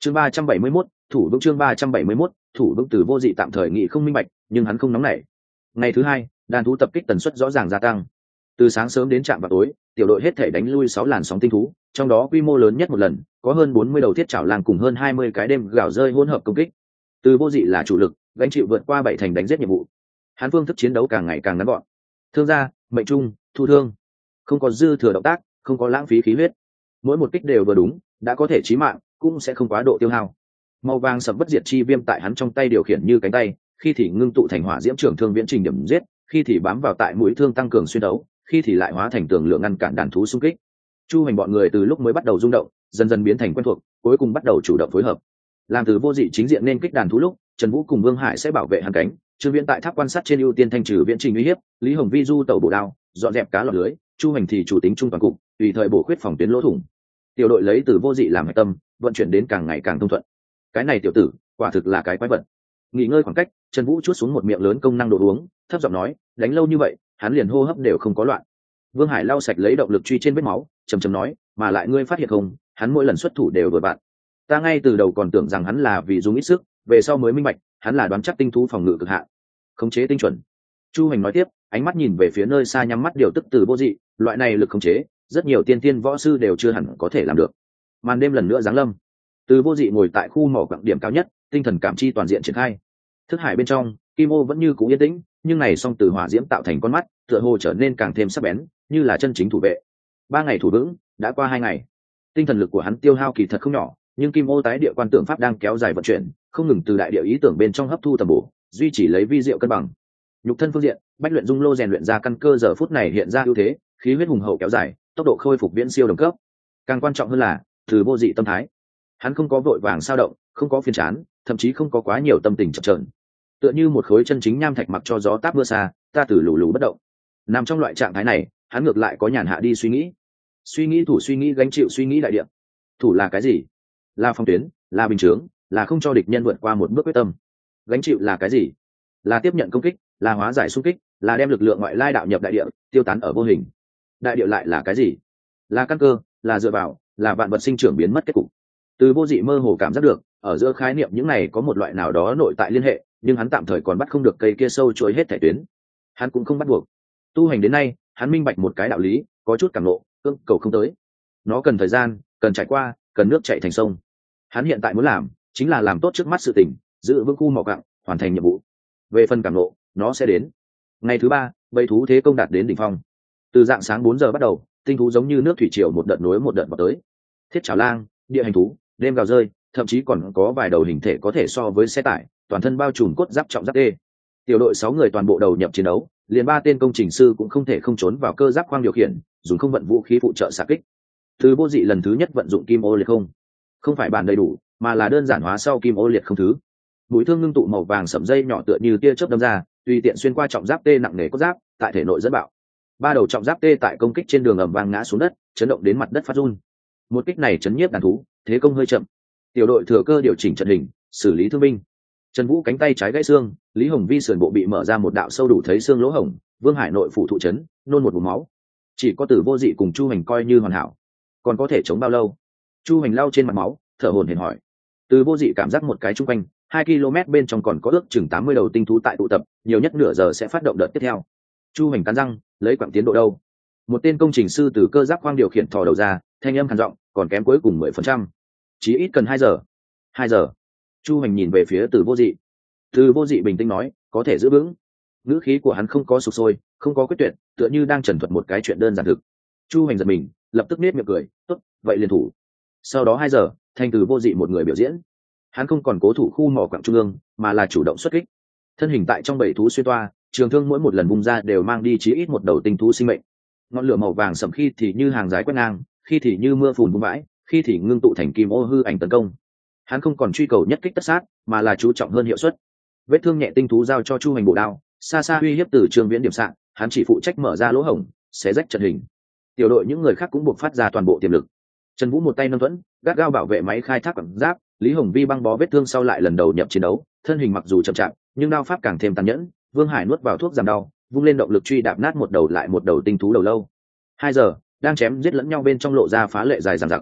chương 371, thủ vững. chương 371, thủ vững. Từ Vô Dị tạm thời nghĩ không minh bạch, nhưng hắn không nóng nảy. Ngày thứ hai, đàn thú tập kích tần suất rõ ràng gia tăng. Từ sáng sớm đến trạm vào tối, tiểu đội hết thể đánh lui 6 làn sóng tinh thú, trong đó quy mô lớn nhất một lần, có hơn 40 đầu thiết trảo lang cùng hơn 20 cái đêm gào rơi hỗn hợp công kích. Từ Vô Dị là chủ lực, gánh chịu vượt qua 7 thành đánh giết nhiệm vụ. Hắn phương thức chiến đấu càng ngày càng ngắn gọn. Thương gia, mệnh trung, thu thương. Không có dư thừa động tác, không có lãng phí khí huyết. Mỗi một kích đều vừa đúng, đã có thể chí mạng, cũng sẽ không quá độ tiêu hao. Màu vàng sẫm bất diệt chi viêm tại hắn trong tay điều khiển như cánh tay, khi thì ngưng tụ thành hỏa diễm trường thương viễn trình điểm giết, khi thì bám vào tại mũi thương tăng cường xuyên đấu, khi thì lại hóa thành tường lượng ngăn cản đàn thú xung kích. Chu Hành bọn người từ lúc mới bắt đầu rung động, dần dần biến thành quen thuộc, cuối cùng bắt đầu chủ động phối hợp. Làm Từ Vô Dị chính diện nên kích đàn thú lúc, Trần Vũ cùng Vương Hải sẽ bảo vệ hàn cánh, Trương Viễn tại tháp quan sát trên ưu tiên thanh trừ viễn trình uy hiếp, Lý Hồng Vi du tẩu bổ đao, dọn dẹp cá lọt lưới, Chu Hành thì chủ tính trung toàn cục, tùy thời bổ khuyết phòng tuyến lỗ thủng. Tiểu đội lấy Từ Vô Dị làm hệ tâm, vận chuyển đến càng ngày càng thông thuận. Cái này tiểu tử, quả thực là cái quái vật. Nghỉ ngơi khoảng cách, Trần Vũ chuốt xuống một miệng lớn công năng đồ uống, thấp giọng nói, đánh lâu như vậy, hắn liền hô hấp đều không có loạn. Vương Hải lau sạch lấy động lực truy trên vết máu, trầm trầm nói, mà lại ngươi phát hiện không, hắn mỗi lần xuất thủ đều vừa bạn. Ta ngay từ đầu còn tưởng rằng hắn là vì dùng ít sức, về sau mới minh bạch, hắn là đoán chắc tinh thú phòng ngự cực hạn, khống chế tinh chuẩn. Chu Hành nói tiếp, ánh mắt nhìn về phía nơi xa nhắm mắt điều tức Từ Vô Dị, loại này lực khống chế, rất nhiều tiên tiên võ sư đều chưa hẳn có thể làm được. Màn đêm lần nữa giáng lâm. Từ Vô Dị ngồi tại khu mỏ quặng điểm cao nhất, tinh thần cảm chi toàn diện triển khai. Thức hải bên trong, Kim Ô vẫn như cũ yên tĩnh, nhưng này song từ hỏa diễm tạo thành con mắt, tựa hồ trở nên càng thêm sắc bén, như là chân chính thủ vệ. 3 ngày thủ vững, đã qua 2 ngày. Tinh thần lực của hắn tiêu hao kỳ thật không nhỏ, nhưng Kim Ô tái địa quan tượng pháp đang kéo dài vận chuyển, không ngừng từ đại địa ý tưởng bên trong hấp thu tầm bổ, duy trì lấy vi diệu cân bằng. Nhục thân phương diện, bách luyện dung lô rèn luyện ra căn cơ giờ phút này hiện ra ưu thế, khí huyết hùng hậu kéo dài, tốc độ khôi phục viễn siêu đồng cấp. Càng quan trọng hơn là, Từ Vô Dị tâm thái. Hắn không có vội vàng sao động, không có phiền chán, thậm chí không có quá nhiều tâm tình chập chờn. Tựa như một khối chân chính nham thạch mặc cho gió táp mưa xa, ta từ lù lù bất động. Nằm trong loại trạng thái này, hắn ngược lại có nhàn hạ đi suy nghĩ thủ, suy nghĩ gánh chịu, suy nghĩ đại địa. Thủ là cái gì? Là phòng tuyến, là bình chướng, là không cho địch nhân vượt qua một bước quyết tâm. Gánh chịu là cái gì? Là tiếp nhận công kích, là hóa giải xung kích, là đem lực lượng ngoại lai đạo nhập đại địa, tiêu tán ở vô hình. Đại địa lại là cái gì? Là căn cơ, là dựa vào, là vạn vật sinh trưởng biến mất kết cục. Từ Vô Dị mơ hồ cảm giác được, ở giữa khái niệm những này có một loại nào đó nội tại liên hệ, nhưng hắn tạm thời còn bắt không được cây kia sâu chuỗi hết thể tuyến. Hắn cũng không bắt buộc. Tu hành đến nay, hắn minh bạch một cái đạo lý, có chút cảm ngộ, cưỡng cầu không tới. Nó cần thời gian, cần trải qua, cần nước chảy thành sông. Hắn hiện tại muốn làm, chính là làm tốt trước mắt sự tình, giữ vững khu mỏ quặng, hoàn thành nhiệm vụ. Về phần cảm ngộ, nó sẽ đến. Ngày thứ 3, bầy thú thế công đạt đến đỉnh phong. Từ dạng sáng 4 giờ bắt đầu, tinh thú giống như nước thủy triều một đợt nối một đợt vào tới. Thiết trảo lang, địa hành thú, đêm gào rơi, thậm chí còn có vài đầu hình thể có thể so với xe tải, toàn thân bao trùm cốt giáp trọng giáp tê. Tiểu đội 6 người toàn bộ đầu nhập chiến đấu, liền 3 tên công trình sư cũng không thể không trốn vào cơ giáp khoang điều khiển, dùng không vận vũ khí phụ trợ xạ kích. Từ Vô Dị lần thứ nhất vận dụng kim ô liệt không phải bản đầy đủ, mà là đơn giản hóa sau kim ô liệt không thứ. Mũi thương ngưng tụ màu vàng sẫm dây nhỏ tựa như tia chớp đâm ra, tùy tiện xuyên qua trọng giáp tê nặng nề cốt giáp, tại thể nội dẫn bạo. 3 đầu trọng giáp tê tại công kích trên đường ầm vang ngã xuống đất, chấn động đến mặt đất phát run. Một kích này chấn nhiếp đàn thú, thế công hơi chậm. Tiểu đội thừa cơ điều chỉnh trận hình, xử lý thương binh. Trần Vũ cánh tay trái gãy xương, Lý Hồng Vi sườn bộ bị mở ra một đạo sâu đủ thấy xương lỗ hổng, Vương Hải nội phủ thụ chấn, nôn một bụng máu. Chỉ có Từ Vô Dị cùng Chu Hành coi như hoàn hảo. Còn có thể chống bao lâu? Chu Hành lau trên mặt máu, thở hổn hển hỏi. Từ Vô Dị cảm giác một cái chung quanh 2 km bên trong còn có ước chừng 80 đầu tinh thú tại tụ tập, nhiều nhất nửa giờ sẽ phát động đợt tiếp theo. Chu Hành cắn răng, lấy quãng tiến độ đâu? Một tên công trình sư từ cơ giáp khoang điều khiển thò đầu ra, thanh âm khàn giọng, còn kém cuối cùng 10%. Chí ít cần 2 giờ. 2 giờ. Chu Hành nhìn về phía Từ Vô Dị. Từ Vô Dị bình tĩnh nói, có thể giữ vững. Ngữ khí của hắn không có sục sôi, không có quyết tuyệt, tựa như đang trần thuật một cái chuyện đơn giản thực. Chu Hành giật mình, lập tức nết miệng cười, tốt, vậy liền thủ. Sau đó 2 giờ, thành Từ Vô Dị một người biểu diễn. Hắn không còn cố thủ khu mỏ quặng trung ương, mà là chủ động xuất kích. Thân hình tại trong bầy thú xuyên toa, trường thương mỗi một lần bung ra đều mang đi chí ít một đầu tinh thú sinh mệnh. Ngọn lửa màu vàng sẫm khi thì như hàng rái quét ngang, khi thì như mưa phùn bung vãi, khi thì ngưng tụ thành kim ô hư ảnh tấn công. Hắn không còn truy cầu nhất kích tất sát, mà là chú trọng hơn hiệu suất. Vết thương nhẹ tinh thú giao cho Chu Hành bộ đao, xa xa uy hiếp từ Trường Viễn điểm xạ, hắn chỉ phụ trách mở ra lỗ hổng, xé rách trận hình. Tiểu đội những người khác cũng buộc phát ra toàn bộ tiềm lực. Trần Vũ một tay nâng thuẫn, gắt gao bảo vệ máy khai thác cảm giáp, Lý Hồng Vi băng bó vết thương sau lại lần đầu nhập chiến đấu, thân hình mặc dù chậm chạp, nhưng đao pháp càng thêm tàn nhẫn. Vương Hải nuốt vào thuốc giảm đau, vung lên động lực truy đạp nát một đầu lại một đầu tinh thú đầu lâu. 2 giờ, đang chém giết lẫn nhau bên trong lộ ra phá lệ dài dằng dặc.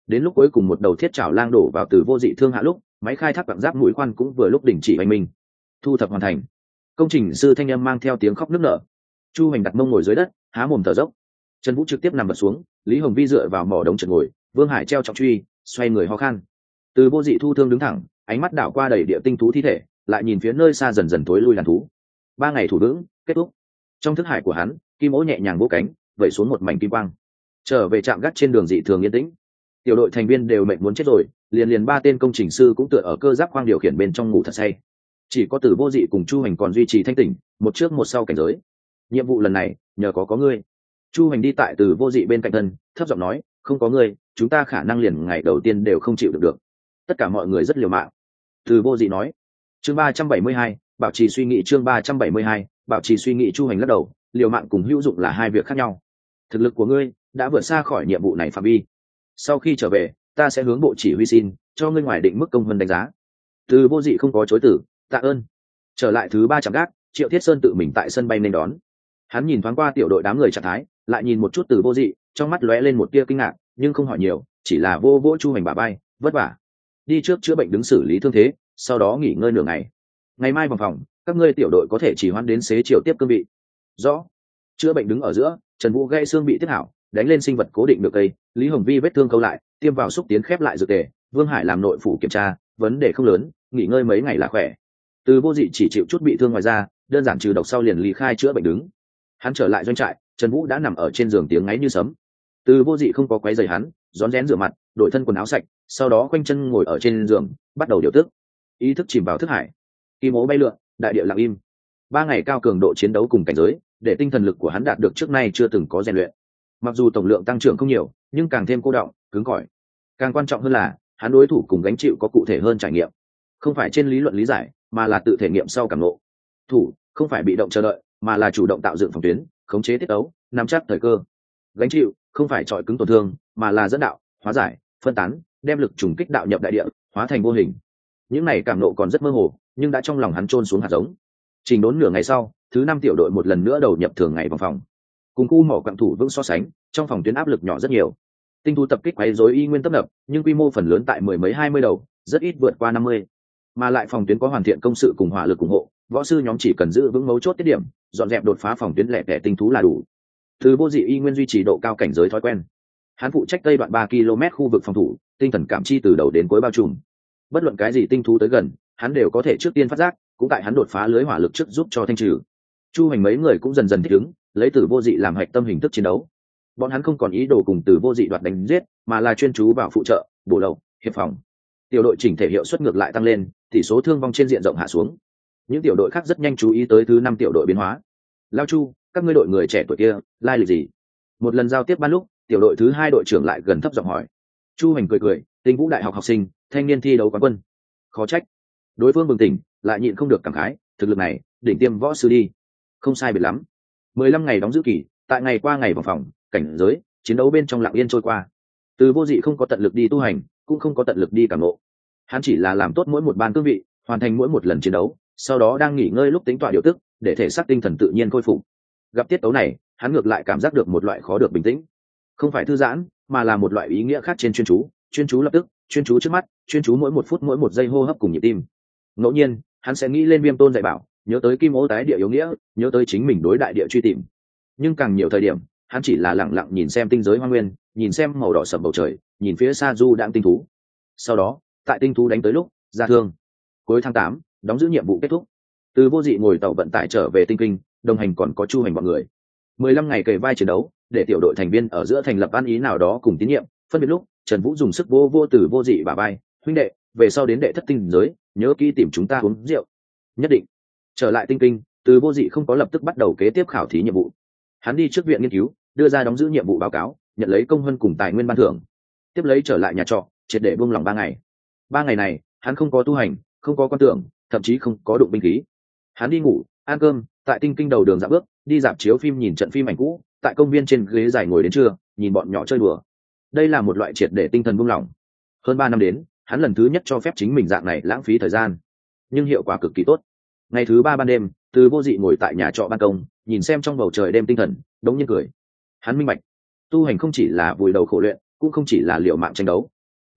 đến lúc cuối cùng một đầu thiết chảo lang đổ vào Từ Vô Dị thương hạ lúc, máy khai thác quặng giáp mũi khoan cũng vừa lúc đình chỉ oanh minh. Thu thập hoàn thành. Công trình sư thanh âm mang theo tiếng khóc nức nở. Chu Hành đặt mông ngồi dưới đất, há mồm thở dốc. Trần Vũ trực tiếp nằm bật xuống, Lý Hồng Vi dựa vào mỏ đống trần ngồi, Vương Hải treo trọng truy, xoay người ho khan. Từ Vô Dị thu thương đứng thẳng, ánh mắt đảo qua đầy địa tinh thú thi thể, lại nhìn phía nơi xa dần dần tối lui đàn thú. 3 ngày thủ vững, kết thúc. Trong thức hải của hắn, kim ố nhẹ nhàng vỗ cánh, vẩy xuống một mảnh kim quang. Trở về trạm gác trên đường dị thường yên tĩnh. Tiểu đội thành viên đều mệt muốn chết rồi, liền 3 tên công trình sư cũng tựa ở cơ giáp khoang điều khiển bên trong ngủ thật say. Chỉ có Từ Vô Dị cùng Chu Hành còn duy trì thanh tỉnh, một trước một sau cảnh giới. Nhiệm vụ lần này, nhờ có ngươi. Chu Hành đi tại Từ Vô Dị bên cạnh thân, thấp giọng nói, không có ngươi, chúng ta khả năng liền ngày đầu tiên đều không chịu được. Tất cả mọi người rất liều mạng. Từ Vô Dị nói. Chương 372, bảo trì suy nghĩ. Chương 372, bảo trì suy nghĩ. Chu Hành lắc đầu, liều mạng cùng hữu dụng là hai việc khác nhau. Thực lực của ngươi đã vượt xa khỏi nhiệm vụ này phạm vi. Sau khi trở về, ta sẽ hướng bộ chỉ huy xin cho ngươi ngoài định mức công hơn đánh giá. Từ Vô Dị không có chối từ, tạ ơn. Trở lại thứ 3 trạm gác, Triệu Thiết Sơn tự mình tại sân bay nên đón. Hắn nhìn thoáng qua tiểu đội đám người trạng thái, lại nhìn một chút Từ Vô Dị, trong mắt lóe lên một tia kinh ngạc, nhưng không hỏi nhiều, chỉ là vô vỗ Chu Hành bả vai, vất vả. Đi trước chữa bệnh đứng xử lý thương thế, sau đó nghỉ ngơi nửa ngày. Ngày mai vào phòng, các ngươi tiểu đội có thể chỉ hoãn đến xế chiều tiếp cương vị. Rõ. Chữa bệnh đứng ở giữa, Trần Vũ gãy xương bị tiếp hảo, đánh lên sinh vật cố định được cây, Lý Hồng Vi vết thương câu lại, tiêm vào xúc tiến khép lại dược tề, Vương Hải làm nội phủ kiểm tra, vấn đề không lớn, nghỉ ngơi mấy ngày là khỏe. Từ Vô Dị chỉ chịu chút bị thương ngoài ra, đơn giản trừ độc sau liền lý khai chữa bệnh đứng. Hắn trở lại doanh trại, Trần Vũ đã nằm ở trên giường tiếng ngáy như sấm. Từ Vô Dị không có quấy rầy hắn, rón rén rửa mặt, đổi thân quần áo sạch, sau đó khoanh chân ngồi ở trên giường, bắt đầu điều tức. Ý thức chìm vào thức hải, kim ố bay lượn, đại địa lặng im. 3 ngày cao cường độ chiến đấu cùng cảnh giới, để tinh thần lực của hắn đạt được trước nay chưa từng có rèn luyện. Mặc dù tổng lượng tăng trưởng không nhiều, nhưng càng thêm cô đọng, cứng cỏi. Càng quan trọng hơn là, hắn đối thủ cùng gánh chịu có cụ thể hơn trải nghiệm, không phải trên lý luận lý giải, mà là tự thể nghiệm sau cảm ngộ. Thủ không phải bị động chờ đợi, mà là chủ động tạo dựng phòng tuyến, khống chế tiết tấu, nắm chắc thời cơ. Gánh chịu không phải trọi cứng tổn thương, mà là dẫn đạo, hóa giải, phân tán, đem lực trùng kích đạo nhập đại địa, hóa thành vô hình. Những này cảm nộ còn rất mơ hồ, nhưng đã trong lòng hắn chôn xuống hạt giống. Trình đốn nửa ngày sau, thứ 5 tiểu đội một lần nữa đầu nhập thường ngày vào phòng. Cùng khu mỏ quặng thủ vững so sánh, trong phòng tuyến áp lực nhỏ rất nhiều. Tinh thú tập kích quấy rối y nguyên tấp nập, nhưng quy mô phần lớn tại 10 mấy 20 đầu, rất ít vượt qua 50. Mà lại phòng tuyến có hoàn thiện công sự cùng hỏa lực ủng hộ, võ sư nhóm chỉ cần giữ vững mấu chốt tiết điểm, dọn dẹp đột phá phòng tuyến lẻ tẻ tinh thú là đủ. Từ Vô Dị y nguyên duy trì độ cao cảnh giới thói quen. Hắn phụ trách tây đoạn 3 km khu vực phòng thủ, tinh thần cảm chi từ đầu đến cuối bao trùm. Bất luận cái gì tinh thú tới gần, hắn đều có thể trước tiên phát giác, cũng tại hắn đột phá lưới hỏa lực trước giúp cho thanh trừ. Chu Hành mấy người cũng dần dần thích ứng, lấy Từ Vô Dị làm hạch tâm hình thức chiến đấu. Bọn hắn không còn ý đồ cùng Từ Vô Dị đoạt đánh giết, mà là chuyên chú vào phụ trợ, bổ lậu, hiệp phòng. Tiểu đội chỉnh thể hiệu suất ngược lại tăng lên, tỷ số thương vong trên diện rộng hạ xuống. Những tiểu đội khác rất nhanh chú ý tới thứ 5 tiểu đội biến hóa. Lao Chu, các ngươi đội người trẻ tuổi kia, lai lịch gì? Một lần giao tiếp ban lúc, tiểu đội thứ 2 đội trưởng lại gần thấp giọng hỏi. Chu Hành cười cười, Tinh Vũ đại học học sinh, thanh niên thi đấu quán quân. Khó trách. Đối phương bừng tỉnh, lại nhịn không được cảm khái, thực lực này, đỉnh tiêm võ sư đi. Không sai biệt lắm. 15 ngày đóng giữ kỳ, tại ngày qua ngày vào phòng, cảnh giới, chiến đấu bên trong lặng yên trôi qua. Từ Vô Dị không có tận lực đi tu hành, cũng không có tận lực đi cảm ngộ. Hắn chỉ là làm tốt mỗi một ban cương vị, hoàn thành mỗi một lần chiến đấu, sau đó đang nghỉ ngơi lúc tính tọa điều tức, để thể xác tinh thần tự nhiên khôi phục. Gặp tiết tấu này, hắn ngược lại cảm giác được một loại khó được bình tĩnh. Không phải thư giãn, mà là một loại ý nghĩa khác trên chuyên chú lập tức, chuyên chú trước mắt, chuyên chú mỗi một phút mỗi một giây hô hấp cùng nhịp tim. Ngẫu nhiên, hắn sẽ nghĩ lên Viêm Tôn dạy bảo, nhớ tới Kim Ô tái địa yếu nghĩa, nhớ tới chính mình đối đại địa truy tìm. Nhưng càng nhiều thời điểm, hắn chỉ là lặng lặng nhìn xem tinh giới hoang nguyên, nhìn xem màu đỏ sẫm bầu trời, nhìn phía xa du đãng tinh thú. Sau đó, tại tinh thú đánh tới lúc, ra thương. Cuối tháng 8, đóng giữ nhiệm vụ kết thúc. Từ Vô Dị ngồi tàu vận tải trở về Tinh Kinh, đồng hành còn có Chu Hành bọn người. 15 ngày kề vai chiến đấu, để tiểu đội thành viên ở giữa thành lập ăn ý nào đó cùng tín nhiệm. Phân biệt lúc, Trần Vũ dùng sức vô Từ Vô Dị bả vai, huynh đệ, về sau đến đệ thất tinh giới, nhớ kỹ tìm chúng ta uống rượu. Nhất định. Trở lại Tinh Kinh, Từ Vô Dị không có lập tức bắt đầu kế tiếp khảo thí nhiệm vụ. Hắn đi trước viện nghiên cứu, đưa ra đóng giữ nhiệm vụ báo cáo, nhận lấy công hơn cùng tài nguyên ban thưởng. Tiếp lấy trở lại nhà trọ, triệt để buông lòng 3 ngày. 3 ngày này, hắn không có tu hành, không có quan tưởng, thậm chí không có đụng binh khí. Hắn đi ngủ, ăn cơm, tại Tinh Kinh đầu đường dạo bước, đi dạp chiếu phim nhìn trận phim ảnh cũ, tại công viên trên ghế dài ngồi đến trưa, nhìn bọn nhỏ chơi đùa. Đây là một loại triệt để tinh thần buông lỏng. Hơn 3 năm đến, hắn lần thứ nhất cho phép chính mình dạng này lãng phí thời gian, nhưng hiệu quả cực kỳ tốt. Ngày thứ 3 ban đêm, Từ Vô Dị ngồi tại nhà trọ ban công, nhìn xem trong bầu trời đêm tinh thần, đống nhiên cười. Hắn minh bạch, tu hành không chỉ là vùi đầu khổ luyện, cũng không chỉ là liều mạng tranh đấu.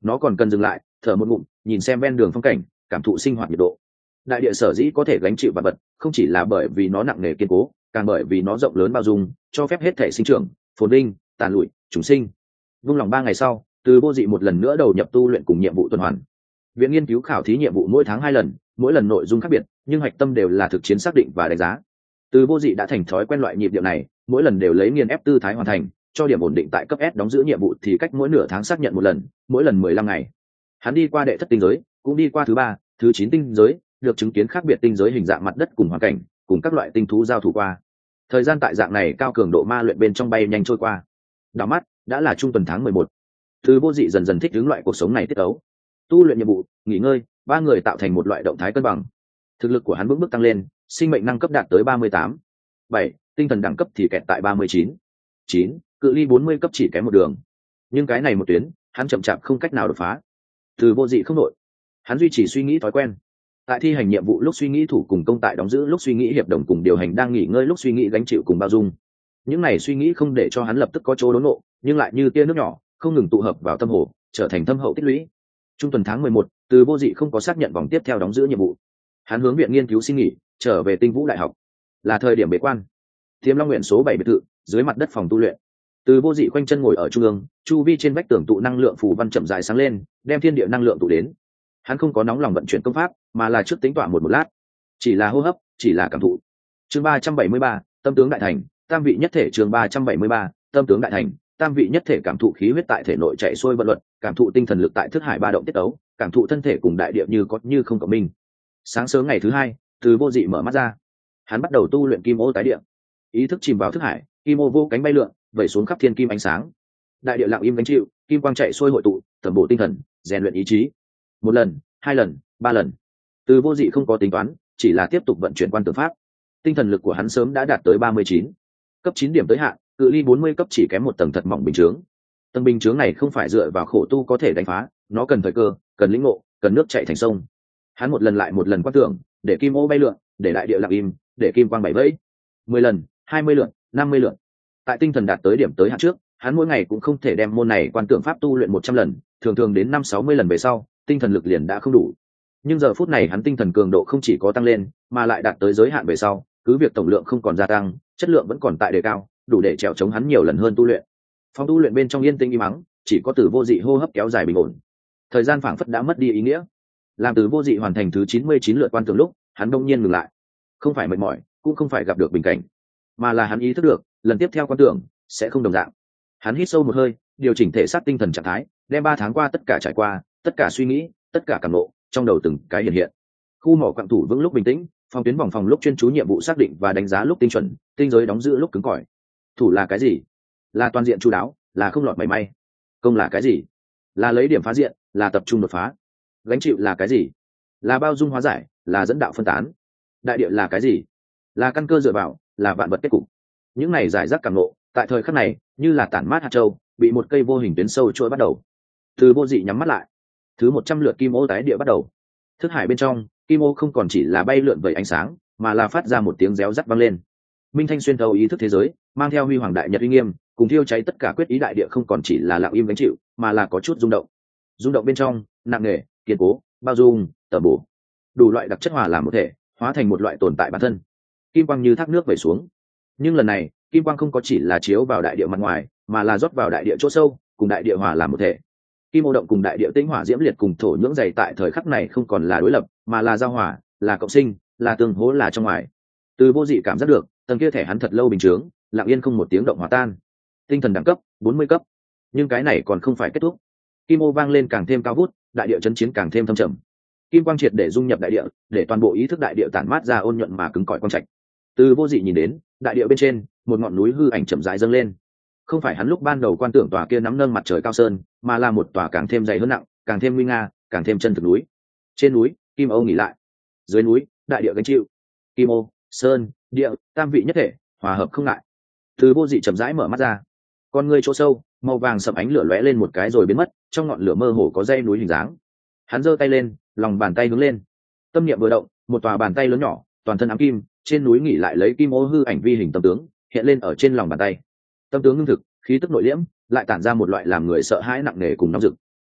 nó còn cần dừng lại, thở một ngụm, nhìn xem ven đường phong cảnh, cảm thụ sinh hoạt nhiệt độ. Đại địa sở dĩ có thể gánh chịu vạn vật, không chỉ là bởi vì nó nặng nề kiên cố, càng bởi vì nó rộng lớn bao dung, cho phép hết thể sinh trưởng, phồn vinh, tàn lụi, chúng sinh. Vung lòng 3 ngày sau, Từ Vô Dị một lần nữa đầu nhập tu luyện cùng nhiệm vụ tuần hoàn. Viện nghiên cứu khảo thí nhiệm vụ mỗi tháng 2 lần, mỗi lần nội dung khác biệt, nhưng hạch tâm đều là thực chiến xác định và đánh giá. Từ Vô Dị đã thành thói quen loại nhịp điệu này, mỗi lần đều lấy nghiền ép tư thái hoàn thành, cho điểm ổn định tại cấp S đóng giữ nhiệm vụ thì cách mỗi nửa tháng xác nhận một lần, mỗi lần 15 ngày. Hắn đi qua đệ thất tinh giới, cũng đi qua thứ 3, thứ 9 tinh giới, được chứng kiến khác biệt tinh giới hình dạng mặt đất cùng hoàn cảnh, cùng các loại tinh thú giao thủ qua. Thời gian tại dạng này cao cường độ ma luyện bên trong bay nhanh trôi qua. Đảo mắt, đã là trung tuần tháng 11. Từ Vô Dị dần dần thích ứng loại cuộc sống này tiết ấu. Tu luyện nhiệm vụ, nghỉ ngơi, 3 người tạo thành một loại động thái cân bằng. Thực lực của hắn bước tăng lên, sinh mệnh năng cấp đạt tới 38. 7, tinh thần đẳng cấp thì kẹt tại 39. 9, cự ly 40 cấp chỉ kém một đường. Nhưng cái này một tuyến, hắn chậm chạp không cách nào đột phá. Từ Vô Dị không nổi. Hắn duy trì suy nghĩ thói quen. Tại thi hành nhiệm vụ lúc suy nghĩ thủ cùng công tại đóng giữ lúc suy nghĩ hiệp đồng cùng điều hành đang nghỉ ngơi lúc suy nghĩ gánh chịu cùng bao dung. Những này suy nghĩ không để cho hắn lập tức có chỗ đốn ngộ, nhưng lại như tia nước nhỏ, không ngừng tụ hợp vào tâm hồ, trở thành thâm hậu tích lũy. Trung tuần tháng 11, Từ Vô Dị không có xác nhận vòng tiếp theo đóng giữ nhiệm vụ. Hắn hướng viện nghiên cứu xin nghỉ, trở về Tinh Vũ Đại học. Là thời điểm bế quan. Tiềm Long Nguyện số 7 biệt thự, dưới mặt đất phòng tu luyện. Từ Vô Dị khoanh chân ngồi ở trung ương, chu vi trên vách tường tụ năng lượng phù văn chậm rãi sáng lên, đem thiên địa năng lượng tụ đến. Hắn không có nóng lòng vận chuyển công pháp, mà là trước tính toán một lát, chỉ là hô hấp, chỉ là cảm thụ. Chương 373, tâm tướng đại thành, tam vị nhất thể. Chương 373, tâm tướng đại thành, tam vị nhất thể. Cảm thụ khí huyết tại thể nội chạy xuôi vận luật, cảm thụ tinh thần lực tại thức hải ba động tiết ấu, cảm thụ thân thể cùng đại địa như có như không cộng minh. Sáng sớm ngày thứ 2, Từ Vô Dị mở mắt ra. Hắn bắt đầu tu luyện Kim Ô tái địa. Ý thức chìm vào thức hải, kim ô vô cánh bay lượn, vẩy xuống khắp thiên kim ánh sáng. Đại địa lặng im gánh chịu, kim quang chạy xuôi hội tụ, tẩm bổ tinh thần, rèn luyện ý chí. 1 lần, 2 lần, 3 lần. Từ Vô Dị không có tính toán, chỉ là tiếp tục vận chuyển quan tưởng pháp. Tinh thần lực của hắn sớm đã đạt tới 39. Cấp 9 điểm tới hạn, cự ly 40 cấp chỉ kém một tầng thật mỏng bình chướng. Tầng bình chướng này không phải dựa vào khổ tu có thể đánh phá, nó cần thời cơ, cần lĩnh ngộ, cần nước chảy thành sông. Hắn một lần lại một lần quan tưởng, để kim ô bay lượn, để đại địa lặng im, để kim quang bảy vẫy. 10 lần, 20 lượt, 50 lượt. Tại tinh thần đạt tới điểm tới hạn trước, hắn mỗi ngày cũng không thể đem môn này quan tưởng pháp tu luyện 100 lần, thường thường đến 5-60 lần về sau, tinh thần lực liền đã không đủ. Nhưng giờ phút này hắn tinh thần cường độ không chỉ có tăng lên, mà lại đạt tới giới hạn về sau, cứ việc tổng lượng không còn gia tăng, chất lượng vẫn còn tại đề cao, đủ để trèo chống hắn nhiều lần hơn tu luyện. Phòng tu luyện bên trong yên tĩnh im mắng, chỉ có Từ Vô Dị hô hấp kéo dài bình ổn. Thời gian phảng phất đã mất đi ý nghĩa. Làm Từ Vô Dị hoàn thành thứ 99 lượt quan tưởng lúc, hắn đông nhiên ngừng lại. Không phải mệt mỏi, cũng không phải gặp được bình cảnh, mà là hắn ý thức được, lần tiếp theo quan tưởng sẽ không đồng dạng. Hắn hít sâu một hơi, điều chỉnh thể xác tinh thần trạng thái, đem 3 tháng qua tất cả trải qua, tất cả suy nghĩ, tất cả cảm ngộ, trong đầu từng cái hiện hiện. Khu mỏ quặng thủ vững lúc bình tĩnh, phòng tuyến vòng phòng lúc chuyên chú nhiệm vụ xác định và đánh giá lúc tinh chuẩn, tinh giới đóng giữ lúc cứng cỏi. Thủ là cái gì? Là toàn diện chu đáo, là không lọt mảy may. Công là cái gì? Là lấy điểm phá diện, là tập trung đột phá. Gánh chịu là cái gì? Là bao dung hóa giải, là dẫn đạo phân tán. Đại địa là cái gì? Là căn cơ dựa vào, là vạn vật kết cục. Những này giải rác cảm ngộ, tại thời khắc này như là tản mát hạt châu, bị một cây vô hình tuyến sâu trôi bắt đầu. Từ Vô Dị nhắm mắt lại. Thứ 100 lượt kim ô tái địa bắt đầu. Thức hải bên trong, kim ô không còn chỉ là bay lượn vẩy ánh sáng, mà là phát ra một tiếng réo rắt vang lên. Minh thanh xuyên thấu ý thức thế giới, mang theo huy hoàng đại nhật uy nghiêm, cùng thiêu cháy tất cả quyết ý đại địa không còn chỉ là lặng im gánh chịu, mà là có chút rung động. Rung động bên trong, nặng nề, kiên cố, bao dung, tẩm bổ, đủ loại đặc chất hòa làm một thể, hóa thành một loại tồn tại bản thân. Kim quang như thác nước vẩy xuống. Nhưng lần này, kim quang không có chỉ là chiếu vào đại địa mặt ngoài, mà là rót vào đại địa chỗ sâu, cùng đại địa hòa làm một thể. Kim ô động cùng đại địa tĩnh hỏa diễm liệt cùng thổ nhưỡng dày tại thời khắc này không còn là đối lập, mà là giao hòa, là cộng sinh, là tương hỗ, là trong ngoài. Từ Vô Dị cảm giác được, tầng kia thẻ hắn thật lâu bình chướng, lặng yên không một tiếng động hòa tan. Tinh thần đẳng cấp 40 cấp. Nhưng cái này còn không phải kết thúc. Kim ô vang lên càng thêm cao vút, đại địa chấn chiến càng thêm thâm trầm. Kim quang triệt để dung nhập đại địa, để toàn bộ ý thức đại địa tản mát ra ôn nhuận mà cứng cỏi quang trạch. Từ Vô Dị nhìn đến, đại địa bên trên, một ngọn núi hư ảnh chậm rãi dâng lên. Không phải hắn lúc ban đầu quan tưởng tòa kia nắm nâng mặt trời cao sơn, mà là một tòa càng thêm dày hơn nặng, càng thêm nguy nga, càng thêm chân thực núi. Trên núi, Kim Ô nghỉ lại. Dưới núi, đại địa gánh chịu. Kim Ô, sơn, địa, tam vị nhất thể, hòa hợp không ngại. Từ Vô Dị chậm rãi mở mắt ra. Con ngươi chỗ sâu, màu vàng sậm ánh lửa lóe lên một cái rồi biến mất, trong ngọn lửa mơ hồ có dây núi hình dáng. Hắn giơ tay lên, lòng bàn tay hướng lên. Tâm niệm vừa động, một tòa bàn tay lớn nhỏ, toàn thân ám kim, trên núi nghỉ lại lấy kim ô hư ảnh vi hình tâm tướng, hiện lên ở trên lòng bàn tay. Tâm tướng ngưng thực, khí tức nội liễm, lại tản ra một loại làm người sợ hãi nặng nề cùng nóng rực.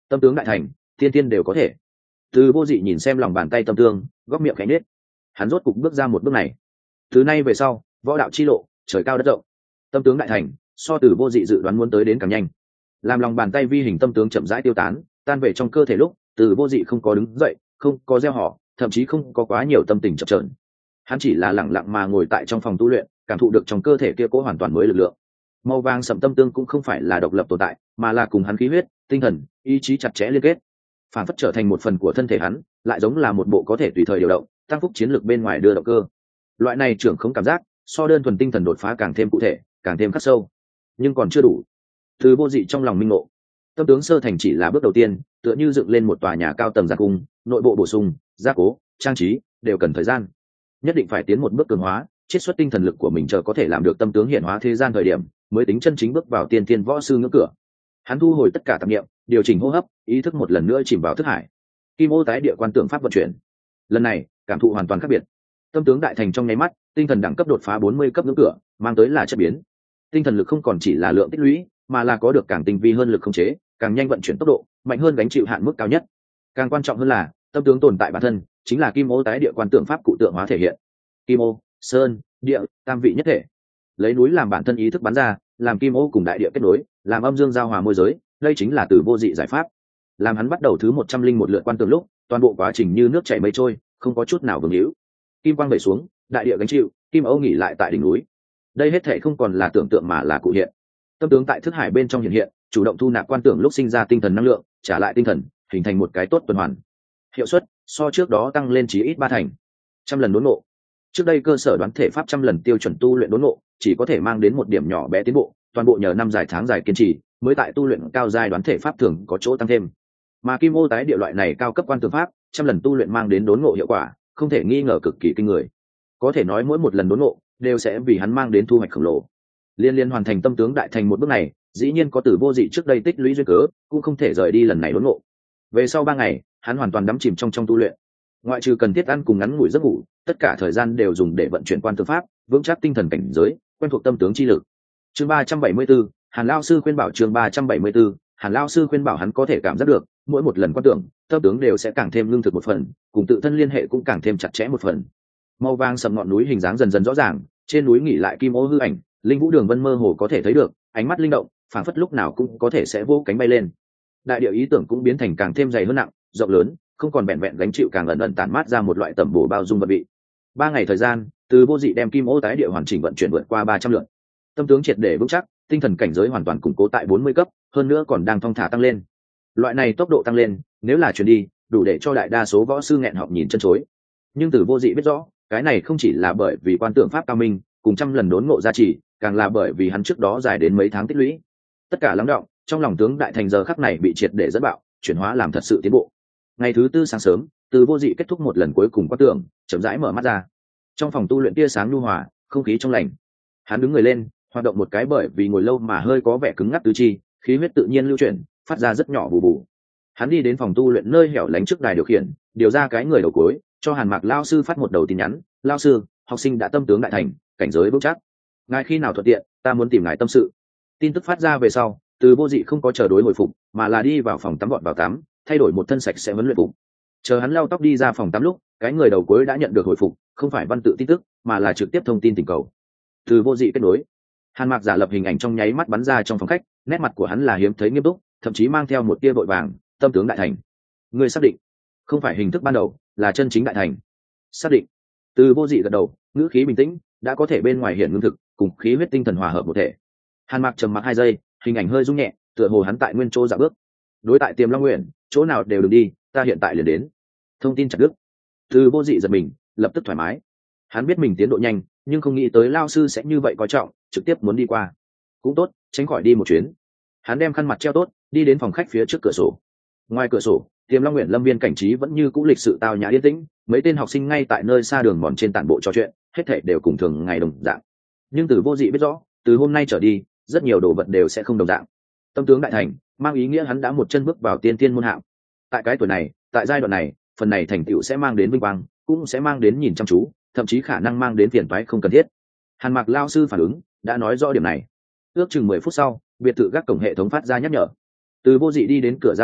Tâm tướng đại thành, tiên tiên đều có thể. Từ Vô Dị nhìn xem lòng bàn tay tâm tương, góc miệng khẽ nhếch. Hắn rốt cục bước ra một bước này. Từ nay về sau, võ đạo chi lộ, trời cao đất rộng. Tâm tướng đại thành, so Từ Vô Dị dự đoán muốn tới đến càng nhanh. Làm lòng bàn tay vi hình tâm tướng chậm rãi tiêu tán, tan về trong cơ thể lúc, Từ Vô Dị không có đứng dậy, không có gieo họ, thậm chí không có quá nhiều tâm tình chập chờn. Hắn chỉ là lặng lặng mà ngồi tại trong phòng tu luyện, cảm thụ được trong cơ thể kia cố hoàn toàn mới lực lượng. Màu vàng sẫm tâm tương cũng không phải là độc lập tồn tại, mà là cùng hắn khí huyết, tinh thần, ý chí chặt chẽ liên kết, phản phất trở thành một phần của thân thể hắn, lại giống là một bộ có thể tùy thời điều động, tăng phúc chiến lược bên ngoài đưa động cơ. Loại này trưởng không cảm giác, so đơn thuần tinh thần đột phá càng thêm cụ thể, càng thêm khắc sâu. Nhưng còn chưa đủ. Từ Vô Dị trong lòng minh ngộ, tâm tướng sơ thành chỉ là bước đầu tiên, tựa như dựng lên một tòa nhà cao tầng gia cung, nội bộ bổ sung, gia cố, trang trí đều cần thời gian. Nhất định phải tiến một bước cường hóa, chiết xuất tinh thần lực của mình chờ có thể làm được tâm tướng hiện hóa thế gian thời điểm, mới tính chân chính bước vào tiên thiên võ sư ngưỡng cửa. Hắn thu hồi tất cả tạp niệm, điều chỉnh hô hấp, ý thức một lần nữa chìm vào thức hải. Kim ô tái địa quan tượng pháp vận chuyển. Lần này, cảm thụ hoàn toàn khác biệt. Tâm tướng đại thành trong nháy mắt, tinh thần đẳng cấp đột phá 40 cấp ngưỡng cửa, mang tới là chất biến. Tinh thần lực không còn chỉ là lượng tích lũy, mà là có được càng tinh vi hơn lực khống chế, càng nhanh vận chuyển tốc độ, mạnh hơn gánh chịu hạn mức cao nhất. Càng quan trọng hơn là, tâm tướng tồn tại bản thân, chính là kim ô tái địa quan tượng pháp cụ tượng hóa thể hiện. Kim ô, sơn, địa, tam vị nhất thể. Lấy núi làm bản thân ý thức bắn ra, làm kim ô cùng đại địa kết nối, làm âm dương giao hòa môi giới, đây chính là Từ Vô Dị giải pháp. Làm hắn bắt đầu thứ 101 lượt quan tường lúc, toàn bộ quá trình như nước chảy mây trôi, không có chút nào vương hữu. Kim quang về xuống, đại địa gánh chịu, kim ô nghỉ lại tại đỉnh núi. Đây hết thảy không còn là tưởng tượng mà là cụ hiện. Tâm tướng tại thức hải bên trong hiện hiện, chủ động thu nạp quan tưởng lúc sinh ra tinh thần năng lượng, trả lại tinh thần, hình thành một cái tốt tuần hoàn. Hiệu suất so trước đó tăng lên chí ít 3 thành. Trăm lần đốn ngộ. Trước đây cơ sở đoán thể pháp trăm lần tiêu chuẩn tu luyện đốn ngộ, chỉ có thể mang đến một điểm nhỏ bé tiến bộ, toàn bộ nhờ năm dài tháng dài kiên trì, mới tại tu luyện cao giai đoán thể pháp thường có chỗ tăng thêm. Mà kim ô tái địa loại này cao cấp quan tưởng pháp, trăm lần tu luyện mang đến đốn ngộ hiệu quả, không thể nghi ngờ cực kỳ kinh người. Có thể nói mỗi một lần đốn ngộ đều sẽ vì hắn mang đến thu hoạch khổng lồ. Liên hoàn thành tâm tướng đại thành một bước này, dĩ nhiên có Từ Vô Dị trước đây tích lũy duyên cớ, cũng không thể rời đi lần này đốn ngộ. Về sau 3 ngày, hắn hoàn toàn đắm chìm trong tu luyện. Ngoại trừ cần thiết ăn cùng ngắn ngủi giấc ngủ, tất cả thời gian đều dùng để vận chuyển quan tư pháp, vững chắc tinh thần cảnh giới, quen thuộc tâm tướng chi lực. Chương 374, Hàn lão sư khuyên bảo. Chương 374, Hàn lão sư khuyên bảo. Hắn có thể cảm giác được, mỗi một lần quan tưởng, tâm tướng đều sẽ càng thêm lương thực một phần, cùng tự thân liên hệ cũng càng thêm chặt chẽ một phần. Màu vàng sầm ngọn núi hình dáng dần dần rõ ràng, trên núi nghỉ lại kim ô hư ảnh, linh vũ đường vân mơ hồ có thể thấy được, ánh mắt linh động, phảng phất lúc nào cũng có thể sẽ vỗ cánh bay lên. Đại địa ý tưởng cũng biến thành càng thêm dày hơn nặng, rộng lớn, không còn vẹn vẹn gánh chịu, càng ẩn ẩn tản mát ra một loại tầm bổ bao dung vật vị. 3 ngày thời gian, Từ Vô Dị đem kim ô tái địa hoàn chỉnh vận chuyển vượt qua 300 lượt. Tâm tướng triệt để vững chắc, tinh thần cảnh giới hoàn toàn củng cố tại 40 cấp, hơn nữa còn đang thong thả tăng lên. Loại này tốc độ tăng lên, nếu là truyền đi, đủ để cho đại đa số võ sư nghẹn họng nhìn chân chối. Nhưng Từ Vô Dị biết rõ, cái này không chỉ là bởi vì quan tưởng pháp cao minh, cùng trăm lần đốn ngộ gia trì, càng là bởi vì hắn trước đó dài đến mấy tháng tích lũy. Tất cả lắng đọng, trong lòng tướng đại thành giờ khắc này bị triệt để dẫn bạo, chuyển hóa làm thật sự tiến bộ. Ngày thứ tư sáng sớm, Từ Vô Dị kết thúc một lần cuối cùng quan tưởng, chậm rãi mở mắt ra. Trong phòng tu luyện tia sáng nhu hòa, không khí trong lành. Hắn đứng người lên, hoạt động một cái bởi vì ngồi lâu mà hơi có vẻ cứng ngắc tứ chi, khí huyết tự nhiên lưu chuyển, phát ra rất nhỏ bù bù. Hắn đi đến phòng tu luyện nơi hẻo lánh trước đài điều khiển, điều ra cái người đầu cuối, cho Hàn Mạc lão sư phát một đầu tin nhắn: "Lão sư, học sinh đã tâm tướng đại thành, cảnh giới vững chắc. Ngài khi nào thuận tiện, ta muốn tìm ngài tâm sự." Tin tức phát ra về sau, Từ Vô Dị không có chờ đối hồi phục, mà là đi vào phòng tắm gọn vào tắm, thay đổi một thân sạch sẽ huấn luyện phục. Chờ hắn lau tóc đi ra phòng tắm lúc, cái người đầu cuối đã nhận được hồi phục, không phải văn tự tin tức, mà là trực tiếp thông tin tình cầu. Từ Vô Dị kết nối. Hàn Mạc giả lập hình ảnh trong nháy mắt bắn ra trong phòng khách, nét mặt của hắn là hiếm thấy nghiêm túc, thậm chí mang theo một tia vội vàng. "Tâm tướng đại thành." "Ngươi xác định?" "Không phải hình thức ban đầu, là chân chính đại thành." "Xác định." Từ Vô Dị gật đầu, ngữ khí bình tĩnh, đã có thể bên ngoài hiện ngưng thực, cùng khí huyết tinh thần hòa hợp một thể. Hàn Mạc trầm mặc 2 giây, hình ảnh hơi rung nhẹ, tựa hồ hắn tại nguyên chỗ dạo bước. "Đối tại Tiềm Long Nguyện, chỗ nào đều đừng đi, ta hiện tại liền đến." Thông tin chặt đứt. Từ Vô Dị giật mình, lập tức thoải mái. Hắn biết mình tiến độ nhanh, nhưng không nghĩ tới lao sư sẽ như vậy coi trọng, trực tiếp muốn đi qua. Cũng tốt, tránh khỏi đi một chuyến. Hắn đem khăn mặt treo tốt, đi đến phòng khách phía trước cửa sổ. Ngoài cửa sổ, Tiềm Long Nguyện lâm viên cảnh trí vẫn như cũ lịch sự tao nhã yên tĩnh, mấy tên học sinh ngay tại nơi xa đường mòn trên tản bộ trò chuyện, hết thảy đều cùng thường ngày đồng dạng. Nhưng Từ Vô Dị biết rõ, từ hôm nay trở đi, rất nhiều đồ vật đều sẽ không đồng dạng. Tâm tướng đại thành, mang ý nghĩa hắn đã một chân bước vào tiên tiên môn hạng. Tại cái tuổi này, tại giai đoạn này, phần này thành tựu sẽ mang đến vinh quang, cũng sẽ mang đến nhìn chăm chú, thậm chí khả năng mang đến phiền toái không cần thiết. Hàn Mạc lao sư phản ứng đã nói rõ điểm này. Ước chừng 10 phút sau, biệt thự gác cổng hệ thống phát ra nhắc nhở. Từ Vô Dị đi đến cửa ra vào,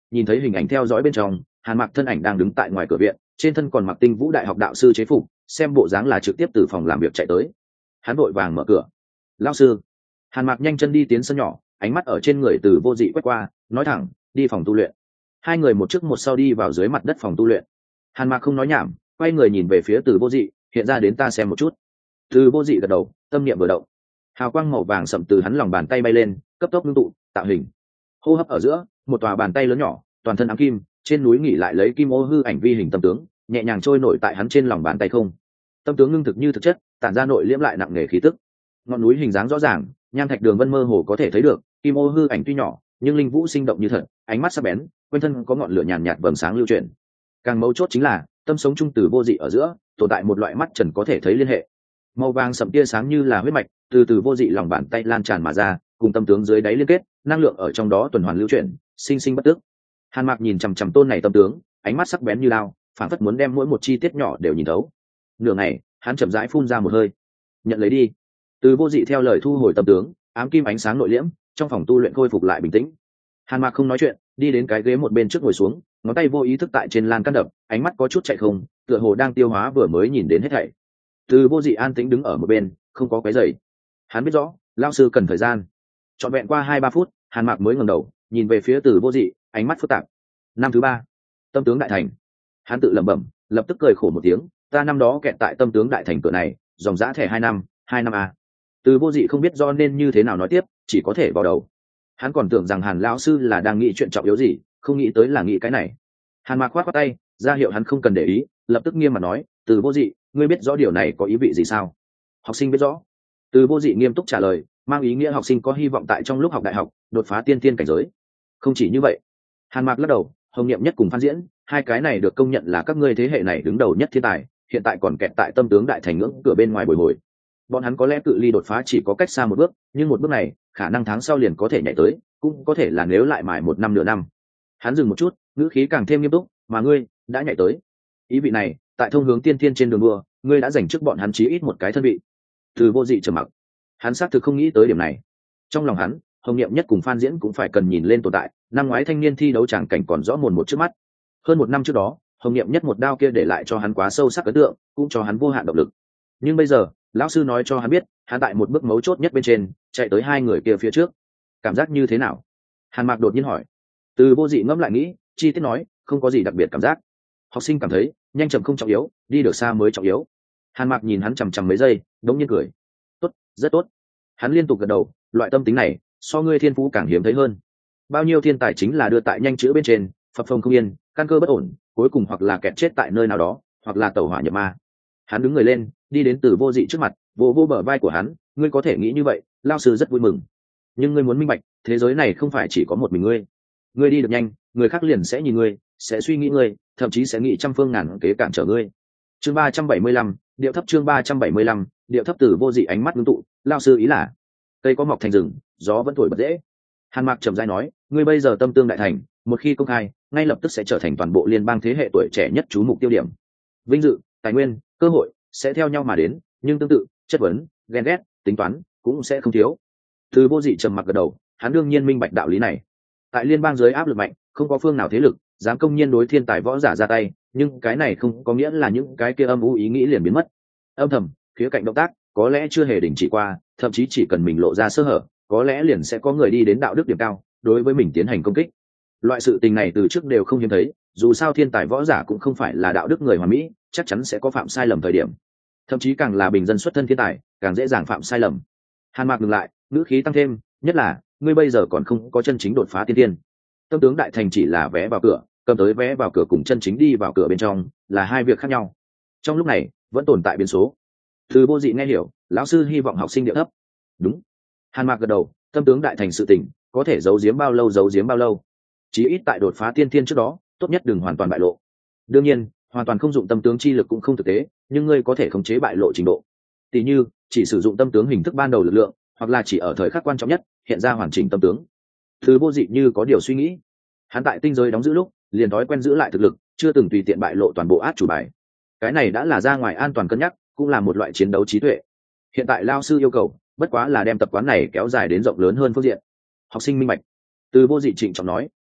nhìn thấy hình ảnh theo dõi bên trong, Hàn Mạc thân ảnh đang đứng tại ngoài cửa viện, trên thân còn mặc Tinh Vũ Đại học đạo sư chế phục, xem bộ dáng là trực tiếp từ phòng làm việc chạy tới. Hắn vội vàng mở cửa. "Lão sư." Hàn Mạc nhanh chân đi tiến sân nhỏ, ánh mắt ở trên người Từ Vô Dị quét qua, nói thẳng, "Đi phòng tu luyện." Hai người một trước một sau đi vào dưới mặt đất phòng tu luyện. Hàn Mạc không nói nhảm, quay người nhìn về phía Từ Vô Dị, "Hiện ra đến ta xem một chút." Từ Vô Dị gật đầu, tâm niệm vừa động, hào quang màu vàng sậm từ hắn lòng bàn tay bay lên, cấp tốc ngưng tụ, tạo hình. Hô hấp ở giữa, một tòa bàn tay lớn nhỏ, toàn thân ám kim, trên núi nghỉ lại lấy kim ô hư ảnh vi hình tâm tướng, nhẹ nhàng trôi nổi tại hắn trên lòng bàn tay không. Tâm tướng ngưng thực như thực chất, tản ra nội liễm lại nặng nề khí tức. Ngọn núi hình dáng rõ ràng, nham thạch đường vân mơ hồ có thể thấy được, kim ô hư ảnh tuy nhỏ, nhưng linh vũ sinh động như thật, ánh mắt sắc bén, quanh thân có ngọn lửa nhàn nhạt vầng sáng lưu chuyển. Càng mấu chốt chính là, tâm sống trung Từ Vô Dị ở giữa, tồn tại một loại mắt trần có thể thấy liên hệ. Màu vàng sậm tia sáng như là huyết mạch, từ Vô Dị lòng bàn tay lan tràn mà ra, cùng tâm tướng dưới đáy liên kết, năng lượng ở trong đó tuần hoàn lưu chuyển, sinh sinh bất tức. Hàn Mạc nhìn chằm chằm tôn này tâm tướng, ánh mắt sắc bén như lao, phản phất muốn đem mỗi một chi tiết nhỏ đều nhìn thấu. Nửa ngày, hắn chậm rãi phun ra một hơi. "Nhận lấy đi." Từ Vô Dị theo lời thu hồi tâm tướng, ám kim ánh sáng nội liễm, trong phòng tu luyện khôi phục lại bình tĩnh. Hàn Mạc không nói chuyện, đi đến cái ghế một bên trước ngồi xuống, ngón tay vô ý thức tại trên lan can đập, ánh mắt có chút chạy không, tựa hồ đang tiêu hóa vừa mới nhìn đến hết thảy. Từ Vô Dị an tĩnh đứng ở một bên, không có quấy rầy. Hắn biết rõ, lão sư cần thời gian. Trọn vẹn qua 2-3 phút, Hàn Mạc mới ngẩng đầu, nhìn về phía Từ Vô Dị, ánh mắt phức tạp. Năm thứ 3, tâm tướng đại thành. Hắn tự lẩm bẩm, lập tức cười khổ một tiếng, ta năm đó kẹt tại tâm tướng đại thành cửa này, dòng dã thẻ 2 năm a. Từ Vô Dị không biết do nên như thế nào nói tiếp, chỉ có thể vào đầu. Hắn còn tưởng rằng Hàn lão sư là đang nghĩ chuyện trọng yếu gì, không nghĩ tới là nghĩ cái này. Hàn Mạc khoát khoát tay, ra hiệu hắn không cần để ý, lập tức nghiêm mặt nói, Từ Vô Dị, ngươi biết rõ điều này có ý vị gì sao? Học sinh biết rõ. Từ Vô Dị nghiêm túc trả lời, mang ý nghĩa học sinh có hy vọng tại trong lúc học đại học đột phá tiên tiên cảnh giới. Không chỉ như vậy. Hàn Mạc lắc đầu, Hồng Niệm Nhất cùng Phan Diễn, hai cái này được công nhận là các ngươi thế hệ này đứng đầu nhất thiên tài, hiện tại còn kẹt tại tâm tướng đại thành ngưỡng cửa bên ngoài bồi hồi. Bọn hắn có lẽ cự ly đột phá chỉ có cách xa một bước, nhưng một bước này khả năng tháng sau liền có thể nhảy tới, cũng có thể là nếu lại mài 1 năm nửa năm. Hắn dừng một chút, ngữ khí càng thêm nghiêm túc, mà ngươi đã nhảy tới. Ý vị này, tại thông hướng tiên tiên trên đường đua, ngươi đã giành trước bọn hắn chí ít một cái thân vị. Từ Vô Dị trầm mặc. Hắn xác thực không nghĩ tới điểm này. Trong lòng hắn, Hồng Niệm Nhất cùng Phan Diễn cũng phải cần nhìn lên tồn tại, năm ngoái thanh niên thi đấu tràng cảnh còn rõ mồn một trước mắt. Hơn 1 năm trước đó, Hồng Niệm Nhất một đao kia để lại cho hắn quá sâu sắc ấn tượng, cũng cho hắn vô hạn động lực. Nhưng bây giờ, lão sư nói cho hắn biết, hắn tại một bước mấu chốt nhất bên trên, chạy tới hai người kia phía trước. Cảm giác như thế nào? Hàn Mạc đột nhiên hỏi. Từ Vô Dị ngẫm lại nghĩ, chi tiết nói, không có gì đặc biệt cảm giác. Học sinh cảm thấy, nhanh chậm không trọng yếu, đi được xa mới trọng yếu. Hàn Mạc nhìn hắn chằm chằm mấy giây, đống nhiên cười. Tốt, rất tốt. Hắn liên tục gật đầu, loại tâm tính này, so ngươi thiên phú càng hiếm thấy hơn. Bao nhiêu thiên tài chính là đưa tại nhanh chữ bên trên, phập phồng không yên, căn cơ bất ổn, cuối cùng hoặc là kẹt chết tại nơi nào đó, hoặc là tẩu hỏa nhập ma. Hắn đứng người lên, đi đến Từ Vô Dị trước mặt, vỗ vỗ bờ vai của hắn, ngươi có thể nghĩ như vậy, lão sư rất vui mừng. Nhưng ngươi muốn minh bạch, thế giới này không phải chỉ có một mình ngươi. Ngươi đi được nhanh, người khác liền sẽ nhìn ngươi, sẽ suy nghĩ ngươi, thậm chí sẽ nghĩ trăm phương ngàn kế cản trở ngươi. Chương 375, điệu thấp. Chương 375, điệu thấp. Từ Vô Dị ánh mắt ngưng tụ, lão sư ý là cây có mọc thành rừng, gió vẫn thổi bật dễ. Hàn Mạc trầm rãi nói, ngươi bây giờ tâm tương đại thành, một khi công khai, ngay lập tức sẽ trở thành toàn bộ liên bang thế hệ tuổi trẻ nhất chú mục tiêu điểm. Vinh dự, tài nguyên, cơ hội sẽ theo nhau mà đến, nhưng tương tự, chất vấn, ghen ghét, tính toán cũng sẽ không thiếu. Từ Vô Dị trầm mặc gật đầu, hắn đương nhiên minh bạch đạo lý này. Tại liên bang dưới áp lực mạnh, không có phương nào thế lực dám công nhiên đối thiên tài võ giả ra tay, nhưng cái này không có nghĩa là những cái kia âm u ý nghĩ liền biến mất. Âm thầm, khía cạnh động tác có lẽ chưa hề đình chỉ qua, thậm chí chỉ cần mình lộ ra sơ hở, có lẽ liền sẽ có người đi đến đạo đức điểm cao, đối với mình tiến hành công kích. Loại sự tình này từ trước đều không hiếm thấy, dù sao thiên tài võ giả cũng không phải là đạo đức người hoàn mỹ, chắc chắn sẽ có phạm sai lầm thời điểm. Thậm chí càng là bình dân xuất thân thiên tài, càng dễ dàng phạm sai lầm. Hàn Mạc ngừng lại, ngữ khí tăng thêm, nhất là ngươi bây giờ còn không có chân chính đột phá tiên tiên. Tâm tướng đại thành chỉ là vé vào cửa, cầm tới vé vào cửa cùng chân chính đi vào cửa bên trong là hai việc khác nhau. Trong lúc này vẫn tồn tại biến số. Từ Vô Dị nghe hiểu, lão sư hy vọng học sinh điệu thấp. Đúng. Hàn Mạc gật đầu, tâm tướng đại thành sự tình có thể giấu giếm bao lâu giấu giếm bao lâu, chí ít tại đột phá tiên tiên trước đó, tốt nhất đừng hoàn toàn bại lộ. Đương nhiên, hoàn toàn không dụng tâm tướng chi lực cũng không thực tế, nhưng ngươi có thể khống chế bại lộ trình độ. Tỷ như, chỉ sử dụng tâm tướng hình thức ban đầu lực lượng, hoặc là chỉ ở thời khắc quan trọng nhất hiện ra hoàn chỉnh tâm tướng. Từ Vô Dị như có điều suy nghĩ. Hắn tại tinh giới đóng giữ lúc, liền thói quen giữ lại thực lực, chưa từng tùy tiện bại lộ toàn bộ át chủ bài. Cái này đã là ra ngoài an toàn cân nhắc, cũng là một loại chiến đấu trí tuệ. Hiện tại lao sư yêu cầu, bất quá là đem tập quán này kéo dài đến rộng lớn hơn phương diện. Học sinh minh bạch. Từ Vô Dị trịnh trọng nói,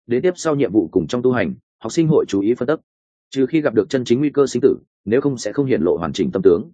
đến tiếp sau nhiệm vụ cùng trong tu hành, học sinh hội chú ý phân tích, trừ khi gặp được chân chính nguy cơ sinh tử, nếu không sẽ không hiện lộ hoàn chỉnh tâm tướng.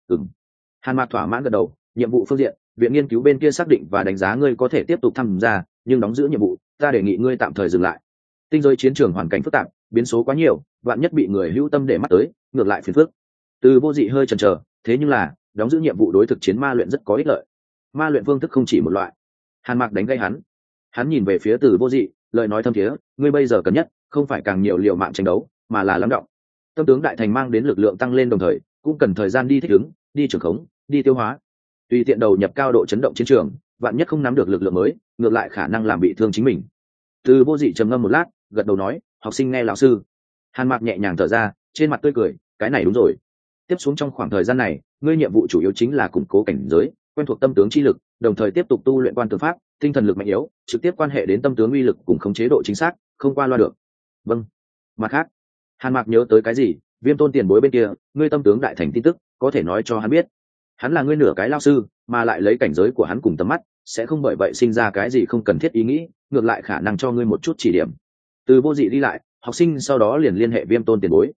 Hàn Mạc thỏa mãn gật đầu. Nhiệm vụ phương diện, viện nghiên cứu bên kia xác định và đánh giá ngươi có thể tiếp tục tham gia, nhưng đóng giữ nhiệm vụ, ta đề nghị ngươi tạm thời dừng lại. Tinh giới chiến trường hoàn cảnh phức tạp, biến số quá nhiều, vạn nhất bị người hữu tâm để mắt tới, ngược lại phiền phức. Từ Vô Dị hơi chần chờ, thế nhưng là đóng giữ nhiệm vụ đối thực chiến ma luyện rất có ích lợi. Ma luyện phương thức không chỉ một loại. Hàn Mạc đánh gây hắn nhìn về phía Từ Vô Dị, lời nói thâm thiế, ngươi bây giờ cần nhất không phải càng nhiều liều mạng tranh đấu, mà là lắng đọng. Tâm tướng đại thành mang đến lực lượng tăng lên, đồng thời cũng cần thời gian đi thích ứng, đi trưởng khống, đi tiêu hóa. Tùy tiện đầu nhập cao độ chấn động chiến trường, vạn nhất không nắm được lực lượng mới, ngược lại khả năng làm bị thương chính mình. Từ Vô Dị trầm ngâm một lát, gật đầu nói, học sinh nghe lão sư. Hàn Mạc nhẹ nhàng thở ra, trên mặt tươi cười, cái này đúng rồi. Tiếp xuống trong khoảng thời gian này, ngươi nhiệm vụ chủ yếu chính là củng cố cảnh giới, quen thuộc tâm tướng chi lực, đồng thời tiếp tục tu luyện quan tướng pháp, tinh thần lực mạnh yếu trực tiếp quan hệ đến tâm tướng uy lực cùng khống chế độ chính xác, không qua loa được. Vâng. Mặt khác, Hàn Mạc nhớ tới cái gì, Viêm Tôn tiền bối bên kia, ngươi tâm tướng đại thành tin tức, có thể nói cho hắn biết. Hắn là ngươi nửa cái lao sư, mà lại lấy cảnh giới của hắn cùng tầm mắt, sẽ không bởi vậy sinh ra cái gì không cần thiết ý nghĩ, ngược lại khả năng cho ngươi một chút chỉ điểm. Từ Vô Dị đi lại, học sinh sau đó liền liên hệ Viêm Tôn tiền bối.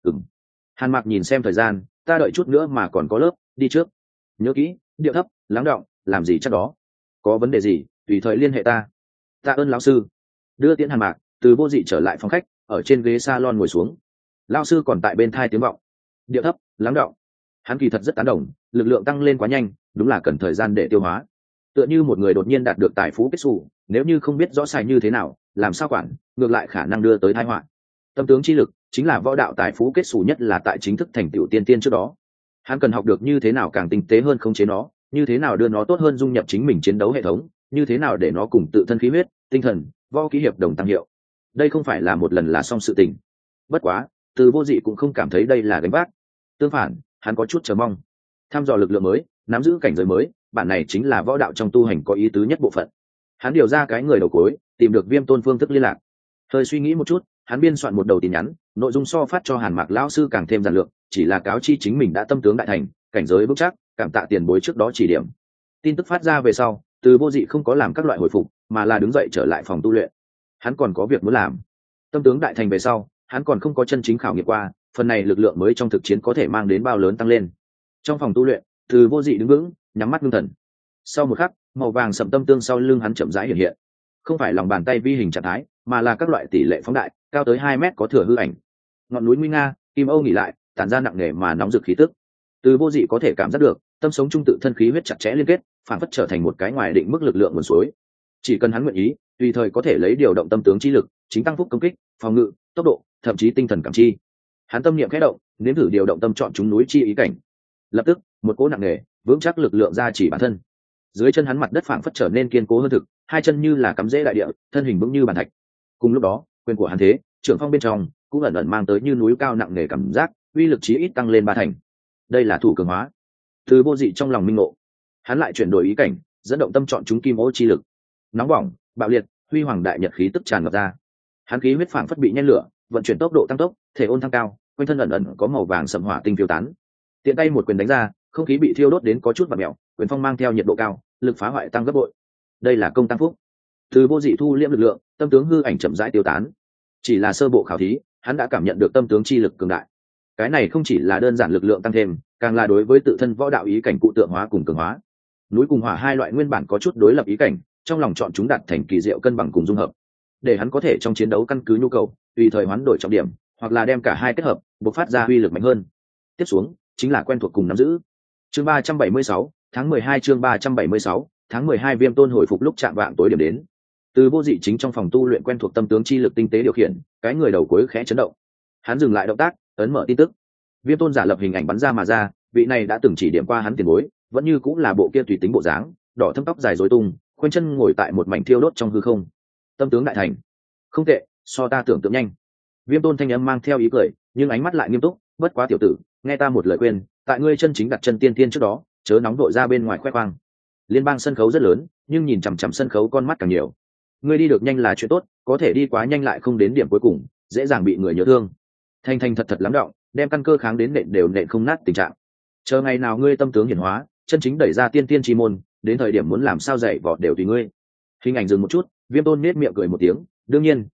Hàn Mạc nhìn xem thời gian, ta đợi chút nữa mà còn có lớp, đi trước. Nhớ kỹ, điệu thấp, lắng đọng, làm gì chắc đó. Có vấn đề gì, tùy thời liên hệ ta. Tạ ơn lão sư. Đưa tiễn Hàn Mạc, Từ Vô Dị trở lại phòng khách, ở trên ghế salon ngồi xuống. Lão sư còn tại bên thai tiếng vọng. Điệu thấp, lắng đọng. Hắn kỳ thật rất tán đồng, lực lượng tăng lên quá nhanh, đúng là cần thời gian để tiêu hóa. Tựa như một người đột nhiên đạt được tài phú kết xù, nếu như không biết rõ xài như thế nào, làm sao quản, ngược lại khả năng đưa tới tai họa. Tâm tướng chi lực chính là võ đạo tài phú kết xù nhất là tại chính thức thành tựu tiên tiên trước đó. Hắn cần học được như thế nào càng tinh tế hơn khống chế nó, như thế nào đưa nó tốt hơn dung nhập chính mình chiến đấu hệ thống, như thế nào để nó cùng tự thân khí huyết, tinh thần, võ kỹ hiệp đồng tăng hiệu. Đây không phải là một lần là xong sự tình. Bất quá, Từ Vô Dị cũng không cảm thấy đây là gánh vác. Tương phản, hắn có chút chờ mong. Thăm dò lực lượng mới, nắm giữ cảnh giới mới, bản này chính là võ đạo trong tu hành có ý tứ nhất bộ phận. Hắn điều ra cái người đầu cuối, tìm được Viêm Tôn phương thức liên lạc. Hơi suy nghĩ một chút, hắn biên soạn một đầu tin nhắn, nội dung so phát cho Hàn Mạc lão sư càng thêm giản lược, chỉ là cáo chi chính mình đã tâm tướng đại thành, cảnh giới vững chắc, cảm tạ tiền bối trước đó chỉ điểm. Tin tức phát ra về sau, Từ Vô Dị không có làm các loại hồi phục, mà là đứng dậy trở lại phòng tu luyện. Hắn còn có việc muốn làm. Tâm tướng đại thành về sau, hắn còn không có chân chính khảo nghiệm qua, phần này lực lượng mới trong thực chiến có thể mang đến bao lớn tăng lên. Trong phòng tu luyện, Từ Vô Dị đứng vững, nhắm mắt ngưng thần. Sau một khắc, màu vàng sậm tâm tương sau lưng hắn chậm rãi hiện hiện. Không phải lòng bàn tay vi hình trạng thái, mà là các loại tỷ lệ phóng đại, cao tới 2 mét có thừa hư ảnh. Ngọn núi nguy nga, kim âu nghỉ lại, tản ra nặng nề mà nóng rực khí tức. Từ Vô Dị có thể cảm giác được, tâm sống trung tự thân khí huyết chặt chẽ liên kết, phản phất trở thành một cái ngoài định mức lực lượng nguồn suối. Chỉ cần hắn nguyện ý, tùy thời có thể lấy điều động tâm tướng chi lực, chính tăng phúc công kích, phòng ngự, tốc độ, thậm chí tinh thần cảm chi. Hắn tâm niệm khẽ động, nếm thử điều động tâm chọn chúng núi chi ý cảnh. Lập tức, một cỗ nặng nề, vững chắc lực lượng ra chỉ bản thân. Dưới chân hắn mặt đất phảng phất trở nên kiên cố hơn thực, hai chân như là cắm rễ đại địa, thân hình vững như bàn thạch. Cùng lúc đó, quyền của hắn thế, trưởng phong bên trong cũng ẩn ẩn mang tới như núi cao nặng nề cảm giác, uy lực chí ít tăng lên 3 thành. Đây là thủ cường hóa. Từ Vô Dị trong lòng minh ngộ, hắn lại chuyển đổi ý cảnh, dẫn động tâm chọn chúng kim ô chi lực. Nóng bỏng, bạo liệt, huy hoàng đại nhật khí tức tràn ngập ra. Hắn khí huyết phảng phất bị nhen lửa, vận chuyển tốc độ tăng tốc, thể ôn thăng cao, quanh thân ẩn ẩn có màu vàng sẫm hỏa tinh phiêu tán. Tiện tay một quyền đánh ra, không khí bị thiêu đốt đến có chút vặn mèo, quyền phong mang theo nhiệt độ cao, lực phá hoại tăng gấp bội. Đây là công tăng phúc. Từ Vô Dị thu liễm lực lượng, tâm tướng hư ảnh chậm rãi tiêu tán. Chỉ là sơ bộ khảo thí, hắn đã cảm nhận được tâm tướng chi lực cường đại. Cái này không chỉ là đơn giản lực lượng tăng thêm, càng là đối với tự thân võ đạo ý cảnh cụ tượng hóa cùng cường hóa. Núi cùng hỏa hai loại nguyên bản có chút đối lập ý cảnh, trong lòng chọn chúng đạt thành kỳ diệu cân bằng cùng dung hợp, để hắn có thể trong chiến đấu căn cứ nhu cầu, tùy thời hoán đổi trọng điểm, hoặc là đem cả hai kết hợp, bộc phát ra uy lực mạnh hơn. Tiếp xuống, chính là quen thuộc cùng nắm giữ. Chương 376, tháng 12 chương 376, tháng 12 Viêm Tôn hồi phục lúc chạm vạng tối điểm đến. Từ Vô Dị chính trong phòng tu luyện quen thuộc tâm tướng chi lực tinh tế điều khiển, cái người đầu cuối khẽ chấn động. Hắn dừng lại động tác, ấn mở tin tức. Viêm Tôn giả lập hình ảnh bắn ra mà ra, vị này đã từng chỉ điểm qua hắn tiền bối, vẫn như cũng là bộ kia tùy tính bộ dáng, đỏ thâm tóc dài rối tung, khoanh chân ngồi tại một mảnh thiêu đốt trong hư không. Tâm tướng đại thành, không tệ, so ta tưởng tượng nhanh. Viêm Tôn thanh âm mang theo ý cười, nhưng ánh mắt lại nghiêm túc, bất quá tiểu tử, nghe ta một lời khuyên, tại ngươi chân chính đặt chân tiên tiên trước đó, chớ nóng đội ra bên ngoài khoe khoang. Liên bang sân khấu rất lớn, nhưng nhìn chằm chằm sân khấu con mắt càng nhiều. Ngươi đi được nhanh là chuyện tốt, có thể đi quá nhanh lại không đến điểm cuối cùng, dễ dàng bị người nhớ thương. Thanh thanh thật thật lắm động, đem căn cơ kháng đến nện đều nện không nát tình trạng. Chờ ngày nào ngươi tâm tướng hiển hóa, chân chính đẩy ra tiên tiên chi môn, đến thời điểm muốn làm sao dạy vọt đều tùy ngươi. Hình ảnh dừng một chút, Viêm Tôn nết miệng cười một tiếng, đương nhiên,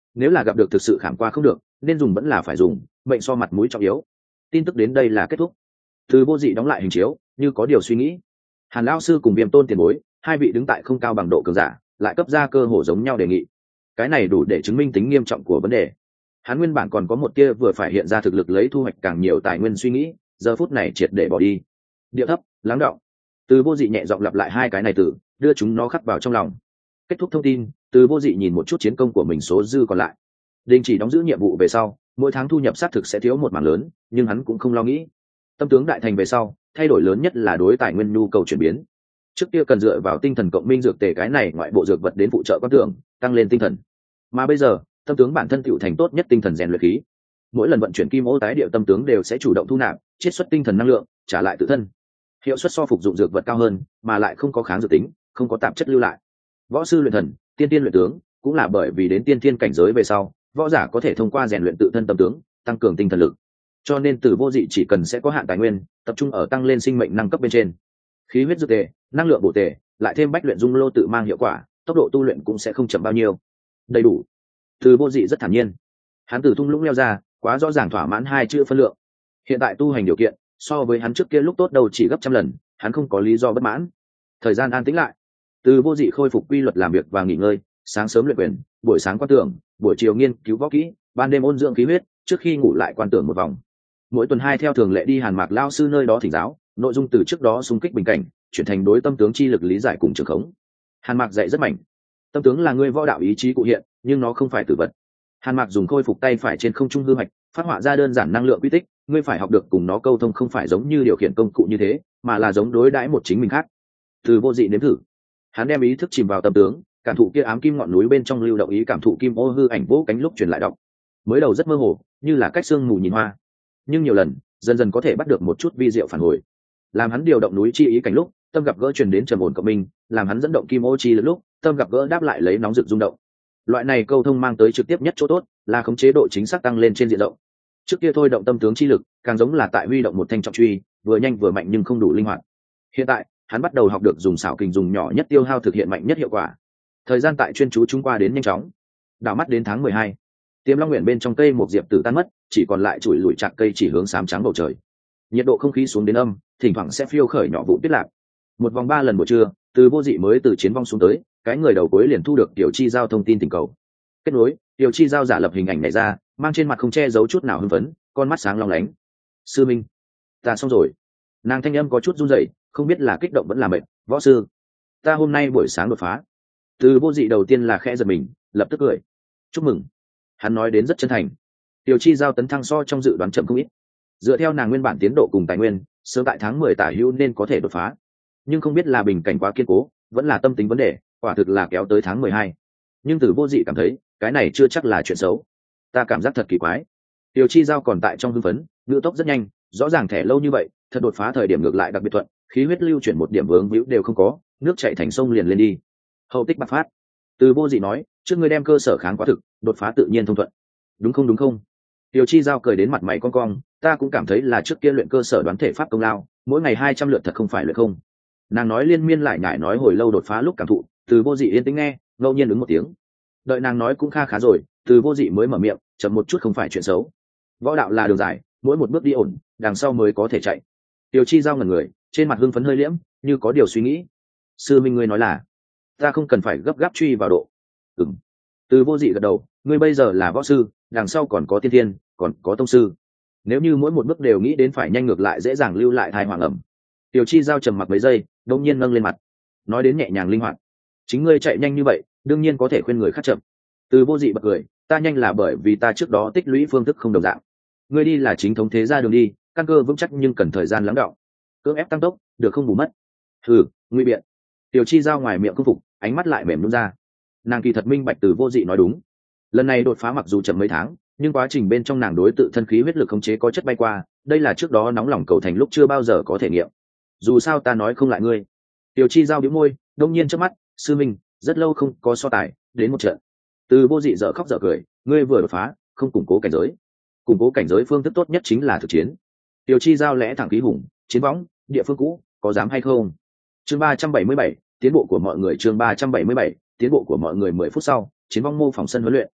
nếu là gặp được thực sự khảm qua không được nên dùng vẫn là phải dùng, mệnh so mặt mũi trọng yếu. Tin tức đến đây là kết thúc. Từ Vô Dị đóng lại hình chiếu, như có điều suy nghĩ. Hàn lão sư cùng Viêm Tôn tiền bối, hai vị đứng tại không cao bằng độ cường giả, lại cấp ra cơ hồ giống nhau đề nghị. Cái này đủ để chứng minh tính nghiêm trọng của vấn đề. Hắn nguyên bản còn có một tia vừa phải hiện ra thực lực lấy thu hoạch càng nhiều tài nguyên suy nghĩ, giờ phút này triệt để bỏ đi. Điệu thấp, lắng đọng. Từ Vô Dị nhẹ giọng lặp lại hai cái này từ, đưa chúng nó khắc vào trong lòng. Kết thúc thông tin, Từ Vô Dị nhìn một chút chiến công của mình số dư còn lại. Đình chỉ đóng giữ nhiệm vụ về sau, mỗi tháng thu nhập xác thực sẽ thiếu một mảng lớn, nhưng hắn cũng không lo nghĩ. Tâm tướng đại thành về sau, thay đổi lớn nhất là đối tài nguyên nhu cầu chuyển biến. Trước kia cần dựa vào tinh thần cộng minh dược tề cái này ngoại bộ dược vật đến phụ trợ quan tưởng, tăng lên tinh thần. Mà bây giờ, tâm tướng bản thân tựu thành tốt nhất tinh thần rèn luyện khí. Mỗi lần vận chuyển kim ô tái điệu tâm tướng đều sẽ chủ động thu nạp, chiết xuất tinh thần năng lượng, trả lại tự thân. Hiệu suất so phục dụng dược vật cao hơn, mà lại không có kháng dược tính, không có tạp chất lưu lại. Võ sư luyện thần, tiên tiên luyện tướng, cũng là bởi vì đến tiên thiên cảnh giới về sau, võ giả có thể thông qua rèn luyện tự thân tâm tướng, tăng cường tinh thần lực. Cho nên Từ Vô Dị chỉ cần sẽ có hạn tài nguyên, tập trung ở tăng lên sinh mệnh năng cấp bên trên. Khí huyết dược tề, năng lượng bổ tề, lại thêm bách luyện dung lô tự mang hiệu quả, tốc độ tu luyện cũng sẽ không chậm bao nhiêu. Đầy đủ. Từ Vô Dị rất thản nhiên. Hắn từ thung lũng leo ra, quá rõ ràng thỏa mãn hai chữ phân lượng. Hiện tại tu hành điều kiện, so với hắn trước kia lúc tốt đầu chỉ gấp trăm lần, hắn không có lý do bất mãn. Thời gian an tĩnh lại, Từ Vô Dị khôi phục quy luật làm việc và nghỉ ngơi, sáng sớm luyện quyền, buổi sáng quan tưởng, buổi chiều nghiên cứu võ kỹ, ban đêm ôn dưỡng khí huyết, trước khi ngủ lại quan tưởng một vòng. Mỗi tuần hai theo thường lệ đi Hàn Mạc lão sư nơi đó thỉnh giáo, nội dung từ trước đó xung kích bình cảnh, chuyển thành đối tâm tướng chi lực lý giải cùng trường khống. Hàn Mạc dạy rất mạnh. Tâm tướng là ngươi võ đạo ý chí cụ hiện, nhưng nó không phải tử vật. Hàn Mạc dùng khôi phục tay phải trên không trung hư hoạch, phát họa ra đơn giản năng lượng quy tích, ngươi phải học được cùng nó câu thông không phải giống như điều khiển công cụ như thế, mà là giống đối đãi một chính mình khác. Từ Vô Dị nếm thử. Hắn đem ý thức chìm vào tâm tướng, cảm thụ kia ám kim ngọn núi bên trong lưu động ý cảm thụ kim ô hư ảnh vỗ cánh lúc truyền lại đọc. Mới đầu rất mơ hồ, như là cách sương mù nhìn hoa, nhưng nhiều lần, dần dần có thể bắt được một chút vi diệu phản hồi. Làm hắn điều động núi chi ý cảnh lúc, tâm gặp gỡ truyền đến trầm ổn cộng minh, làm hắn dẫn động kim ô chi lực lúc, tâm gặp gỡ đáp lại lấy nóng rực rung động. Loại này câu thông mang tới trực tiếp nhất chỗ tốt là khống chế độ chính xác tăng lên trên diện rộng. Trước kia thôi động tâm tướng chi lực, càng giống là tại huy động một thanh trọng truy, vừa nhanh vừa mạnh nhưng không đủ linh hoạt. Hiện tại, hắn bắt đầu học được dùng xảo kình dùng nhỏ nhất tiêu hao thực hiện mạnh nhất hiệu quả. Thời gian tại chuyên chú trung qua đến nhanh chóng. Đảo mắt đến tháng 12, Tiềm Long Nguyện bên trong cây một diệp tử tan mất, chỉ còn lại chùi lùi chạc cây chỉ hướng xám trắng bầu trời. Nhiệt độ không khí xuống đến âm, thỉnh thoảng sẽ phiêu khởi nhỏ vụ tuyết lạc. Một vòng 3 lần buổi trưa, Từ Vô Dị mới từ chiến vong xuống tới, cái người đầu cuối liền thu được Tiểu Chi giao thông tin tình cầu. Kết nối, Tiểu Chi giao giả lập hình ảnh này ra, mang trên mặt không che giấu chút nào hưng phấn, con mắt sáng long lánh. Sư minh, ta xong rồi. Nàng thanh âm có chút run rẩy, không biết là kích động vẫn là mệt. Võ sư, ta hôm nay buổi sáng đột phá. Từ Vô Dị đầu tiên là khẽ giật mình, lập tức cười. Chúc mừng. Hắn nói đến rất chân thành. Tiểu Chi giao tấn thăng so trong dự đoán chậm không ít. Dựa theo nàng nguyên bản tiến độ cùng tài nguyên, sớm tại tháng 10 tả hữu nên có thể đột phá. Nhưng không biết là bình cảnh quá kiên cố, vẫn là tâm tính vấn đề, quả thực là kéo tới tháng 12. Nhưng Từ Vô Dị cảm thấy, cái này chưa chắc là chuyện xấu. Ta cảm giác thật kỳ quái. Tiểu Chi giao còn tại trong hưng phấn, ngữ tốc rất nhanh, rõ ràng thẻ lâu như vậy, thật đột phá thời điểm ngược lại đặc biệt thuận, khí huyết lưu chuyển một điểm vướng víu đều không có, nước chảy thành sông liền lên đi. Hậu tích bạc phát. Từ Vô Dị nói, trước ngươi đem cơ sở kháng quá thực, đột phá tự nhiên thông thuận. Đúng không đúng không? Tiểu Chi giao cười đến mặt mày cong cong, ta cũng cảm thấy là trước kia luyện cơ sở đoán thể pháp công lao, mỗi ngày 200 lượt thật không phải luyện không. Nàng nói liên miên lại nhải nói hồi lâu đột phá lúc cảm thụ, Từ Vô Dị yên tĩnh nghe, ngẫu nhiên ứng một tiếng. Đợi nàng nói cũng kha khá rồi, Từ Vô Dị mới mở miệng, chậm một chút không phải chuyện xấu. Võ đạo là đường dài, mỗi một bước đi ổn, đằng sau mới có thể chạy. Tiểu Chi giao ngẩn người, trên mặt hưng phấn hơi liễm, như có điều suy nghĩ. Sư minh ngươi nói là, ta không cần phải gấp gáp truy vào độ. Ừm. Từ Vô Dị gật đầu, ngươi bây giờ là võ sư, đằng sau còn có tiên thiên, còn có tông sư. Nếu như mỗi một bước đều nghĩ đến phải nhanh ngược lại dễ dàng lưu lại thai hoàng ẩm. Tiểu Chi giao trầm mặc mấy giây, đột nhiên nâng lên mặt, nói đến nhẹ nhàng linh hoạt. Chính ngươi chạy nhanh như vậy, đương nhiên có thể khuyên người khác chậm. Từ Vô Dị bật cười, ta nhanh là bởi vì ta trước đó tích lũy phương thức không đồng dạng. Ngươi đi là chính thống thế gia đường đi, căn cơ vững chắc nhưng cần thời gian lắng đọng. Cưỡng ép tăng tốc, được không bù mất. Hừ, nguy biện. Tiểu Chi giao ngoài miệng không phục, ánh mắt lại mềm nhũn ra. Nàng kỳ thật minh bạch Từ Vô Dị nói đúng. Lần này đột phá mặc dù chậm mấy tháng, nhưng quá trình bên trong nàng đối tự thân khí huyết lực khống chế có chất bay qua, đây là trước đó nóng lòng cầu thành lúc chưa bao giờ có thể nghiệm. Dù sao ta nói không lại ngươi. Tiểu Chi giao bĩu môi, đông nhiên trước mắt, sư minh, rất lâu không có so tài, đến một trận. Từ Vô Dị dở khóc dở cười, ngươi vừa đột phá, không củng cố cảnh giới. Củng cố cảnh giới phương thức tốt nhất chính là thực chiến. Tiểu Chi giao lẽ thẳng khí hùng, chiến võng, địa phương cũ, có dám hay không? Chương 377, tiến bộ của mọi người chương 377, tiến bộ của mọi người 10 phút sau, chiến vong mô phỏng sân huấn luyện.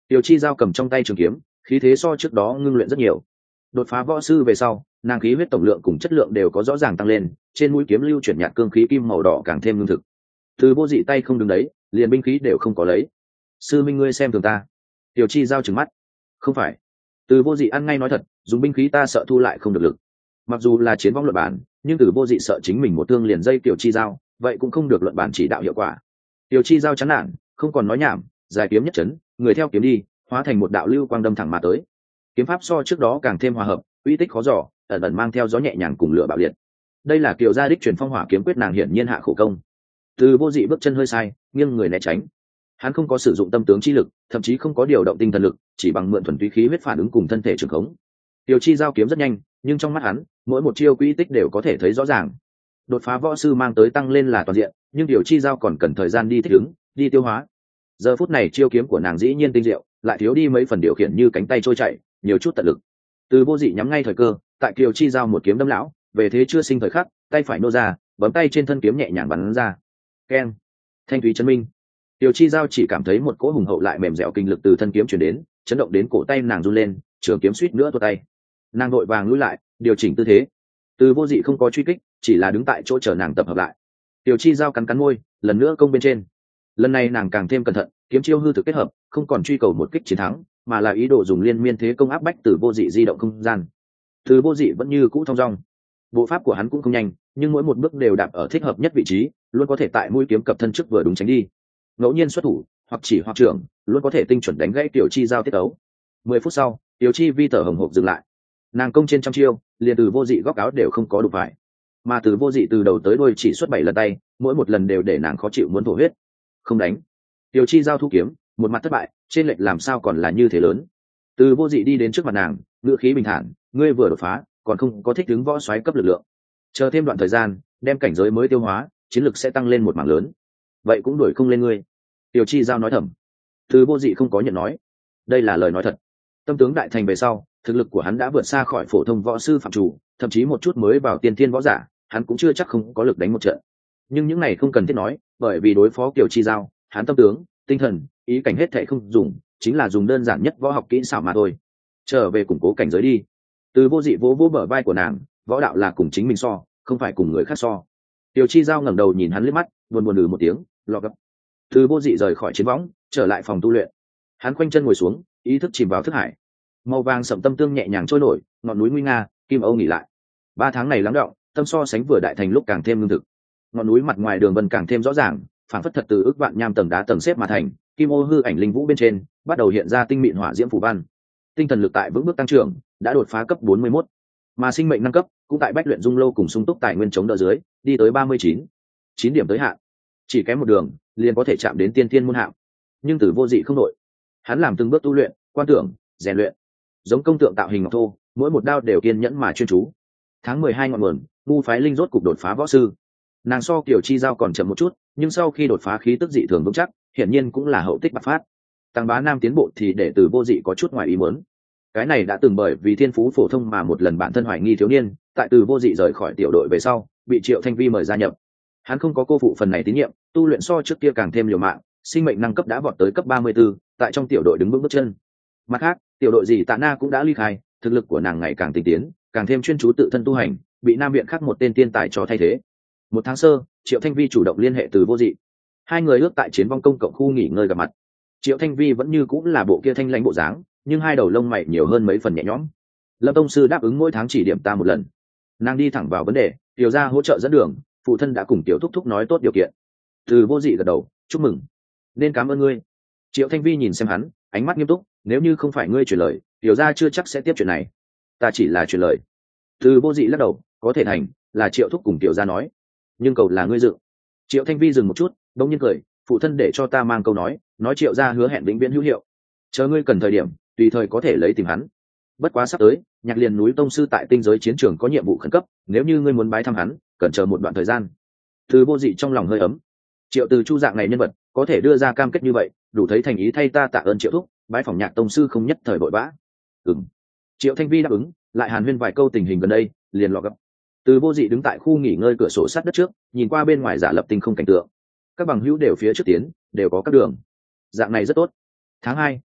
Tiểu Chi Giao cầm trong tay trường kiếm, khí thế so trước đó ngưng luyện rất nhiều. Đột phá võ sư về sau, nàng khí huyết tổng lượng cùng chất lượng đều có rõ ràng tăng lên, trên mũi kiếm lưu chuyển nhạt cương khí kim màu đỏ càng thêm lương thực. Từ Vô Dị tay không đứng đấy, liền binh khí đều không có lấy. Sư minh ngươi xem thường ta. Tiểu Chi Giao trừng mắt. Không phải. Từ Vô Dị ăn ngay nói thật, dùng binh khí ta sợ thu lại không được lực. Mặc dù là chiến vong luận bản, nhưng Từ Vô Dị sợ chính mình một thương liền dây Tiểu Chi Giao, vậy cũng không được luận bản chỉ đạo hiệu quả. Tiểu Chi Giao chán nản, không còn nói nhảm, dài kiếm nhất chấn, người theo kiếm đi, hóa thành một đạo lưu quang đâm thẳng mà tới. Kiếm pháp so trước đó càng thêm hòa hợp, uy tích khó dò, ẩn ẩn mang theo gió nhẹ nhàng cùng lửa bạo liệt. Đây là Kiều gia đích truyền phong hỏa kiếm quyết, nàng hiển nhiên hạ khổ công. Từ Vô Dị bước chân hơi sai, nghiêng người né tránh. Hắn không có sử dụng tâm tướng chi lực, thậm chí không có điều động tinh thần lực, chỉ bằng mượn thuần túy khí huyết phản ứng cùng thân thể trường khống. Tiểu Chi Giao kiếm rất nhanh, nhưng trong mắt hắn, mỗi một chiêu quy tích đều có thể thấy rõ ràng. Đột phá võ sư mang tới tăng lên là toàn diện, nhưng Tiểu Chi Giao còn cần thời gian đi thích ứng, đi tiêu hóa. Giờ phút này chiêu kiếm của nàng dĩ nhiên tinh diệu, lại thiếu đi mấy phần điều khiển như cánh tay trôi chảy, nhiều chút tận lực. Từ Vô Dị nhắm ngay thời cơ, tại Kiều Chi Giao một kiếm đâm lão, về thế chưa sinh thời khắc, tay phải nô ra, bấm tay trên thân kiếm nhẹ nhàng bắn ra. Keng, thanh thúy chấn minh. Tiểu Chi Giao chỉ cảm thấy một cỗ hùng hậu lại mềm dẻo kinh lực từ thân kiếm truyền đến, chấn động đến cổ tay nàng run lên, trường kiếm suýt nữa tuột tay. Nàng vội vàng lùi lại, điều chỉnh tư thế. Từ Vô Dị không có truy kích, chỉ là đứng tại chỗ chờ nàng tập hợp lại. Tiểu Chi Giao cắn cắn môi, lần nữa công bên trên. Lần này nàng càng thêm cẩn thận, kiếm chiêu hư thực kết hợp, không còn truy cầu một kích chiến thắng, mà là ý đồ dùng liên miên thế công áp bách Từ Vô Dị di động không gian. Từ Vô Dị vẫn như cũ thong dong, bộ pháp của hắn cũng không nhanh, nhưng mỗi một bước đều đạp ở thích hợp nhất vị trí, luôn có thể tại mũi kiếm cập thân trước vừa đúng tránh đi. Ngẫu nhiên xuất thủ, hoặc chỉ hoặc trưởng, luôn có thể tinh chuẩn đánh gãy Tiểu Chi Giao tiết ấu. 10 phút sau, Tiểu Chi Vi thở hổn hộc dừng lại. Nàng công trên trăm chiêu, liền Từ Vô Dị góc áo đều không có đụng phải, mà Từ Vô Dị từ đầu tới đuôi chỉ xuất 7 lần tay, mỗi một lần đều để nàng khó chịu muốn thổ huyết. Không đánh. Tiểu Chi Giao thu kiếm, một mặt thất bại, trên lệch làm sao còn là như thế lớn. Từ Vô Dị đi đến trước mặt nàng, ngữ khí bình thản, ngươi vừa đột phá, còn không có thích ứng võ soái cấp lực lượng, chờ thêm đoạn thời gian, đem cảnh giới mới tiêu hóa, chiến lực sẽ tăng lên một mảng lớn. Vậy cũng đuổi không lên ngươi. Tiểu Chi Giao nói thầm. Từ Vô Dị không có nhận nói, đây là lời nói thật. Tâm tướng đại thành về sau, thực lực của hắn đã vượt xa khỏi phổ thông võ sư phạm chủ, thậm chí một chút mới vào tiên thiên võ giả, hắn cũng chưa chắc không có lực đánh một trận. Nhưng những này không cần thiết nói, bởi vì đối phó Tiểu Chi Giao, hắn tâm tướng, tinh thần, ý cảnh hết thảy không dùng, chính là dùng đơn giản nhất võ học kỹ xảo mà thôi. Trở về củng cố cảnh giới đi. Từ Vô Dị vỗ vỗ bờ vai của nàng, võ đạo là cùng chính mình so, không phải cùng người khác so. Tiểu Chi Giao ngẩng đầu nhìn hắn liếc mắt, buồn buồn một tiếng, lọ gấp. Từ Vô Dị rời khỏi chiến võng, trở lại phòng tu luyện. Hắn khoanh chân ngồi xuống, ý thức chìm vào thức hải. Màu vàng sậm tâm tương nhẹ nhàng trôi nổi, ngọn núi nguy nga, kim âu nghỉ lại. 3 tháng này lắng đọng, tâm so sánh vừa đại thành lúc càng thêm lương thực. Ngọn núi mặt ngoài đường vân càng thêm rõ ràng, phản phất thật từ ức vạn nham tầng đá tầng xếp mà thành, kim ô hư ảnh linh vũ bên trên bắt đầu hiện ra tinh mịn hỏa diễm phù văn. Tinh thần lực tại vững bước tăng trưởng, đã đột phá cấp 41, mà sinh mệnh 5 cấp cũng tại bách luyện dung lô cùng sung túc tài nguyên chống đỡ dưới, đi tới 39, 9 điểm tới hạn, chỉ kém một đường liền có thể chạm đến tiên thiên môn hạng. Nhưng Từ Vô Dị không đổi, hắn làm từng bước tu luyện, quan tưởng, rèn luyện, giống công tượng tạo hình ngọc thô, mỗi một đao đều kiên nhẫn mà chuyên chú. Tháng 12 ngọn nguồn, ngu phái linh rốt cục đột phá võ sư. Nàng so Kiều Chi Giao còn chậm một chút, nhưng sau khi đột phá khí tức dị thường vững chắc, hiển nhiên cũng là hậu tích bạc phát. Tăng Bá Nam tiến bộ thì để Từ Vô Dị có chút ngoài ý muốn. Cái này đã từng bởi vì thiên phú phổ thông mà một lần bản thân hoài nghi thiếu niên, tại Từ Vô Dị rời khỏi tiểu đội về sau, bị Triệu Thanh Vi mời gia nhập. Hắn không có cô phụ phần này tín nhiệm, tu luyện so trước kia càng thêm liều mạng, sinh mệnh năng cấp đã vọt tới cấp 34, tại trong tiểu đội đứng vững bước chân. Mặt khác, tiểu đội gì Tạ Na cũng đã ly khai, thực lực của nàng ngày càng tinh tiến, càng thêm chuyên chú tự thân tu hành, bị Nam viện khác một tên tiên tài cho thay thế. 1 tháng sơ, Triệu Thanh Vi chủ động liên hệ Từ Vô Dị. Hai người ước tại chiến vong công cộng khu nghỉ ngơi gặp mặt. Triệu Thanh Vi vẫn như cũng là bộ kia thanh lãnh bộ dáng, nhưng hai đầu lông mày nhiều hơn mấy phần nhẹ nhõm. Lâm tông sư đáp ứng mỗi tháng chỉ điểm ta một lần. Nàng đi thẳng vào vấn đề, Tiểu gia hỗ trợ dẫn đường, phụ thân đã cùng Tiểu thúc thúc nói tốt điều kiện. Từ Vô Dị gật đầu, chúc mừng, nên cảm ơn ngươi. Triệu Thanh Vi nhìn xem hắn, ánh mắt nghiêm túc, nếu như không phải ngươi truyền lời, Tiểu gia chưa chắc sẽ tiếp chuyện này. Ta chỉ là truyền lời. Từ Vô Dị lắc đầu, có thể thành, là Triệu thúc cùng Tiểu gia nói, nhưng cầu là ngươi dự. Triệu Thanh Vi dừng một chút, đống nhiên cười, phụ thân để cho ta mang câu nói Triệu gia hứa hẹn vĩnh viễn hữu hiệu, chờ ngươi cần thời điểm tùy thời có thể lấy tìm hắn. Bất quá sắp tới, Nhạc Liền núi tông sư tại tinh giới chiến trường có nhiệm vụ khẩn cấp, nếu như ngươi muốn bái thăm hắn, cần chờ một đoạn thời gian. Từ Vô Dị trong lòng hơi ấm. Triệu Từ Chu dạng này nhân vật có thể đưa ra cam kết như vậy, đủ thấy thành ý thay ta tạ ơn Triệu thúc, bái phỏng Nhạc tông sư không nhất thời vội vã. Triệu Thanh Vi đáp ứng, lại hàn huyên vài câu tình hình gần đây, liền lọ gấp. Từ Vô Dị đứng tại khu nghỉ ngơi cửa sổ sát đất trước, nhìn qua bên ngoài giả lập tinh không cảnh tượng. Các bằng hữu đều phía trước tiến, đều có các đường. Dạng này rất tốt. Tháng 2,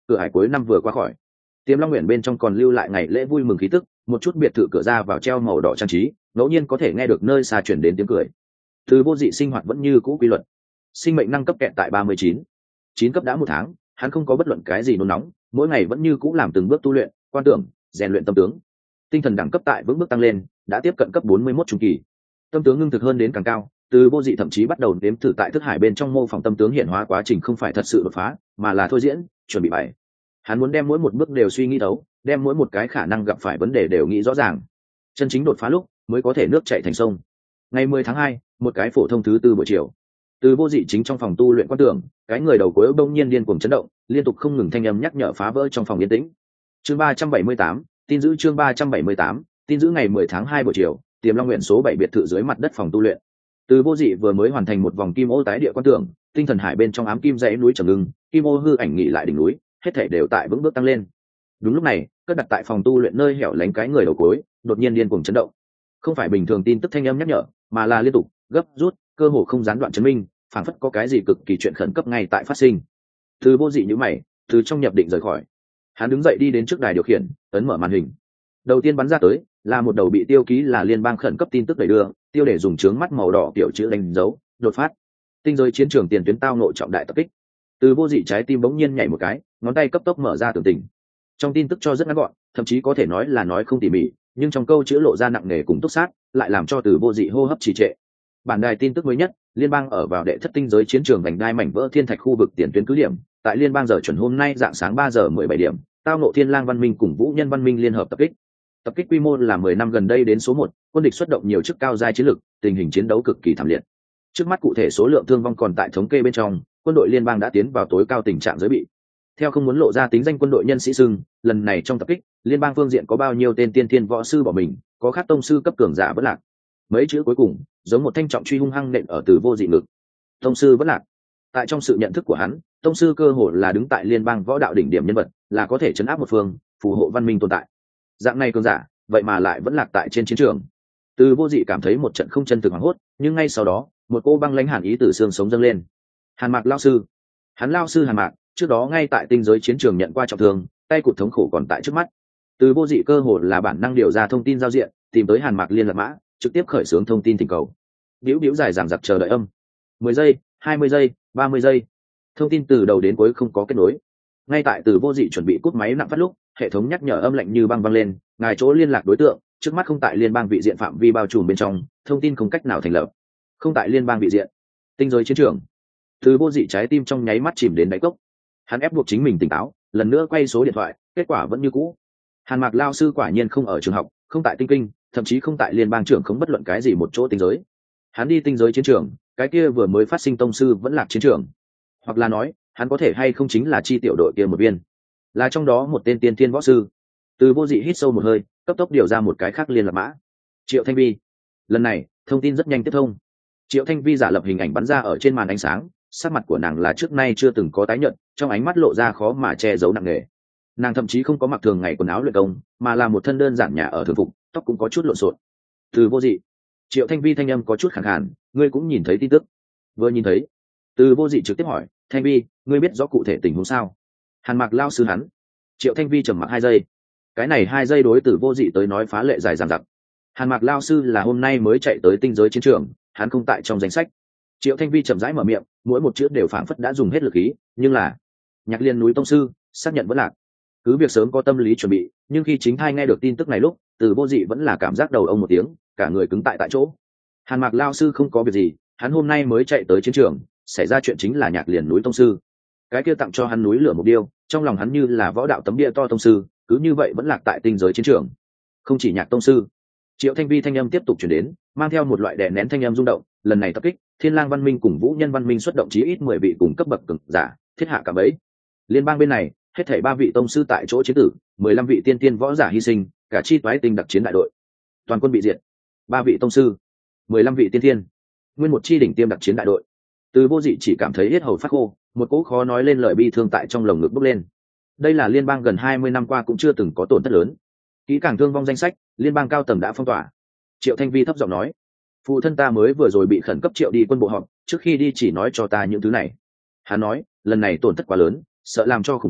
cửa hải cuối năm vừa qua khỏi. Tiềm Long Nguyện bên trong còn lưu lại ngày lễ vui mừng khí tức, một chút biệt thự cửa ra vào treo màu đỏ trang trí, ngẫu nhiên có thể nghe được nơi xa chuyển đến tiếng cười. Từ Vô Dị sinh hoạt vẫn như cũ quy luật. Sinh mệnh năng cấp kẹt tại 39. 9 cấp đã 1 tháng, hắn không có bất luận cái gì nôn nóng, mỗi ngày vẫn như cũ làm từng bước tu luyện, quan tưởng, rèn luyện tâm tướng. Tinh thần đẳng cấp tại vững bước tăng lên, đã tiếp cận cấp 41 trung kỳ. Tâm tướng ngưng thực hơn đến càng cao, Từ Vô Dị thậm chí bắt đầu nếm thử tại thức hải bên trong mô phỏng tâm tướng hiện hóa quá trình không phải thật sự đột phá, mà là thôi diễn, chuẩn bị bày. Hắn muốn đem mỗi một bước đều suy nghĩ thấu, đem mỗi một cái khả năng gặp phải vấn đề đều nghĩ rõ ràng. Chân chính đột phá lúc mới có thể nước chảy thành sông. Ngày 10 tháng 2, một cái phổ thông thứ tư buổi chiều. Từ Vô Dị chính trong phòng tu luyện quan tưởng, cái người đầu cuối bỗng nhiên điên cuồng chấn động, liên tục không ngừng thanh âm nhắc nhở phá vỡ trong phòng yên tĩnh. Chương 378, tin giữ chương 378, tin giữ ngày 10 tháng 2 buổi chiều, Tiềm Long Nguyện số 7 biệt thự dưới mặt đất phòng tu luyện. Từ Vô Dị vừa mới hoàn thành một vòng kim ô tái địa quan tưởng, tinh thần hải bên trong ám kim dãy núi trầm ngưng, kim ô hư ảnh nghỉ lại đỉnh núi, hết thảy đều tại vững bước tăng lên. Đúng lúc này, cất đặt tại phòng tu luyện nơi hẻo lánh cái người đầu cuối, đột nhiên điên cuồng chấn động. Không phải bình thường tin tức thanh âm nhắc nhở, mà là liên tục, gấp rút, cơ hồ không gián đoạn chấn minh, phảng phất có cái gì cực kỳ chuyện khẩn cấp ngay tại phát sinh. Từ Vô Dị nhíu mày, từ trong nhập định rời khỏi. Hắn đứng dậy đi đến trước đài điều khiển, ấn mở màn hình. Đầu tiên bắn ra tới là một đầu bị tiêu ký là liên bang khẩn cấp tin tức đẩy đưa, tiêu để dùng trướng mắt màu đỏ kiểu chữ đánh dấu, đột phát. Tinh giới chiến trường tiền tuyến tao nội trọng đại tập kích. Từ Vô Dị trái tim bỗng nhiên nhảy một cái, ngón tay cấp tốc mở ra tường tình. Trong tin tức cho rất ngắn gọn, thậm chí có thể nói là nói không tỉ mỉ, nhưng trong câu chữ lộ ra nặng nề cùng túc sát, lại làm cho Từ Vô Dị hô hấp trì trệ. Bản đài tin tức mới nhất, liên bang ở vào đệ thất tinh giới chiến trường vành đai mảnh vỡ thiên thạch khu vực tiền tuyến cứ điểm, tại liên bang giờ chuẩn hôm nay dạng sáng 3 giờ 17 điểm, tao ngộ Thiên Lang văn minh cùng Vũ Nhân văn minh liên hợp tập kích. Tập kích quy mô là 10 năm gần đây đến số 1, quân địch xuất động nhiều chức cao giai chiến lực, tình hình chiến đấu cực kỳ thảm liệt. Trước mắt cụ thể số lượng thương vong còn tại thống kê bên trong, quân đội liên bang đã tiến vào tối cao tình trạng giới bị. Theo không muốn lộ ra tính danh quân đội nhân sĩ xưng, lần này trong tập kích, liên bang phương diện có bao nhiêu tên tiên thiên võ sư bỏ mình, có khác tông sư cấp cường giả vẫn lạc. Mấy chữ cuối cùng, giống một thanh trọng truy hung hăng nện ở Từ Vô Dị ngực. Tông sư vẫn lạc. Tại trong sự nhận thức của hắn, tông sư cơ hồ là đứng tại liên bang võ đạo đỉnh điểm nhân vật, là có thể chấn áp một phương, phù hộ văn minh tồn tại. Dạng này cường giả, vậy mà lại vẫn lạc tại trên chiến trường. Từ Vô Dị cảm thấy một trận không chân thực hoảng hốt, nhưng ngay sau đó, một cô băng lãnh hàn ý từ xương sống dâng lên. Hàn Mạc lão sư. Hắn lão sư Hàn Mạc, trước đó ngay tại tinh giới chiến trường nhận qua trọng thương, tay cụt thống khổ còn tại trước mắt. Từ Vô Dị cơ hồ là bản năng điều ra thông tin giao diện, tìm tới Hàn Mạc liên lạc mã, trực tiếp khởi xướng thông tin thỉnh cầu. Điếu dài dằng dặc chờ đợi âm. 10 giây, 20 giây, 30 giây. Thông tin từ đầu đến cuối không có kết nối. Ngay tại Từ Vô Dị chuẩn bị cúp máy nặng phát lúc, hệ thống nhắc nhở âm lạnh như băng vang lên, ngài chỗ liên lạc đối tượng trước mắt không tại liên bang vị diện phạm vi bao trùm bên trong, thông tin không cách nào thành lập. Không tại liên bang vị diện. Tinh giới chiến trường. Từ Vô Dị trái tim trong nháy mắt chìm đến đáy cốc. Hắn ép buộc chính mình tỉnh táo, lần nữa quay số điện thoại, kết quả vẫn như cũ. Hàn Mạc lao sư quả nhiên không ở trường học, không tại tinh kinh, thậm chí không tại liên bang trưởng không bất luận cái gì một chỗ tinh giới. Hắn đi tinh giới chiến trường, cái kia vừa mới phát sinh tông sư vẫn lạc chiến trường. Hoặc là nói, hắn có thể hay không chính là chi tiểu đội kia một viên, là trong đó một tên tiên thiên võ sư. Từ Vô Dị hít sâu một hơi, cấp tốc điều ra một cái khác liên lạc mã. Triệu Thanh Vi. Lần này, thông tin rất nhanh tiếp thông. Triệu Thanh Vi giả lập hình ảnh bắn ra ở trên màn ánh sáng, sắc mặt của nàng là trước nay chưa từng có tái nhợt, trong ánh mắt lộ ra khó mà che giấu nặng nề. Nàng thậm chí không có mặc thường ngày quần áo luyện công, mà là một thân đơn giản nhà ở thường phục, tóc cũng có chút lộn xộn. Từ Vô Dị. Triệu Thanh Vi thanh âm có chút khàn khàn, ngươi cũng nhìn thấy tin tức. Vừa nhìn thấy. Từ Vô Dị trực tiếp hỏi, Thanh Vi, ngươi biết rõ cụ thể tình huống sao? Hàn Mạc lao sư hắn. Triệu Thanh Vi trầm mặc 2 giây. Cái này 2 giây đối Từ Vô Dị tới nói phá lệ dài dằng dặc. Hàn Mạc lao sư là hôm nay mới chạy tới tinh giới chiến trường, hắn không tại trong danh sách. Triệu Thanh Vi chậm rãi mở miệng, mỗi một chữ đều phảng phất đã dùng hết lực khí, nhưng là Nhạc Liên núi tông sư xác nhận vẫn lạc. Cứ việc sớm có tâm lý chuẩn bị, nhưng khi chính thai nghe được tin tức này lúc, Từ Vô Dị vẫn là cảm giác đầu ông một tiếng, cả người cứng tại chỗ. Hàn Mạc lao sư không có việc gì, hắn hôm nay mới chạy tới chiến trường, xảy ra chuyện chính là Nhạc Liên núi tông sư. Cái kia tặng cho hắn núi lửa mục điêu, trong lòng hắn như là võ đạo tấm bia to tông sư, cứ như vậy vẫn lạc tại tinh giới chiến trường. Không chỉ Nhạc tông sư. Triệu Thanh Vi thanh âm tiếp tục truyền đến, mang theo một loại đè nén thanh âm rung động, lần này tập kích, Thiên Lang văn minh cùng Vũ Nhân văn minh xuất động chí ít 10 vị cùng cấp bậc cường giả, thiết hạ cả bẫy. Liên bang bên này, hết thảy 3 vị tông sư tại chỗ chiến tử, 15 vị tiên tiên võ giả hy sinh, cả chi toái tinh đặc chiến đại đội. Toàn quân bị diệt. 3 vị tông sư, 15 vị tiên tiên, nguyên một chi đỉnh tiêm đặc chiến đại đội. Từ Vô Dị chỉ cảm thấy hết hầu phát khô, một cỗ khó nói lên lời bi thương tại trong lồng ngực bốc lên. Đây là liên bang gần 20 năm qua cũng chưa từng có tổn thất lớn. Kỹ càng thương vong danh sách, liên bang cao tầng đã phong tỏa. Triệu Thanh Vi thấp giọng nói, phụ thân ta mới vừa rồi bị khẩn cấp triệu đi quân bộ họp, trước khi đi chỉ nói cho ta những thứ này. Hắn nói, lần này tổn thất quá lớn, sợ làm cho khủng hoảng,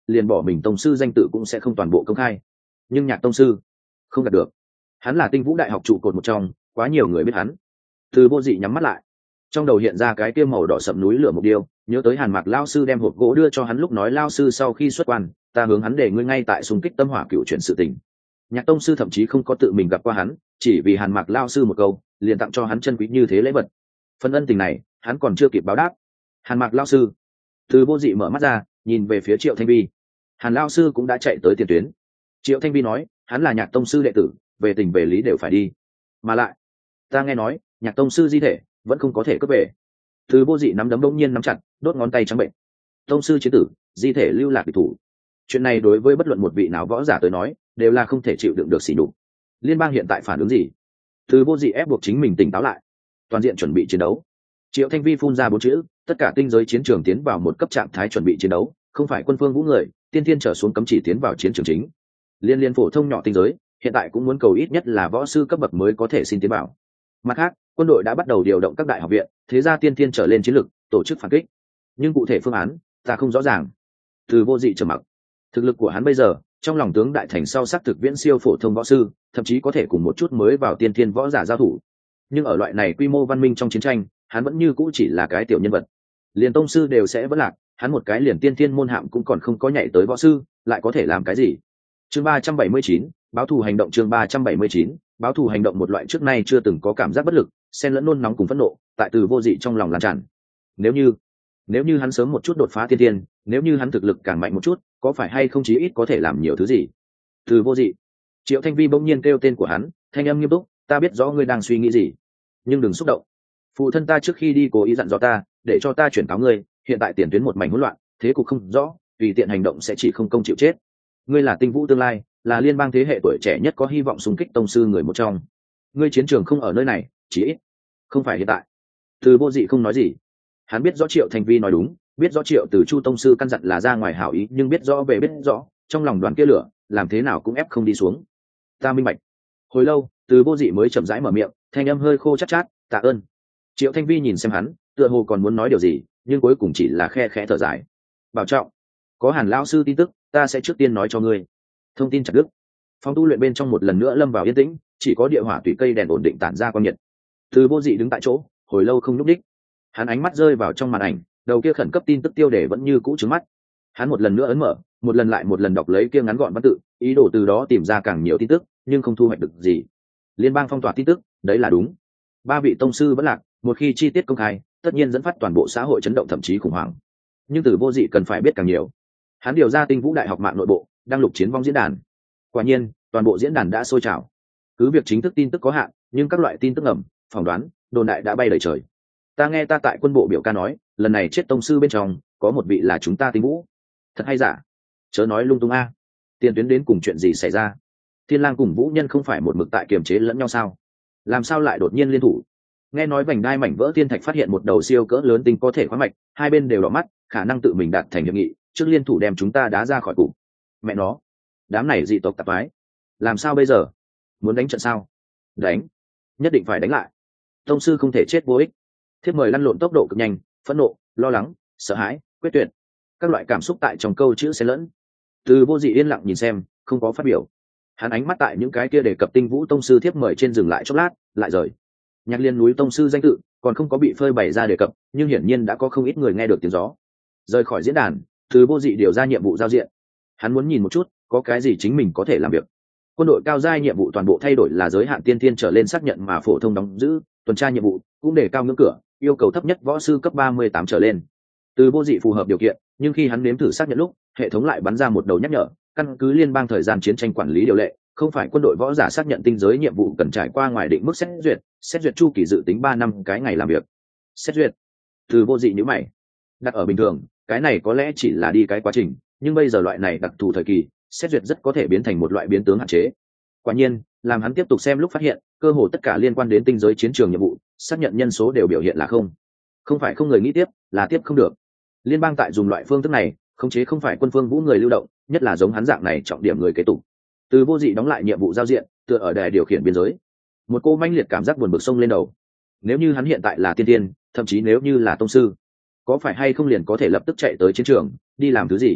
liền bỏ mình tông sư danh tự cũng sẽ không toàn bộ công khai. Nhưng Nhạc tông sư không đạt được. Hắn là Tinh Vũ đại học trụ cột một trong, quá nhiều người biết hắn. Từ Vô Dị nhắm mắt lại, trong đầu hiện ra cái kia màu đỏ sậm núi lửa mục điêu, nhớ tới Hàn Mạc lao sư đem hộp gỗ đưa cho hắn lúc nói lao sư sau khi xuất quan, ta hướng hắn để ngươi ngay tại xung kích tâm hỏa cựu chuyển sự tình. Nhạc tông sư thậm chí không có tự mình gặp qua hắn, chỉ vì Hàn Mạc lao sư một câu, liền tặng cho hắn chân quý như thế lễ vật. Phần ân tình này, hắn còn chưa kịp báo đáp. Hàn Mạc lao sư. Từ Vô Dị mở mắt ra, nhìn về phía Triệu Thanh Vi. Hàn lao sư cũng đã chạy tới tiền tuyến. Triệu Thanh Vi nói, hắn là Nhạc tông sư đệ tử, về tình về lý đều phải đi. Mà lại, ta nghe nói, Nhạc tông sư di thể vẫn không có thể cướp về. Từ Vô Dị nắm đấm bỗng nhiên nắm chặt, đốt ngón tay trắng bệnh. Tông sư chiến tử, di thể lưu lạc địch thủ. Chuyện này đối với bất luận một vị nào võ giả tới nói, đều là không thể chịu đựng được sỉ nhục. Liên bang hiện tại phản ứng gì? Từ Vô Dị ép buộc chính mình tỉnh táo lại, toàn diện chuẩn bị chiến đấu. Triệu Thanh Vi phun ra 4 chữ, tất cả tinh giới chiến trường tiến vào một cấp trạng thái chuẩn bị chiến đấu, không phải quân phương vũ người, tiên thiên trở xuống cấm chỉ tiến vào chiến trường chính. Liên phổ thông nhỏ tinh giới, hiện tại cũng muốn cầu ít nhất là võ sư cấp bậc mới có thể xin tiến vào. Mặt khác, quân đội đã bắt đầu điều động các đại học viện, thế gia tiên thiên trở lên chiến lực, tổ chức phản kích. Nhưng cụ thể phương án, ta không rõ ràng. Từ Vô Dị trầm mặc. Thực lực của hắn bây giờ, trong lòng tướng đại thành sau sắc thực viễn siêu phổ thông võ sư, thậm chí có thể cùng một chút mới vào tiên thiên võ giả giao thủ. Nhưng ở loại này quy mô văn minh trong chiến tranh, hắn vẫn như cũ chỉ là cái tiểu nhân vật. Liền tông sư đều sẽ vỡ lạc, hắn một cái liền tiên thiên môn hạm cũng còn không có nhảy tới võ sư, lại có thể làm cái gì? Chương 379, báo thù hành động. Chương 379, báo thù hành động. Một loại trước nay chưa từng có cảm giác bất lực, xen lẫn nôn nóng cùng phẫn nộ, tại Từ Vô Dị trong lòng lan tràn. Nếu như hắn sớm một chút đột phá tiên thiên, nếu như hắn thực lực càng mạnh một chút, có phải hay không chí ít có thể làm nhiều thứ gì? Từ Vô Dị. Triệu Thanh Vi bỗng nhiên kêu tên của hắn, thanh âm nghiêm túc, ta biết rõ ngươi đang suy nghĩ gì, nhưng đừng xúc động. Phụ thân ta trước khi đi cố ý dặn dò ta, để cho ta chuyển cáo ngươi, hiện tại tiền tuyến một mảnh hỗn loạn, thế cục không rõ, tùy tiện hành động sẽ chỉ không công chịu chết. Ngươi là Tinh Vũ tương lai, là liên bang thế hệ tuổi trẻ nhất có hy vọng xung kích tông sư người một trong. Ngươi chiến trường không ở nơi này, chỉ ít không phải hiện tại. Từ Vô Dị không nói gì. Hắn biết rõ Triệu Thanh Vi nói đúng, biết rõ Triệu Từ Chu tông sư căn dặn là ra ngoài hảo ý, nhưng biết rõ trong lòng đoàn kia lửa, làm thế nào cũng ép không đi xuống. Ta minh bạch. Hồi lâu, Từ Vô Dị mới chậm rãi mở miệng, thanh âm hơi khô chát chát, tạ ơn. Triệu Thanh Vi nhìn xem hắn, tựa hồ còn muốn nói điều gì, nhưng cuối cùng chỉ là khe khẽ thở dài. Bảo trọng. Có Hàn lão sư tin tức, ta sẽ trước tiên nói cho ngươi. Thông tin chặt đứt. Phòng tu luyện bên trong một lần nữa lâm vào yên tĩnh, chỉ có địa hỏa tùy cây đèn ổn định tản ra quang nhiệt. Từ Vô Dị đứng tại chỗ, hồi lâu không nhúc đích. Hắn ánh mắt rơi vào trong màn ảnh, đầu kia khẩn cấp tin tức tiêu đề vẫn như cũ trứng mắt. Hắn một lần nữa ấn mở, một lần lại một lần đọc lấy kia ngắn gọn văn tự, ý đồ từ đó tìm ra càng nhiều tin tức, nhưng không thu hoạch được gì. Liên bang phong tỏa tin tức, đấy là đúng. 3 vị tông sư vẫn lạc, một khi chi tiết công khai, tất nhiên dẫn phát toàn bộ xã hội chấn động thậm chí khủng hoảng. Nhưng Từ Vô Dị cần phải biết càng nhiều. Hắn điều ra Tinh Vũ đại học mạng nội bộ, đang lục chiến vong diễn đàn. Quả nhiên, toàn bộ diễn đàn đã sôi trào. Cứ việc chính thức tin tức có hạn, nhưng các loại tin tức ngầm, phỏng đoán, đồn đại đã bay đầy trời. Ta nghe ta tại quân bộ biểu ca nói, lần này chết tông sư bên trong, có một vị là chúng ta Tinh Vũ. Thật hay giả? Chớ nói lung tung a. Tiền tuyến đến cùng chuyện gì xảy ra? Thiên Lang cùng Vũ Nhân không phải một mực tại kiềm chế lẫn nhau sao? Làm sao lại đột nhiên liên thủ? Nghe nói vành đai mảnh vỡ thiên thạch phát hiện một đầu siêu cỡ lớn tinh có thể khoáng mạch, hai bên đều đỏ mắt, khả năng tự mình đạt thành hiệp nghị, trước liên thủ đem chúng ta đá ra khỏi cục. Mẹ nó, đám này dị tộc tạp ái, làm sao bây giờ? Muốn đánh trận sao? Đánh, nhất định phải đánh lại. Tông sư không thể chết vô ích. Thiếp mời lăn lộn tốc độ cực nhanh, phẫn nộ, lo lắng, sợ hãi, quyết tuyệt, các loại cảm xúc tại trong câu chữ xen lẫn. Từ Vô Dị yên lặng nhìn xem, không có phát biểu. Hắn ánh mắt tại những cái kia đề cập Tinh Vũ tông sư thiếp mời trên dừng lại chốc lát, lại rời. Nhạc Liên núi tông sư danh tự còn không có bị phơi bày ra đề cập, nhưng hiển nhiên đã có không ít người nghe được tiếng gió. Rời khỏi diễn đàn, Từ Vô Dị điều ra nhiệm vụ giao diện. Hắn muốn nhìn một chút, có cái gì chính mình có thể làm việc. Quân đội cao giai nhiệm vụ toàn bộ thay đổi là giới hạn tiên thiên trở lên xác nhận mà phổ thông đóng giữ, tuần tra nhiệm vụ cũng để cao ngưỡng cửa, yêu cầu thấp nhất võ sư cấp 38 trở lên. Từ Vô Dị phù hợp điều kiện, nhưng khi hắn nếm thử xác nhận lúc, hệ thống lại bắn ra một đầu nhắc nhở, căn cứ liên bang thời gian chiến tranh quản lý điều lệ, không phải quân đội võ giả xác nhận tinh giới nhiệm vụ cần trải qua ngoài định mức xét duyệt chu kỳ dự tính 3 năm cái ngày làm việc. Xét duyệt. Từ Vô Dị nhíu mày. Đặt ở bình thường, cái này có lẽ chỉ là đi cái quá trình, nhưng bây giờ loại này đặc thù thời kỳ, xét duyệt rất có thể biến thành một loại biến tướng hạn chế. Quả nhiên, làm hắn tiếp tục xem lúc phát hiện, cơ hồ tất cả liên quan đến tinh giới chiến trường nhiệm vụ, xác nhận nhân số đều biểu hiện là không. Không phải không người nghĩ tiếp, là tiếp không được. Liên bang tại dùng loại phương thức này, khống chế không phải quân phương vũ người lưu động, nhất là giống hắn dạng này trọng điểm người kế tục. Từ Vô Dị đóng lại nhiệm vụ giao diện, tựa ở đài điều khiển biên giới. Một cô manh liệt cảm giác buồn bực xông lên đầu. Nếu như hắn hiện tại là tiên tiên, thậm chí nếu như là tông sư, có phải hay không liền có thể lập tức chạy tới chiến trường, đi làm thứ gì?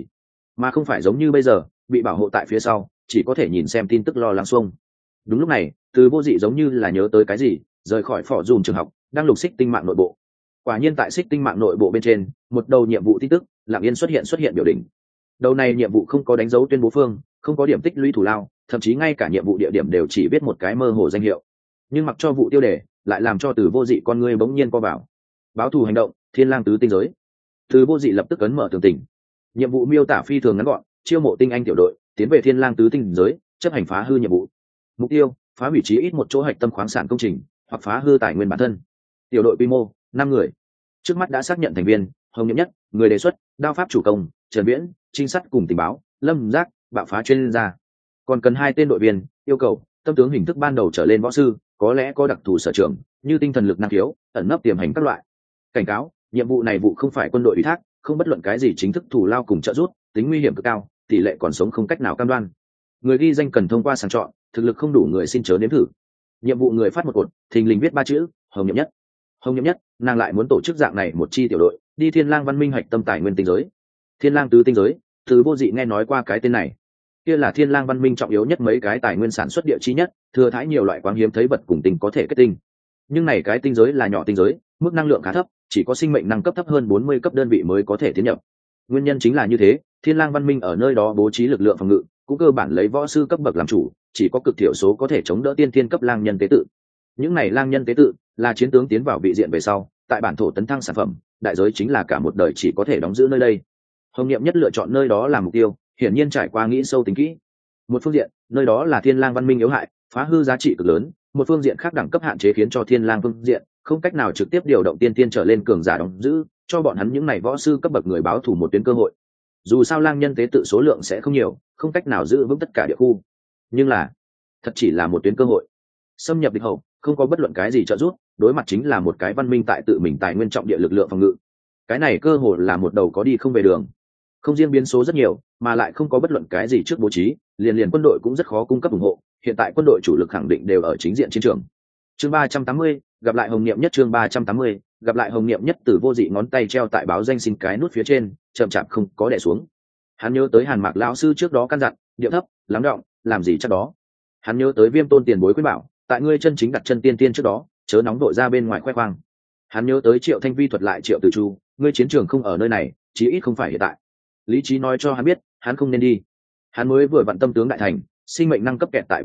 mà không phải giống như bây giờ bị bảo hộ tại phía sau, chỉ có thể nhìn xem tin tức lo lắng xuông. Đúng lúc này, Từ Vô Dị giống như là nhớ tới cái gì, rời khỏi phỏ dùm trường học, đang lục xích tinh mạng nội bộ. Quả nhiên tại xích tinh mạng nội bộ bên trên, một đầu nhiệm vụ tin tức lặng yên xuất hiện biểu đỉnh. Đầu này nhiệm vụ không có đánh dấu tuyên bố phương, không có điểm tích lũy thủ lao, thậm chí ngay cả nhiệm vụ địa điểm đều chỉ biết một cái mơ hồ danh hiệu. Nhưng mặc cho vụ tiêu đề, lại làm cho Từ Vô Dị con người bỗng nhiên co vào. Báo thù hành động, Thiên Lang tứ tinh giới. Từ Vô Dị lập tức ấn mở tường tình. Nhiệm vụ miêu tả phi thường ngắn gọn: chiêu mộ tinh anh tiểu đội, tiến về Thiên Lang tứ tinh giới, chấp hành phá hư nhiệm vụ. Mục tiêu: phá hủy chí ít một chỗ hạch tâm khoáng sản công trình, hoặc phá hư tài nguyên bản thân. Tiểu đội quy mô 5 người. Trước mắt đã xác nhận thành viên: Hồng Nhiệm Nhất, người đề xuất, đao pháp chủ công, Trần Viễn, trinh sát cùng tình báo, Lâm Giác, bạo phá chuyên gia. Còn cần 2 tên đội viên, yêu cầu tâm tướng hình thức ban đầu trở lên võ sư, có lẽ có đặc thù sở trường như tinh thần lực năng khiếu, ẩn nấp tiềm hành các loại. Cảnh cáo: nhiệm vụ này vụ không phải quân đội ủy thác, không bất luận cái gì chính thức thủ lao cùng trợ giúp, tính nguy hiểm cực cao, tỷ lệ còn sống không cách nào cam đoan. Người ghi danh cần thông qua sàng chọn, thực lực không đủ người xin chớ nếm thử. Nhiệm vụ người phát một cột, thình lình viết 3 chữ: Hồng Nhiệm Nhất. Hồng Nhiệm Nhất, nàng lại muốn tổ chức dạng này một chi tiểu đội, đi Thiên Lang văn minh hạch tâm tài nguyên tinh giới. Thiên Lang tứ tinh giới, Từ Vô Dị nghe nói qua cái tên này. Kia là Thiên Lang văn minh trọng yếu nhất mấy cái tài nguyên sản xuất địa chi nhất, thừa thãi nhiều loại quáng hiếm thấy vật cùng tinh có thể kết tinh. Nhưng này cái tinh giới là nhỏ tinh giới, mức năng lượng khá thấp, chỉ có sinh mệnh năng cấp thấp hơn 40 cấp đơn vị mới có thể tiến nhập. Nguyên nhân chính là như thế, Thiên Lang văn minh ở nơi đó bố trí lực lượng phòng ngự, cũng cơ bản lấy võ sư cấp bậc làm chủ, chỉ có cực thiểu số có thể chống đỡ tiên thiên cấp lang nhân tế tự. Những này lang nhân tế tự là chiến tướng tiến vào vị diện về sau, tại bản thổ tấn thăng sản phẩm, đại giới chính là cả một đời chỉ có thể đóng giữ nơi đây. Hồng Niệm Nhất lựa chọn nơi đó làm mục tiêu, hiển nhiên trải qua nghĩ sâu tính kỹ. Một phương diện, nơi đó là Thiên Lang văn minh yếu hại, phá hư giá trị cực lớn; một phương diện khác, đẳng cấp hạn chế khiến cho Thiên Lang phương diện không cách nào trực tiếp điều động tiên tiên trở lên cường giả đóng giữ, cho bọn hắn những này võ sư cấp bậc người báo thù một tuyến cơ hội. Dù sao lang nhân tế tự số lượng sẽ không nhiều, không cách nào giữ vững tất cả địa khu, nhưng là thật chỉ là một tuyến cơ hội. Xâm nhập địch hậu, không có bất luận cái gì trợ giúp, đối mặt chính là một cái văn minh tại tự mình tài nguyên trọng địa lực lượng phòng ngự. Cái này cơ hội là một đầu có đi không về đường. Không riêng biến số rất nhiều, mà lại không có bất luận cái gì trước bố trí, liền quân đội cũng rất khó cung cấp ủng hộ. Hiện tại quân đội chủ lực khẳng định đều ở chính diện chiến trường. Chương 380, gặp lại Hồng Niệm Nhất. Chương 380, gặp lại Hồng Niệm Nhất. Từ Vô Dị ngón tay treo tại báo danh xin cái nút phía trên, chậm chạp không có đè xuống. Hắn nhớ tới Hàn Mạc lão sư trước đó căn dặn, điệu thấp, lắng đọng, làm gì chắc đó. Hắn nhớ tới Viêm Tôn tiền bối khuyên bảo, tại ngươi chân chính đặt chân tiên tiên trước đó, chớ nóng đội ra bên ngoài khoe khoang. Hắn nhớ tới Triệu Thanh Vi thuật lại Triệu Tử Chu, ngươi chiến trường không ở nơi này, chí ít không phải hiện tại. Lý trí nói cho hắn biết, hắn không nên đi. Hắn mới vừa vận tâm tướng đại thành, sinh mệnh năng cấp kẹt tại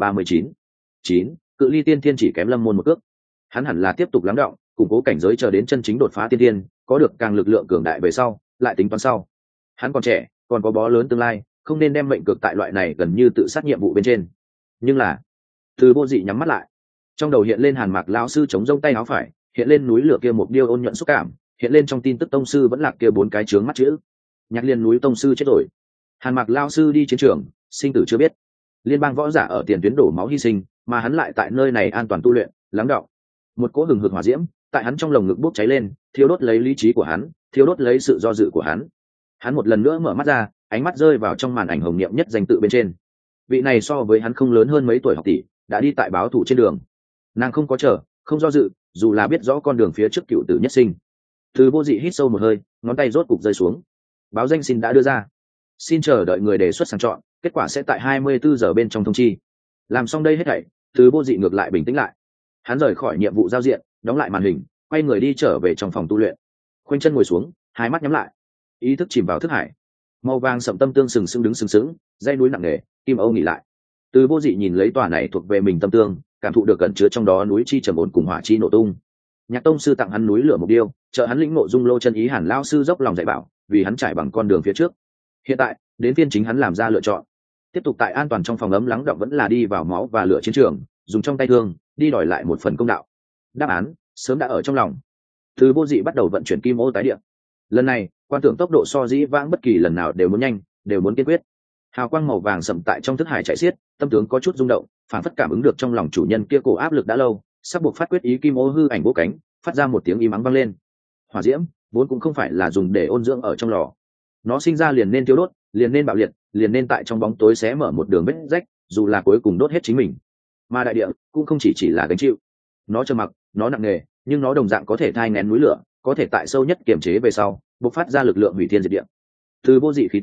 39. Cự ly tiên tiên chỉ kém Lâm môn một cước. Hắn hẳn là tiếp tục lắng đọng, củng cố cảnh giới chờ đến chân chính đột phá tiên tiên, có được càng lực lượng cường đại về sau, lại tính toán sau. Hắn còn trẻ, còn có bó lớn tương lai, không nên đem mệnh cược tại loại này gần như tự sát nhiệm vụ bên trên. Nhưng là, Từ Vô Dị nhắm mắt lại, trong đầu hiện lên Hàn Mạc lão sư chống rông tay áo phải, hiện lên núi lửa kia một điêu ôn nhuận xúc cảm, hiện lên trong tin tức tông sư vẫn lạc kia 4 cái chướng mắt chữ. Nhạc Liên núi tông sư chết rồi, Hàn Mạc lão sư đi chiến trường, sinh tử chưa biết. Liên bang võ giả ở tiền tuyến đổ máu hy sinh, mà hắn lại tại nơi này an toàn tu luyện, lắng đọng. Một cỗ hừng hực hỏa diễm tại hắn trong lồng ngực bốc cháy lên, thiêu đốt lấy lý trí của hắn, thiêu đốt lấy sự do dự của hắn. Hắn một lần nữa mở mắt ra, ánh mắt rơi vào trong màn ảnh Hồng Niệm Nhất danh tự bên trên. Vị này so với hắn không lớn hơn mấy tuổi học tỷ, đã đi tại báo thủ trên đường. Nàng không có chờ, không do dự, dù là biết rõ con đường phía trước cựu tử nhất sinh. Từ Vô Dị hít sâu một hơi, ngón tay rốt cục rơi xuống. Báo danh xin đã đưa ra, xin chờ đợi người đề xuất sàng chọn, kết quả sẽ tại 24 giờ bên trong thông chi. Làm xong đây hết thảy, Từ Vô Dị ngược lại bình tĩnh lại. Hắn rời khỏi nhiệm vụ giao diện, đóng lại màn hình, quay người đi trở về trong phòng tu luyện. Khoanh chân ngồi xuống, hai mắt nhắm lại, ý thức chìm vào thức hải. Màu vàng sậm tâm tương sừng sững, dây núi nặng nề, kim âu nghỉ lại. Từ Vô Dị nhìn lấy tòa này thuộc về mình tâm tương, cảm thụ được cẩn chứa trong đó núi chi trầm ổn cùng hỏa chi nổ tung. Nhạc tông sư tặng hắn núi lửa mục điêu, trợ hắn lĩnh ngộ dung lô chân ý. Hàn lão sư dốc lòng dạy bảo, vì hắn trải bằng con đường phía trước. Hiện tại, đến phiên chính hắn làm ra lựa chọn. Tiếp tục tại an toàn trong phòng ấm lắng đọng vẫn là đi vào máu và lửa chiến trường, dùng trong tay thương đi đòi lại một phần công đạo. Đáp án sớm đã ở trong lòng. Từ Vô Dị bắt đầu vận chuyển kim ô tái địa. Lần này, quan tưởng tốc độ so dĩ vãng bất kỳ lần nào đều muốn nhanh, đều muốn kiên quyết. Hào quang màu vàng sậm tại trong thức hải chạy xiết, tâm tướng có chút rung động, phản phất cảm ứng được trong lòng chủ nhân kia cổ áp lực đã lâu, sắp buộc phát quyết ý. Kim ô hư ảnh vỗ cánh, phát ra một tiếng im ắng vang lên. Hỏa diễm vốn cũng không phải là dùng để ôn dưỡng ở trong lò, nó sinh ra liền nên tiêu đốt, liền nên bạo liệt, liền nên tại trong bóng tối xé mở một đường vết rách, dù là cuối cùng đốt hết chính mình. Mà đại địa cũng không chỉ là gánh chịu, nó trầm mặc, nó nặng nề, nhưng nó đồng dạng có thể thai nghén núi lửa, có thể tại sâu nhất kiềm chế về sau bộc phát ra lực lượng hủy thiên diệt địa. Từ Vô Dị khí tức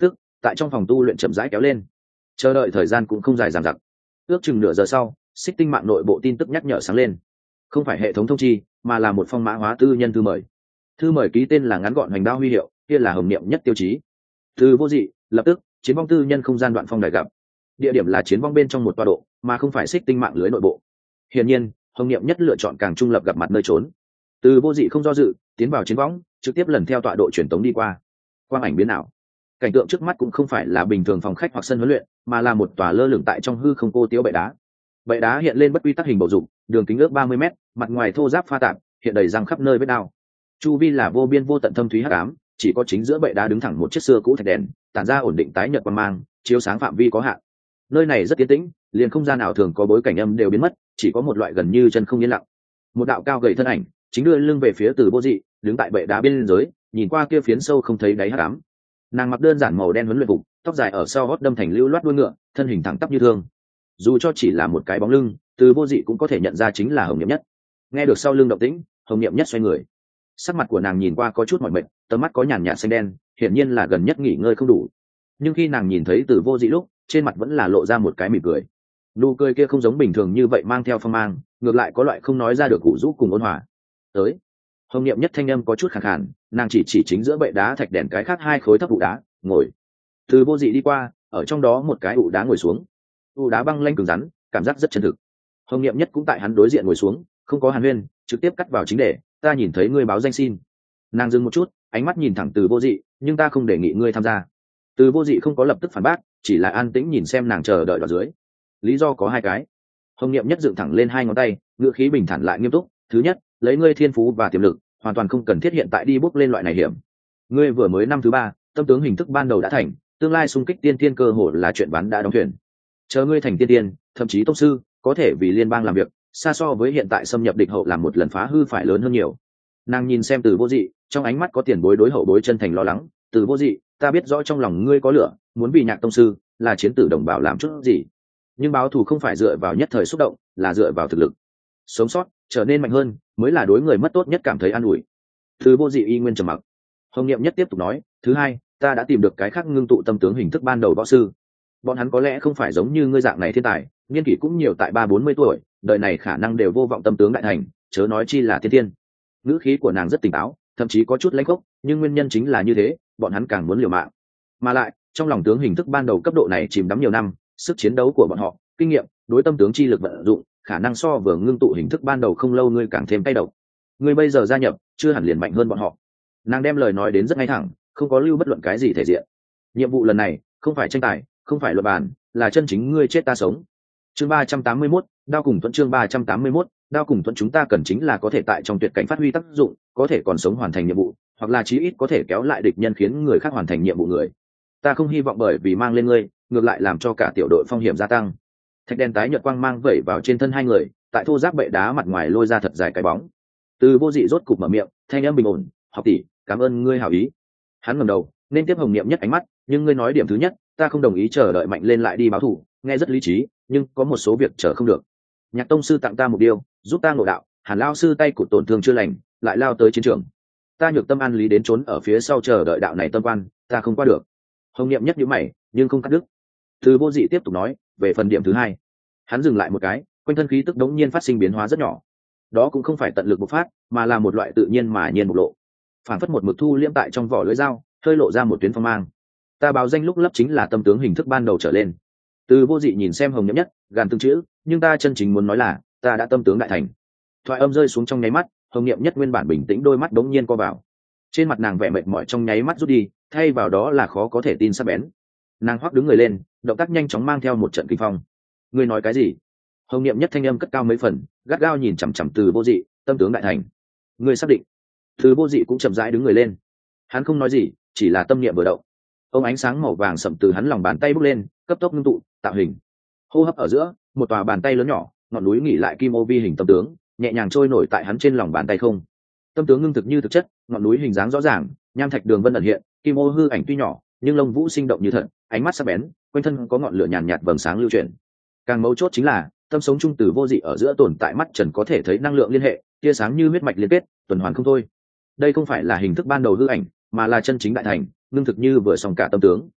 tại trong phòng tu luyện chậm rãi kéo lên. Chờ đợi thời gian cũng không dài dằng dặc, ước chừng nửa giờ sau, xích tinh mạng nội bộ tin tức nhắc nhở sáng lên. Không phải hệ thống thông chi, mà là một phong mã hóa tư nhân thư mời. Thư mời ký tên là ngắn gọn hoành đao huy hiệu, kia là hồng niệm nhất tiêu chí. Từ Vô Dị, lập tức chiến vong tư nhân không gian đoạn phong đài gặp. Địa điểm là chiến vong bên trong một tọa độ, mà không phải xích tinh mạng lưới nội bộ. Hiển nhiên, hồng niệm nhất lựa chọn càng trung lập gặp mặt nơi trốn. Từ Vô Dị không do dự, tiến vào chiến võng, trực tiếp lần theo tọa độ truyền tống đi qua. Quang ảnh biến ảo, cảnh tượng trước mắt cũng không phải là bình thường phòng khách hoặc sân huấn luyện, mà là một tòa lơ lửng tại trong hư không cô tiêu bệ đá. Bệ đá hiện lên bất quy tắc hình bầu dục, đường kính ước 30 mét, mặt ngoài thô ráp pha tạp, hiện đầy răng khắp nơi vết đao. Chu vi là vô biên vô tận thâm thúy hắc ám, chỉ có chính giữa bệ đá đứng thẳng một chiếc xưa cũ thạch đèn, tản ra ổn định tái nhợt quang mang, chiếu sáng phạm vi có hạn. Nơi này rất yên tĩnh, liền không gian nào thường có bối cảnh âm đều biến mất, chỉ có một loại gần như chân không yên lặng. Một đạo cao gầy thân ảnh, chính đưa lưng về phía Từ Vô Dị, đứng tại bệ đá bên dưới, nhìn qua kia phiến sâu không thấy đáy hắc ám. Nàng mặc đơn giản màu đen huấn luyện phục, tóc dài ở sau gót đâm thành lưu loát đuôi ngựa, thân hình thẳng tắp như thương. Dù cho chỉ là một cái bóng lưng, Từ Vô Dị cũng có thể nhận ra chính là Hồng Niệm Nhất. Nghe được sau lưng động tĩnh, Hồng Niệm Nhất xoay người. Sắc mặt của nàng nhìn qua có chút mỏi mệt, tầm mắt có nhàn nhạt xanh đen, hiển nhiên là gần nhất nghỉ ngơi không đủ. Nhưng khi nàng nhìn thấy Từ Vô Dị lúc, trên mặt vẫn là lộ ra một cái mỉm cười. Nụ cười kia không giống bình thường như vậy mang theo phong mang, ngược lại có loại không nói ra được cụ rũ cùng ôn hòa. Tới. Hồng Niệm Nhất thanh âm có chút khàn khàn, nàng chỉ chính giữa bệ đá thạch đèn cái khác hai khối thấp ụ đá, ngồi. Từ Vô Dị đi qua, ở trong đó một cái ụ đá ngồi xuống. Ụ đá băng lanh cứng rắn, cảm giác rất chân thực. Hồng Niệm Nhất cũng tại hắn đối diện ngồi xuống, không có hàn huyên, trực tiếp cắt vào chính đề. Ta nhìn thấy ngươi báo danh xin. Nàng dừng một chút, ánh mắt nhìn thẳng Từ Vô Dị, nhưng ta không đề nghị ngươi tham gia. Từ Vô Dị không có lập tức phản bác, chỉ là an tĩnh nhìn xem nàng chờ đợi đoạn dưới. Lý do có hai cái. Hồng Niệm Nhất dựng thẳng lên hai ngón tay, ngữ khí bình thản lại nghiêm túc. Thứ nhất, lấy ngươi thiên phú và tiềm lực, hoàn toàn không cần thiết hiện tại đi bước lên loại này hiểm. Ngươi vừa mới năm thứ ba, tâm tướng hình thức ban đầu đã thành, tương lai xung kích tiên tiên cơ hội là chuyện bán đã đóng thuyền. Chờ ngươi thành tiên tiên, thậm chí tông sư, có thể vì liên bang làm việc, xa so với hiện tại xâm nhập địch hậu làm một lần phá hư phải lớn hơn nhiều. Nàng nhìn xem Từ Vô Dị, trong ánh mắt có tiền bối đối hậu bối chân thành lo lắng. Từ Vô Dị, ta biết rõ trong lòng ngươi có lửa, muốn vì Nhạc tông sư, là chiến tử đồng bào làm chút gì. Nhưng báo thù không phải dựa vào nhất thời xúc động, là dựa vào thực lực. Sống sót, trở nên mạnh hơn, mới là đối người mất tốt nhất cảm thấy an ủi. Từ Vô Dị y nguyên trầm mặc. Hồng Niệm Nhất tiếp tục nói, thứ hai, ta đã tìm được cái khác ngưng tụ tâm tướng hình thức ban đầu võ sư. Bọn hắn có lẽ không phải giống như ngươi dạng này thiên tài, niên kỷ cũng nhiều tại 30-40 tuổi, đời này khả năng đều vô vọng tâm tướng đại thành, chớ nói chi là thiên tiên. Ngữ khí của nàng rất tỉnh táo, thậm chí có chút lãnh khốc, nhưng nguyên nhân chính là như thế, bọn hắn càng muốn liều mạng. Mà lại, trong lòng tướng hình thức ban đầu cấp độ này chìm đắm nhiều năm, sức chiến đấu của bọn họ, kinh nghiệm, đối tâm tướng chi lực vận dụng, khả năng so vừa ngưng tụ hình thức ban đầu không lâu ngươi càng thêm tay độc. Ngươi bây giờ gia nhập, chưa hẳn liền mạnh hơn bọn họ. Nàng đem lời nói đến rất ngay thẳng, không có lưu bất luận cái gì thể diện. Nhiệm vụ lần này, không phải tranh tài, không phải luận bàn, là chân chính ngươi chết ta sống. Chương 381, đao cùng thuẫn. Chương 381, đao cùng thuẫn. Chúng ta cần chính là có thể tại trong tuyệt cảnh phát huy tác dụng, có thể còn sống hoàn thành nhiệm vụ, hoặc là chí ít có thể kéo lại địch nhân khiến người khác hoàn thành nhiệm vụ người. Ta không hy vọng bởi vì mang lên ngươi, ngược lại làm cho cả tiểu đội phong hiểm gia tăng. Thạch đen tái nhợt quang mang vẩy vào trên thân hai người, tại thô giáp bệ đá mặt ngoài lôi ra thật dài cái bóng. Từ Vô Dị rốt cục mở miệng, thanh âm bình ổn, học tỷ, cảm ơn ngươi hảo ý. Hắn ngẩng đầu, nên tiếp Hồng Niệm Nhất ánh mắt, nhưng ngươi nói điểm thứ nhất, ta không đồng ý chờ đợi mạnh lên lại đi báo thù, nghe rất lý trí, nhưng có một số việc chờ không được. Nhạc tông sư tặng ta một điều, giúp ta ngộ đạo, Hàn lao sư tay cụt tổn thương chưa lành, lại lao tới chiến trường. Ta nhược tâm an lý đến trốn ở phía sau chờ đợi đạo này tâm quan, ta không qua được. Hồng Niệm Nhất nhíu mày, nhưng không cắt đứt. Từ Vô Dị tiếp tục nói, về phần điểm thứ hai. Hắn dừng lại một cái, quanh thân khí tức đống nhiên phát sinh biến hóa rất nhỏ. Đó cũng không phải tận lực bộc phát, mà là một loại tự nhiên mà nhiên bộc lộ. Phản phất một mực thu liễm tại trong vỏ lưỡi dao, hơi lộ ra một tuyến phong mang. Ta báo danh lúc lấp chính là tâm tướng hình thức ban đầu trở lên. Từ Vô Dị nhìn xem Hồng Niệm Nhất, gàn từng chữ, nhưng ta chân chính muốn nói là, ta đã tâm tướng đại thành. Thoại âm rơi xuống trong nháy mắt, Hồng Niệm Nhất nguyên bản bình tĩnh đôi mắt đống nhiên co vào. Trên mặt nàng vẻ mệt mỏi trong nháy mắt rút đi, thay vào đó là khó có thể tin sắc bén. Nàng hoắc đứng người lên, động tác nhanh chóng mang theo một trận kinh phong. Ngươi nói cái gì? Hồng Niệm Nhất thanh âm cất cao mấy phần, gắt gao nhìn chằm chằm Từ Vô Dị, tâm tướng đại thành. Ngươi xác định? Từ Vô Dị cũng chậm rãi đứng người lên. Hắn không nói gì, chỉ là tâm niệm vừa động. Ông ánh sáng màu vàng sậm từ hắn lòng bàn tay bốc lên, cấp tốc ngưng tụ, tạo hình. Hô hấp ở giữa, một tòa bàn tay lớn nhỏ, ngọn núi nghỉ lại kim ô vi hình tâm tướng, nhẹ nhàng trôi nổi tại hắn trên lòng bàn tay không. Tâm tướng ngưng thực như thực chất, ngọn núi hình dáng rõ ràng, nham thạch đường vân ẩn hiện, kim ô hư ảnh tuy nhỏ, nhưng lông vũ sinh động như thật, ánh mắt sắc bén, quanh thân có ngọn lửa nhàn nhạt vầng sáng lưu chuyển. Càng mấu chốt chính là, tâm sống trung Từ Vô Dị ở giữa tồn tại mắt trần có thể thấy năng lượng liên hệ, tia sáng như huyết mạch liên kết, tuần hoàn không thôi. Đây không phải là hình thức ban đầu hư ảnh, mà là chân chính đại thành, ngưng thực như vừa xong cả tâm tướng.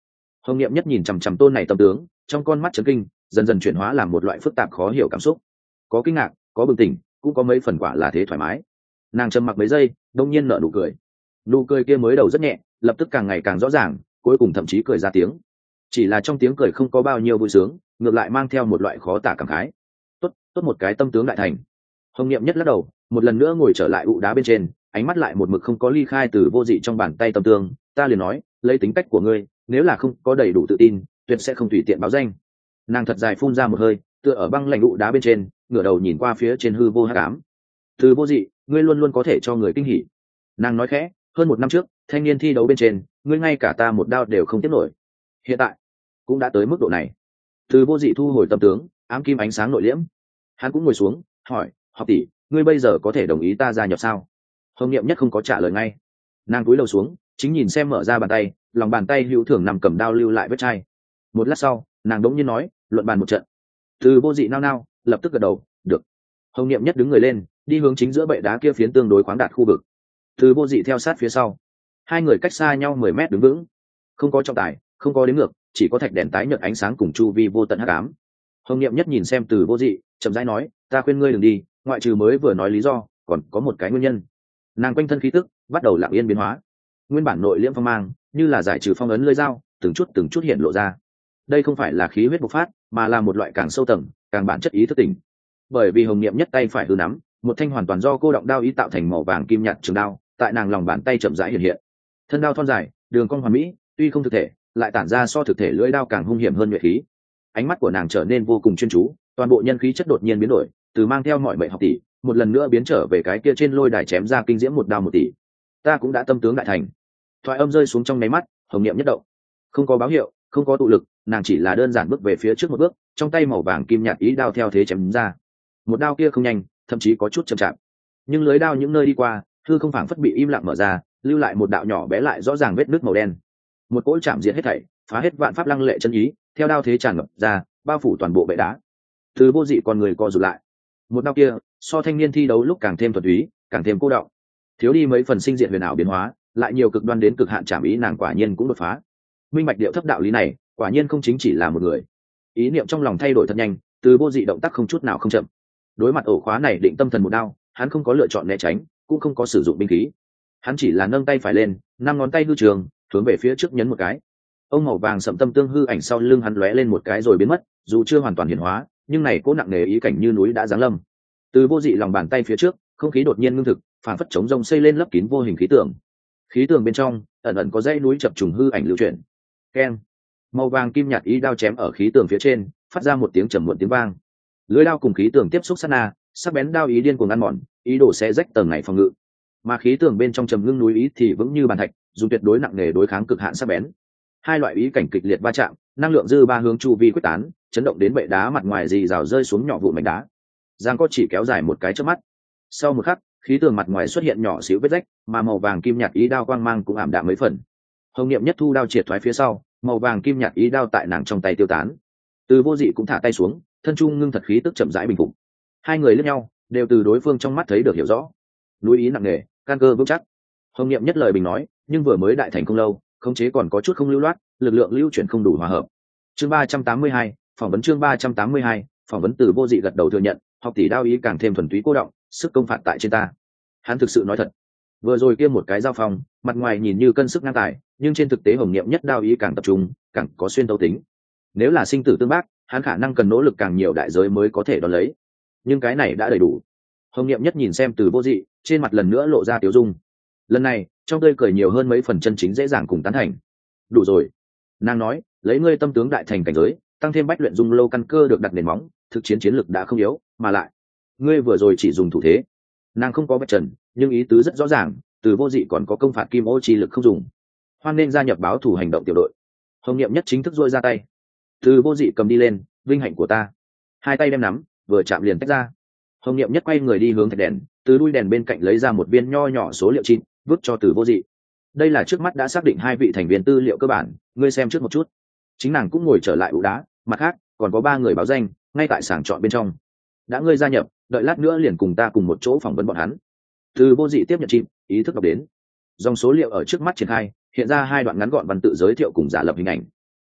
Hồng Niệm Nhất nhìn chằm chằm tôn này tâm tướng, trong con mắt chấn kinh dần dần chuyển hóa làm một loại phức tạp khó hiểu cảm xúc, có kinh ngạc, có bừng tỉnh, cũng có mấy phần quả là thế thoải mái. Nàng trầm mặc mấy giây, đông nhiên nở nụ cười. Nụ cười kia mới đầu rất nhẹ, lập tức càng ngày càng rõ ràng, cuối cùng thậm chí cười ra tiếng. Chỉ là trong tiếng cười không có bao nhiêu vui sướng, ngược lại mang theo một loại khó tả cảm khái. Tốt một cái tâm tướng đại thành. Hồng Niệm Nhất lắc đầu, một lần nữa ngồi trở lại ụ đá bên trên, ánh mắt lại một mực không có ly khai từ vô dị trong bàn tay tâm tướng. Ta liền nói, lấy tính cách của ngươi, nếu là không có đầy đủ tự tin, tuyệt sẽ không tùy tiện báo danh. Nàng thật dài phun ra một hơi, tựa ở băng lạnh ụ đá bên trên, ngửa đầu nhìn qua phía trên hư vô hắc ám. Từ vô dị, ngươi luôn luôn có thể cho người kinh hỉ. Nàng nói khẽ, hơn một năm trước, thanh niên thi đấu bên trên, ngươi ngay cả ta một đao đều không tiếp nổi. Hiện tại, cũng đã tới mức độ này. Từ vô dị thu hồi tâm tướng, ám kim ánh sáng nội liễm. Hắn cũng ngồi xuống, hỏi, học tỷ, ngươi bây giờ có thể đồng ý ta gia nhập sao? Hồng Niệm Nhất không có trả lời ngay. Nàng cúi đầu xuống, chính nhìn xem mở ra bàn tay, lòng bàn tay hữu thường nằm cầm đao lưu lại vết chai. Một lát sau, nàng đống nhiên nói, luận bàn một trận. Từ vô dị nao nao, lập tức gật đầu, được. Hồng Niệm Nhất đứng người lên, đi hướng chính giữa bệ đá kia phiến tương đối khoáng đạt khu vực. Từ vô dị theo sát phía sau. Hai người cách xa nhau 10 mét đứng vững. Không có trọng tài, không có đếm ngược, chỉ có thạch đèn tái nhợt ánh sáng cùng chu vi vô tận hắc ám. Hồng Niệm Nhất nhìn xem Từ vô dị, chậm rãi nói, ta khuyên ngươi đừng đi, ngoại trừ mới vừa nói lý do, còn có một cái nguyên nhân. Nàng quanh thân khí tức bắt đầu lặng yên biến hóa. Nguyên bản nội liễm phong mang, như là giải trừ phong ấn lưỡi dao, từng chút hiện lộ ra. Đây không phải là khí huyết bộc phát, mà là một loại càng sâu tầng, càng bản chất ý thức tỉnh. Bởi vì Hồng Niệm Nhất tay phải hư nắm, một thanh hoàn toàn do cô động đao ý tạo thành màu vàng kim nhạt trường đao, tại nàng lòng bàn tay chậm rãi hiện hiện. Thân đao thon dài, đường cong hoàn mỹ, tuy không thực thể, lại tản ra so thực thể lưỡi đao càng hung hiểm hơn nhuệ khí. Ánh mắt của nàng trở nên vô cùng chuyên chú, toàn bộ nhân khí chất đột nhiên biến đổi, từ mang theo mọi mệnh học tỷ, một lần nữa biến trở về cái kia trên lôi đài chém ra kinh diễm một đao một tỷ. Ta cũng đã tâm tướng đại thành. Thoại âm rơi xuống trong nháy mắt, Hồng Niệm Nhất động. Không có báo hiệu, không có tụ lực, nàng chỉ là đơn giản bước về phía trước một bước, trong tay màu vàng kim nhạt ý đao theo thế chém ra. Một đao kia không nhanh, thậm chí có chút chậm chạp, nhưng lưới đao những nơi đi qua, hư không phảng phất bị im lặng mở ra, lưu lại một đạo nhỏ bé lại rõ ràng vết nứt màu đen. Một cỗ chạm diệt hết thảy, phá hết vạn pháp lăng lệ chân ý, theo đao thế tràn ngập ra, bao phủ toàn bộ bệ đá. Từ vô dị con người co rụt lại. Một đao kia, so thanh niên thi đấu lúc càng thêm thuần túy, càng thêm cô đọng, thiếu đi mấy phần sinh diệt huyền ảo biến hóa, lại nhiều cực đoan đến cực hạn chạm ý, nàng quả nhiên cũng đột phá. Minh bạch điệu thấp đạo lý này, quả nhiên không chính chỉ là một người. Ý niệm trong lòng thay đổi thật nhanh, từ vô dị động tác không chút nào không chậm. Đối mặt ổ khóa này định tâm thần một đao, hắn không có lựa chọn né tránh, cũng không có sử dụng binh khí. Hắn chỉ là nâng tay phải lên, 5 ngón tay hư trường, hướng về phía trước nhấn một cái. Ông màu vàng sậm tâm tương hư ảnh sau lưng hắn lóe lên một cái rồi biến mất, dù chưa hoàn toàn hiển hóa, nhưng này cố nặng nề ý cảnh như núi đã giáng lâm. Từ vô dị lòng bàn tay phía trước, không khí đột nhiên ngưng thực, phản phất chống rông xây lên lấp kín vô hình khí tượng. Khí tượng bên trong ẩn ẩn có dãy núi chập trùng hư ảnh lưu chuyển. Keng, màu vàng kim nhạt ý đao chém ở khí tượng phía trên, phát ra một tiếng trầm muộn tiếng vang. Lưỡi đao cùng khí tượng tiếp xúc sát na, sắc bén đao ý điên cuồng ăn mòn, ý đồ xé rách tầng này phòng ngự. Mà khí tượng bên trong trầm ngưng núi ý thì vững như bàn thạch, dùng tuyệt đối nặng nề đối kháng cực hạn sắc bén. Hai loại ý cảnh kịch liệt va chạm, năng lượng dư ba hướng chu vi quyết tán, chấn động đến bệ đá mặt ngoài rì rào rơi xuống nhỏ vụn mảnh đá. Giang có chỉ kéo dài một cái chớp mắt. Sau một khắc, khí tường mặt ngoài xuất hiện nhỏ xíu vết rách, mà màu vàng kim nhạt ý đao quang mang cũng ảm đạm mấy phần. Hồng Niệm Nhất thu đao triệt thoái phía sau, màu vàng kim nhạt ý đao tại nàng trong tay tiêu tán. Từ vô dị cũng thả tay xuống, thân trung ngưng thật khí tức chậm rãi bình phục. Hai người liếc nhau, đều từ đối phương trong mắt thấy được hiểu rõ. Núi ý nặng nề, can cơ vững chắc. Hồng Niệm Nhất lời bình nói, nhưng vừa mới đại thành không lâu, khống chế còn có chút không lưu loát, lực lượng lưu chuyển không đủ hòa hợp. Chương 382, phỏng vấn chương 382, phỏng vấn. Từ vô dị gật đầu thừa nhận, học tỷ đao ý càng thêm thuần túy cô động, sức công phạt tại trên ta. Hắn thực sự nói thật. Vừa rồi kia một cái giao phong, mặt ngoài nhìn như cân sức ngang tài, nhưng trên thực tế Hồng Niệm Nhất đao ý càng tập trung, càng có xuyên tấu tính. Nếu là sinh tử tương bác, hắn khả năng cần nỗ lực càng nhiều đại giới mới có thể đón lấy. Nhưng cái này đã đầy đủ. Hồng Niệm Nhất nhìn xem Từ vô dị, trên mặt lần nữa lộ ra tiếu dung. Lần này, trong tươi cười nhiều hơn mấy phần chân chính dễ dàng cùng tán thành. Đủ rồi. Nàng nói, lấy ngươi tâm tướng đại thành cảnh giới, tăng thêm bách luyện dung lâu căn cơ được đặt nền móng, thực chiến chiến lực đã không yếu, mà lại ngươi vừa rồi chỉ dùng thủ thế. Nàng không có bạch trần, nhưng ý tứ rất rõ ràng, Từ vô dị còn có công phạt kim ô chi lực không dùng. Hoan nên gia nhập báo thủ hành động tiểu đội. Hồng Niệm Nhất chính thức dôi ra tay. Từ vô dị cầm đi lên, vinh hạnh của ta. Hai tay đem nắm, vừa chạm liền tách ra. Hồng Niệm Nhất quay người đi hướng thạch đèn, từ đuôi đèn bên cạnh lấy ra một viên nho nhỏ số liệu chín, vứt cho Từ vô dị. Đây là trước mắt đã xác định 2 vị thành viên tư liệu cơ bản, ngươi xem trước một chút. Chính nàng cũng ngồi trở lại ụ đá, mặt khác còn có 3 người báo danh, ngay tại sàng chọn bên trong. Đã ngươi gia nhập, đợi lát nữa liền cùng ta cùng một chỗ phỏng vấn bọn hắn. Từ vô dị tiếp nhận chim, ý thức đọc đến. Dòng số liệu ở trước mắt triển khai, hiện ra 2 đoạn ngắn gọn văn tự giới thiệu cùng giả lập hình ảnh.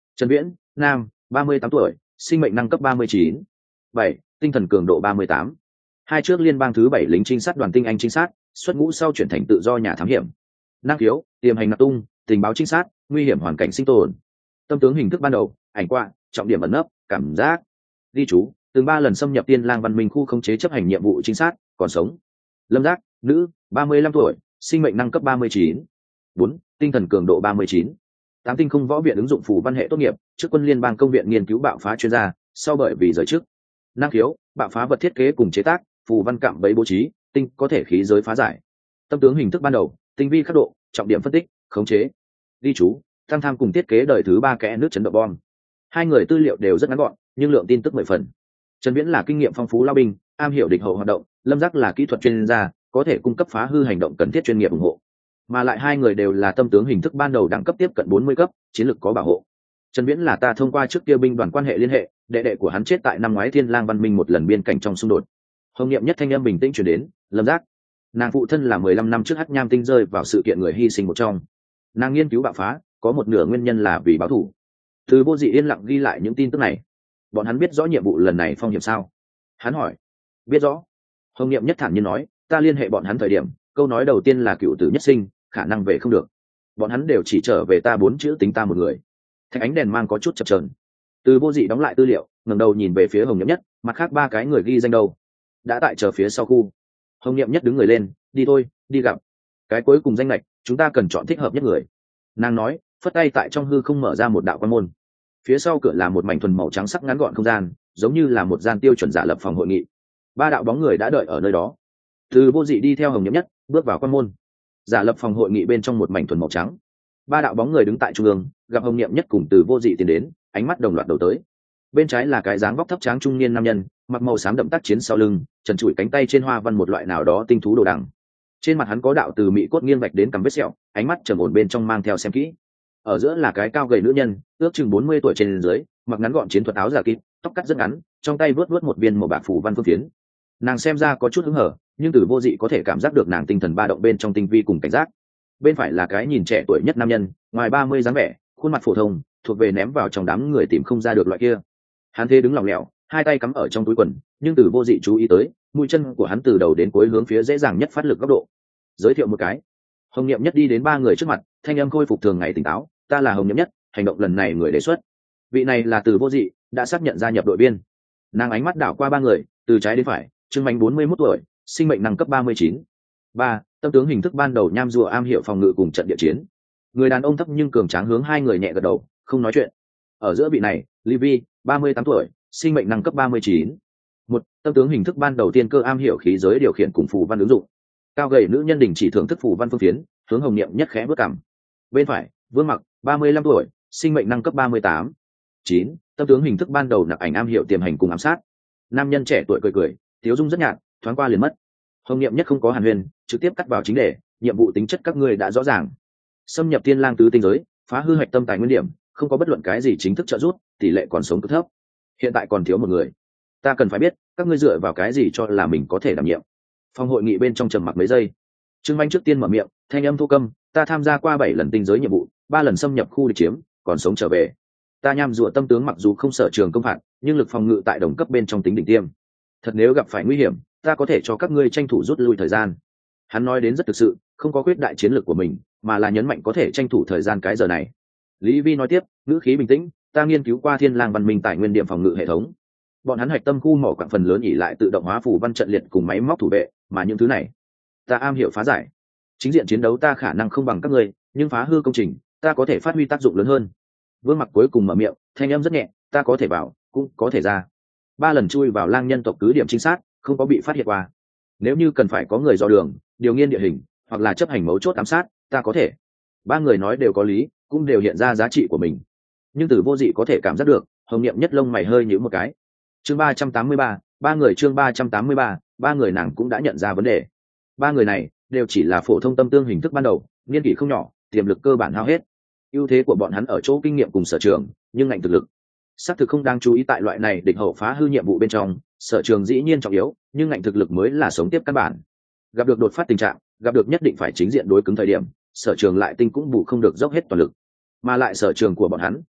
Trần Viễn, nam, 38 tuổi, sinh mệnh năng cấp 39. 7. Tinh thần cường độ 38. Hai trước liên bang thứ 7 lính trinh sát đoàn tinh anh trinh sát, xuất ngũ sau chuyển thành tự do nhà thám hiểm. Năng khiếu, tiềm hành nạp tung, tình báo trinh sát, nguy hiểm hoàn cảnh sinh tồn. Tâm tướng hình thức ban đầu, ảnh quạ, trọng điểm ẩn nấp, cảm giác. Ghi chú, từng 3 lần xâm nhập Tiên Lang văn minh khu khống chế chấp hành nhiệm vụ trinh sát, còn sống. Lâm Giác, nữ, 35 tuổi, sinh mệnh năng cấp 39. 4. Tinh thần cường độ 39. 8 tinh không võ viện ứng dụng phù văn hệ tốt nghiệp, trước quân liên bang công viện nghiên cứu bạo phá chuyên gia, sau bởi vì rời chức. Năng khiếu, bạo phá vật thiết kế cùng chế tác, phù văn cạm bẫy bố trí, tinh có thể khí giới phá giải. Tâm tướng hình thức ban đầu, tinh vi khắc độ, trọng điểm phân tích, khống chế. Ghi chú, tăng tham cùng thiết kế đời thứ 3 kẽ nước chấn động bom. Hai người tư liệu đều rất ngắn gọn, nhưng lượng tin tức 10 phần. Trần Viễn là kinh nghiệm phong phú lao binh, am hiểu địch hậu hoạt động, Lâm Giác là kỹ thuật chuyên gia, có thể cung cấp phá hư hành động cần thiết chuyên nghiệp ủng hộ. Mà lại hai người đều là tâm tướng hình thức ban đầu đẳng cấp tiếp cận 40 cấp, chiến lược có bảo hộ. Trần Viễn là ta thông qua trước kia binh đoàn quan hệ liên hệ, đệ của hắn chết tại năm ngoái Thiên Lang văn minh một lần biên cảnh trong xung đột. Hồng Niệm Nhất thanh âm bình tĩnh truyền đến, Lâm Giác, nàng phụ thân là 15 năm trước Hắc Nham tinh rơi vào sự kiện người hy sinh một trong. Nàng nghiên cứu bạo phá, có một nửa nguyên nhân là vì báo thù. Từ Vô Dị yên lặng ghi lại những tin tức này. Bọn hắn biết rõ nhiệm vụ lần này phong hiểm sao? Hắn hỏi. Biết rõ. Hồng Niệm Nhất thản nhiên nói, ta liên hệ bọn hắn thời điểm, câu nói đầu tiên là cựu tử nhất sinh, khả năng về không được. Bọn hắn đều chỉ trở về ta 4 chữ tính ta một người. Thạch ánh đèn mang có chút chập chờn. Từ Vô Dị đóng lại tư liệu, ngẩng đầu nhìn về phía Hồng Niệm Nhất, mặt khác 3 cái người ghi danh đầu đã tại chờ phía sau khu. Hồng Niệm Nhất đứng người lên, đi thôi, đi gặp. Cái cuối cùng danh lệch, chúng ta cần chọn thích hợp nhất người. Nàng nói, phất tay tại trong hư không mở ra một đạo quan môn. Phía sau cửa là một mảnh thuần màu trắng sắc ngắn gọn không gian, giống như là một gian tiêu chuẩn giả lập phòng hội nghị. 3 đạo bóng người đã đợi ở nơi đó. Từ Vô Dị đi theo Hồng Niệm Nhất, bước vào quan môn. Giả lập phòng hội nghị bên trong một mảnh thuần màu trắng. 3 đạo bóng người đứng tại trung ương, gặp Hồng Niệm Nhất cùng Từ Vô Dị tiến đến, ánh mắt đồng loạt đầu tới. Bên trái là cái dáng vóc thấp tráng trung niên nam nhân, mặc màu xám đậm tác chiến sau lưng, trần trụi cánh tay trên hoa văn một loại nào đó tinh thú đồ đằng. Trên mặt hắn có đạo từ mị cốt nghiêng vạch đến cằm vết sẹo, ánh mắt trầm ổn bên trong mang theo xem kỹ. Ở giữa là cái cao gầy nữ nhân, ước chừng 40 tuổi trên dưới, mặc ngắn gọn chiến thuật áo giả kín, tóc cắt rất ngắn, trong tay vớt một viên màu bạc phủ văn phương phiến. Nàng xem ra có chút hứng hở, nhưng Từ Vô Dị có thể cảm giác được nàng tinh thần ba động bên trong tinh vi cùng cảnh giác. Bên phải là cái nhìn trẻ tuổi nhất nam nhân, ngoài 30 dáng vẻ, khuôn mặt phổ thông, thuộc về ném vào trong đám người tìm không ra được loại kia. Hắn thế đứng lỏng lẻo, hai tay cắm ở trong túi quần, nhưng Từ Vô Dị chú ý tới, mũi chân của hắn từ đầu đến cuối hướng phía dễ dàng nhất phát lực góc độ. Giới thiệu một cái. Hồng Niệm Nhất đi đến 3 người trước mặt, thanh âm khôi phục thường ngày tỉnh táo, ta là Hồng Niệm Nhất, hành động lần này người đề xuất. Vị này là Từ Vô Dị, đã xác nhận gia nhập đội viên. Nàng ánh mắt đảo qua 3 người, từ trái đến phải, Trương Mạnh 41 tuổi, sinh mệnh năng cấp 39. 3. Tâm tướng hình thức ban đầu nham rùa am hiểu phòng ngự cùng trận địa chiến. Người đàn ông thấp nhưng cường tráng hướng 2 người nhẹ gật đầu, không nói chuyện. Ở giữa vị này, Livy, 38 tuổi, sinh mệnh năng cấp 39. 1. Tâm tướng hình thức ban đầu tiên cơ am hiểu khí giới điều khiển cùng phù văn ứng dụng. Cao gầy nữ nhân đình chỉ thưởng thức phù văn phương phiến, hướng Hồng Niệm Nhất khẽ bước cằm. Bên phải, Vương Mặc, 35 tuổi, sinh mệnh năng cấp 38. 9. Tâm tướng hình thức ban đầu nặc ảnh am hiểu tiềm hành cùng ám sát. Nam nhân trẻ tuổi cười cười, tiếu dung rất nhạt, thoáng qua liền mất. Hồng Niệm Nhất không có hàn huyền, trực tiếp cắt vào chính đề, nhiệm vụ tính chất các ngươi đã rõ ràng. Xâm nhập Tiên Lang tứ tinh giới, phá hư hạch tâm tài nguyên điểm, không có bất luận cái gì chính thức trợ giúp, tỷ lệ còn sống cực thấp. Hiện tại còn thiếu một người. Ta cần phải biết, các ngươi dựa vào cái gì cho là mình có thể đảm nhiệm. Phòng hội nghị bên trong trầm mặc mấy giây. Trương Mạnh trước tiên mở miệng, thanh âm thô câm, ta tham gia qua 7 lần tinh giới nhiệm vụ, 3 lần xâm nhập khu địch chiếm, còn sống trở về. Ta nham rùa tâm tướng mặc dù không sở trường công phạt, nhưng lực phòng ngự tại đồng cấp bên trong tính đỉnh tiêm. Thật nếu gặp phải nguy hiểm, ta có thể cho các ngươi tranh thủ rút lui thời gian. Hắn nói đến rất thực sự, không có quyết đại chiến lược của mình, mà là nhấn mạnh có thể tranh thủ thời gian cái giờ này. Lý Vi nói tiếp, ngữ khí bình tĩnh, ta nghiên cứu qua Thiên Lang văn minh tài nguyên điểm phòng ngự hệ thống. Bọn hắn hạch tâm khu mỏ quặng phần lớn ỉ lại tự động hóa phù văn trận liệt cùng máy móc thủ vệ, mà những thứ này, ta am hiểu phá giải. Chính diện chiến đấu ta khả năng không bằng các ngươi, nhưng phá hư công trình, ta có thể phát huy tác dụng lớn hơn. Vương Mặc cuối cùng mở miệng, thanh âm rất nhẹ, ta có thể vào, cũng có thể ra. 3 lần chui vào Lang nhân tộc cứ điểm chính xác, không có bị phát hiện qua. Nếu như cần phải có người dò đường, điều nghiên địa hình, hoặc là chấp hành mấu chốt ám sát, ta có thể. 3 người nói đều có lý, cũng đều hiện ra giá trị của mình. Nhưng Từ Vô Dị có thể cảm giác được, Hồng Niệm Nhất lông mày hơi nhíu một cái. Chương 383, 3 người chương 383, 3 người nàng cũng đã nhận ra vấn đề. 3 người này đều chỉ là phổ thông tâm tương hình thức ban đầu, niên kỷ không nhỏ, tiềm lực cơ bản hao hết. Ưu thế của bọn hắn ở chỗ kinh nghiệm cùng sở trường, nhưng ngạnh thực lực xác thực không đáng chú ý tại loại này địch hậu phá hư nhiệm vụ bên trong. Sở trường dĩ nhiên trọng yếu, nhưng ngạnh thực lực mới là sống tiếp căn bản. Gặp được đột phát tình trạng, gặp được nhất định phải chính diện đối cứng thời điểm, sở trường lại tinh cũng bù không được dốc hết toàn lực. Mà lại sở trường của bọn hắn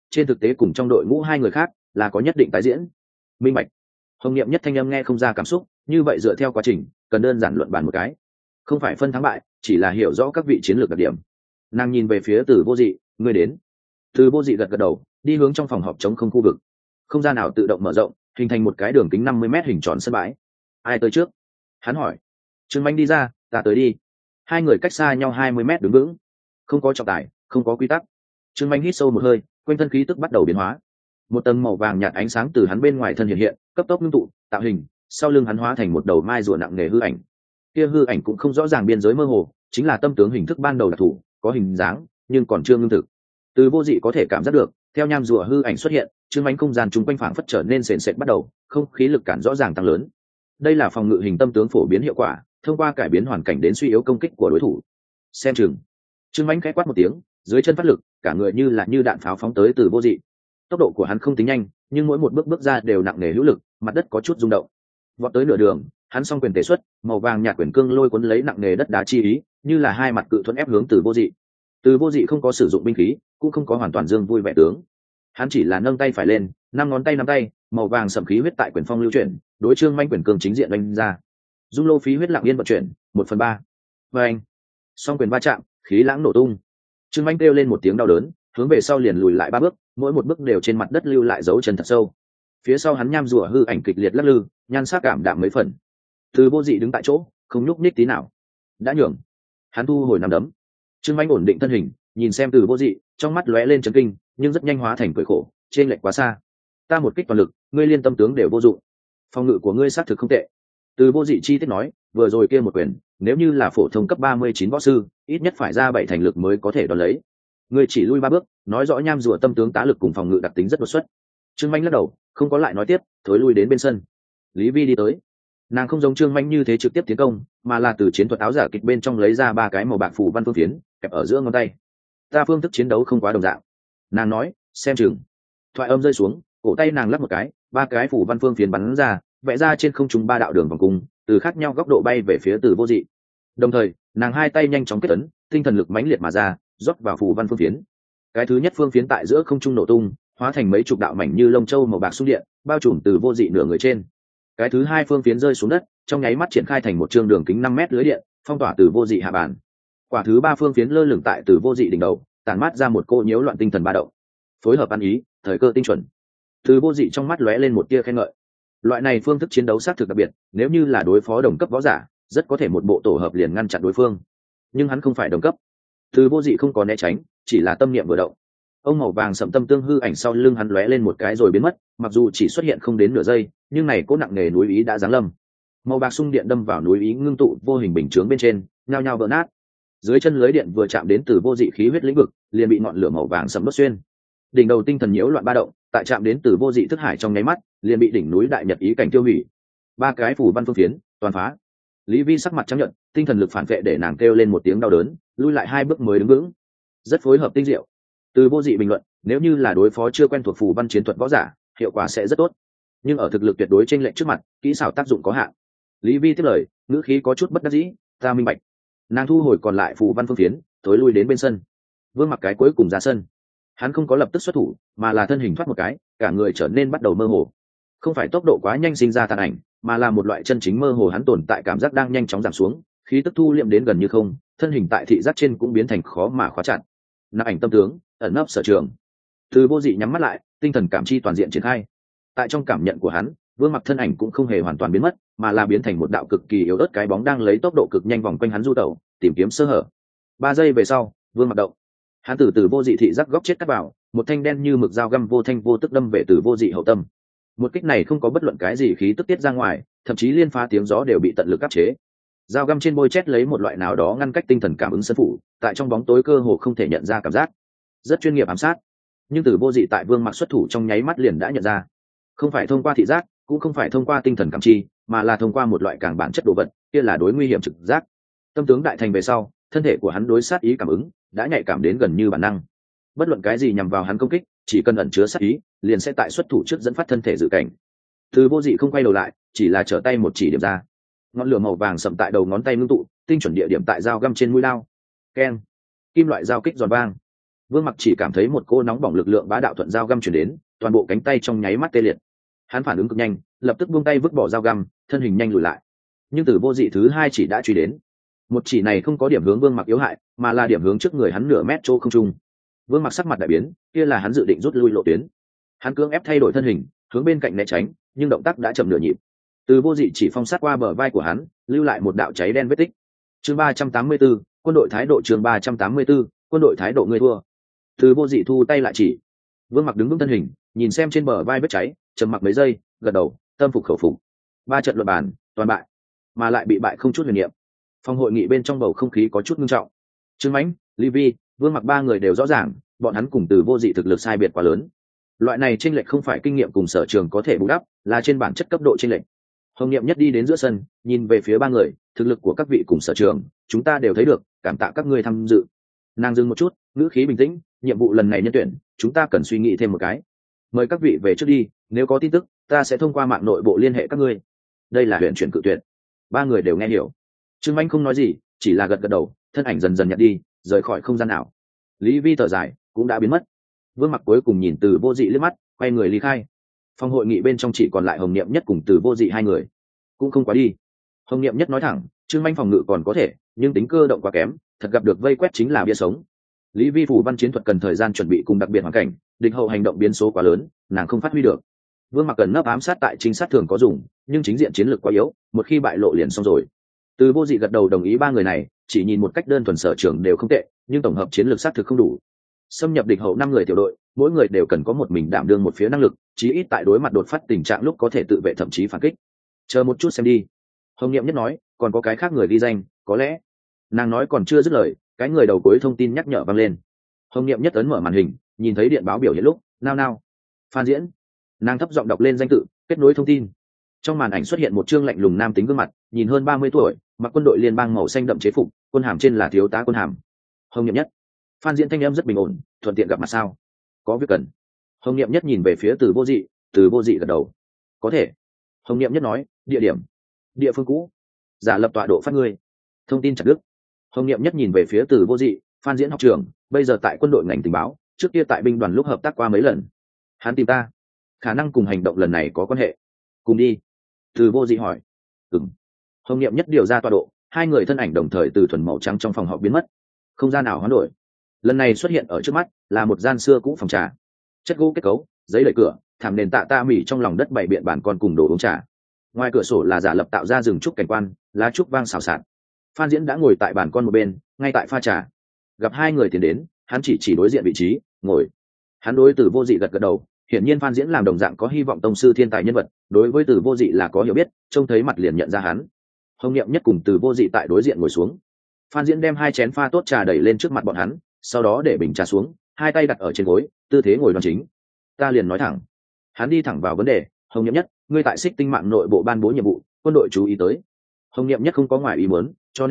trên thực tế cùng trong đội ngũ hai người khác là có nhất định tái diễn. Minh bạch. Hồng Niệm nhất thanh âm nghe không ra cảm xúc, như vậy dựa theo quá trình cần đơn giản luận bàn một cái, không phải phân thắng bại, chỉ là hiểu rõ các vị chiến lược đặc điểm. Nàng nhìn về phía Từ Vô Dị, người đến. Từ Vô Dị gật gật đầu, đi hướng trong phòng họp trống không khu vực. Không gian nào tự động mở rộng, hình thành một cái đường kính 50 m hình tròn sân bãi. Ai tới trước? Hắn hỏi. Trương Mạnh đi ra, ta tới đi. Hai người cách xa nhau 20 m đứng vững. Không có trọng tài, không có quy tắc. Trương Mạnh hít sâu một hơi, quanh thân khí tức bắt đầu biến hóa. Một tầng màu vàng nhạt ánh sáng từ hắn bên ngoài thân hiện hiện, cấp tốc ngưng tụ, tạo hình, sau lưng hắn hóa thành một đầu mai rùa nặng nề hư ảnh. Kia hư ảnh cũng không rõ ràng biên giới mơ hồ, chính là tâm tướng hình thức ban đầu đặc thù, có hình dáng nhưng còn chưa ngưng thực. Từ Vô Dị có thể cảm giác được, theo nham rùa hư ảnh xuất hiện, Trương Mạnh không gian chung quanh phảng phất trở nên sền sệt bắt đầu, không khí lực cản rõ ràng tăng lớn. Đây là phòng ngự hình tâm tướng phổ biến hiệu quả, thông qua cải biến hoàn cảnh đến suy yếu công kích của đối thủ. Xem chừng. Trương Mạnh khẽ quát một tiếng, dưới chân phát lực, cả người như đạn pháo phóng tới Từ Vô Dị. Tốc độ của hắn không tính nhanh, nhưng mỗi một bước bước ra đều nặng nề hữu lực, mặt đất có chút rung động. Vọt tới nửa đường, hắn song quyền tế xuất, màu vàng nhạt quyền cương lôi cuốn lấy nặng nề đất đá chi ý, như là hai mặt cự thuẫn ép hướng Từ Vô Dị. Từ Vô Dị không có sử dụng binh khí, cũng không có hoàn toàn dương vui vẻ tướng. Hắn chỉ là nâng tay phải lên, năm ngón tay nắm tay, màu vàng sẫm khí huyết tại quyền phong lưu chuyển, đối Trương Mạnh quyền cương chính diện đánh ra. Dung lô phí huyết lặng yên vận chuyển, 1/3. Và anh, song quyền va chạm, khí lãng nổ tung. Trương Mạnh kêu lên một tiếng đau đớn, hướng về sau liền lùi lại 3 bước, mỗi một bước đều trên mặt đất lưu lại dấu chân thật sâu. Phía sau hắn nham rùa hư ảnh kịch liệt lắc lư, nhan sắc cảm đạm mấy phần. Từ Vô Dị đứng tại chỗ, không nhúc nhích tí nào. Đã nhường. Hắn thu hồi nắm đấm. Trương Mạnh ổn định thân hình, nhìn xem Từ Vô Dị, trong mắt lóe lên chấn kinh, nhưng rất nhanh hóa thành cười khổ, trên lệch quá xa. Ta một kích toàn lực, ngươi liên tâm tướng đều vô dụng. Phòng ngự của ngươi xác thực không tệ. Từ Vô Dị chi tiết nói, vừa rồi kia một quyền, nếu như là phổ thông cấp 39 võ sư, ít nhất phải ra 7 thành lực mới có thể đón lấy. Ngươi chỉ lui 3 bước, nói rõ nham rùa tâm tướng tá lực cùng phòng ngự đặc tính rất đột xuất. Trương Mạnh lắc đầu, không có lại nói tiếp, thối lui đến bên sân. Lý Vi đi tới. Nàng không giống Trương Mạnh như thế trực tiếp tiến công, mà là từ chiến thuật áo giả kịch bên trong lấy ra 3 cái màu bạc phù văn phương phiến, kẹp ở giữa ngón tay. Ta phương thức chiến đấu không quá đồng dạng. Nàng nói, xem chừng. Thoại âm rơi xuống, cổ tay nàng lắc một cái, 3 cái phù văn phương phiến bắn ra, vẽ ra trên không trung 3 đạo đường vòng cung, từ khác nhau góc độ bay về phía Từ Vô Dị. Đồng thời, nàng hai tay nhanh chóng kết ấn, tinh thần lực mãnh liệt mà ra, rót vào phù văn phương phiến. Cái thứ nhất phương phiến tại giữa không trung nổ tung, hóa thành mấy chục đạo mảnh như lông châu màu bạc xung điện, bao trùm Từ Vô Dị nửa người trên. Cái thứ hai phương phiến rơi xuống đất, trong nháy mắt triển khai thành một chương đường kính 5 mét lưới điện, phong tỏa Từ Vô Dị hạ bàn. Quả thứ ba phương phiến lơ lửng tại Từ Vô Dị đỉnh đầu, tản mát ra một cô nhiễu loạn tinh thần ba động. Phối hợp ăn ý, thời cơ tinh chuẩn. Từ Vô Dị trong mắt lóe lên một tia khen ngợi. Loại này phương thức chiến đấu xác thực đặc biệt, nếu như là đối phó đồng cấp võ giả, rất có thể một bộ tổ hợp liền ngăn chặn đối phương. Nhưng hắn không phải đồng cấp. Từ Vô Dị không có né tránh, chỉ là tâm niệm vừa động. Ông màu vàng sẫm tâm tương hư ảnh sau lưng hắn lóe lên một cái rồi biến mất, mặc dù chỉ xuất hiện không đến nửa giây, nhưng này cố nặng nề núi ý đã giáng lâm. Màu bạc xung điện đâm vào núi ý ngưng tụ vô hình bình chướng bên trên, nhao nhao vỡ nát. Dưới chân lưới điện vừa chạm đến Từ Vô Dị khí huyết lĩnh vực, liền bị ngọn lửa màu vàng sẫm đốt xuyên. Đỉnh đầu tinh thần nhiễu loạn ba động, tại chạm đến Từ Vô Dị thức hải trong nháy mắt, liền bị đỉnh núi đại nhật ý cảnh tiêu hủy. 3 cái phủ văn phương phiến, toàn phá. Lý Vi sắc mặt trắng nhợt, tinh thần lực phản vệ để nàng kêu lên một tiếng đau đớn, lui lại 2 bước mới đứng vững. Rất phối hợp tinh diệu. Từ Vô Dị bình luận, nếu như là đối phó chưa quen thuộc phù văn chiến thuật võ giả, hiệu quả sẽ rất tốt. Nhưng ở thực lực tuyệt đối trên lệnh trước mặt, kỹ xảo tác dụng có hạn. Lý Vi tiếp lời, ngữ khí có chút bất đắc dĩ, ta minh bạch. Nàng thu hồi còn lại phù văn phương phiến, tối lui đến bên sân. Vương Mặc cái cuối cùng ra sân. Hắn không có lập tức xuất thủ, mà là thân hình thoát một cái, cả người trở nên bắt đầu mơ hồ. Không phải tốc độ quá nhanh sinh ra tàn ảnh, mà là một loại chân chính mơ hồ hắn tồn tại cảm giác đang nhanh chóng giảm xuống, khí tức thu liệm đến gần như không, thân hình tại thị giác trên cũng biến thành khó mà khóa chặt. Nạp ảnh tâm tướng, ẩn nấp sở trường. Từ Vô Dị nhắm mắt lại, tinh thần cảm chi toàn diện triển khai. Tại trong cảm nhận của hắn, Vương Mặc thân ảnh cũng không hề hoàn toàn biến mất, mà là biến thành một đạo cực kỳ yếu ớt cái bóng đang lấy tốc độ cực nhanh vòng quanh hắn du tẩu, tìm kiếm sơ hở. 3 giây về sau, Vương Mặc động. Hắn từ Vô Dị thị giác góc chết cắt vào, một thanh đen như mực dao găm vô thanh vô tức đâm về Từ Vô Dị hậu tâm. Một kích này không có bất luận cái gì khí tức tiết ra ngoài, thậm chí liên phá tiếng gió đều bị tận lực áp chế. Dao găm trên môi chét lấy một loại nào đó ngăn cách tinh thần cảm ứng sân phủ, tại trong bóng tối cơ hồ không thể nhận ra cảm giác. Rất chuyên nghiệp ám sát. Nhưng Từ Vô Dị tại Vương Mặc xuất thủ trong nháy mắt liền đã nhận ra, không phải thông qua thị giác, cũng không phải thông qua tinh thần cảm chi, mà là thông qua một loại càng bản chất đồ vật, kia là đối nguy hiểm trực giác. Tâm tướng đại thành về sau, thân thể của hắn đối sát ý cảm ứng đã nhạy cảm đến gần như bản năng. Bất luận cái gì nhằm vào hắn công kích, chỉ cần ẩn chứa sát ý, liền sẽ tại xuất thủ trước dẫn phát thân thể dự cảnh. Từ Vô Dị không quay đầu lại, chỉ là trở tay một chỉ điểm ra. Ngọn lửa màu vàng sậm tại đầu ngón tay ngưng tụ, tinh chuẩn địa điểm tại dao găm trên mũi lao. Keng, kim loại dao kích giòn vang. Vương Mặc chỉ cảm thấy một cô nóng bỏng lực lượng bá đạo thuận dao găm chuyển đến, toàn bộ cánh tay trong nháy mắt tê liệt. Hắn phản ứng cực nhanh, lập tức buông tay vứt bỏ dao găm, thân hình nhanh lùi lại. Nhưng Từ Vô Dị thứ hai chỉ đã truy đến. Một chỉ này không có điểm hướng Vương Mặc yếu hại, mà là điểm hướng trước người hắn nửa mét chỗ không trung. Vương Mặc sắc mặt đại biến, kia là hắn dự định rút lui lộ tuyến. Hắn cưỡng ép thay đổi thân hình, hướng bên cạnh né tránh, nhưng động tác đã chậm nửa nhịp. Từ Vô Dị chỉ phong sát qua bờ vai của hắn, lưu lại một đạo cháy đen vết tích. Chương 384, quân đội thái độ. Chương 384, quân đội thái độ. Ngươi thua. Từ Vô Dị thu tay lại chỉ. Vương Mặc đứng vững thân hình, nhìn xem trên bờ vai vết cháy, trầm mặc mấy giây, gật đầu, tâm phục khẩu phục. 3 trận luận bàn, toàn bại, mà lại bị bại không chút huyền niệm. Phòng hội nghị bên trong bầu không khí có chút nghiêm trọng. Trương Mãnh, Lý Vi, Vương Mặc ba người đều rõ ràng, bọn hắn cùng Từ Vô Dị thực lực sai biệt quá lớn. Loại này chênh lệch không phải kinh nghiệm cùng sở trường có thể bù đắp, là trên bản chất cấp độ chênh lệch. Hồng Niệm Nhất đi đến giữa sân, nhìn về phía ba người, thực lực của các vị cùng sở trường, chúng ta đều thấy được, cảm tạ các ngươi tham dự. Nàng dừng một chút, ngữ khí bình tĩnh, nhiệm vụ lần này nhân tuyển, chúng ta cần suy nghĩ thêm một cái. Mời các vị về trước đi, nếu có tin tức, ta sẽ thông qua mạng nội bộ liên hệ các ngươi. Đây là huyện chuyển cự tuyệt. Ba người đều nghe hiểu. Trương Mãnh không nói gì, chỉ là gật gật đầu, thân ảnh dần dần nhạt đi, rời khỏi không gian ảo. Lý Vi thở dài, cũng đã biến mất. Vương Mặc cuối cùng nhìn Từ Vô Dị liếc mắt, quay người ly khai. Phòng hội nghị bên trong chỉ còn lại Hồng Niệm Nhất cùng Từ Vô Dị hai người, cũng không quá đi. Hồng Niệm Nhất nói thẳng, Trương Mãnh phòng ngự còn có thể, nhưng tính cơ động quá kém, thật gặp được vây quét chính là bia sống. Lý Vi phủ văn chiến thuật cần thời gian chuẩn bị cùng đặc biệt hoàn cảnh, địch hậu hành động biến số quá lớn, nàng không phát huy được. Vương Mặc cần nấp ám sát tại chính sát thường có dùng, nhưng chính diện chiến lược quá yếu, một khi bại lộ liền xong rồi. Từ Vô Dị gật đầu đồng ý ba người này, chỉ nhìn một cách đơn thuần sở trường đều không tệ, nhưng tổng hợp chiến lược sát thực không đủ. Xâm nhập địch hậu 5 người tiểu đội, mỗi người đều cần có một mình đảm đương một phía năng lực, chí ít tại đối mặt đột phát tình trạng lúc có thể tự vệ thậm chí phản kích. Chờ một chút xem đi. Hồng Niệm Nhất nói, còn có cái khác người ghi danh, có lẽ. Nàng nói còn chưa dứt lời, cái người đầu cuối thông tin nhắc nhở vang lên. Hồng Niệm Nhất ấn mở màn hình, nhìn thấy điện báo biểu hiện lúc, nao. Phan Diễn. Nàng thấp giọng đọc lên danh tự, kết nối thông tin. Trong màn ảnh xuất hiện một trương lạnh lùng nam tính gương mặt, nhìn hơn 30 tuổi, mặc quân đội liên bang màu xanh đậm chế phục, quân hàm trên là thiếu tá quân hàm. Hồng Niệm Nhất. Phan Diễn thanh âm rất bình ổn, thuận tiện gặp mặt sao? Có việc cần. Hồng Niệm Nhất nhìn về phía Từ Vô Dị, Từ Vô Dị gật đầu. Có thể. Hồng Niệm Nhất nói, địa điểm, địa phương cũ, giả lập tọa độ phát ngươi. Thông tin chặt đứt. Hồng Niệm Nhất nhìn về phía Từ Vô Dị, Phan Diễn học trưởng, bây giờ tại quân đội ngành tình báo, trước kia tại binh đoàn lúc hợp tác qua mấy lần. Hắn tìm ta, khả năng cùng hành động lần này có quan hệ. Cùng đi. Từ Vô Dị hỏi. Ừm. Hồng Niệm Nhất điều ra tọa độ, hai người thân ảnh đồng thời từ thuần màu trắng trong phòng họp biến mất. Không gian nào hoán đổi. Lần này xuất hiện ở trước mắt là một gian xưa cũ phòng trà, chất gỗ kết cấu, giấy đẩy cửa, thảm nền tạ mỉ trong lòng đất bày biện bàn con cùng đồ uống trà. Ngoài cửa sổ là giả lập tạo ra rừng trúc cảnh quan, lá trúc vang xào xạc. Phan Diễn đã ngồi tại bàn con một bên, ngay tại pha trà. Gặp hai người tiến đến, hắn chỉ đối diện vị trí, ngồi. Hắn đối Từ Vô Dị gật gật đầu, hiển nhiên Phan Diễn làm đồng dạng có hy vọng tông sư thiên tài nhân vật, đối với Từ Vô Dị là có hiểu biết, trông thấy mặt liền nhận ra hắn. Hồng Niệm Nhất cùng Từ Vô Dị tại đối diện ngồi xuống. Phan Diễn đem 2 chén pha tốt trà đẩy lên trước mặt bọn hắn, sau đó để bình trà xuống, hai tay đặt ở trên gối, tư thế ngồi đoan chính. Ta liền nói thẳng. Hắn đi thẳng vào vấn đề, Hồng Niệm Nhất, ngươi tại Xích Tinh mạng nội bộ ban bố nhiệm vụ, quân đội chú ý tới. Hồng Niệm Nhất không có ngoài ý muốn, cho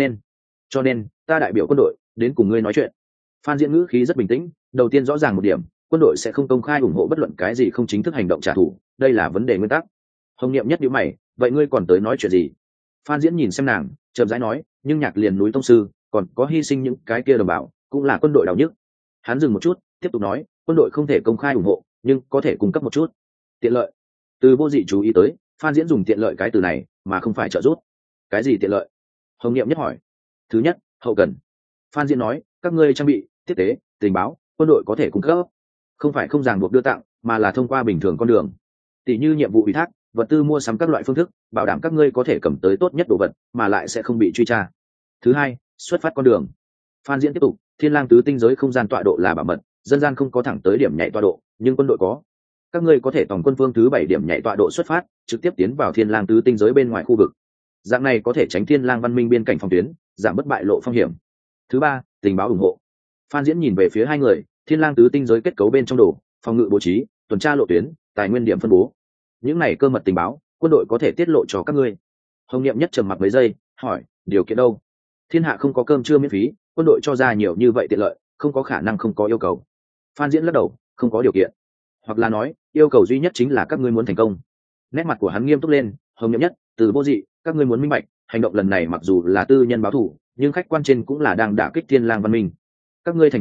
nên ta đại biểu quân đội đến cùng ngươi nói chuyện. Phan Diễn ngữ khí rất bình tĩnh, đầu tiên rõ ràng một điểm, quân đội sẽ không công khai ủng hộ bất luận cái gì không chính thức hành động trả thù, đây là vấn đề nguyên tắc. Hồng Niệm Nhất nhíu mày, vậy ngươi còn tới nói chuyện gì? Phan Diễn nhìn xem nàng, chậm rãi nói, nhưng Nhạc liền núi tông sư, còn có hy sinh những cái kia đồng bào, cũng là quân đội đau nhức. Hắn dừng một chút, tiếp tục nói, quân đội không thể công khai ủng hộ, nhưng có thể cung cấp một chút tiện lợi. Từ Vô Dị chú ý tới, Phan Diễn dùng tiện lợi cái từ này, mà không phải trợ giúp. Cái gì tiện lợi? Hồng Niệm Nhất hỏi. Thứ nhất, hậu cần. Phan Diễn nói, các ngươi trang bị, tiếp tế, tình báo, quân đội có thể cung cấp, không phải không ràng buộc đưa tặng, mà là thông qua bình thường con đường, tỷ như nhiệm vụ ủy thác, vật tư mua sắm các loại phương thức, bảo đảm các ngươi có thể cầm tới tốt nhất đồ vật, mà lại sẽ không bị truy tra. Thứ hai, xuất phát con đường. Phan Diễn tiếp tục, Thiên Lang tứ tinh giới không gian tọa độ là bảo mật, dân gian không có thẳng tới điểm nhảy tọa độ, nhưng quân đội có. Các ngươi có thể tổng quân phương thứ 7 điểm nhảy tọa độ xuất phát, trực tiếp tiến vào Thiên Lang tứ tinh giới bên ngoài khu vực. Dạng này có thể tránh Thiên Lang văn minh biên cảnh phòng tuyến, giảm bất bại lộ phong hiểm. Thứ ba, tình báo ủng hộ. Phan Diễn nhìn về phía hai người, Thiên Lang tứ tinh giới kết cấu bên trong đồ, phòng ngự bố trí, tuần tra lộ tuyến, tài nguyên điểm phân bố. Những này cơ mật tình báo, quân đội có thể tiết lộ cho các ngươi. Hồng Niệm Nhất trầm mặc mấy giây, hỏi, điều kiện đâu? Thiên hạ không có cơm trưa miễn phí, quân đội cho ra nhiều như vậy tiện lợi, không có khả năng không có yêu cầu. Phan Diễn lắc đầu, không có điều kiện, hoặc là nói, yêu cầu duy nhất chính là các ngươi muốn thành công. Nét mặt của hắn nghiêm túc lên, Hồng Niệm Nhất, Từ Vô Dị, các ngươi muốn minh bạch, hành động lần này mặc dù là tư nhân báo thù, nhưng khách quan trên cũng là đang đả kích Thiên Lang văn minh. Các ngươi thành công,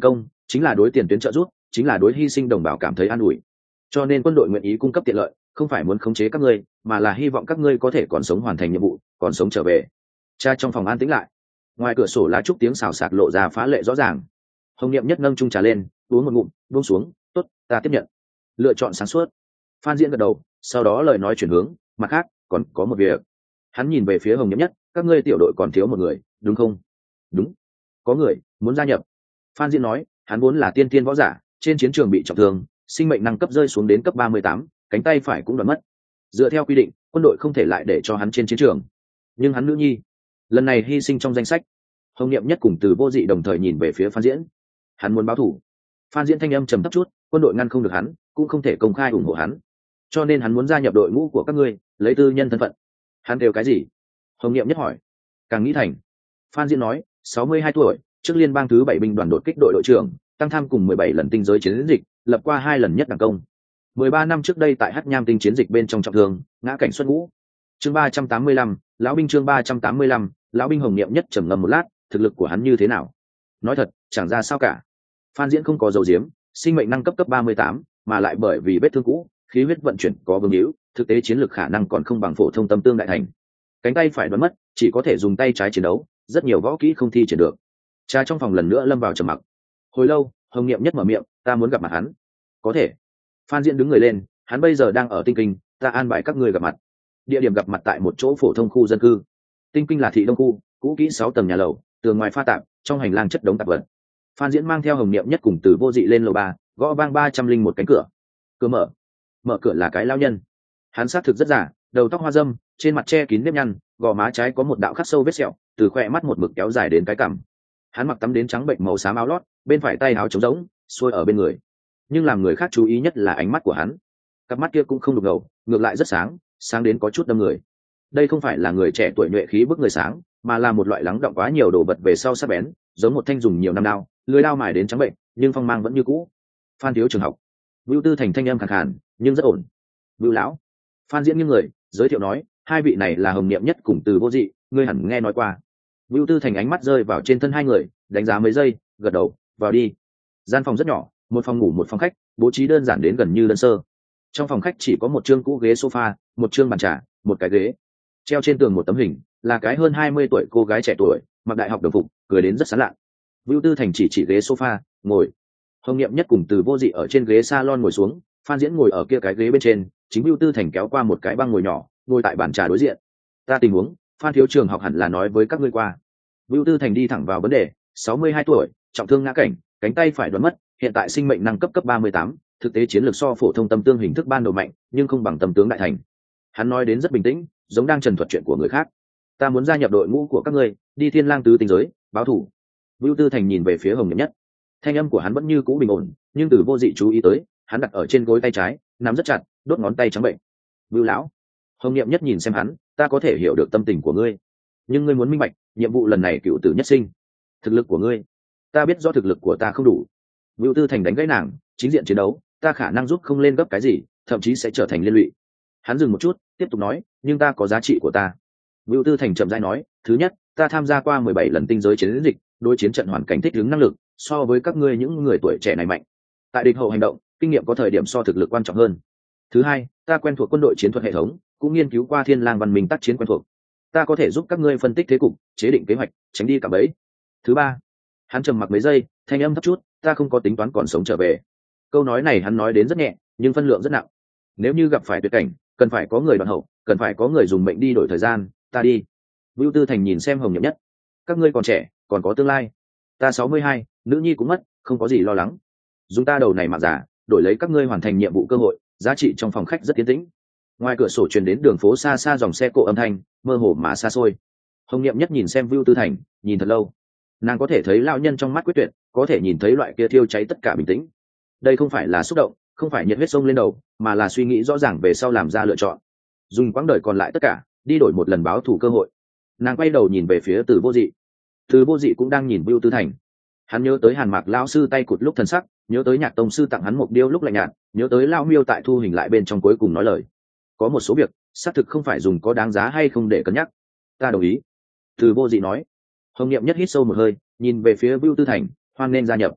chính là đối tiền tuyến trợ giúp, chính là đối hy sinh đồng bào cảm thấy an ủi. Cho nên quân đội nguyện ý cung cấp tiện lợi, không phải muốn khống chế các ngươi, mà là hy vọng các ngươi có thể còn sống hoàn thành nhiệm vụ, còn sống trở về. Cha trong phòng an tĩnh lại, ngoài cửa sổ lá trúc tiếng xào xạc lộ ra phá lệ rõ ràng. Hồng Niệm Nhất nâng chung trà lên, uống một ngụm, buông xuống. Tốt, ta tiếp nhận. Lựa chọn sáng suốt. Phan Diễn gật đầu, sau đó lời nói chuyển hướng, mặt khác còn có một việc. Hắn nhìn về phía Hồng Niệm Nhất, các ngươi tiểu đội còn thiếu một người, đúng không? Đúng, có người muốn gia nhập. Phan Diễn nói, hắn vốn là tiên tiên võ giả, trên chiến trường bị trọng thương, sinh mệnh năng cấp rơi xuống đến cấp 38, cánh tay phải cũng đoạn mất. Dựa theo quy định, quân đội không thể lại để cho hắn trên chiến trường. Nhưng hắn nữ nhi, lần này hy sinh trong danh sách. Hồng Niệm Nhất cùng Từ Vô Dị đồng thời nhìn về phía Phan Diễn. Hắn muốn báo thù. Phan Diễn thanh âm trầm thấp chút, quân đội ngăn không được hắn, cũng không thể công khai ủng hộ hắn, cho nên hắn muốn gia nhập đội ngũ của các ngươi, lấy tư nhân thân phận. Hắn kêu cái gì? Hồng Niệm Nhất hỏi. Càng nghĩ thành. Phan Diễn nói, 62 tuổi, trước liên bang thứ 7 binh đoàn đột kích đội đội trưởng, tăng tham cùng 17 lần tinh giới chiến dịch, lập qua 2 lần nhất đẳng công. 13 năm trước đây tại Hắc Nham tinh chiến dịch bên trong trọng thương, ngã cảnh xuất ngũ. Chương 385, lão binh chương 385, lão binh. Hồng Niệm Nhất trầm ngâm một lát, thực lực của hắn như thế nào? Nói thật, chẳng ra sao cả. Phan Diễn không có dấu diếm, sinh mệnh năng cấp 38, mà lại bởi vì vết thương cũ, khí huyết vận chuyển có vương hữu, thực tế chiến lược khả năng còn không bằng phổ thông tâm tương đại thành. Cánh tay phải đoán mất, chỉ có thể dùng tay trái chiến đấu, rất nhiều võ kỹ không thi triển được. Cha trong phòng lần nữa lâm vào trầm mặc. Hồi lâu, Hồng Niệm Nhất mở miệng, ta muốn gặp mặt hắn. Có thể. Phan Diễn đứng người lên, hắn bây giờ đang ở Tinh Kinh, ta an bài các ngươi gặp mặt. Địa điểm gặp mặt tại một chỗ phổ thông khu dân cư. Tinh Kinh là thị đông khu, cũ kỹ 6 tầng nhà lầu, tường ngoài pha tạp, trong hành lang chất đống tạp vật. Phan Diễn mang theo Hồng Niệm Nhất cùng Từ Vô Dị lên lầu 3, gõ vang 301 cánh cửa. Cửa mở. Mở cửa là cái lão nhân. Hắn xác thực rất giả, đầu tóc hoa râm, trên mặt che kín nếp nhăn, gò má trái có một đạo khắc sâu vết sẹo, từ khóe mắt một mực kéo dài đến cái cằm. Hắn mặc tắm đến trắng bệnh màu xám áo lót, bên phải tay áo trống rỗng, xuôi ở bên người. Nhưng làm người khác chú ý nhất là ánh mắt của hắn. Cặp mắt kia cũng không đục ngầu, ngược lại rất sáng, sáng đến có chút đâm người. Đây không phải là người trẻ tuổi nhuệ khí bức người sáng, mà là một loại lắng đọng quá nhiều đồ vật về sau sắc bén, giống một thanh dùng nhiều năm đao, lưỡi đao mài đến trắng bệnh, nhưng phong mang vẫn như cũ. Phan thiếu trường học. Vưu Tư Thành thanh âm khàn khàn, nhưng rất ổn. Vưu lão. Phan Diễn nghiêng người, giới thiệu nói, hai vị này là Hồng Niệm Nhất cùng Từ Vô Dị, ngươi hẳn nghe nói qua. Vưu Tư Thành ánh mắt rơi vào trên thân hai người, đánh giá mấy giây, gật đầu, vào đi. Gian phòng rất nhỏ, một phòng ngủ một phòng khách, bố trí đơn giản đến gần như đơn sơ. Trong phòng khách chỉ có một chương cũ ghế sofa, một chương bàn trà, một cái ghế. Treo trên tường một tấm hình, là cái hơn 20 tuổi cô gái trẻ tuổi, mặc đại học đồng phục, cười đến rất sán lạ. Vưu Tư Thành chỉ ghế sofa, ngồi. Hồng Niệm Nhất cùng Từ Vô Dị ở trên ghế salon ngồi xuống, Phan Diễn ngồi ở kia cái ghế bên trên, chính Vưu Tư Thành kéo qua một cái băng ngồi nhỏ, ngồi tại bàn trà đối diện. Ta tình huống, Phan thiếu trường học hẳn là nói với các ngươi qua. Vưu Tư Thành đi thẳng vào vấn đề, 62 tuổi, trọng thương ngã cảnh, cánh tay phải đoán mất, hiện tại sinh mệnh năng cấp 38, thực tế chiến lược so phổ thông tâm tương hình thức ban đầu mạnh, nhưng không bằng tâm tướng đại thành. Hắn nói đến rất bình tĩnh, giống đang trần thuật chuyện của người khác. Ta muốn gia nhập đội ngũ của các ngươi, đi Thiên Lang tứ tinh giới, báo thù. Vưu Tư Thành nhìn về phía Hồng Niệm Nhất. Thanh âm của hắn vẫn như cũ bình ổn, nhưng Từ Vô Dị chú ý tới, hắn đặt ở trên gối tay trái, nắm rất chặt, đốt ngón tay trắng bệnh. Vưu lão. Hồng Niệm Nhất nhìn xem hắn, ta có thể hiểu được tâm tình của ngươi, nhưng ngươi muốn minh bạch, nhiệm vụ lần này cựu tử nhất sinh. Thực lực của ngươi, ta biết rõ thực lực của ta không đủ. Vưu Tư Thành đánh gãy nàng, chính diện chiến đấu, ta khả năng giúp không lên gấp cái gì, thậm chí sẽ trở thành liên lụy. Hắn dừng một chút, tiếp tục nói, nhưng ta có giá trị của ta. Vưu Tư Thành chậm rãi nói, thứ nhất, ta tham gia qua 17 lần tinh giới chiến dịch, đối chiến trận hoàn cảnh thích ứng năng lực, so với các ngươi những người tuổi trẻ này mạnh. Tại địch hậu hành động, kinh nghiệm có thời điểm so thực lực quan trọng hơn. Thứ hai, ta quen thuộc quân đội chiến thuật hệ thống, cũng nghiên cứu qua Thiên Lang văn minh tác chiến quen thuộc. Ta có thể giúp các ngươi phân tích thế cục, chế định kế hoạch, tránh đi cả bẫy. Thứ ba, hắn trầm mặc mấy giây, thanh âm thấp chút, ta không có tính toán còn sống trở về. Câu nói này hắn nói đến rất nhẹ, nhưng phân lượng rất nặng. Nếu như gặp phải tuyệt cảnh, cần phải có người đoạn hậu, cần phải có người dùng mệnh đi đổi thời gian, ta đi. Vưu Tư Thành nhìn xem Hồng Niệm Nhất, các ngươi còn trẻ, còn có tương lai. Ta 62, nữ nhi cũng mất, không có gì lo lắng. Dùng ta đầu này mà giả, đổi lấy các ngươi hoàn thành nhiệm vụ cơ hội, giá trị trong phòng khách rất tiến tĩnh. Ngoài cửa sổ truyền đến đường phố xa xa dòng xe cộ âm thanh, mơ hồ mà xa xôi. Hồng Niệm Nhất nhìn xem Vưu Tư Thành, nhìn thật lâu. Nàng có thể thấy lão nhân trong mắt quyết tuyệt, có thể nhìn thấy loại kia thiêu cháy tất cả bình tĩnh. Đây không phải là xúc động, không phải nhiệt huyết sông lên đầu, mà là suy nghĩ rõ ràng về sau làm ra lựa chọn. Dùng quãng đời còn lại tất cả, đi đổi một lần báo thù cơ hội. Nàng quay đầu nhìn về phía Từ Vô Dị. Từ Vô Dị cũng đang nhìn Vưu Tư Thành. Hắn nhớ tới Hàn Mạc lão sư tay cụt lúc thần sắc, nhớ tới Nhạc tông sư tặng hắn một điêu lúc lạnh nhạt, nhớ tới lão miêu tại thu hình lại bên trong cuối cùng nói lời. Có một số việc, xác thực không phải dùng có đáng giá hay không để cân nhắc. Ta đồng ý. Từ Vô Dị nói. Hồng Niệm Nhất hít sâu một hơi, nhìn về phía Vưu Tư Thành, hoan nên gia nhập.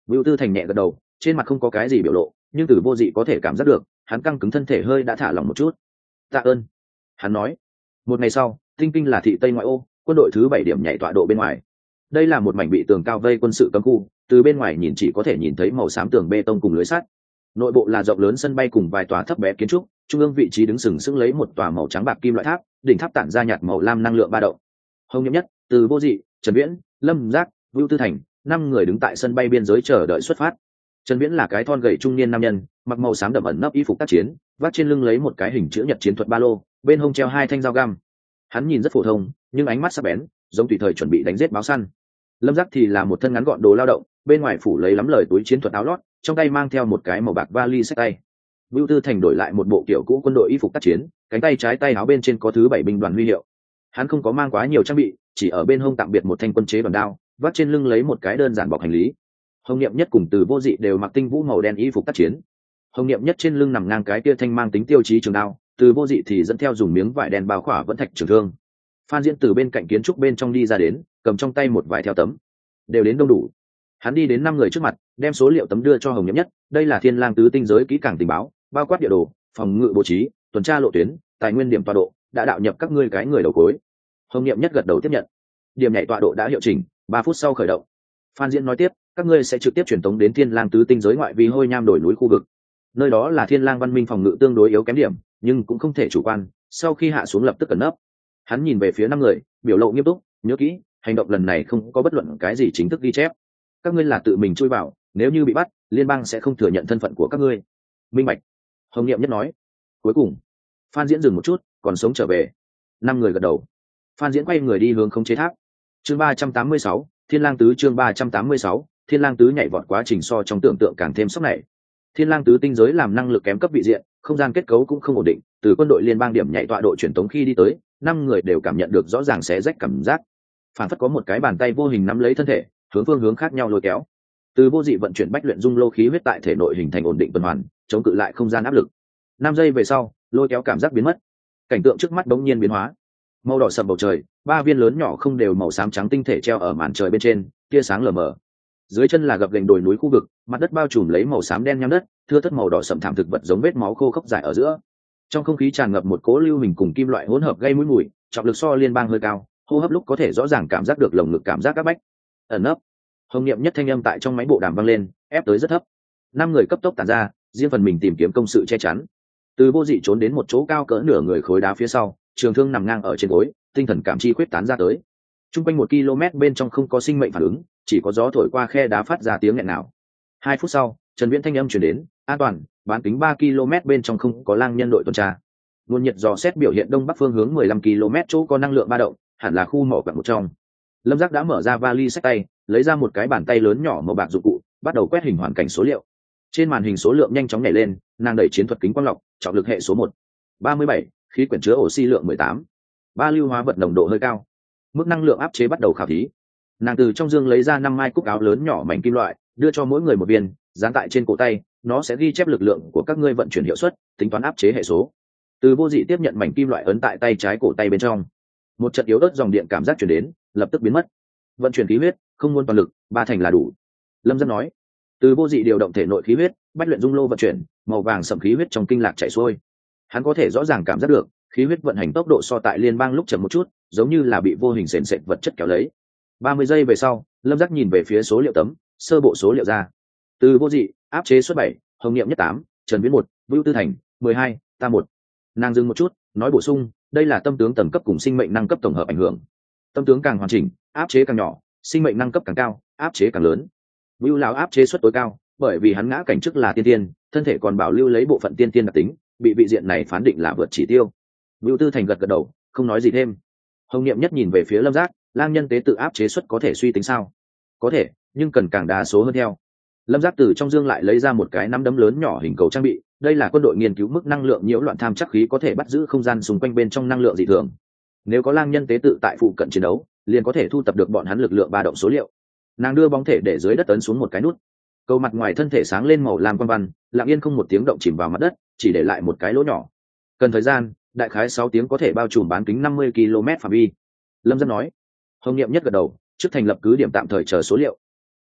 Vưu Tư Thành nhẹ gật đầu, trên mặt không có cái gì biểu lộ, nhưng Từ Vô Dị có thể cảm giác được hắn căng cứng thân thể hơi đã thả lỏng một chút. Tạ ơn, hắn nói. Một ngày sau, Tinh Kinh là thị Tây ngoại ô, quân đội thứ 7 điểm nhảy tọa độ bên ngoài. Đây là một mảnh bị tường cao vây quân sự cấm khu, từ bên ngoài nhìn chỉ có thể nhìn thấy màu xám tường bê tông cùng lưới sắt. Nội bộ là rộng lớn sân bay cùng vài tòa thấp bé kiến trúc, trung ương vị trí đứng sừng sững lấy một tòa màu trắng bạc kim loại tháp, đỉnh tháp tản ra nhạt màu lam năng lượng ba động. Hồng Nhậm Nhất, Từ Vô Dị, Trần Viễn, Lâm Giác, Vưu Tư Thành, 5 người đứng tại sân bay biên giới chờ đợi xuất phát. Trần Viễn là cái thon gầy trung niên nam nhân, mặc màu xám đậm ẩn nấp y phục tác chiến, vác trên lưng lấy một cái hình chữ nhật chiến thuật ba lô, bên hông treo 2 thanh dao găm. Hắn nhìn rất phổ thông, nhưng ánh mắt sắc bén, giống tùy thời chuẩn bị đánh giết báo săn. Lâm Giác thì là một thân ngắn gọn đồ lao động, bên ngoài phủ lấy lắm lời túi chiến thuật áo lót, trong tay mang theo một cái màu bạc vali xách tay. Vưu Tư Thành đổi lại một bộ kiểu cũ quân đội y phục tác chiến, cánh tay trái tay áo bên trên có thứ 7 binh đoàn huy hiệu. Hắn không có mang quá nhiều trang bị, chỉ ở bên hông tạm biệt một thanh quân chế đoàn đao, vác trên lưng lấy một cái đơn giản bọc hành lý. Hồng Niệm Nhất cùng Từ Vô Dị đều mặc tinh vũ màu đen y phục tác chiến. Hồng Niệm Nhất trên lưng nằm ngang cái kia thanh mang tính tiêu chí trường đao, Từ Vô Dị thì dẫn theo dùng miếng vải đen bao khỏa vẫn thạch trường thương. Phan Diễn từ bên cạnh kiến trúc bên trong đi ra đến, cầm trong tay một vài theo tấm, đều đến đông đủ. Hắn đi đến 5 người trước mặt, đem số liệu tấm đưa cho Hồng Niệm Nhất. Đây là Thiên Lang tứ tinh giới kỹ càng tình báo, bao quát địa đồ, phòng ngự bố trí, tuần tra lộ tuyến, tài nguyên điểm tọa độ, đã đạo nhập các ngươi cái người đầu cuối. Hồng Niệm Nhất gật đầu tiếp nhận. Điểm nhảy tọa độ đã hiệu chỉnh, 3 phút sau khởi động. Phan Diễn nói tiếp, các ngươi sẽ trực tiếp truyền tống đến Thiên Lang tứ tinh giới ngoại vi Hôi Nham đổi núi khu vực. Nơi đó là Thiên Lang văn minh phòng ngự tương đối yếu kém điểm, nhưng cũng không thể chủ quan, sau khi hạ xuống lập tức cẩn nấp. Hắn nhìn về phía 5 người, biểu lộ nghiêm túc, nhớ kỹ, hành động lần này không có bất luận cái gì chính thức ghi chép. Các ngươi là tự mình chui vào, nếu như bị bắt, liên bang sẽ không thừa nhận thân phận của các ngươi. Minh bạch. Hồng Niệm Nhất nói. Cuối cùng, Phan Diễn dừng một chút, còn sống trở về. 5 người gật đầu. Phan Diễn quay người đi hướng khống chế tháp. Chương 386, Thiên Lang tứ. Chương 386, Thiên Lang tứ nhảy vọt quá trình so trong tưởng tượng càng thêm sốc này. Thiên Lang tứ tinh giới làm năng lực kém cấp vị diện, không gian kết cấu cũng không ổn định, từ quân đội liên bang điểm nhảy tọa độ truyền tống khi đi tới, 5 người đều cảm nhận được rõ ràng xé rách cảm giác. Phản phất có một cái bàn tay vô hình nắm lấy thân thể, hướng phương hướng khác nhau lôi kéo. Từ Vô Dị vận chuyển bách luyện dung lô khí huyết tại thể nội hình thành ổn định tuần hoàn, chống cự lại không gian áp lực. 5 giây về sau, lôi kéo cảm giác biến mất. Cảnh tượng trước mắt bỗng nhiên biến hóa. Màu đỏ sầm bầu trời, 3 viên lớn nhỏ không đều màu xám trắng tinh thể treo ở màn trời bên trên, tia sáng lờ mờ. Dưới chân là gập ghềnh đồi núi khu vực, mặt đất bao trùm lấy màu xám đen nhăm đất, thưa thớt màu đỏ sậm thảm thực vật giống vết máu khô khốc dài ở giữa. Trong không khí tràn ngập một cỗ lưu hình cùng kim loại hỗn hợp gây mũi mùi, trọng lực so liên bang hơi cao, hô hấp lúc có thể rõ ràng cảm giác được lồng ngực cảm giác áp bách. Ẩn nấp. Hồng Niệm Nhất thanh âm tại trong máy bộ đàm vang lên, ép tới rất thấp. 5 người cấp tốc tản ra, riêng phần mình tìm kiếm công sự che chắn. Từ Vô Dị trốn đến một chỗ cao cỡ nửa người khối đá phía sau, trường thương nằm ngang ở trên gối, tinh thần cảm chi khuyết tán ra tới. Trung quanh 1 km bên trong không có sinh mệnh phản ứng, chỉ có gió thổi qua khe đá phát ra tiếng nghẹn nào. 2 phút sau, Trần Viễn thanh âm truyền đến, an toàn, bán kính 3 km bên trong không có lang nhân đội tuần tra. Nguồn nhiệt dò xét biểu hiện đông bắc phương hướng 15 km chỗ có năng lượng ba động, hẳn là khu mỏ quặng một trong. Lâm Giác đã mở ra vali xách tay, lấy ra một cái bàn tay lớn nhỏ màu bạc dụng cụ, bắt đầu quét hình hoàn cảnh số liệu. Trên màn hình số lượng nhanh chóng nhảy lên, nàng đẩy chiến thuật kính quang lọc, trọng lực hệ số 1. 37, khí quyển chứa oxy lượng 18. 3 lưu hóa vật nồng độ hơi cao. Mức năng lượng áp chế bắt đầu khảo thí. Nàng từ trong dương lấy ra 5 mai cúc áo lớn nhỏ mảnh kim loại, đưa cho mỗi người một viên, dán tại trên cổ tay, nó sẽ ghi chép lực lượng của các ngươi vận chuyển hiệu suất, tính toán áp chế hệ số. Từ Vô Dị tiếp nhận mảnh kim loại ấn tại tay trái cổ tay bên trong. Một trận yếu ớt dòng điện cảm giác truyền đến, lập tức biến mất. Vận chuyển khí huyết, không muốn toàn lực, 3 thành là đủ. Lâm Dân nói. Từ Vô Dị điều động thể nội khí huyết, bách luyện dung lô vận chuyển, màu vàng sẫm khí huyết trong kinh lạc chảy xuôi. Hắn có thể rõ ràng cảm giác được, khí huyết vận hành tốc độ so tại liên bang lúc chậm một chút, giống như là bị vô hình sền sệt vật chất kéo lấy. 30 giây về sau, Lâm Giác nhìn về phía số liệu tấm, sơ bộ số liệu ra. Từ Vô Dị, áp chế suất 7, Hồng Niệm Nhất 8, Trần Viễn 1, Vưu Tư Thành 12, ta 1. Nàng dừng một chút, nói bổ sung, đây là tâm tướng tầng cấp cùng sinh mệnh năng cấp tổng hợp ảnh hưởng. Tâm tướng càng hoàn chỉnh, áp chế càng nhỏ, sinh mệnh năng cấp càng cao, áp chế càng lớn. Vưu lão áp chế suất tối cao, bởi vì hắn ngã cảnh trước là tiên tiên, thân thể còn bảo lưu lấy bộ phận tiên tiên đặc tính, bị vị diện này phán định là vượt chỉ tiêu. Vưu Tư Thành gật gật đầu, không nói gì thêm. Hồng Niệm Nhất nhìn về phía Lâm Giác, lang nhân tế tự áp chế suất có thể suy tính sao? Có thể, nhưng cần càng đa số hơn theo. Lâm Giác từ trong dương lại lấy ra một cái nắm đấm lớn nhỏ hình cầu trang bị, đây là quân đội nghiên cứu mức năng lượng nhiễu loạn tham chắc khí có thể bắt giữ không gian xung quanh bên trong năng lượng dị thường. Nếu có lang nhân tế tự tại phụ cận chiến đấu, liền có thể thu tập được bọn hắn lực lượng ba động số liệu. Nàng đưa bóng thể để dưới đất ấn xuống một cái nút, cầu mặt ngoài thân thể sáng lên màu lam quang văn, lặng yên không một tiếng động chìm vào mặt đất, chỉ để lại một cái lỗ nhỏ. Cần thời gian, đại khái 6 tiếng có thể bao trùm bán kính 50 km phạm vi. Lâm Dân nói. Hồng Niệm Nhất gật đầu, trước thành lập cứ điểm tạm thời chờ số liệu.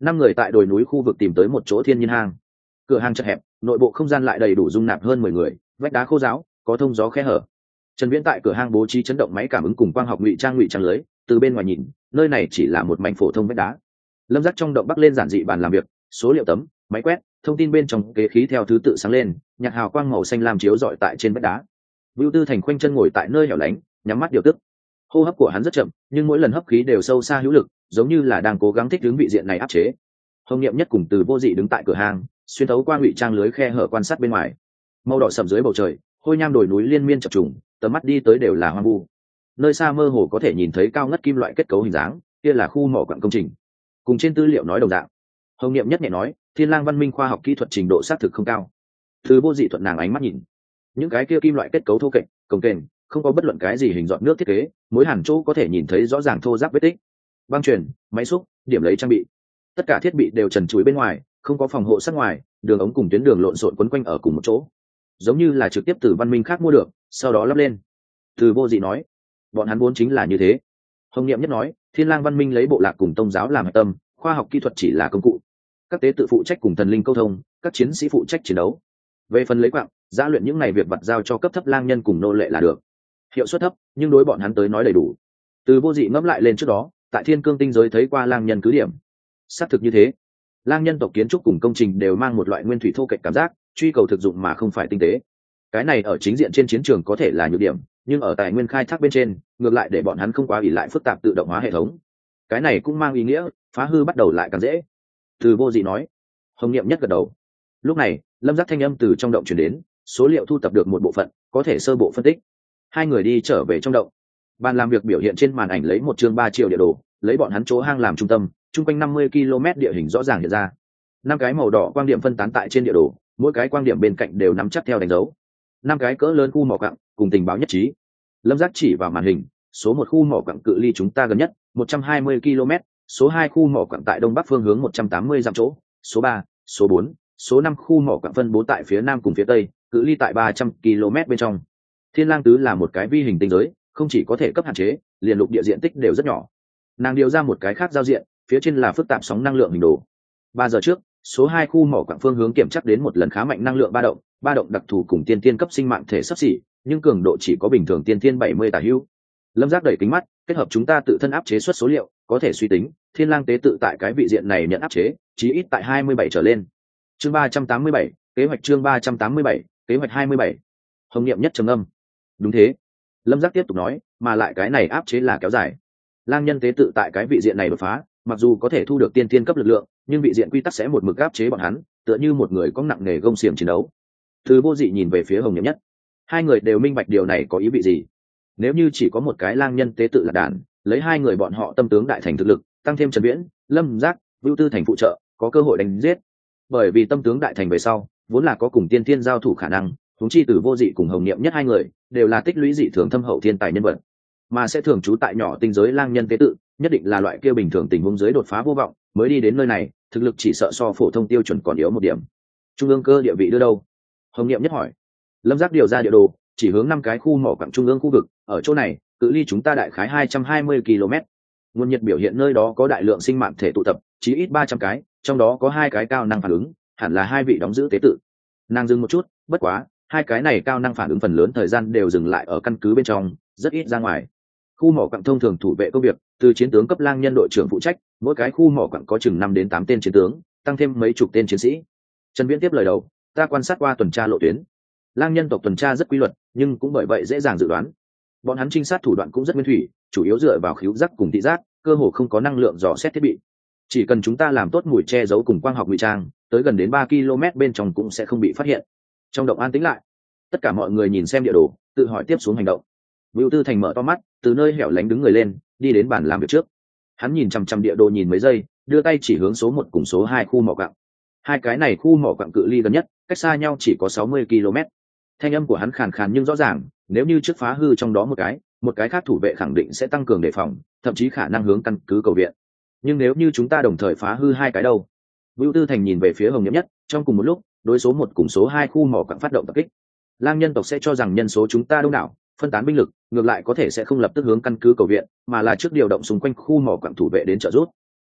năm người tại đồi núi khu vực tìm tới một chỗ thiên nhiên hang. Cửa hang chật hẹp, nội bộ không gian lại đầy đủ dung nạp hơn 10 người, vách đá khô ráo, có thông gió khe hở. Trần Viễn tại cửa hang bố trí chấn động máy cảm ứng cùng quang học ngụy trang lưới, từ bên ngoài nhìn, nơi này chỉ là một mảnh phổ thông vách đá. Lâm Giác trong động bắc lên giản dị bàn làm việc, số liệu tấm, máy quét, thông tin bên trong kế khí theo thứ tự sáng lên, nhạt hào quang màu xanh lam chiếu rọi tại trên vách đá. Vưu Tư Thành khoanh chân ngồi tại nơi hẻo lánh, nhắm mắt điều tức. Hô hấp của hắn rất chậm, nhưng mỗi lần hấp khí đều sâu xa hữu lực, giống như là đang cố gắng thích ứng vị diện này áp chế. Hồng Niệm Nhất cùng Từ Vô Dị đứng tại cửa hang, xuyên thấu qua ngụy trang lưới khe hở quan sát bên ngoài. Màu đỏ sậm dưới bầu trời, hôi nham đồi núi liên miên chập trùng, tầm mắt đi tới đều là hoang vu. Nơi xa mơ hồ có thể nhìn thấy cao ngất kim loại kết cấu hình dáng, kia là khu mỏ quặng công trình. Cùng trên tư liệu nói đồng dạng. Hồng Niệm Nhất nhẹ nói, Thiên Lang văn minh khoa học kỹ thuật trình độ xác thực không cao. Từ Vô Dị thuận nàng ánh mắt nhìn, những cái kia kim loại kết cấu thô kệch, cồng kềnh, không có bất luận cái gì hình dọn nước thiết kế, mối hàn chỗ có thể nhìn thấy rõ ràng thô ráp vết tích. Băng truyền, máy xúc, điểm lấy trang bị, tất cả thiết bị đều trần trụi bên ngoài, không có phòng hộ sát ngoài, đường ống cùng tuyến đường lộn xộn quấn quanh ở cùng một chỗ, giống như là trực tiếp từ văn minh khác mua được, sau đó lắp lên. Từ Vô Dị nói, bọn hắn vốn chính là như thế. Hồng Niệm Nhất nói, Thiên Lang văn minh lấy bộ lạc cùng tông giáo làm hạch tâm, khoa học kỹ thuật chỉ là công cụ, các tế tự phụ trách cùng thần linh câu thông, các chiến sĩ phụ trách chiến đấu. Về phần lấy quặng, giã luyện những này việc vặt giao cho cấp thấp lang nhân cùng nô lệ là được, hiệu suất thấp nhưng đối bọn hắn tới nói đầy đủ. Từ Vô Dị ngẫm lại lên trước đó tại Thiên Cương tinh giới thấy qua lang nhân cứ điểm, xác thực như thế. Lang nhân tộc kiến trúc cùng công trình đều mang một loại nguyên thủy thô kệch cảm giác, truy cầu thực dụng mà không phải tinh tế. Cái này ở chính diện trên chiến trường có thể là nhược điểm, nhưng ở tài nguyên khai thác bên trên ngược lại để bọn hắn không quá ỷ lại phức tạp tự động hóa hệ thống. Cái này cũng mang ý nghĩa phá hư bắt đầu lại càng dễ. Từ Vô Dị nói. Hồng Niệm Nhất gật đầu. Lúc này Lâm Giác thanh âm từ trong động truyền đến, số liệu thu tập được một bộ phận, có thể sơ bộ phân tích. Hai người đi trở về trong động. Bàn làm việc biểu hiện trên màn ảnh lấy một chương 3 triệu địa đồ, lấy bọn hắn chỗ hang làm trung tâm, chung quanh 50 km địa hình rõ ràng hiện ra. 5 cái màu đỏ quang điểm phân tán tại trên địa đồ, mỗi cái quang điểm bên cạnh đều nắm chắc theo đánh dấu. 5 cái cỡ lớn khu mỏ quặng, cùng tình báo nhất trí. Lâm Giác chỉ vào màn hình, số 1 khu mỏ quặng cự ly chúng ta gần nhất, 120 km, số 2 khu mỏ quặng tại đông bắc phương hướng 180 dặm chỗ, số 3, số 4, số 5 khu mỏ quặng phân bố tại phía nam cùng phía tây, cự ly tại 300 km bên trong. Thiên Lang tứ là một cái vi hình tinh giới, không chỉ có thể cấp hạn chế, liền lục địa diện tích đều rất nhỏ. Nàng điều ra một cái khác giao diện, phía trên là phức tạp sóng năng lượng hình đồ. 3 giờ trước, số 2 khu mỏ quặng phương hướng kiểm chắc đến một lần khá mạnh năng lượng ba động đặc thù cùng tiên tiên cấp sinh mạng thể sắp xỉ, nhưng cường độ chỉ có bình thường tiên tiên 70 tả hữu. Lâm Giác đẩy kính mắt, kết hợp chúng ta tự thân áp chế xuất số liệu, có thể suy tính, Thiên Lang tế tự tại cái vị diện này nhận áp chế, chí ít tại 27 trở lên. Chương 387, kế hoạch chương 387, kế hoạch 27. Hồng Niệm Nhất trầm âm. Đúng thế. Lâm Giác tiếp tục nói, mà lại cái này áp chế là kéo dài. Lang nhân tế tự tại cái vị diện này đột phá, mặc dù có thể thu được tiên tiên cấp lực lượng, nhưng vị diện quy tắc sẽ một mực áp chế bọn hắn, tựa như một người có nặng nghề gông xiềng chiến đấu. Từ Vô Dị nhìn về phía Hồng Niệm Nhất. Hai người đều minh bạch điều này có ý vị gì. Nếu như chỉ có một cái lang nhân tế tự là đàn, lấy hai người bọn họ tâm tướng đại thành thực lực, tăng thêm Trần Viễn, Lâm Giác, Vưu Tư Thành phụ trợ, có cơ hội đánh giết. Bởi vì tâm tướng đại thành về sau, vốn là có cùng tiên tiên giao thủ khả năng, huống chi Từ Vô Dị cùng Hồng Niệm Nhất hai người đều là tích lũy dị thường thâm hậu thiên tài nhân vật, mà sẽ thường trú tại nhỏ tinh giới lang nhân tế tự, nhất định là loại kia bình thường tình huống giới đột phá vô vọng, mới đi đến nơi này, thực lực chỉ sợ so phổ thông tiêu chuẩn còn yếu một điểm. Trung ương cơ địa vị đưa đâu? Hồng Niệm Nhất hỏi. Lâm Giác điều ra địa đồ, chỉ hướng 5 cái khu mỏ quặng trung ương khu vực, ở chỗ này, cự ly chúng ta đại khái 220 km. Nguồn nhiệt biểu hiện nơi đó có đại lượng sinh mạng thể tụ tập, chí ít 300 cái, trong đó có 2 cái cao năng phản ứng, hẳn là 2 vị đóng giữ tế tự. Nàng dừng một chút, bất quá, 2 cái này cao năng phản ứng phần lớn thời gian đều dừng lại ở căn cứ bên trong, rất ít ra ngoài. Khu mỏ quặng thông thường thủ vệ công việc, từ chiến tướng cấp lang nhân đội trưởng phụ trách, mỗi cái khu mỏ quặng có chừng 5 đến 8 tên chiến tướng, tăng thêm mấy chục tên chiến sĩ. Trần Viễn tiếp lời đầu, ta quan sát qua tuần tra lộ tuyến. Lang nhân tộc tuần tra rất quy luật, nhưng cũng bởi vậy dễ dàng dự đoán. Bọn hắn trinh sát thủ đoạn cũng rất nguyên thủy, chủ yếu dựa vào khứu giác cùng thị giác, cơ hồ không có năng lượng dò xét thiết bị. Chỉ cần chúng ta làm tốt mùi che giấu cùng quang học ngụy trang, tới gần đến 3 km bên trong cũng sẽ không bị phát hiện. Trong động an tĩnh lại, tất cả mọi người nhìn xem địa đồ, tự hỏi tiếp xuống hành động. Vưu Tư Thành mở to mắt, từ nơi hẻo lánh đứng người lên, đi đến bàn làm việc trước. Hắn nhìn chằm chằm địa đồ nhìn mấy giây, đưa tay chỉ hướng số 1 cùng số 2 khu mỏ quặng. Hai cái này khu mỏ quặng cự ly gần nhất, cách xa nhau chỉ có 60 km. Thanh âm của hắn khàn khàn nhưng rõ ràng, nếu như trước phá hư trong đó một cái khác thủ vệ khẳng định sẽ tăng cường đề phòng, thậm chí khả năng hướng căn cứ cầu viện. Nhưng nếu như chúng ta đồng thời phá hư 2 cái đâu? Vưu Tư Thành nhìn về phía Hồng Niệm Nhất, trong cùng một lúc, đối số 1 cùng số 2 khu mỏ quặng phát động tập kích. Lang nhân tộc sẽ cho rằng nhân số chúng ta đông đảo, phân tán binh lực, ngược lại có thể sẽ không lập tức hướng căn cứ cầu viện, mà là trước điều động xung quanh khu mỏ quặng thủ vệ đến trợ giúp.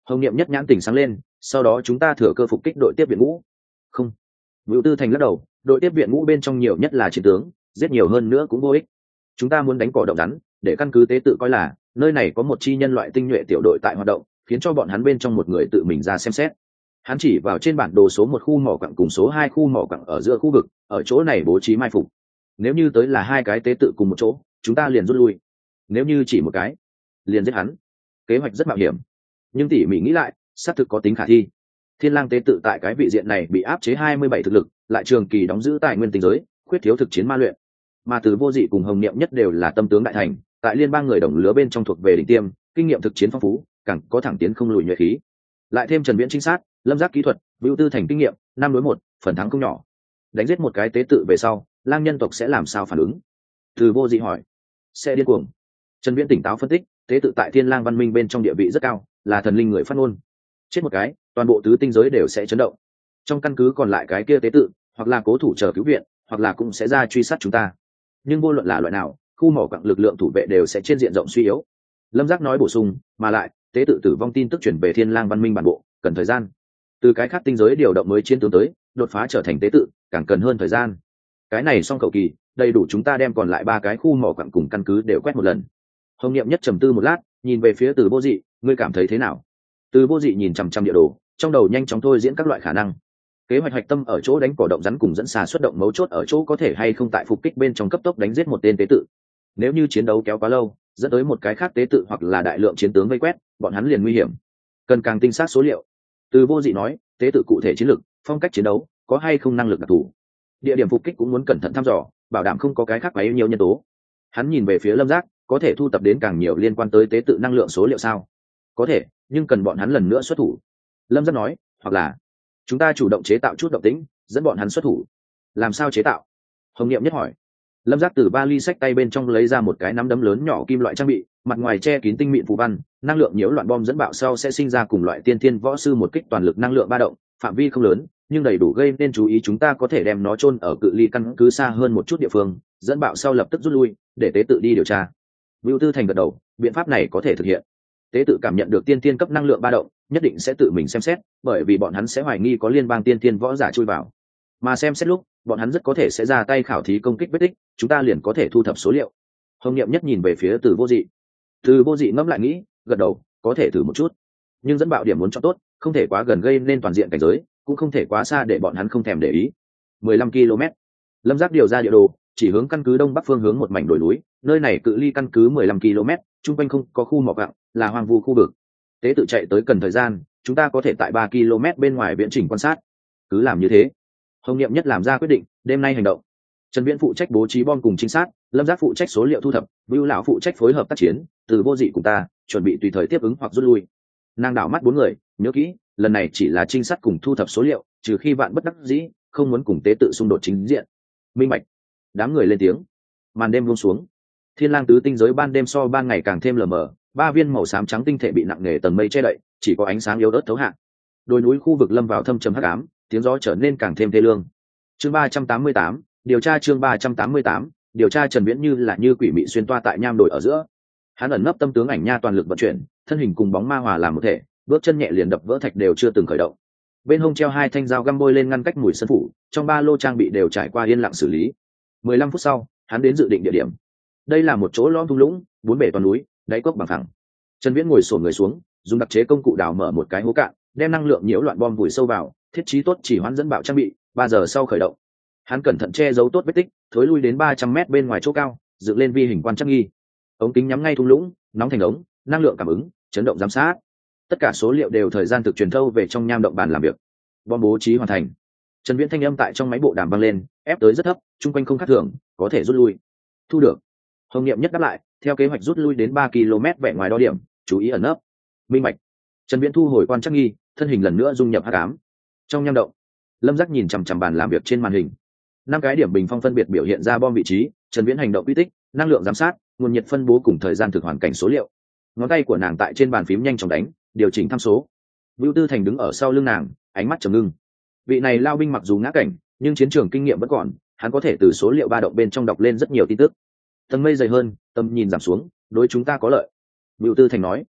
Hồng Niệm nhất nhãn tỉnh sáng lên, sau đó chúng ta thừa cơ phục kích đội tiếp viện ngũ. Không. Vưu Tư Thành lắc đầu, đội tiếp viện ngũ bên trong nhiều nhất là chiến tướng, giết nhiều hơn nữa cũng vô ích. Chúng ta muốn đánh cỏ động rắn, để căn cứ tế tự coi là nơi này có một chi nhân loại tinh nhuệ tiểu đội tại hoạt động, khiến cho bọn hắn bên trong một người tự mình ra xem xét. Hắn chỉ vào trên bản đồ số 1 khu mỏ quặng cùng số 2 khu mỏ quặng ở giữa khu vực, ở chỗ này bố trí mai phục. Nếu như tới là hai cái tế tự cùng một chỗ, chúng ta liền rút lui. Nếu như chỉ một cái, liền giết hắn. Kế hoạch rất mạo hiểm, nhưng tỉ mỉ nghĩ lại, xác thực có tính khả thi. Thiên Lang tế tự tại cái vị diện này bị áp chế 27 thực lực, lại trường kỳ đóng giữ tài nguyên tinh giới, khuyết thiếu thực chiến ma luyện. Mà Từ Vô Dị cùng Hồng Niệm nhất đều là tâm tướng đại thành, tại liên bang người đồng lứa bên trong thuộc về đỉnh tiêm, kinh nghiệm thực chiến phong phú, càng có thẳng tiến không lùi nhuệ khí. Lại thêm Trần Viễn trinh sát, Lâm Giác kỹ thuật, Vưu Tư Thành kinh nghiệm, 5 đối 1, phần thắng không nhỏ. Đánh giết một cái tế tự về sau, Lang nhân tộc sẽ làm sao phản ứng? Từ Vô Dị hỏi. Sẽ điên cuồng. Trần Viễn tỉnh táo phân tích, tế tự tại Thiên Lang văn minh bên trong địa vị rất cao, là thần linh người phát ngôn. Chết một cái, toàn bộ tứ tinh giới đều sẽ chấn động. Trong căn cứ còn lại cái kia tế tự, hoặc là cố thủ chờ cứu viện, hoặc là cũng sẽ ra truy sát chúng ta. Nhưng vô luận là loại nào, khu mỏ quặng lực lượng thủ vệ đều sẽ trên diện rộng suy yếu. Lâm Giác nói bổ sung, mà lại tế tự tử vong tin tức chuyển về Thiên Lang văn minh bản bộ, cần thời gian. Từ cái khác tinh giới điều động mới chiến tướng tới, đột phá trở thành tế tự, càng cần hơn thời gian. Cái này xong cầu kỳ, đầy đủ chúng ta đem còn lại 3 cái khu mỏ quặng cùng căn cứ đều quét một lần. Hồng Niệm nhất trầm tư một lát, nhìn về phía Từ Vô Dị, ngươi cảm thấy thế nào? Từ Vô Dị nhìn chằm chằm địa đồ, trong đầu nhanh chóng thôi diễn các loại khả năng. Kế hoạch hạch tâm ở chỗ đánh cỏ động rắn cùng dẫn xà xuất động, mấu chốt ở chỗ có thể hay không tại phục kích bên trong cấp tốc đánh giết một tên tế tự. Nếu như chiến đấu kéo quá lâu, dẫn tới một cái khác tế tự hoặc là đại lượng chiến tướng vây quét, bọn hắn liền nguy hiểm. Cần càng tinh xác số liệu. Từ Vô Dị nói, tế tự cụ thể chiến lược, phong cách chiến đấu, có hay không năng lực đặc thù. Địa điểm phục kích cũng muốn cẩn thận thăm dò, bảo đảm không có cái khác quá nhiều nhân tố. Hắn nhìn về phía Lâm Giác, có thể thu tập đến càng nhiều liên quan tới tế tự năng lượng số liệu sao? Có thể, nhưng cần bọn hắn lần nữa xuất thủ. Lâm Giác nói, hoặc là chúng ta chủ động chế tạo chút động tĩnh, dẫn bọn hắn xuất thủ. Làm sao chế tạo? Hồng Niệm nhất hỏi. Lâm Giác từ vali xách tay bên trong lấy ra một cái nắm đấm lớn nhỏ kim loại trang bị, mặt ngoài che kín tinh mịn phù văn, năng lượng nhiễu loạn bom dẫn bạo sau sẽ sinh ra cùng loại tiên thiên võ sư một kích toàn lực năng lượng ba động, phạm vi không lớn, nhưng đầy đủ gây nên chú ý. Chúng ta có thể đem nó chôn ở cự ly căn cứ xa hơn một chút địa phương, dẫn bạo sau lập tức rút lui, để tế tự đi điều tra. Vưu Tư Thành gật đầu, biện pháp này có thể thực hiện. Tế tự cảm nhận được tiên thiên cấp năng lượng ba động, nhất định sẽ tự mình xem xét, bởi vì bọn hắn sẽ hoài nghi có liên bang tiên thiên võ giả chui vào. Mà xem xét lúc, bọn hắn rất có thể sẽ ra tay khảo thí công kích vết tích, chúng ta liền có thể thu thập số liệu. Hồng Niệm nhất nhìn về phía Từ Vô Dị. Từ Vô Dị ngẫm lại nghĩ, gật đầu, có thể thử một chút. Nhưng dẫn bạo điểm muốn chọn tốt, không thể quá gần gây nên toàn diện cảnh giới, cũng không thể quá xa để bọn hắn không thèm để ý. 15 km. Lâm Giác điều ra địa đồ, chỉ hướng căn cứ đông bắc phương hướng một mảnh đồi núi, nơi này cự ly căn cứ 15 km, chung quanh không có khu mỏ quặng, là hoang vu khu vực. Tế tự chạy tới cần thời gian, chúng ta có thể tại 3 km bên ngoài viễn trình quan sát. Cứ làm như thế. Hồng Niệm nhất làm ra quyết định, đêm nay hành động. Trần Viễn phụ trách bố trí bom cùng trinh sát, Lâm Giác phụ trách số liệu thu thập, Vưu lão phụ trách phối hợp tác chiến, Từ Vô Dị cùng ta chuẩn bị tùy thời tiếp ứng hoặc rút lui. Nàng đảo mắt 4 người, nhớ kỹ, lần này chỉ là trinh sát cùng thu thập số liệu, trừ khi vạn bất đắc dĩ, không muốn cùng tế tự xung đột chính diện. Minh bạch. Đám người lên tiếng. Màn đêm buông xuống. Thiên Lang tứ tinh giới ban đêm so ban ngày càng thêm lờ mờ, 3 viên màu xám trắng tinh thể bị nặng nề tầng mây che đậy, chỉ có ánh sáng yếu ớt thấu hạ. Đồi núi khu vực lâm vào thâm trầm hắc ám, tiếng gió trở nên càng thêm thê lương. Chương 388, điều tra. Chương 388, điều tra. Trần Viễn như quỷ mị xuyên toa tại nham đồi ở giữa. Hắn ẩn nấp tâm tướng ảnh nha toàn lực vận chuyển, thân hình cùng bóng ma hòa làm một thể, bước chân nhẹ liền đập vỡ thạch đều chưa từng khởi động. Bên hông treo 2 thanh dao găm bôi lên ngăn cách mùi sân phủ, trong ba lô trang bị đều trải qua yên lặng xử lý. 15 phút sau, hắn đến dự định địa điểm. Đây là một chỗ lõm thung lũng, 4 bể toàn núi, đáy cốc bằng phẳng. Trần Viễn ngồi xổm người xuống, dùng đặc chế công cụ đào mở một cái hố cạn, đem năng lượng nhiễu loạn bom vùi sâu vào, thiết trí tốt chỉ hoãn dẫn bạo trang bị, 3 giờ sau khởi động. Hắn cẩn thận che giấu tốt vết tích, thối lui đến 300 m bên ngoài chỗ cao, dựng lên vi hình quan trắc nghi. Ống kính nhắm ngay thung lũng, nóng thành ống, năng lượng cảm ứng, chấn động giám sát. Tất cả số liệu đều thời gian thực truyền thâu về trong nham động bàn làm việc. Bom bố trí hoàn thành. Trần Viễn thanh âm tại trong máy bộ đàm vang lên, ép tới rất thấp, trung quanh không khác thường, có thể rút lui. Thu được. Hồng Niệm nhất đáp lại, theo kế hoạch rút lui đến 3 km vẻ ngoài đo điểm, chú ý ẩn nấp. Minh bạch. Trần Viễn thu hồi quan trắc nghi, thân hình lần nữa dung nhập hắc ám. Trong nham động, Lâm Giác nhìn chằm chằm bàn làm việc trên màn hình. 5 cái điểm bình phong phân biệt biểu hiện ra bom vị trí, Trần Viễn hành động quy tích, năng lượng giám sát, nguồn nhiệt phân bố cùng thời gian thực hoàn cảnh số liệu. Ngón tay của nàng tại trên bàn phím nhanh chóng đánh, điều chỉnh tham số. Vưu Tư Thành đứng ở sau lưng nàng, ánh mắt trầm ngưng. Vị này lao binh mặc dù ngã cảnh, nhưng chiến trường kinh nghiệm vẫn còn, hắn có thể từ số liệu ba động bên trong đọc lên rất nhiều tin tức. Tầng mây dày hơn, tầm nhìn giảm xuống, đối chúng ta có lợi. Vưu Tư Thành nói.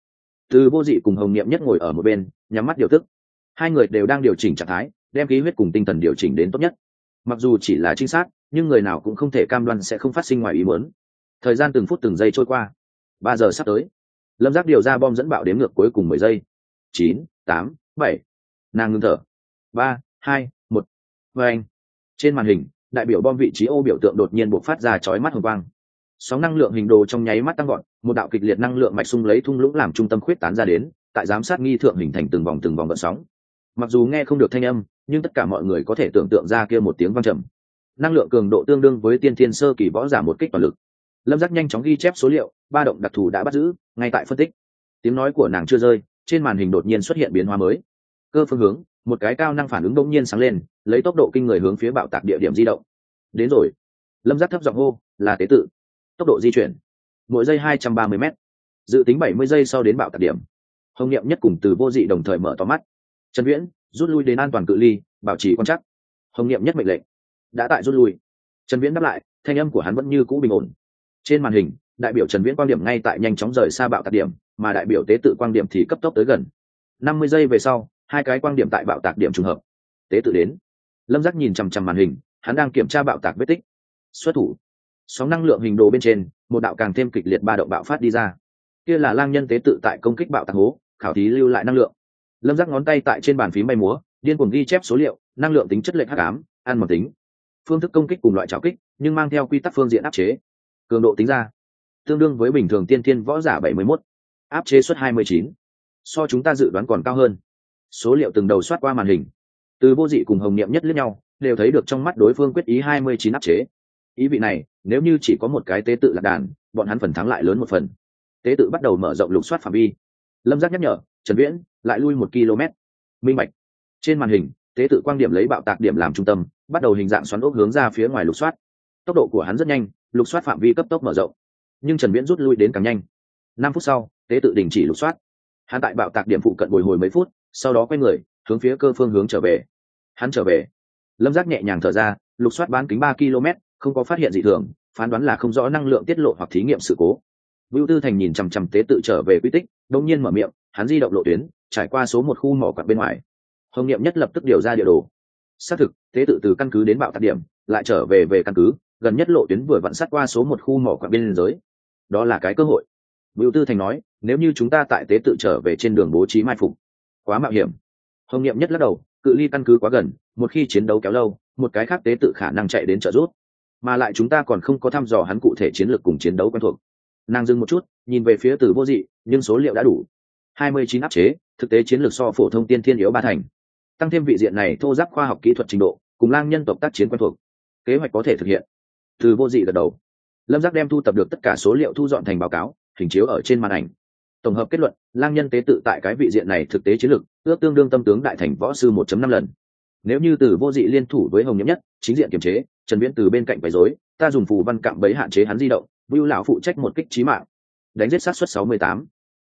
Từ Vô Dị cùng Hồng Niệm Nhất ngồi ở một bên nhắm mắt điều tức. Hai người đều đang điều chỉnh trạng thái, đem khí huyết cùng tinh thần điều chỉnh đến tốt nhất. Mặc dù chỉ là trinh sát, nhưng người nào cũng không thể cam đoan sẽ không phát sinh ngoài ý muốn. Thời gian từng phút từng giây trôi qua. 3 giờ sắp tới. Lâm Giác điều ra bom dẫn bạo đếm ngược cuối cùng 10 giây. 9, 8, 7. Nàng ngừng thở. 3, 2, 1. Vâng. Trên màn hình, đại biểu bom vị trí ô biểu tượng đột nhiên bộc phát ra chói mắt hồng quang. Sóng năng lượng hình đồ trong nháy mắt tăng gọn, một đạo kịch liệt năng lượng mạch xung lấy thung lũng làm trung tâm khuyết tán ra đến, tại giám sát nghi thượng hình thành từng vòng gợn sóng. Mặc dù nghe không được thanh âm, nhưng tất cả mọi người có thể tưởng tượng ra kia một tiếng vang trầm. Năng lượng cường độ tương đương với tiên thiên sơ kỳ võ giả một kích toàn lực. Lâm Giác nhanh chóng ghi chép số liệu, ba động đặc thù đã bắt giữ, ngay tại phân tích. Tiếng nói của nàng chưa rơi, trên màn hình đột nhiên xuất hiện biến hóa mới. Cơ phương hướng, một cái cao năng phản ứng đột nhiên sáng lên, lấy tốc độ kinh người hướng phía bạo tạc địa điểm di động. Đến rồi. Lâm Giác thấp giọng hô, là tế tự. Tốc độ di chuyển mỗi giây 230 m, dự tính 70 giây sau đến bạo tạc điểm. Hồng Niệm Nhất cùng Từ Vô Dị đồng thời mở to mắt. Trần Viễn, rút lui đến an toàn cự ly, bảo trì quan trắc. Hồng Niệm Nhất mệnh lệnh. Đã tại rút lui. Trần Viễn đáp lại, thanh âm của hắn vẫn như cũ bình ổn. Trên màn hình, đại biểu Trần Viễn quang điểm ngay tại nhanh chóng rời xa bạo tạc điểm, mà đại biểu tế tự quang điểm thì cấp tốc tới gần. 50 giây về sau, hai cái quang điểm tại bạo tạc điểm trùng hợp. Tế tự đến. Lâm Giác nhìn chằm chằm màn hình, hắn đang kiểm tra bạo tạc vết tích. Xuất thủ. Sóng năng lượng hình đồ bên trên, một đạo càng thêm kịch liệt ba động bạo phát đi ra. Kia là lang nhân tế tự tại công kích bạo tạc hố, khảo thí lưu lại năng lượng. Lâm Giác ngón tay tại trên bàn phím bay múa, điên cuồng ghi chép số liệu, năng lượng tính chất lệch hắc ám, ăn mòn tính, phương thức công kích cùng loại trảo kích, nhưng mang theo quy tắc phương diện áp chế. Cường độ tính ra, tương đương với bình thường tiên thiên võ giả 71, áp chế suất 29. So chúng ta dự đoán còn cao hơn. Số liệu từng đầu soát qua màn hình. Từ Vô Dị cùng Hồng Niệm Nhất liếc nhau, đều thấy được trong mắt đối phương quyết ý 29 áp chế. Ý vị này, nếu như chỉ có một cái tế tự lạc đàn, bọn hắn phần thắng lại lớn một phần. Tế tự bắt đầu mở rộng lục soát phạm vi. Lâm Giác nhắc nhở, Trần Viễn, lại lui 1 km. Minh bạch. Trên màn hình, tế tự quang điểm lấy bạo tạc điểm làm trung tâm, bắt đầu hình dạng xoắn ốc hướng ra phía ngoài lục soát. Tốc độ của hắn rất nhanh, lục soát phạm vi cấp tốc mở rộng. Nhưng Trần Viễn rút lui đến càng nhanh. 5 phút sau, tế tự đình chỉ lục soát. Hắn tại bạo tạc điểm phụ cận bồi hồi mấy phút, sau đó quay người, hướng phía cơ phương hướng trở về. Hắn trở về. Lâm Giác nhẹ nhàng thở ra, lục soát bán kính 3 km, không có phát hiện dị thường, phán đoán là không rõ năng lượng tiết lộ hoặc thí nghiệm sự cố. Vưu Tư Thành nhìn chằm chằm tế tự trở về quy tích, đột nhiên mở miệng, hắn di động lộ tuyến, trải qua số 1 khu mỏ quặng bên ngoài. Hồng Niệm Nhất lập tức điều ra địa đồ. Xác thực, tế tự từ căn cứ đến bạo tạc điểm, lại trở về căn cứ, gần nhất lộ tuyến vừa vặn sát qua số 1 khu mỏ quặng biên giới. Đó là cái cơ hội. Vưu Tư Thành nói, nếu như chúng ta tại tế tự trở về trên đường bố trí mai phục, quá mạo hiểm. Hồng Niệm Nhất lắc đầu, cự ly căn cứ quá gần, một khi chiến đấu kéo lâu, một cái khác tế tự khả năng chạy đến trợ giúp, mà lại chúng ta còn không có thăm dò hắn cụ thể chiến lược cùng chiến đấu quen thuộc. Nàng dừng một chút, nhìn về phía Từ Vô Dị, nhưng số liệu đã đủ. 29 áp chế, thực tế chiến lược so phổ thông tiên thiên yếu 3 thành. Tăng thêm vị diện này thô giáp khoa học kỹ thuật trình độ, cùng lang nhân tộc tác chiến quen thuộc, kế hoạch có thể thực hiện. Từ Vô Dị gật đầu. Lâm Giác đem thu tập được tất cả số liệu thu dọn thành báo cáo, hình chiếu ở trên màn ảnh. Tổng hợp kết luận, lang nhân tế tự tại cái vị diện này thực tế chiến lược ước tương đương tâm tướng đại thành võ sư 1.5 lần. Nếu như Từ Vô Dị liên thủ với Hồng Niệm Nhất, chính diện kiềm chế, Trần Viễn từ bên cạnh quấy rối, ta dùng phù văn cạm bẫy hạn chế hắn di động, Vưu lão phụ trách một kích chí mạng. Đánh giết sát suất 68.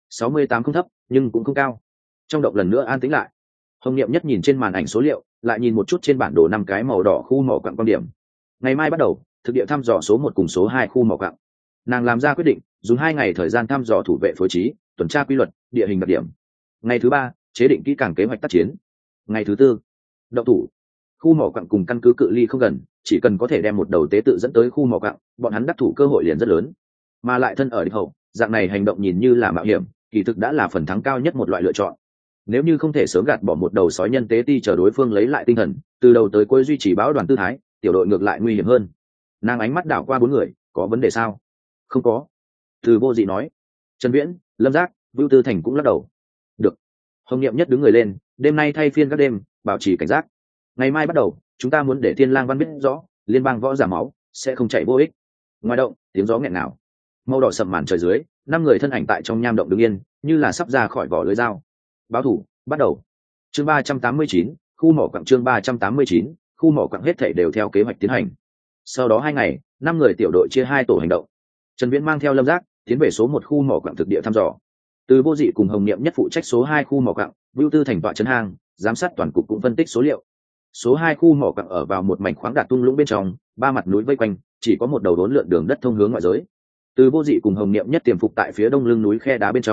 68 không thấp, nhưng cũng không cao. Trong động lần nữa an tĩnh lại. Hồng Niệm Nhất nhìn trên màn ảnh số liệu, lại nhìn một chút trên bản đồ 5 cái màu đỏ khu mỏ quặng quan điểm. Ngày mai bắt đầu, thực địa thăm dò số 1 cùng số 2 khu mỏ quặng. Nàng làm ra quyết định, dùng 2 ngày thời gian thăm dò thủ vệ phối trí, tuần tra quy luật, địa hình đặc điểm. Ngày thứ 3, chế định kỹ càng kế hoạch tác chiến. Ngày thứ 4, động thủ. Khu mỏ quặng cùng căn cứ cự ly không gần, chỉ cần có thể đem một đầu tế tự dẫn tới khu mỏ quặng, bọn hắn đắc thủ cơ hội liền rất lớn. Mà lại thân ở địch hậu, dạng này hành động nhìn như là mạo hiểm, kỳ thực đã là phần thắng cao nhất một loại lựa chọn. Nếu như không thể sớm gạt bỏ một đầu sói nhân tế ti chờ đối phương lấy lại tinh thần, từ đầu tới cuối duy trì báo đoàn tư thái, tiểu đội ngược lại nguy hiểm hơn. Nàng ánh mắt đảo qua 4 người, có vấn đề sao? Không có. Từ Vô Dị nói. Trần Viễn, Lâm Giác, Vưu Tư Thành cũng lắc đầu. Được. Hồng Niệm Nhất đứng người lên, đêm nay thay phiên các đêm, bảo trì cảnh giác. Ngày mai bắt đầu, chúng ta muốn để Thiên Lang Văn biết rõ, liên bang võ giả máu sẽ không chảy vô ích. Ngoài động, tiếng gió nghẹn ngào. Màu đỏ sầm màn trời dưới, 5 người thân ảnh tại trong nham động đứng yên, như là sắp ra khỏi vỏ lưới dao. Báo thủ, bắt đầu. Chương 389, khu mỏ quặng chương 389, khu mỏ quặng hết thảy đều theo kế hoạch tiến hành. Sau đó 2 ngày, 5 người tiểu đội chia 2 tổ hành động. Trần Viễn mang theo Lâm Giác tiến về số 1 khu mỏ quặng thực địa thăm dò. Từ Vô Dị cùng Hồng Niệm Nhất phụ trách số 2 khu mỏ quặng, Vưu Tư Thành tọa trấn hang, giám sát toàn cục cũng phân tích số liệu. Số 2 khu mỏ quặng ở vào một mảnh khoáng đạt tung lũng bên trong, 3 mặt núi vây quanh, chỉ có một đầu đốn lượn đường đất thông hướng ngoại giới. Từ Vô Dị cùng Hồng Niệm Nhất tiềm phục tại phía đông lưng núi khe đá bên trong,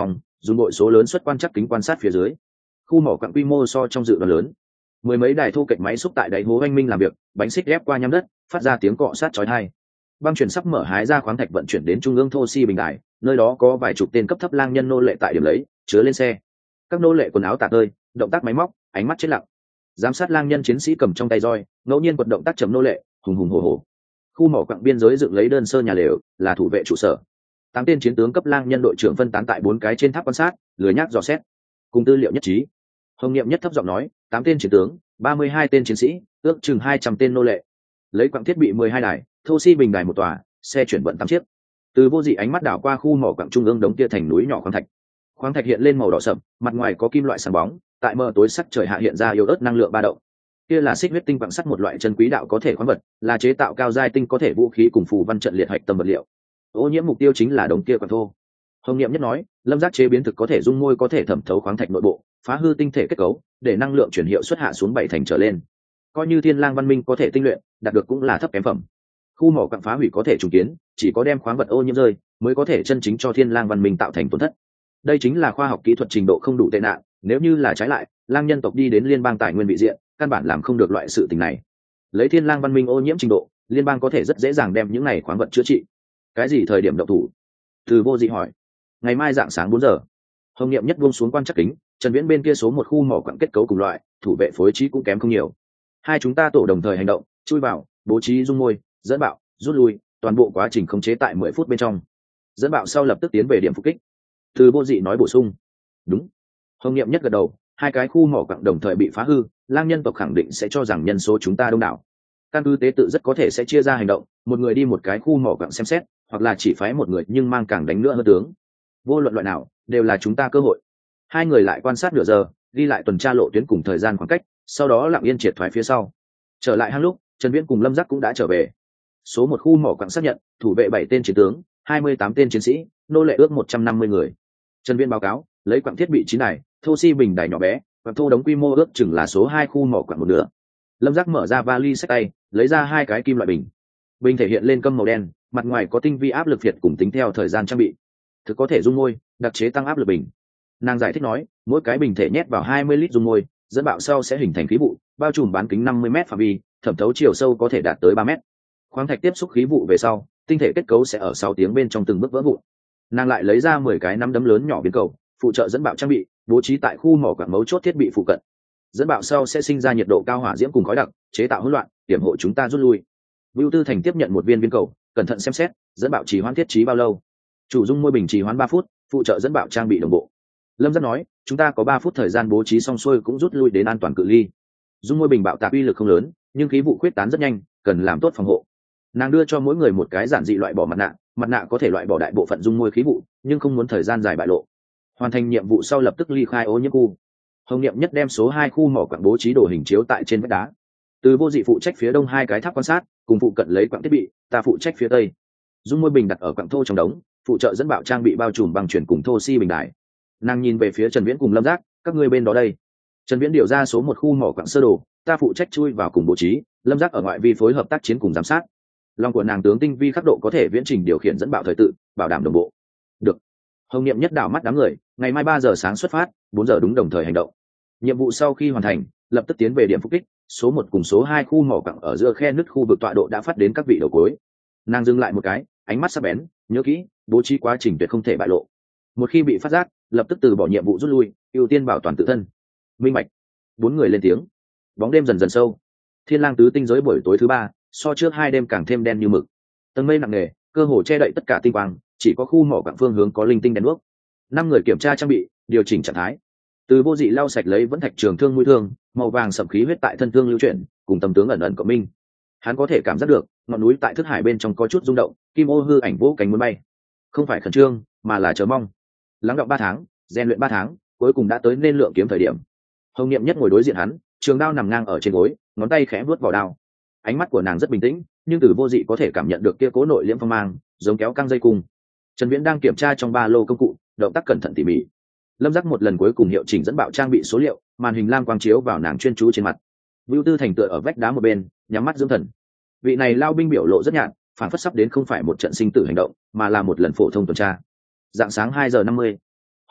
dùng bội số lớn xuất quan chắc kính quan sát phía dưới. Khu mỏ quặng quy mô so trong dự đoán lớn, mười mấy đài thô kệch máy xúc tại đáy hố oanh minh làm việc, bánh xích ghép qua nhăm đất, phát ra tiếng cọ sát chói tai. Băng chuyển sắp mở hái ra khoáng thạch vận chuyển đến trung ương thô si bình đài, nơi đó có vài chục tên cấp thấp lang nhân nô lệ tại điểm lấy, chứa lên xe. Các nô lệ quần áo tả tơi, động tác máy móc, ánh mắt chết lặng. Giám sát lang nhân chiến sĩ cầm trong tay roi, ngẫu nhiên quật động tác chấm nô lệ, hùng hùng hổ hổ. Khu mỏ quặng biên giới dựng lấy đơn sơ nhà lều, là thủ vệ trụ sở. 8 tên chiến tướng cấp lang nhân đội trưởng phân tán tại 4 cái trên tháp quan sát, lười nhác dò xét. Cùng tư liệu nhất trí. Hồng Niệm nhất thấp giọng nói, 8 tên chiến tướng, 32 tên chiến sĩ, ước chừng 200 tên nô lệ. Lấy quặng thiết bị 12 đài, thô si bình đài một tòa, xe chuyển vận 8 chiếc. Từ Vô Dị ánh mắt đảo qua khu mỏ quặng trung ương đống kia thành núi nhỏ khoáng thạch. Khoáng thạch hiện lên màu đỏ sậm, mặt ngoài có kim loại sáng bóng, tại mờ tối sắc trời hạ hiện ra yếu ớt năng lượng ba động. Kia là xích huyết tinh quặng sắt, một loại chân quý đạo có thể khoáng vật, là chế tạo cao giai tinh có thể vũ khí cùng phù văn trận liệt hạch tâm vật liệu. Ô nhiễm mục tiêu chính là đống kia quặng thô. Hồng Niệm nhất nói, lâm giác chế biến thực có thể dung môi, có thể thẩm thấu khoáng thạch nội bộ, phá hư tinh thể kết cấu, để năng lượng chuyển hiệu suất hạ xuống 7 thành trở lên. Coi như Thiên Lang văn minh có thể tinh luyện, đạt được cũng là thấp kém phẩm. Khu mỏ quặng phá hủy có thể trùng kiến, chỉ có đem khoáng vật ô nhiễm rơi, mới có thể chân chính cho Thiên Lang văn minh tạo thành tổn thất. Đây chính là khoa học kỹ thuật trình độ không đủ tệ nạn, nếu như là trái lại, lang nhân tộc đi đến liên bang tài nguyên vị diện, căn bản làm không được loại sự tình này. Lấy Thiên Lang văn minh ô nhiễm trình độ, liên bang có thể rất dễ dàng đem những này khoáng vật chữa trị. Cái gì thời điểm động thủ? Từ Vô Dị hỏi. Ngày mai dạng sáng 4 giờ. Hồng Niệm nhất buông xuống quan chắc kính, Trần Viễn bên kia số một khu mỏ quặng kết cấu cùng loại, thủ vệ phối trí cũng kém không nhiều. Hai chúng ta tổ đồng thời hành động, chui vào, bố trí dung môi, dẫn bạo, rút lui, toàn bộ quá trình khống chế tại 10 phút bên trong. Dẫn bạo sau lập tức tiến về điểm phục kích. Từ Vô Dị nói bổ sung. Đúng. Hồng Niệm nhất gật đầu, hai cái khu mỏ quặng đồng thời bị phá hư, lang nhân tộc khẳng định sẽ cho rằng nhân số chúng ta đông đảo. Căn cứ tế tự rất có thể sẽ chia ra hành động, một người đi một cái khu mỏ quặng xem xét, hoặc là chỉ phái một người nhưng mang càng đánh nữa hơn tướng. Vô luận loại nào, đều là chúng ta cơ hội. Hai người lại quan sát nửa giờ, ghi lại tuần tra lộ tuyến cùng thời gian khoảng cách, sau đó lặng yên triệt thoái phía sau. Trở lại hang lúc, Trần Viễn cùng Lâm Giác cũng đã trở về. Số một khu mỏ quặng xác nhận, thủ vệ 7 tên chiến tướng, 28 tên chiến sĩ, nô lệ ước 150 người. Trần Viễn báo cáo, lấy quặng thiết bị 9 đài, thô si bình đài nhỏ bé, quặng thô đống quy mô ước chừng là số 2 khu mỏ quặng một nửa. Lâm Giác mở ra vali xách tay, lấy ra 2 cái kim loại bình. Bình thể hiện lên câm màu đen, mặt ngoài có tinh vi áp lực việt cùng tính theo thời gian trang bị. Thực có thể dung môi, đặc chế tăng áp lực bình. Nàng giải thích nói, mỗi cái bình thể nhét vào 20 lít dung môi, dẫn bạo sau sẽ hình thành khí vụ, bao trùm bán kính 50 m phạm vi, thẩm thấu chiều sâu có thể đạt tới 3 m. Khoáng thạch tiếp xúc khí vụ về sau, tinh thể kết cấu sẽ ở 6 tiếng bên trong từng bước vỡ vụn. Nàng lại lấy ra 10 cái nắm đấm lớn nhỏ biến cầu, phụ trợ dẫn bạo trang bị, bố trí tại khu mỏ quặng mấu chốt thiết bị phụ cận. Dẫn bạo sau sẽ sinh ra nhiệt độ cao, hỏa diễm cùng khói đặc, chế tạo hỗn loạn, hiểm hộ chúng ta rút lui. Vưu Tư Thành tiếp nhận một viên cầu, cẩn thận xem xét, dẫn bạo trì hoãn thiết trí bao lâu? Chủ dung môi bình trì hoãn 3 phút, phụ trợ dẫn bạo trang bị đồng bộ. Lâm Giác nói, chúng ta có 3 phút thời gian bố trí xong xuôi cũng rút lui đến an toàn cự ly. Dung môi bình bạo tạc uy lực không lớn, nhưng khí vụ khuyết tán rất nhanh, cần làm tốt phòng hộ. Nàng đưa cho mỗi người một cái giản dị loại bỏ mặt nạ có thể loại bỏ đại bộ phận dung môi khí vụ, nhưng không muốn thời gian dài bại lộ. Hoàn thành nhiệm vụ sau lập tức ly khai ô nhiễm khu. Hồng Niệm nhất đem số 2 khu mỏ quặng bố trí đồ hình chiếu tại trên vách đá. Từ Vô Dị phụ trách phía đông 2 cái tháp quan sát, cùng phụ cận lấy quặng thiết bị, ta phụ trách phía tây. Dung môi bình đặt ở quặng thô trong đống, phụ trợ dẫn bạo trang bị bao trùm bằng chuyển cùng thô si bình đài. Nàng nhìn về phía Trần Viễn cùng Lâm Giác, các ngươi bên đó đây. Trần Viễn điều ra số 1 khu mỏ quặng sơ đồ, ta phụ trách chui vào cùng bố trí, Lâm Giác ở ngoại vi phối hợp tác chiến cùng giám sát. Lòng của nàng tướng tinh vi khắc độ có thể viễn trình điều khiển dẫn bạo thời tự, bảo đảm đồng bộ. Được. Hồng Niệm nhất đảo mắt đám người, ngày mai 3 giờ sáng xuất phát, 4 giờ đúng đồng thời hành động. Nhiệm vụ sau khi hoàn thành, lập tức tiến về điểm phục kích, số 1 cùng số 2 khu mỏ quặng ở giữa khe nứt khu vực tọa độ đã phát đến các vị đầu cuối. Nàng dừng lại một cái, ánh mắt sắc bén, nhớ kỹ, bố trí quá trình tuyệt không thể bại lộ. Một khi bị phát giác, lập tức từ bỏ nhiệm vụ rút lui, ưu tiên bảo toàn tự thân. Minh bạch. 4 người lên tiếng. Bóng đêm dần dần sâu. Thiên Lang tứ tinh giới buổi tối thứ 3, so trước 2 đêm càng thêm đen như mực. Tầng mây nặng nề, cơ hồ che đậy tất cả tinh quang, chỉ có khu mỏ quặng phương hướng có linh tinh đèn đuốc. 5 người kiểm tra trang bị, điều chỉnh trạng thái. Từ Vô Dị lau sạch lấy vẫn thạch trường thương mũi thương, màu vàng sẫm khí huyết tại thân thương lưu chuyển, cùng tầm tướng ẩn ẩn của minh. Hắn có thể cảm giác được, ngọn núi tại thức hải bên trong có chút rung động, kim ô hư ảnh vỗ cánh muốn bay. Không phải khẩn trương, mà là chờ mong. Lắng đọng 3 tháng, rèn luyện 3 tháng, cuối cùng đã tới nên lượng kiếm thời điểm. Hồng Niệm nhất ngồi đối diện hắn, trường đao nằm ngang ở trên gối, ngón tay khẽ vuốt vào đao. Ánh mắt của nàng rất bình tĩnh, nhưng Từ Vô Dị có thể cảm nhận được kia cố nội liễm phong mang, giống kéo căng dây cung. Trần Viễn đang kiểm tra trong ba lô công cụ, động tác cẩn thận tỉ mỉ. Lâm Giác một lần cuối cùng hiệu chỉnh dẫn bạo trang bị số liệu, màn hình lam quang chiếu vào nàng chuyên chú trên mặt. Vưu Tư Thành tựa ở vách đá một bên, nhắm mắt dưỡng thần. Vị này lao binh biểu lộ rất nhạt, phản phất sắp đến không phải một trận sinh tử hành động, mà là một lần phổ thông tuần tra. Dạng sáng 2 giờ 50,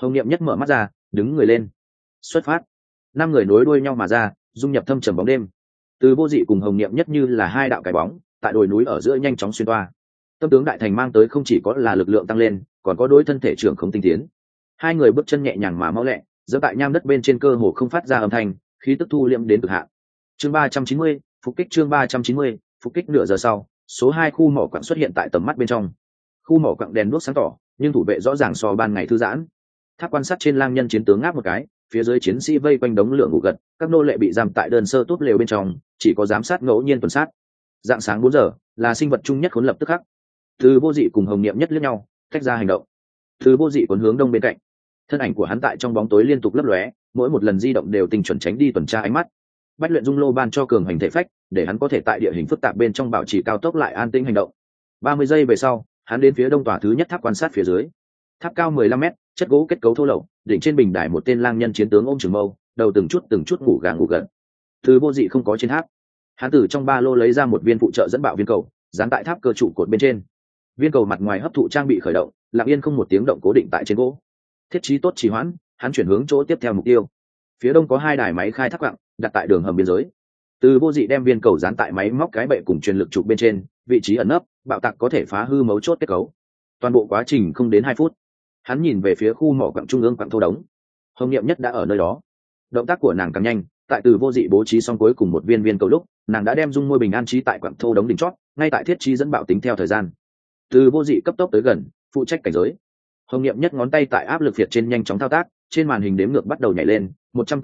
Hồng Niệm Nhất mở mắt ra, đứng người lên. Xuất phát. 5 người nối đuôi nhau mà ra, dung nhập thâm trầm bóng đêm. Từ Vô Dị cùng Hồng Niệm Nhất như là hai đạo cái bóng, tại đồi núi ở giữa nhanh chóng xuyên toa. Tâm tướng đại thành mang tới không chỉ có là lực lượng tăng lên, còn có đối thân thể trưởng không tinh tiến. 2 người bước chân nhẹ nhàng mà mau lẹ, dẫm tại nham đất bên trên cơ hồ không phát ra âm thanh, khí tức thu liễm đến cực hạn. Chương 390, phục kích. Chương 390, phục kích. Nửa giờ sau, số 2 khu mỏ quặng xuất hiện tại tầm mắt bên trong. Khu mỏ quặng đèn đuốc sáng tỏ, nhưng thủ vệ rõ ràng so ban ngày thư giãn. Tháp quan sát trên lang nhân chiến tướng ngáp một cái, phía dưới chiến sĩ vây quanh đống lửa ngủ gật, các nô lệ bị giam tại đơn sơ túp lều bên trong, chỉ có giám sát ngẫu nhiên tuần sát. Dạng sáng 4 giờ, là sinh vật chung nhất khốn lập tức khắc. Từ Vô Dị cùng Hồng Niệm Nhất liếc nhau, tách ra hành động. Từ Vô Dị cuốn hướng đông bên cạnh, thân ảnh của hắn tại trong bóng tối liên tục lấp lóe, mỗi một lần di động đều tinh chuẩn tránh đi tuần tra ánh mắt. Bách luyện dung lô ban cho cường hành thể phách, để hắn có thể tại địa hình phức tạp bên trong bảo trì cao tốc lại an tĩnh hành động. 30 giây về sau, hắn đến phía đông tòa thứ nhất tháp quan sát phía dưới. Tháp cao 15 mét, chất gỗ kết cấu thô lậu, đỉnh trên bình đài một tên lang nhân chiến tướng ôm trường mâu, đầu từng chút ngủ gà ngủ gật. Từ Vô Dị không có trên tháp, hắn từ trong ba lô lấy ra một viên phụ trợ dẫn bạo viên cầu, dán tại tháp cơ trụ cột bên trên. Viên cầu mặt ngoài hấp thụ trang bị khởi động, lặng yên không một tiếng động cố định tại trên gỗ. Thiết trí tốt trì hoãn, hắn chuyển hướng chỗ tiếp theo mục tiêu. Phía đông có 2 đài máy khai thác quặng đặt tại đường hầm biên giới. Từ Vô Dị đem viên cầu dán tại máy móc cái bệ cùng truyền lực trục bên trên, vị trí ẩn nấp, bạo tạc có thể phá hư mấu chốt kết cấu. Toàn bộ quá trình không đến 2 phút. Hắn nhìn về phía khu mỏ quặng trung ương quặng thô đống. Hồng Niệm Nhất đã ở nơi đó. Động tác của nàng càng nhanh, tại Từ Vô Dị bố trí xong cuối cùng một viên cầu lúc, nàng đã đem dung môi bình an trí tại quặng thô đống đỉnh chót, ngay tại thiết trí dẫn bạo tính theo thời gian. Từ Vô Dị cấp tốc tới gần, phụ trách cảnh giới. Hồng Niệm Nhất ngón tay tại áp lực phiệt trên nhanh chóng thao tác, trên màn hình đếm ngược bắt đầu nhảy lên,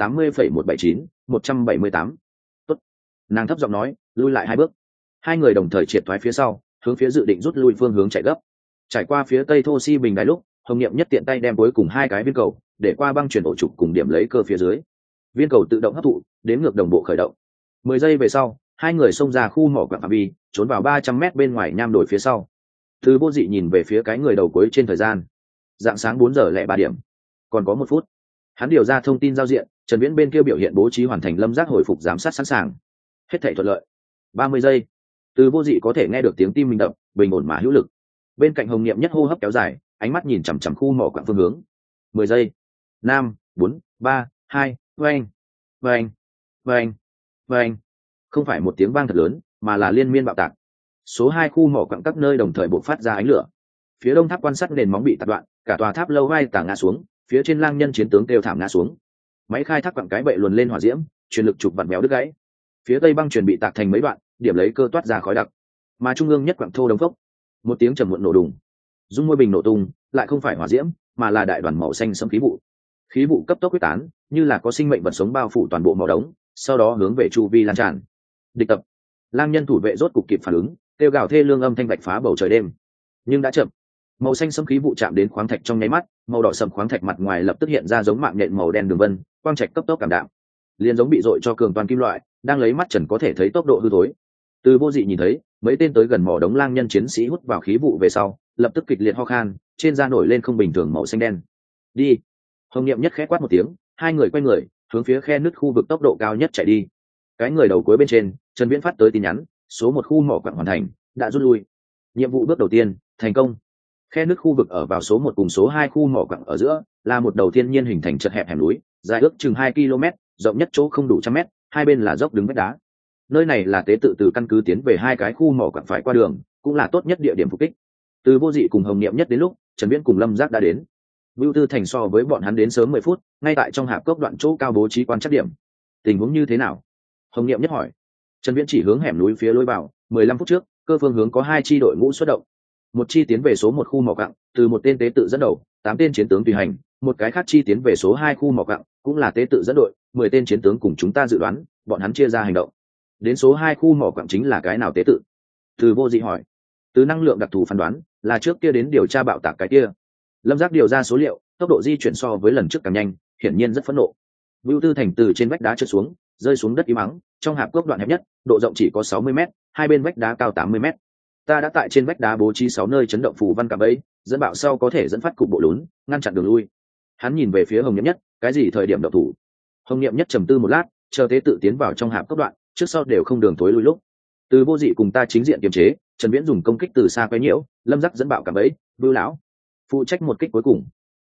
180,179, 178. Tốt. Nàng thấp giọng nói, lui lại 2 bước. 2 người đồng thời triệt thoái phía sau, hướng phía dự định rút lui phương hướng chạy gấp. Trải qua phía tây thô si bình đài lúc, Hồng Niệm Nhất tiện tay đem cuối cùng 2 cái viên cầu, để qua băng chuyển ổ trục cùng điểm lấy cơ phía dưới. Viên cầu tự động hấp thụ, đếm ngược đồng bộ khởi động. 10 giây về sau, 2 người xông ra khu mỏ quặng phạm vi, trốn vào 300 mét bên ngoài nham đồi phía sau. Từ Vô Dị nhìn về phía cái người đầu cuối trên thời gian. Dạng sáng 4 giờ lẻ 3 điểm, còn có 1 phút. Hắn điều ra thông tin giao diện, Trần Viễn bên kia biểu hiện bố trí hoàn thành, lâm giác hồi phục giám sát sẵn sàng. Hết thảy thuận lợi. 30 giây. Từ Vô Dị có thể nghe được tiếng tim mình đập, bình ổn mà hữu lực. Bên cạnh Hồng Niệm Nhất hô hấp kéo dài, ánh mắt nhìn chằm chằm khu mỏ quặng phương hướng. 10 giây. 5, 4, 3, 2, vang. Vang. Vang. Vang. Không phải một tiếng vang thật lớn, mà là liên miên bạo tạc. Số 2 khu mỏ quặng các nơi đồng thời bộc phát ra ánh lửa. Phía đông tháp quan sát nền móng bị tạt đoạn, cả tòa tháp lâu vai tả ngã xuống, phía trên lang nhân chiến tướng kêu thảm ngã xuống. Máy khai thác quặng cái bệ luồn lên hỏa diễm, truyền lực trục vặn béo đứt gãy. Phía tây băng truyền bị tạc thành mấy đoạn, điểm lấy cơ toát ra khói đặc. Mà trung ương nhất quặng thô đống phốc, một tiếng trầm muộn nổ đùng. Dung môi bình nổ tung, lại không phải hỏa diễm, mà là đại đoàn màu xanh sẫm khí vụ. Khí vụ cấp tốc quyết tán, như là có sinh mệnh vật sống bao phủ toàn bộ mỏ đống, sau đó hướng về chu vi lan tràn. Địch tập. Lang nhân thủ vệ rốt cục kịp phản ứng, kêu gào thê lương âm thanh vạch phá bầu trời đêm. Nhưng đã chậm. Màu xanh sẫm khí vụ chạm đến khoáng thạch trong nháy mắt, màu đỏ sẫm khoáng thạch mặt ngoài lập tức hiện ra giống mạng nhện màu đen đường vân, quang trạch cấp tốc cảm đạm. Liên giống bị dội cho cường toàn kim loại, đang lấy mắt trần có thể thấy tốc độ hư thối. Từ Vô Dị nhìn thấy, mấy tên tới gần mỏ đống lang nhân chiến sĩ hút vào khí vụ về sau, lập tức kịch liệt ho khan, trên da nổi lên không bình thường màu xanh đen. Đi. Hồng Niệm Nhất khẽ quát một tiếng, 2 người quay người, hướng phía khe nứt khu vực tốc độ cao nhất chạy đi. Cái người đầu cuối bên trên, Trần Viễn phát tới tin nhắn, số 1 khu mỏ quặng hoàn thành, đã rút lui. Nhiệm vụ bước đầu tiên, thành công. Khe nứt khu vực ở vào số 1 cùng số 2 khu mỏ quặng ở giữa, là một đầu thiên nhiên hình thành chật hẹp hẻm núi, dài ước chừng 2 km, rộng nhất chỗ không đủ 100 mét, hai bên là dốc đứng vách đá. Nơi này là tế tự từ căn cứ tiến về 2 cái khu mỏ quặng phải qua đường, cũng là tốt nhất địa điểm phục kích. Từ Vô Dị cùng Hồng Niệm Nhất đến lúc, Trần Viễn cùng Lâm Giác đã đến. Bưu Tư Thành so với bọn hắn đến sớm 10 phút, ngay tại trong hạp cốc đoạn chỗ cao bố trí quan trắc điểm. Tình huống như thế nào? Hồng Niệm Nhất hỏi. Trần Viễn chỉ hướng hẻm núi phía lối vào, 15 phút trước, cơ phương hướng có 2 chi đội ngũ xuất động. Một chi tiến về số 1 khu mỏ quặng, từ một tên tế tự dẫn đầu, 8 tên chiến tướng tùy hành, một cái khác chi tiến về số 2 khu mỏ quặng, cũng là tế tự dẫn đội, 10 tên chiến tướng cùng chúng ta dự đoán, bọn hắn chia ra hành động. Đến số 2 khu mỏ quặng chính là cái nào tế tự? Từ Vô Dị hỏi. Từ năng lượng đặc thù phán đoán, là trước kia đến điều tra bạo tạc cái kia. Lâm Giác điều ra số liệu, tốc độ di chuyển so với lần trước càng nhanh, hiển nhiên rất phẫn nộ. Bưu Tư Thành từ trên vách đá trượt xuống, rơi xuống đất im ắng, trong hạp cốc đoạn hẹp nhất, độ rộng chỉ có 60 mét, hai bên vách đá cao 80 mét. Ta đã tại trên vách đá bố trí 6 nơi chấn động phù văn cạm bẫy, dẫn bạo sau có thể dẫn phát cục bộ lún, ngăn chặn đường lui. Hắn nhìn về phía Hồng Niệm Nhất, cái gì thời điểm động thủ? Hồng Niệm Nhất trầm tư một lát, chờ tế tự tiến vào trong hạp cốc đoạn, trước sau đều không đường thối lui lúc. Từ Vô Dị cùng ta chính diện kiềm chế, Trần Viễn dùng công kích từ xa quấy nhiễu, Lâm Giác dẫn bạo cạm bẫy, Bưu lão phụ trách một kích cuối cùng.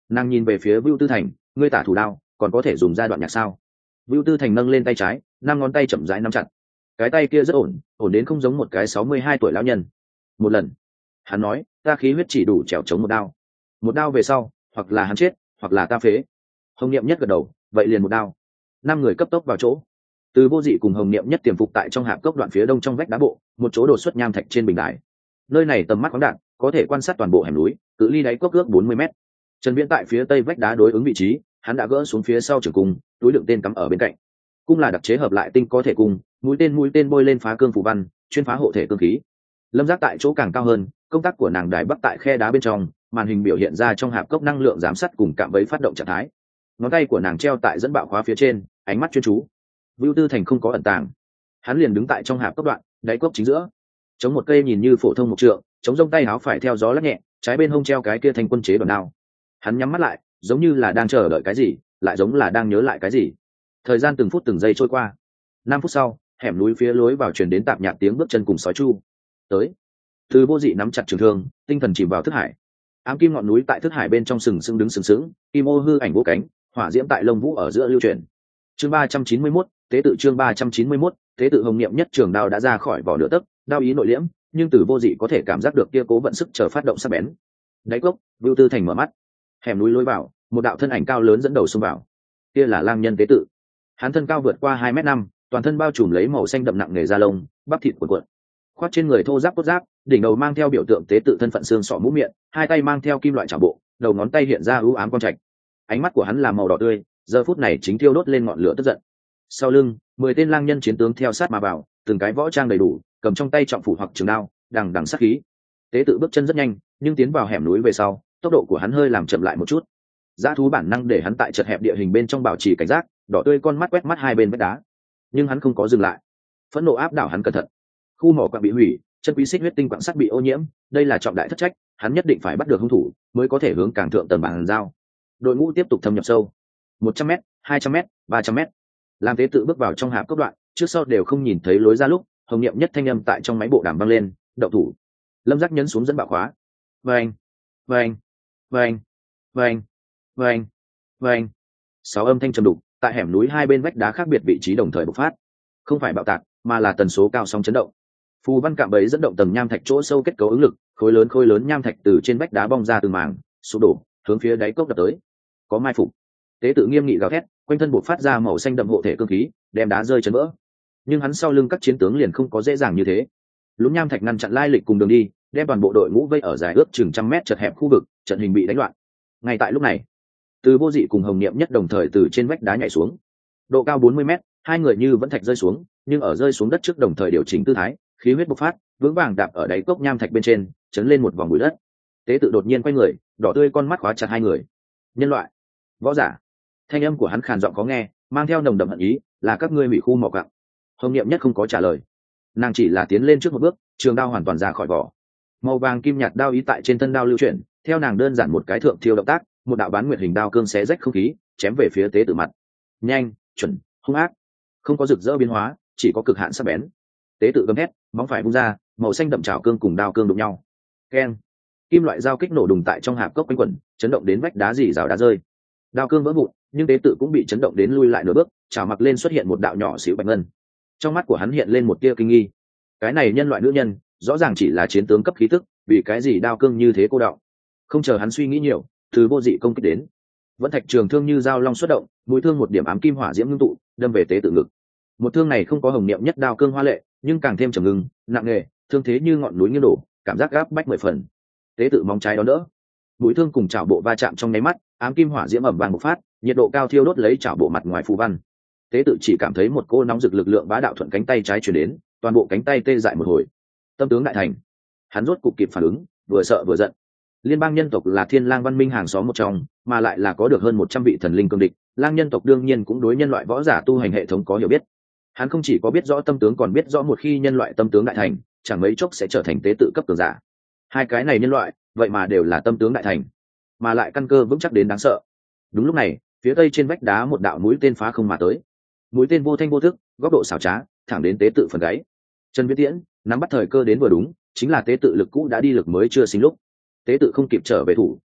Nàng nhìn về phía Vưu Tư Thành, ngươi tả thủ đao còn có thể dùng ra đoạn nhạc sao? Vưu Tư Thành nâng lên tay trái, 5 ngón tay chậm rãi nắm chặt, cái tay kia rất ổn đến không giống một cái 62 tuổi lão nhân. Một lần, hắn nói, ta khí huyết chỉ đủ trèo chống một đao về sau, hoặc là hắn chết hoặc là ta phế. Hồng Niệm Nhất gật đầu, vậy liền một đao. 5 người cấp tốc vào chỗ. Từ Vô Dị cùng Hồng Niệm Nhất tiềm phục tại trong hạp cốc đoạn phía đông trong vách đá bộ, một chỗ đột xuất nham thạch trên bình đài. Nơi này tầm mắt khoáng đạt, có thể quan sát toàn bộ hẻm núi, cự ly đáy cốc ước 40 mét. Trần Viễn tại phía tây vách đá đối ứng vị trí, hắn đã gỡ xuống phía sau trường cung, túi đựng tên cắm ở bên cạnh. Cung là đặc chế hợp lại tinh có thể cung, mũi tên bôi lên phá cương phù văn, chuyên phá hộ thể cương khí. Lâm Giác tại chỗ càng cao hơn, công tác của nàng đài bắc tại khe đá bên trong, màn hình biểu hiện ra trong hạp cốc năng lượng giám sát cùng cạm bẫy phát động trạng thái. Ngón tay của nàng treo tại dẫn bạo khóa phía trên, ánh mắt chuyên chú. Vưu Tư Thành không có ẩn tàng, hắn liền đứng tại trong hạp cốc đoạn, đáy cốc chính giữa, chống một cây nhìn như phổ thông một trượng, chống rông tay áo phải theo gió lắc nhẹ, trái bên hông treo cái kia thành quân chế đòn đao. Hắn nhắm mắt lại, giống như là đang chờ đợi cái gì, lại giống là đang nhớ lại cái gì. Thời gian từng phút từng giây trôi qua. 5 phút sau, hẻm núi phía lối vào truyền đến tạp nhạc tiếng bước chân cùng sói chu. Tới. Từ Vô Dị nắm chặt trường thương, tinh thần chìm vào thức hải. Ám kim ngọn núi tại thức hải bên trong sừng sững, kim ô hư ảnh vỗ cánh, hỏa diễm tại lông vũ ở giữa lưu chuyển. Chương 391, tế tự chương 391, tế tự. Hồng Niệm Nhất trường đao đã ra khỏi vỏ nửa tấc, đao ý nội liễm, nhưng Từ Vô Dị có thể cảm giác được kia cố vận sức chờ phát động sắc bén. Đáy cốc, Vưu Tư Thành mở mắt. Hẻm núi lối vào, một đạo thân ảnh cao lớn dẫn đầu xông vào. Kia là lang nhân tế tự. Hắn thân cao vượt qua 2m5, toàn thân bao trùm lấy màu xanh đậm nặng nề da lông, bắp thịt cuộn cuộn. Khoác trên người thô ráp cốt giáp, đỉnh đầu mang theo biểu tượng tế tự thân phận xương sọ mũ miệng, hai tay mang theo kim loại trảo bộ, đầu ngón tay hiện ra ưu ám quang trạch. Ánh mắt của hắn là màu đỏ tươi, giờ phút này chính thiêu đốt lên ngọn lửa tức giận. Sau lưng, 10 tên lang nhân chiến tướng theo sát mà vào, từng cái võ trang đầy đủ, cầm trong tay trọng phủ hoặc trường đao, đằng đằng sát khí. Tế tự bước chân rất nhanh, nhưng tiến vào hẻm núi về sau, tốc độ của hắn hơi làm chậm lại một chút. Dã thú bản năng để hắn tại chật hẹp địa hình bên trong bảo trì cảnh giác, đỏ tươi con mắt quét mắt hai bên vách đá. Nhưng hắn không có dừng lại. Phẫn nộ áp đảo hắn cẩn thận. Khu mỏ quặng bị hủy, chân quý xích huyết tinh quặng sắt bị ô nhiễm, đây là trọng đại thất trách, hắn nhất định phải bắt được hung thủ, mới có thể hướng càng thượng tầng bàn giao. Đội ngũ tiếp tục thâm nhập sâu. 100m, 200m, 300m. Làm tế tự bước vào trong hạp cốc đoạn, trước sau đều không nhìn thấy lối ra lúc, Hồng Niệm Nhất thanh âm tại trong máy bộ đàm vang lên, động thủ. Lâm Giác nhấn xuống dẫn bạo khóa. Vâng, vâng, vâng, vâng, vâng, vâng. 6 âm thanh trầm đục tại hẻm núi hai bên vách đá khác biệt vị trí đồng thời bộc phát, không phải bạo tạc mà là tần số cao sóng chấn động. Phù văn cạm bẫy dẫn động tầng nham thạch chỗ sâu kết cấu ứng lực, khối lớn nham thạch từ trên vách đá bong ra từng mảng, sụp đổ, hướng phía đáy cốc đập tới. Có mai phục. Tế tự nghiêm nghị gào thét, quanh thân bộc phát ra màu xanh đậm hộ thể cương khí, đem đá rơi chấn vỡ. Nhưng hắn sau lưng các chiến tướng liền không có dễ dàng như thế. Lũng nham thạch ngăn chặn lai lịch cùng đường đi, đem toàn bộ đội ngũ vây ở dài ước chừng 100 mét chật hẹp khu vực, trận hình bị đánh loạn. Ngay tại lúc này, Từ Vô Dị cùng Hồng Niệm Nhất đồng thời từ trên vách đá nhảy xuống. Độ cao 40 mét, hai người như vẫn thạch rơi xuống, nhưng ở rơi xuống đất trước đồng thời điều chỉnh tư thái, khí huyết bộc phát, vững vàng đạp ở đáy cốc nham thạch bên trên, chấn lên một vòng bụi đất. Tế tự đột nhiên quay người, đỏ tươi con mắt khóa chặt hai người. Nhân loại, võ giả. Thanh âm của hắn khàn giọng khó nghe, mang theo nồng đậm hận ý, là các ngươi hủy khu mỏ quặng. Hồng Niệm Nhất không có trả lời, nàng chỉ là tiến lên trước một bước, trường đao hoàn toàn ra khỏi vỏ. Màu vàng kim nhạt đao ý tại trên thân đao lưu chuyển, theo nàng đơn giản một cái thượng thiêu động tác, một đạo bán nguyệt hình đao cương xé rách không khí, chém về phía tế tự mặt. Nhanh, chuẩn, hung ác, không có rực rỡ biến hóa, chỉ có cực hạn sắc bén. Tế tự gầm thét, móng phải vung ra, màu xanh đậm chảo cương cùng đao cương đụng nhau. Keng, kim loại dao kích nổ đùng tại trong hạp cốc quanh quẩn, chấn động đến vách đá rỉ rào đá rơi. Đao cương vỡ vụn, nhưng tế tự cũng bị chấn động đến lui lại nửa bước, chảo mặc lên xuất hiện một đạo nhỏ xíu bạch ngân. Trong mắt của hắn hiện lên một tia kinh nghi. Cái này nhân loại nữ nhân, rõ ràng chỉ là chiến tướng cấp khí tức, vì cái gì đao cương như thế cô đọng. Không chờ hắn suy nghĩ nhiều, Từ Vô Dị công kích đến. Vẫn thạch trường thương như dao long xuất động, mũi thương một điểm ám kim hỏa diễm ngưng tụ, đâm về tế tự ngực. Một thương này không có Hồng Niệm Nhất đao cương hoa lệ, nhưng càng thêm trầm ngưng, nặng nề, thương thế như ngọn núi nghiêng đổ, cảm giác gáp bách 10 phần. Tế tự móng trái đón đỡ, mũi thương cùng chảo bộ va chạm trong nháy mắt, ám kim hỏa diễm ẩm vàng bộc phát, nhiệt độ cao thiêu đốt lấy chảo bộ mặt ngoài phù văn. Tế tự chỉ cảm thấy một cô nóng rực lực lượng bá đạo thuận cánh tay trái truyền đến, toàn bộ cánh tay tê dại một hồi. Tâm tướng đại thành, hắn rốt cục kịp phản ứng, vừa sợ vừa giận. Liên bang nhân tộc là thiên lang văn minh hàng xóm một trong, mà lại là có được hơn 100 vị thần linh cương địch, lang nhân tộc đương nhiên cũng đối nhân loại võ giả tu hành hệ thống có hiểu biết. Hắn không chỉ có biết rõ tâm tướng, còn biết rõ một khi nhân loại tâm tướng đại thành, chẳng mấy chốc sẽ trở thành tế tự cấp cường giả. Hai cái này nhân loại, vậy mà đều là tâm tướng đại thành, mà lại căn cơ vững chắc đến đáng sợ. Đúng lúc này, phía tây trên vách đá một đạo mũi tên phá không mà tới. Mũi tên vô thanh vô thức, góc độ xảo trá, thẳng đến tế tự phần gáy. Trần Viễn Tiễn nắm bắt thời cơ đến vừa đúng, chính là tế tự lực cũ đã đi lực mới chưa sinh lúc. Tế tự không kịp trở về thủ,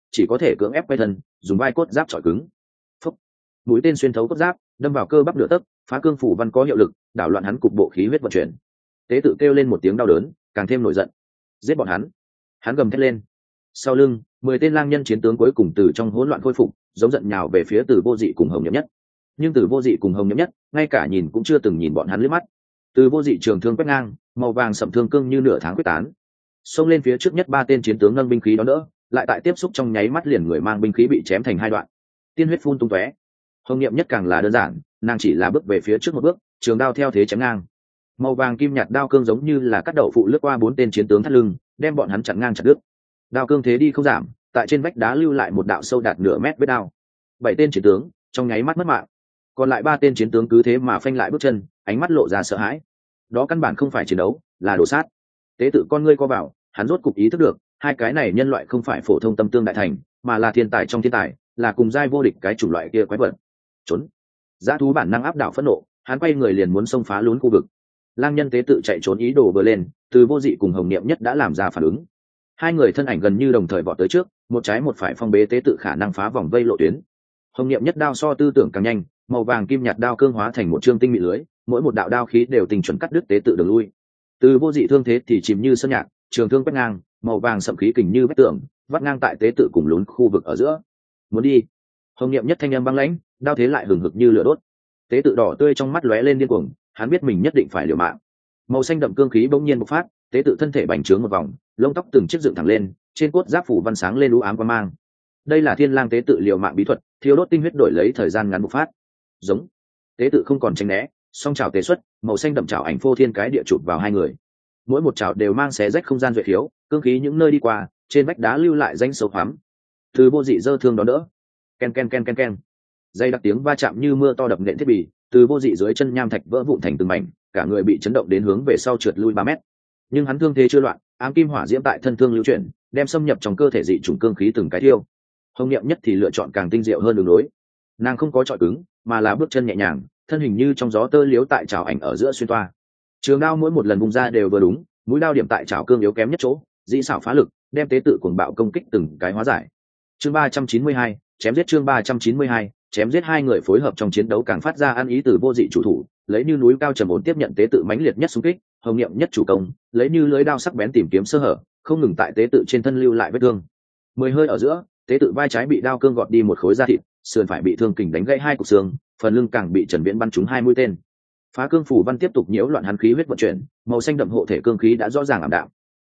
chỉ có thể cưỡng ép quay thân dùng vai cốt giáp chọi cứng. Phúc. Mũi tên xuyên thấu cốt giáp đâm vào cơ bắp nửa tấc, phá cương phủ văn có hiệu lực, đảo loạn hắn cục bộ khí huyết vận chuyển. Tế tự kêu lên một tiếng đau đớn, càng thêm nổi giận. Giết bọn hắn. Hắn gầm thét lên. Sau lưng 10 tên lang nhân chiến tướng cuối cùng từ trong hỗn loạn khôi phục, giống giận nhào về phía Từ Vô Dị cùng Hồng Nhậm Nhất. Nhưng Từ Vô Dị cùng Hồng Nhậm Nhất ngay cả nhìn cũng chưa từng nhìn bọn hắn liếc mắt. Từ Vô Dị trường thương quét ngang, màu vàng sậm thương cương như nửa tháng quyết tán, xông lên phía trước nhất 3 tên chiến tướng nâng binh khí đón đỡ, lại tại tiếp xúc trong nháy mắt liền người mang binh khí bị chém thành 2 đoạn, tiên huyết phun tung tóe. Hồng Niệm Nhất càng là đơn giản, nàng chỉ là bước về phía trước một bước, trường đao theo thế chém ngang. Màu vàng kim nhạt đao cương giống như là cắt đậu phụ lướt qua 4 tên chiến tướng thắt lưng, đem bọn hắn chặn ngang chặt đứt. Đao cương thế đi không giảm, tại trên vách đá lưu lại một đạo sâu đạt nửa mét vết đao. 7 tên chiến tướng trong nháy mắt mất mạng, còn lại 3 tên chiến tướng cứ thế mà phanh lại bước chân, ánh mắt lộ ra sợ hãi. Đó căn bản không phải chiến đấu, là đổ sát. Tế tự con ngươi co vào, hắn rốt cục ý thức được, hai cái này nhân loại không phải phổ thông tâm tương đại thành, mà là thiên tài trong thiên tài, là cùng giai vô địch cái chủng loại kia quái vật. Trốn. Dã thú bản năng áp đảo phẫn nộ, hắn quay người liền muốn xông phá lún khu vực. Lang nhân tế tự chạy trốn ý đồ vừa lên, Từ Vô Dị cùng Hồng Niệm Nhất đã làm ra phản ứng. Hai người thân ảnh gần như đồng thời vọt tới trước, một trái một phải phong bế tế tự khả năng phá vòng vây lộ tuyến. Hồng Niệm Nhất đao so tư tưởng càng nhanh, màu vàng kim nhạt đao cương hóa thành một chương tinh mịn lưới, mỗi một đạo đao khí đều tình chuẩn cắt đứt tế tự đường lui. Từ Vô Dị thương thế thì chìm như sơn nhạc, trường thương quét ngang, màu vàng sậm khí kình như vách tường, vắt ngang tại tế tự cùng lún khu vực ở giữa. Muốn đi. Hồng Niệm Nhất thanh âm băng lãnh, đao thế lại hừng hực như lửa đốt. Tế tự đỏ tươi trong mắt lóe lên điên cuồng, hắn biết mình nhất định phải liều mạng. Màu xanh đậm cương khí bỗng nhiên bộc phát, tế tự thân thể bành trướng một vòng, lông tóc từng chiếc dựng thẳng lên, trên cốt giáp phủ văn sáng lên u ám quang mang. Đây là Thiên Lang tế tự liều mạng bí thuật, thiêu đốt tinh huyết đổi lấy thời gian ngắn bộc phát. Giống. Tế tự không còn tránh né, song chảo tế xuất, màu xanh đậm chảo ảnh phô thiên cái địa chụp vào hai người. Mỗi một chảo đều mang xé rách không gian duệ khiếu, cương khí những nơi đi qua, trên vách đá lưu lại danh sâu hoắm. Từ Vô Dị giơ thương đón đỡ. Ken ken ken ken ken. Dây đặc tiếng va chạm như mưa to đập nện thiết bị, Từ Vô Dị dưới chân nham thạch vỡ vụn thành từng mảnh, cả người bị chấn động đến hướng về sau trượt lui 3 mét. Nhưng hắn thương thế chưa loạn, ám kim hỏa diễm tại thân thương lưu chuyển, đem xâm nhập trong cơ thể dị chủng cương khí từng cái thiêu. Hồng Niệm Nhất thì lựa chọn càng tinh diệu hơn đường đối. Nàng không có trọi cứng, mà là bước chân nhẹ nhàng, thân hình như trong gió tơ liếu tại chảo ảnh ở giữa xuyên toa. Trường đao mỗi một lần bung ra đều vừa đúng, mũi đao điểm tại chảo cương yếu kém nhất chỗ, dĩ xảo phá lực, đem tế tự cuồng bạo công kích từng cái hóa giải. Chương 392, chém giết chương 392, chém giết hai người phối hợp trong chiến đấu càng phát ra ăn ý. Từ Vô Dị chủ thủ, lấy như núi cao trầm ổn tiếp nhận tế tự mãnh liệt nhất xung kích, Hồng Niệm Nhất chủ công, lấy như lưới đao sắc bén tìm kiếm sơ hở, không ngừng tại tế tự trên thân lưu lại vết thương. 10 hơi ở giữa, tế tự vai trái bị đao cương gọt đi một khối da thịt, sườn phải bị thương kình đánh gãy 2 cục xương, phần lưng càng bị Trần Viễn bắn trúng 2 mũi tên. Phá cương phủ văn tiếp tục nhiễu loạn hắn khí huyết vận chuyển, màu xanh đậm hộ thể cương khí đã rõ ràng ảm đạm.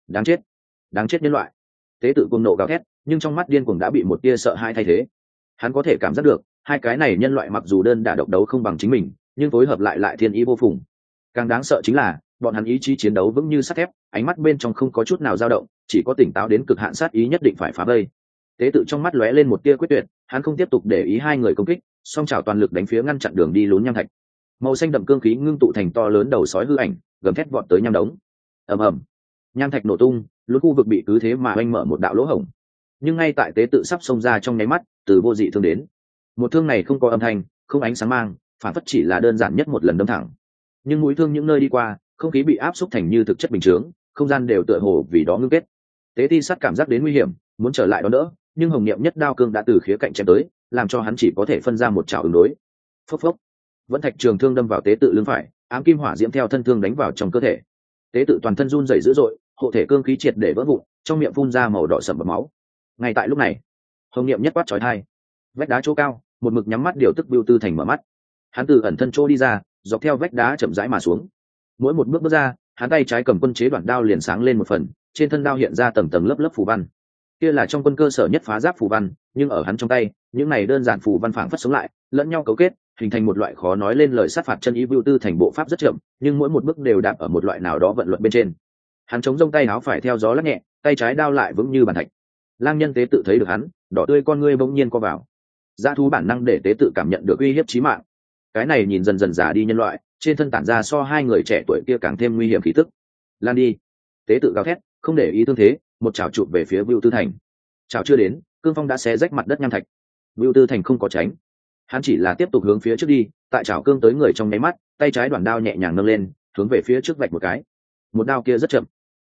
Đáng chết nhân loại! Tế tự cuồng nộ gào thét, nhưng trong mắt điên cuồng đã bị một tia sợ hãi thay thế. Hắn có thể cảm giác được, hai cái này nhân loại mặc dù đơn đả độc đấu không bằng chính mình, nhưng phối hợp lại thiên ý vô phùng. Càng đáng sợ chính là, bọn hắn ý chí chiến đấu vững như sắt thép, ánh mắt bên trong không có chút nào dao động, chỉ có tỉnh táo đến cực hạn sát ý nhất định phải phá vây. Tế tự trong mắt lóe lên một tia quyết tuyệt, hắn không tiếp tục để ý hai người công kích, song chảo toàn lực đánh phía ngăn chặn đường đi lún nham thạch. Màu xanh đậm cương khí ngưng tụ thành to lớn đầu sói hư ảnh, gầm thét vọt tới nham đống. Ầm ầm, nham thạch nổ tung, lún khu vực bị cứ thế mà oanh mở một đạo lỗ hổng. Nhưng ngay tại tế tự sắp xông ra trong nháy mắt, Từ Vô Dị thương đến. Một thương này không có âm thanh, không ánh sáng mang, phản phất chỉ là đơn giản nhất một lần đâm thẳng. Nhưng mũi thương những nơi đi qua, không khí bị áp xúc thành như thực chất bình chướng, không gian đều tựa hồ vì đó ngưng kết. Tế ti sát cảm giác đến nguy hiểm, muốn trở lại đó đỡ, nhưng Hồng Niệm Nhất đao cương đã từ khía cạnh chém tới, làm cho hắn chỉ có thể phân ra một chảo ứng đối. Phốc phốc, vẫn thạch trường thương đâm vào tế tự lưng phải, ám kim hỏa diễm theo thân thương đánh vào trong cơ thể. Tế tự toàn thân run rẩy dữ dội, hộ thể cương khí triệt để vỡ vụn, trong miệng phun ra màu đỏ sẫm bọt máu. Ngay tại lúc này, Hồng Niệm Nhất quát chói tai. Vách đá chỗ cao, một mực nhắm mắt điều tức Bưu Tư Thành mở mắt. Hắn từ ẩn thân chỗ đi ra, dọc theo vách đá chậm rãi mà xuống. Mỗi một bước ra, hắn tay trái cầm quân chế đoạn đao liền sáng lên một phần, trên thân đao hiện ra tầng tầng lớp lớp phù văn. Kia là trong quân cơ sở nhất phá giáp phù văn, nhưng ở hắn trong tay, những này đơn giản phù văn phảng phất sống lại, lẫn nhau cấu kết, hình thành một loại khó nói lên lời sát phạt chân ý. Bưu Tư Thành bộ pháp rất chậm, nhưng mỗi một bước đều đạp ở một loại nào đó vận luật bên trên. Hắn chống rông tay áo phải theo gió lắc nhẹ, tay trái đao lại vững như bàn thạch. Lang nhân tế tự thấy được hắn, đỏ tươi con ngươi bỗng nhiên co vào. Dã thú bản năng để tế tự cảm nhận được uy hiếp chí mạng. Cái này nhìn dần dần già đi nhân loại, trên thân tản ra so hai người trẻ tuổi kia càng thêm nguy hiểm khí tức. Lan đi! Tế tự gào thét, không để ý thương thế, một chảo chụp về phía Bưu Tư Thành. Chảo chưa đến, cương phong đã xé rách mặt đất nham thạch. Bưu Tư Thành không có tránh, hắn chỉ là tiếp tục hướng phía trước đi. Tại chảo cương tới người trong nháy mắt, tay trái đoạn đao nhẹ nhàng nâng lên, hướng về phía trước vạch một cái. Một đao kia rất chậm,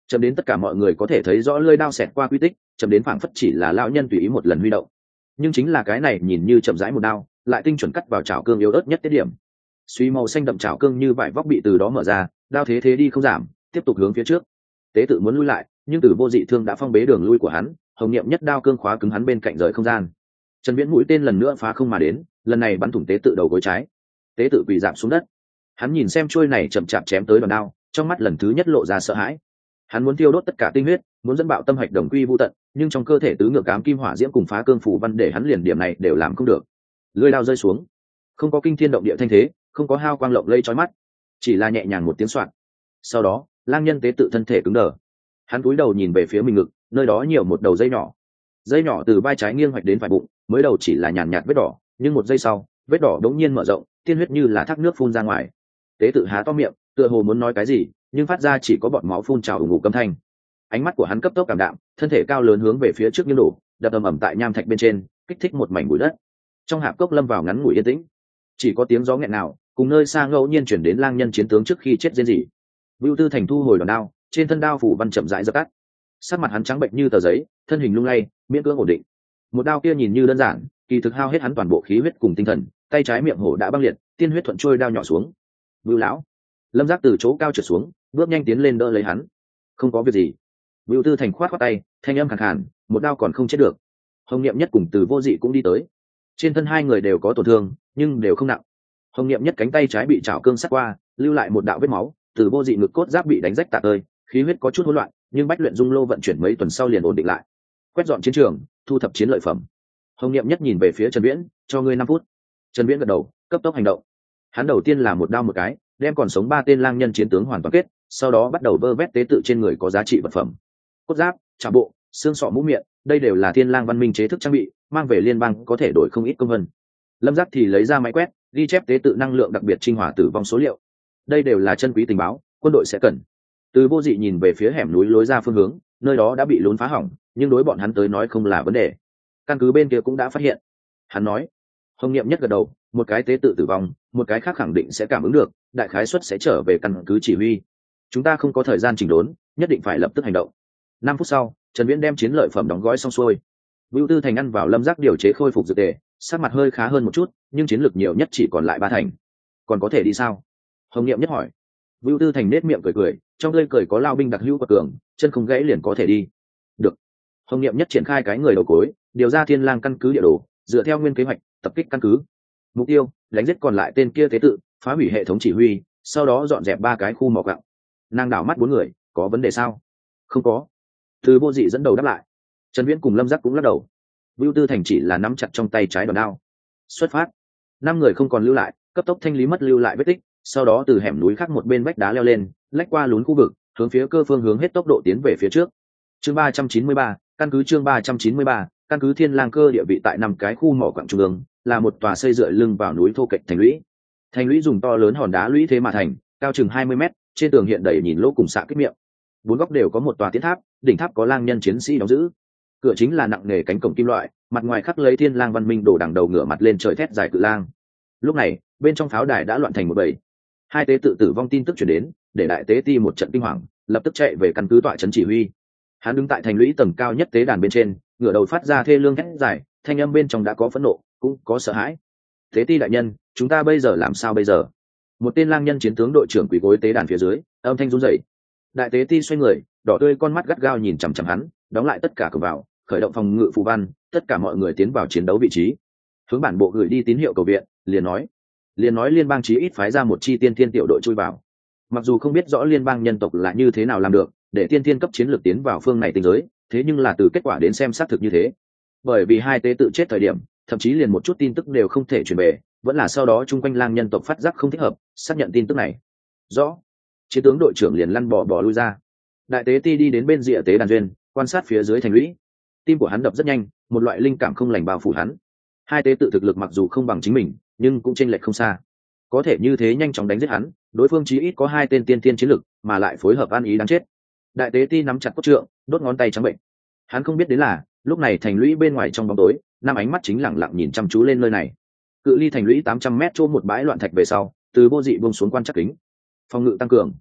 chậm đến tất cả mọi người có thể thấy rõ lưỡi đao xẹt qua quy tích, chậm đến phảng phất chỉ là lão nhân tùy ý một lần huy động. Nhưng chính là cái này nhìn như chậm rãi một đao, lại tinh chuẩn cắt vào chảo cương yếu ớt nhất tiết điểm. Suy màu xanh đậm chảo cương như vải vóc bị từ đó mở ra, đao thế đi không giảm, tiếp tục hướng phía trước. Tế tự muốn lui lại, nhưng Tử Vô Dị thương đã phong bế đường lui của hắn, Hồng Niệm nhất đao cương khóa cứng hắn bên cạnh rời không gian. Trần Viễn mũi tên lần nữa phá không mà đến, lần này bắn thủng tế tự đầu gối trái. Tế tự quỳ rạp xuống đất. Hắn nhìn xem chuôi này chậm chạp chém tới đòn đao, trong mắt lần thứ nhất lộ ra sợ hãi. Hắn muốn tiêu đốt tất cả tinh huyết, muốn dẫn bạo tâm hạch đồng quy vu tận, nhưng trong cơ thể tứ ngược ám kim hỏa diễm cùng phá cương phủ văn để hắn liền điểm này đều làm không được. Lưỡi đao rơi xuống, không có kinh thiên động địa thanh thế, không có hao quang lộng lẫy chói mắt, chỉ là nhẹ nhàng một tiếng soạn. Sau đó, lang nhân tế tự thân thể cứng đờ. Hắn cúi đầu nhìn về phía mình ngực, nơi đó nhiều một đầu dây nhỏ. Dây nhỏ từ vai trái nghiêng hoạch đến phải bụng, mới đầu chỉ là nhàn nhạt vết đỏ, nhưng một giây sau, vết đỏ đống nhiên mở rộng, tiên huyết như là thác nước phun ra ngoài. Tế tự há to miệng, tựa hồ muốn nói cái gì, nhưng phát ra chỉ có bọt máu phun trào ủng ủ âm thanh. Ánh mắt của hắn cấp tốc cảm đạm, thân thể cao lớn hướng về phía trước nghiêng đổ, đập ầm ầm tại nham thạch bên trên, kích thích một mảnh bụi đất. Trong hạp cốc lâm vào ngắn ngủi yên tĩnh, chỉ có tiếng gió nghẹn nào, cùng nơi xa ngẫu nhiên chuyển đến lang nhân chiến tướng trước khi chết rên rỉ. Vưu Tư Thành thu hồi đòn đao, trên thân đao phủ văn chậm rãi dập tắt. Sắc mặt hắn trắng bệnh như tờ giấy, thân hình lung lay, miễn cưỡng ổn định. Một đao kia nhìn như đơn giản, kỳ thực hao hết hắn toàn bộ khí huyết cùng tinh thần, tay trái miệng hổ đã băng liệt, tiên huyết thuận trôi đao nhỏ xuống. Vưu lão, Lâm Giác từ chỗ cao trượt xuống, bước nhanh tiến lên đỡ lấy hắn. Không có việc gì. Vưu Tư Thành khoát khoát tay, thanh âm khàn khàn, một đao còn không chết được. Hồng Niệm Nhất cùng Từ Vô Dị cũng đi tới. Trên thân hai người đều có tổn thương, nhưng đều không nặng. Hồng Niệm Nhất cánh tay trái bị chảo cương sát qua, lưu lại một đạo vết máu, Từ Vô Dị ngực cốt giáp bị đánh rách tả tơi, khí huyết có chút hỗn loạn, nhưng Bách Luyện Dung Lô vận chuyển mấy tuần sau liền ổn định lại. Quét dọn chiến trường, thu thập chiến lợi phẩm. Hồng Niệm Nhất nhìn về phía Trần Viễn, cho ngươi 5 phút. Trần Viễn gật đầu, cấp tốc hành động. Hắn đầu tiên là một đao một cái, đem còn sống 3 tên lang nhân chiến tướng hoàn toàn kết, sau đó bắt đầu vơ vét tế tự trên người có giá trị vật phẩm. Cốt giáp, chảo bộ, xương sọ mũ miệng, đây đều là Thiên Lang văn minh chế thức trang bị, mang về liên bang có thể đổi không ít công vân. Lâm Giác thì lấy ra máy quét, ghi chép tế tự năng lượng đặc biệt trinh hỏa tử vong số liệu. Đây đều là chân quý tình báo, quân đội sẽ cần. Từ Vô Dị nhìn về phía hẻm núi lối ra phương hướng, nơi đó đã bị lún phá hỏng, nhưng đối bọn hắn tới nói không là vấn đề. Căn cứ bên kia cũng đã phát hiện. Hắn nói. Hồng Niệm Nhất gật đầu, một cái tế tự tử vong, một cái khác khẳng định sẽ cảm ứng được, đại khái suất sẽ trở về căn cứ chỉ huy. Chúng ta không có thời gian chỉnh đốn, nhất định phải lập tức hành động. 5 phút sau, Trần Viễn đem chiến lợi phẩm đóng gói xong xuôi. Vưu Tư Thành ăn vào Lâm Giác điều chế khôi phục dược tề, sắc mặt hơi khá hơn một chút, nhưng chiến lược nhiều nhất chỉ còn lại 3 thành. Còn có thể đi sao? Hồng Niệm Nhất hỏi. Vưu Tư Thành nết miệng cười cười, trong tươi cười có lao binh đặc hữu của cường, chân không gãy liền có thể đi. Được. Hồng Niệm Nhất triển khai cái người đầu cối, điều ra Thiên Lang căn cứ địa đồ, dựa theo nguyên kế hoạch tập kích căn cứ. Mục tiêu: đánh giết còn lại tên kia tế tự, phá hủy hệ thống chỉ huy, sau đó dọn dẹp 3 cái khu mỏ gạo. Nàng đảo mắt 4 người, có vấn đề sao? Không có. Từ Vô Dị dẫn đầu đáp lại. Trần Viễn cùng Lâm Giác cũng lắc đầu. Vưu Tư Thành chỉ là nắm chặt trong tay trái đòn đao. Xuất phát. 5 người không còn lưu lại, cấp tốc thanh lý mất lưu lại vết tích, sau đó từ hẻm núi khác một bên vách đá leo lên, lách qua lún khu vực, hướng phía cơ phương hướng hết tốc độ tiến về phía trước. Chương 393, căn cứ chương 393, căn cứ Thiên Lang cơ địa vị tại 5 cái khu mỏ quặng trung ương, là một tòa xây dựa lưng vào núi thô kệch thành lũy. Thành lũy dùng to lớn hòn đá lũy thế mà thành, cao chừng 20 mét, trên tường hiện đầy nhìn lỗ cùng xạ kích miệng. 4 góc đều có một tòa tiến tháp, đỉnh tháp có lang nhân chiến sĩ đóng giữ. Cửa chính là nặng nề cánh cổng kim loại, mặt ngoài khắc lấy Thiên Lang văn minh đồ đằng đầu ngửa mặt lên trời thét dài cự lang. Lúc này, bên trong pháo đài đã loạn thành một bầy. 2 tế tự tử vong tin tức truyền đến, để đại tế ti một trận kinh hoàng, lập tức chạy về căn cứ tọa trấn chỉ huy. Hắn đứng tại thành lũy tầng cao nhất tế đàn bên trên, ngửa đầu phát ra thê lương thét dài, thanh âm bên trong đã có phẫn nộ, cũng có sợ hãi. Tế ti đại nhân, chúng ta bây giờ làm sao bây giờ? Một tên lang nhân chiến tướng đội trưởng quỳ gối tế đàn phía dưới, âm thanh run rẩy. Đại tế ti xoay người, đỏ tươi con mắt gắt gao nhìn chằm chằm hắn, đóng lại tất cả cửa vào, khởi động phòng ngự phù văn, tất cả mọi người tiến vào chiến đấu vị trí. Hướng bản bộ gửi đi tín hiệu cầu viện, liền nói liên bang chí ít phái ra một chi tiên thiên tiểu đội chui vào. Mặc dù không biết rõ liên bang nhân tộc là như thế nào làm được để tiên thiên cấp chiến lược tiến vào phương này tinh giới, thế nhưng là từ kết quả đến xem xác thực như thế. Bởi vì 2 tế tự chết thời điểm, thậm chí liền một chút tin tức đều không thể truyền về, vẫn là sau đó chung quanh lang nhân tộc phát giác không thích hợp, xác nhận tin tức này. Rõ. Chiến tướng đội trưởng liền lăn bò lui ra. Đại tế ti đi đến bên rìa tế đàn duyên, quan sát phía dưới thành lũy. Tim của hắn đập rất nhanh, một loại linh cảm không lành bao phủ hắn. 2 tế tự thực lực mặc dù không bằng chính mình, nhưng cũng chênh lệch không xa. Có thể như thế nhanh chóng đánh giết hắn, đối phương chí ít có 2 tên tiên thiên chiến lực, mà lại phối hợp ăn ý đáng chết. Đại tế ti nắm chặt cốt trượng, đốt ngón tay trắng bệnh. Hắn không biết đến là, lúc này thành lũy bên ngoài trong bóng tối, 5 ánh mắt chính lẳng lặng nhìn chăm chú lên nơi này. Cự ly thành lũy 800 mét chỗ một bãi loạn thạch về sau, Từ Vô Dị buông xuống quan trắc kính. Phòng ngự tăng cường.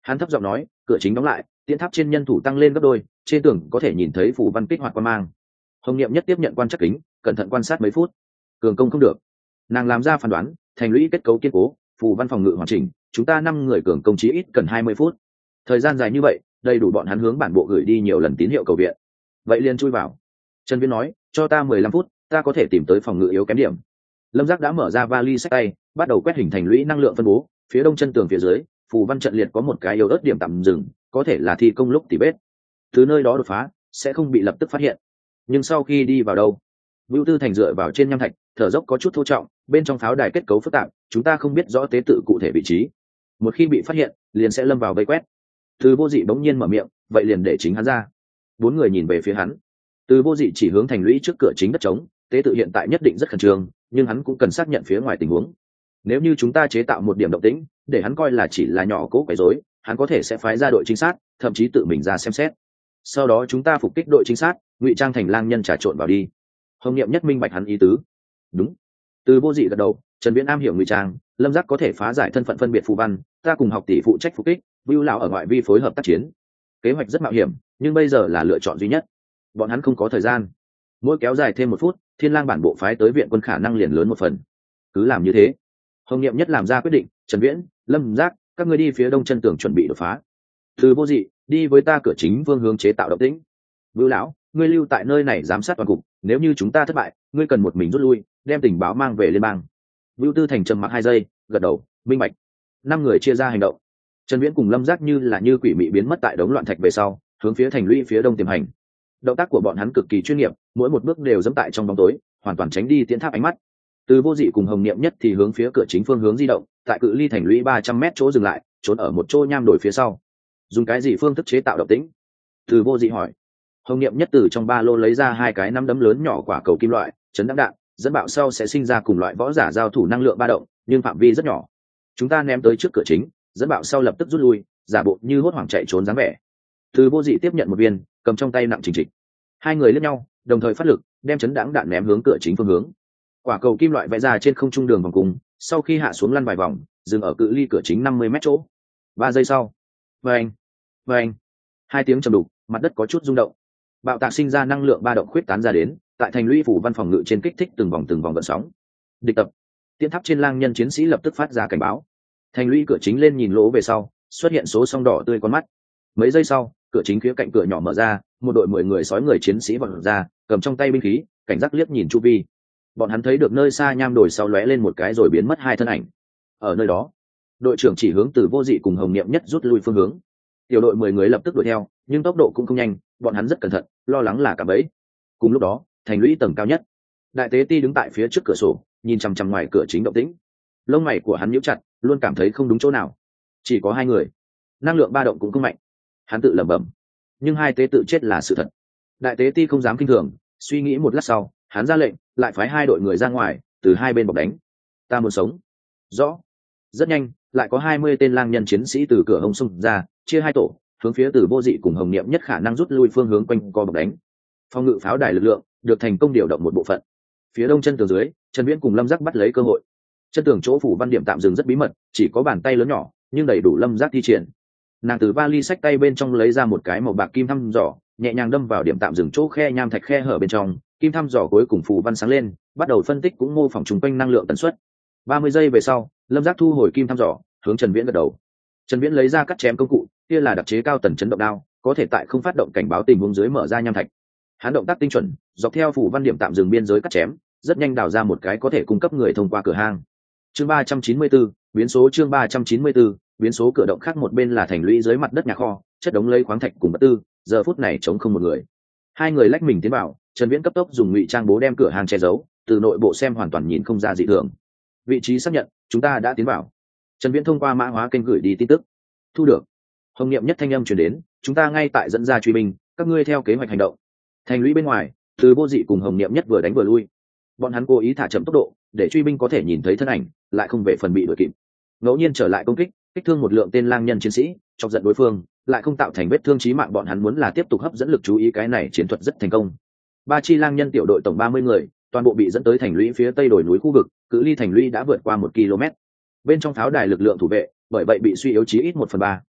Hắn thấp giọng nói, cửa chính đóng lại, tiến tháp trên nhân thủ tăng lên gấp đôi, trên tường có thể nhìn thấy phù văn kích hoạt quan mang. Hồng Niệm Nhất tiếp nhận quan trắc kính, cẩn thận quan sát mấy phút. Cường công không được. Nàng làm ra phán đoán, thành lũy kết cấu kiên cố, phù văn phòng ngự hoàn chỉnh, chúng ta 5 người cường công chí ít cần 20 phút. Thời gian dài như vậy, đầy đủ bọn hắn hướng bản bộ gửi đi nhiều lần tín hiệu cầu viện. Vậy liền chui vào. Trần Viễn nói, cho ta 15 phút, ta có thể tìm tới phòng ngự yếu kém điểm. Lâm Giác đã mở ra vali sách tay, bắt đầu quét hình thành lũy năng lượng phân bố. Phía đông chân tường phía dưới, phù văn trận liệt có một cái yếu ớt điểm tạm dừng, có thể là thi công lúc tỉ vết. Từ nơi đó đột phá, sẽ không bị lập tức phát hiện. Nhưng sau khi đi vào đâu, Vưu Tư Thành dựa vào trên nham thạch, thở dốc có chút thô trọng, bên trong pháo đài kết cấu phức tạp, chúng ta không biết rõ tế tự cụ thể vị trí. Một khi bị phát hiện, liền sẽ lâm vào vây quét. Từ Vô Dị bỗng nhiên mở miệng, vậy liền để chính hắn ra. 4 người nhìn về phía hắn. Từ Vô Dị chỉ hướng thành lũy trước cửa chính đất trống, tế tự hiện tại nhất định rất khẩn trương, nhưng hắn cũng cần xác nhận phía ngoài tình huống. Nếu như chúng ta chế tạo một điểm động tĩnh, để hắn coi là chỉ là nhỏ cố quấy rối, hắn có thể sẽ phái ra đội trinh sát, thậm chí tự mình ra xem xét. Sau đó chúng ta phục kích đội trinh sát, ngụy trang thành lang nhân trà trộn vào đi. Hồng Niệm Nhất minh bạch hắn ý tứ. Đúng. Từ Vô Dị gật đầu, Trần Viễn am hiểu ngụy trang, Lâm Giác có thể phá giải thân phận phân biệt phù văn, ta cùng học tỷ phụ trách phục kích, Vưu lão ở ngoại vi phối hợp tác chiến. Kế hoạch rất mạo hiểm, nhưng bây giờ là lựa chọn duy nhất. Bọn hắn không có thời gian. Mỗi kéo dài thêm 1 phút, Thiên Lang bản bộ phái tới viện quân khả năng liền lớn một phần. Cứ làm như thế. Hồng Niệm Nhất làm ra quyết định, Trần Viễn, Lâm Giác, các ngươi đi phía đông chân tường chuẩn bị đột phá. Từ Vô Dị, đi với ta cửa chính phương hướng chế tạo động tĩnh. Vưu lão, ngươi lưu tại nơi này giám sát toàn cục, nếu như chúng ta thất bại, ngươi cần một mình rút lui, đem tình báo mang về liên bang. Vưu Tư Thành trầm mặc 2 giây, gật đầu, minh bạch. 5 người chia ra hành động. Trần Viễn cùng Lâm Giác như quỷ mị biến mất tại đống loạn thạch về sau, hướng phía thành lũy phía đông tiềm hành. Động tác của bọn hắn cực kỳ chuyên nghiệp, mỗi một bước đều dẫm tại trong bóng tối, hoàn toàn tránh đi tiến tháp ánh mắt. Từ Vô Dị cùng Hồng Niệm Nhất thì hướng phía cửa chính phương hướng di động, tại cự ly thành lũy 300 m chỗ dừng lại, trốn ở một chỗ nham đồi phía sau. Dùng cái gì phương thức chế tạo động tĩnh? Từ Vô Dị hỏi. Hồng Niệm Nhất từ trong ba lô lấy ra 2 cái nắm đấm lớn nhỏ quả cầu kim loại, chấn đạn, dẫn bạo sau sẽ sinh ra cùng loại võ giả giao thủ năng lượng ba động, nhưng phạm vi rất nhỏ. Chúng ta ném tới trước cửa chính, dẫn bạo sau lập tức rút lui, giả bộ như hốt hoảng chạy trốn dáng vẻ. Từ Vô Dị tiếp nhận một viên, cầm trong tay nặng chỉnh trịch. 2 người liếc nhau, đồng thời phát lực, đem chấn đạn ném hướng cửa chính phương hướng. Quả cầu kim loại vẽ ra trên không trung đường vòng cung, sau khi hạ xuống lăn vài vòng, dừng ở cự ly cửa chính 50 m chỗ. 3 giây sau, vang, vang, 2 tiếng trầm đục, mặt đất có chút rung động. Bạo tạc sinh ra năng lượng ba động khuyết tán ra đến, tại thành lũy phủ văn phòng ngự trên kích thích từng vòng gợn sóng. Địch tập. Tiến tháp trên lang nhân chiến sĩ lập tức phát ra cảnh báo. Thành lũy cửa chính lên nhìn lỗ về sau, xuất hiện số song đỏ tươi con mắt. Mấy giây sau, cửa chính khía cạnh cửa nhỏ mở ra, một đội 10 người sói người chiến sĩ vọt ra, cầm trong tay binh khí, cảnh giác liếc nhìn chu vi. Bọn hắn thấy được nơi xa nham đồi sau lóe lên một cái rồi biến mất 2 thân ảnh. Ở nơi đó, đội trưởng chỉ hướng Từ Vô Dị cùng Hồng Niệm Nhất rút lui phương hướng. Tiểu đội 10 người lập tức đuổi theo, nhưng tốc độ cũng không nhanh, bọn hắn rất cẩn thận, lo lắng là cả bẫy. Cùng lúc đó, thành lũy tầng cao nhất, Đại Tế Ti đứng tại phía trước cửa sổ, nhìn chằm chằm ngoài cửa chính động tĩnh. Lông mày của hắn nhíu chặt, luôn cảm thấy không đúng chỗ nào. Chỉ có 2 người, năng lượng ba động cũng không mạnh. Hắn tự lẩm bẩm, nhưng 2 tế tự chết là sự thật. Đại Tế Ti không dám kinh thường, suy nghĩ một lát sau, hắn ra lệnh, lại phái 2 đội người ra ngoài, từ 2 bên bọc đánh. Ta muốn sống. Rõ. Rất nhanh, lại có 20 tên lang nhân chiến sĩ từ cửa hông xung ra, chia 2 tổ, hướng phía Từ Vô Dị cùng Hồng Niệm Nhất khả năng rút lui phương hướng quanh co bọc đánh. Phòng ngự pháo đài lực lượng được thành công điều động một bộ phận. Phía đông chân tường dưới, Trần Viễn cùng Lâm Giác bắt lấy cơ hội. Chân tường chỗ phủ văn điểm tạm dừng rất bí mật, chỉ có bàn tay lớn nhỏ, nhưng đầy đủ Lâm Giác thi triển. Nàng từ vali sách tay bên trong lấy ra một cái màu bạc kim thăm dò, nhẹ nhàng đâm vào điểm tạm dừng chỗ khe nham thạch khe hở bên trong, kim thăm dò cuối cùng phủ văn sáng lên, bắt đầu phân tích cũng mô phỏng trùng quanh năng lượng tần suất. 30 giây về sau, Lâm Giác thu hồi kim thăm dò, hướng Trần Viễn gật đầu. Trần Viễn lấy ra cắt chém công cụ, kia là đặc chế cao tần chấn động đao, có thể tại không phát động cảnh báo tình huống dưới mở ra nham thạch. Hắn động tác tinh chuẩn, dọc theo phủ văn điểm tạm dừng biên giới cắt chém, rất nhanh đào ra một cái có thể cung cấp người thông qua cửa hang. Chương 394, biến số chương 394, biến số cửa động khác một bên là thành lũy dưới mặt đất nhà kho, chất đống lấy khoáng thạch cùng vật tư, giờ phút này trống không một người. 2 người lách mình tiến vào, Trần Viễn cấp tốc dùng ngụy trang bố đem cửa hang che giấu, từ nội bộ xem hoàn toàn nhìn không ra dị thường. Vị trí xác nhận, chúng ta đã tiến vào. Trần Viễn thông qua mã hóa kênh gửi đi tin tức. Thu được. Hồng Niệm Nhất thanh âm truyền đến, chúng ta ngay tại dẫn ra truy binh, các ngươi theo kế hoạch hành động. Thành lũy bên ngoài, Từ Vô Dị cùng Hồng Niệm Nhất vừa đánh vừa lui. Bọn hắn cố ý thả chậm tốc độ, để truy binh có thể nhìn thấy thân ảnh, lại không về phần bị đuổi kịp. Ngẫu nhiên trở lại công kích, kích thương một lượng tên lang nhân chiến sĩ, chọc giận đối phương, lại không tạo thành vết thương chí mạng. Bọn hắn muốn là tiếp tục hấp dẫn lực chú ý, cái này chiến thuật rất thành công. 3 chi lang nhân tiểu đội tổng 30 người, toàn bộ bị dẫn tới thành lũy phía tây đồi núi khu vực, cự ly thành lũy đã vượt qua 1 km. Bên trong pháo đài lực lượng thủ vệ bởi vậy bị suy yếu chí ít 1/3.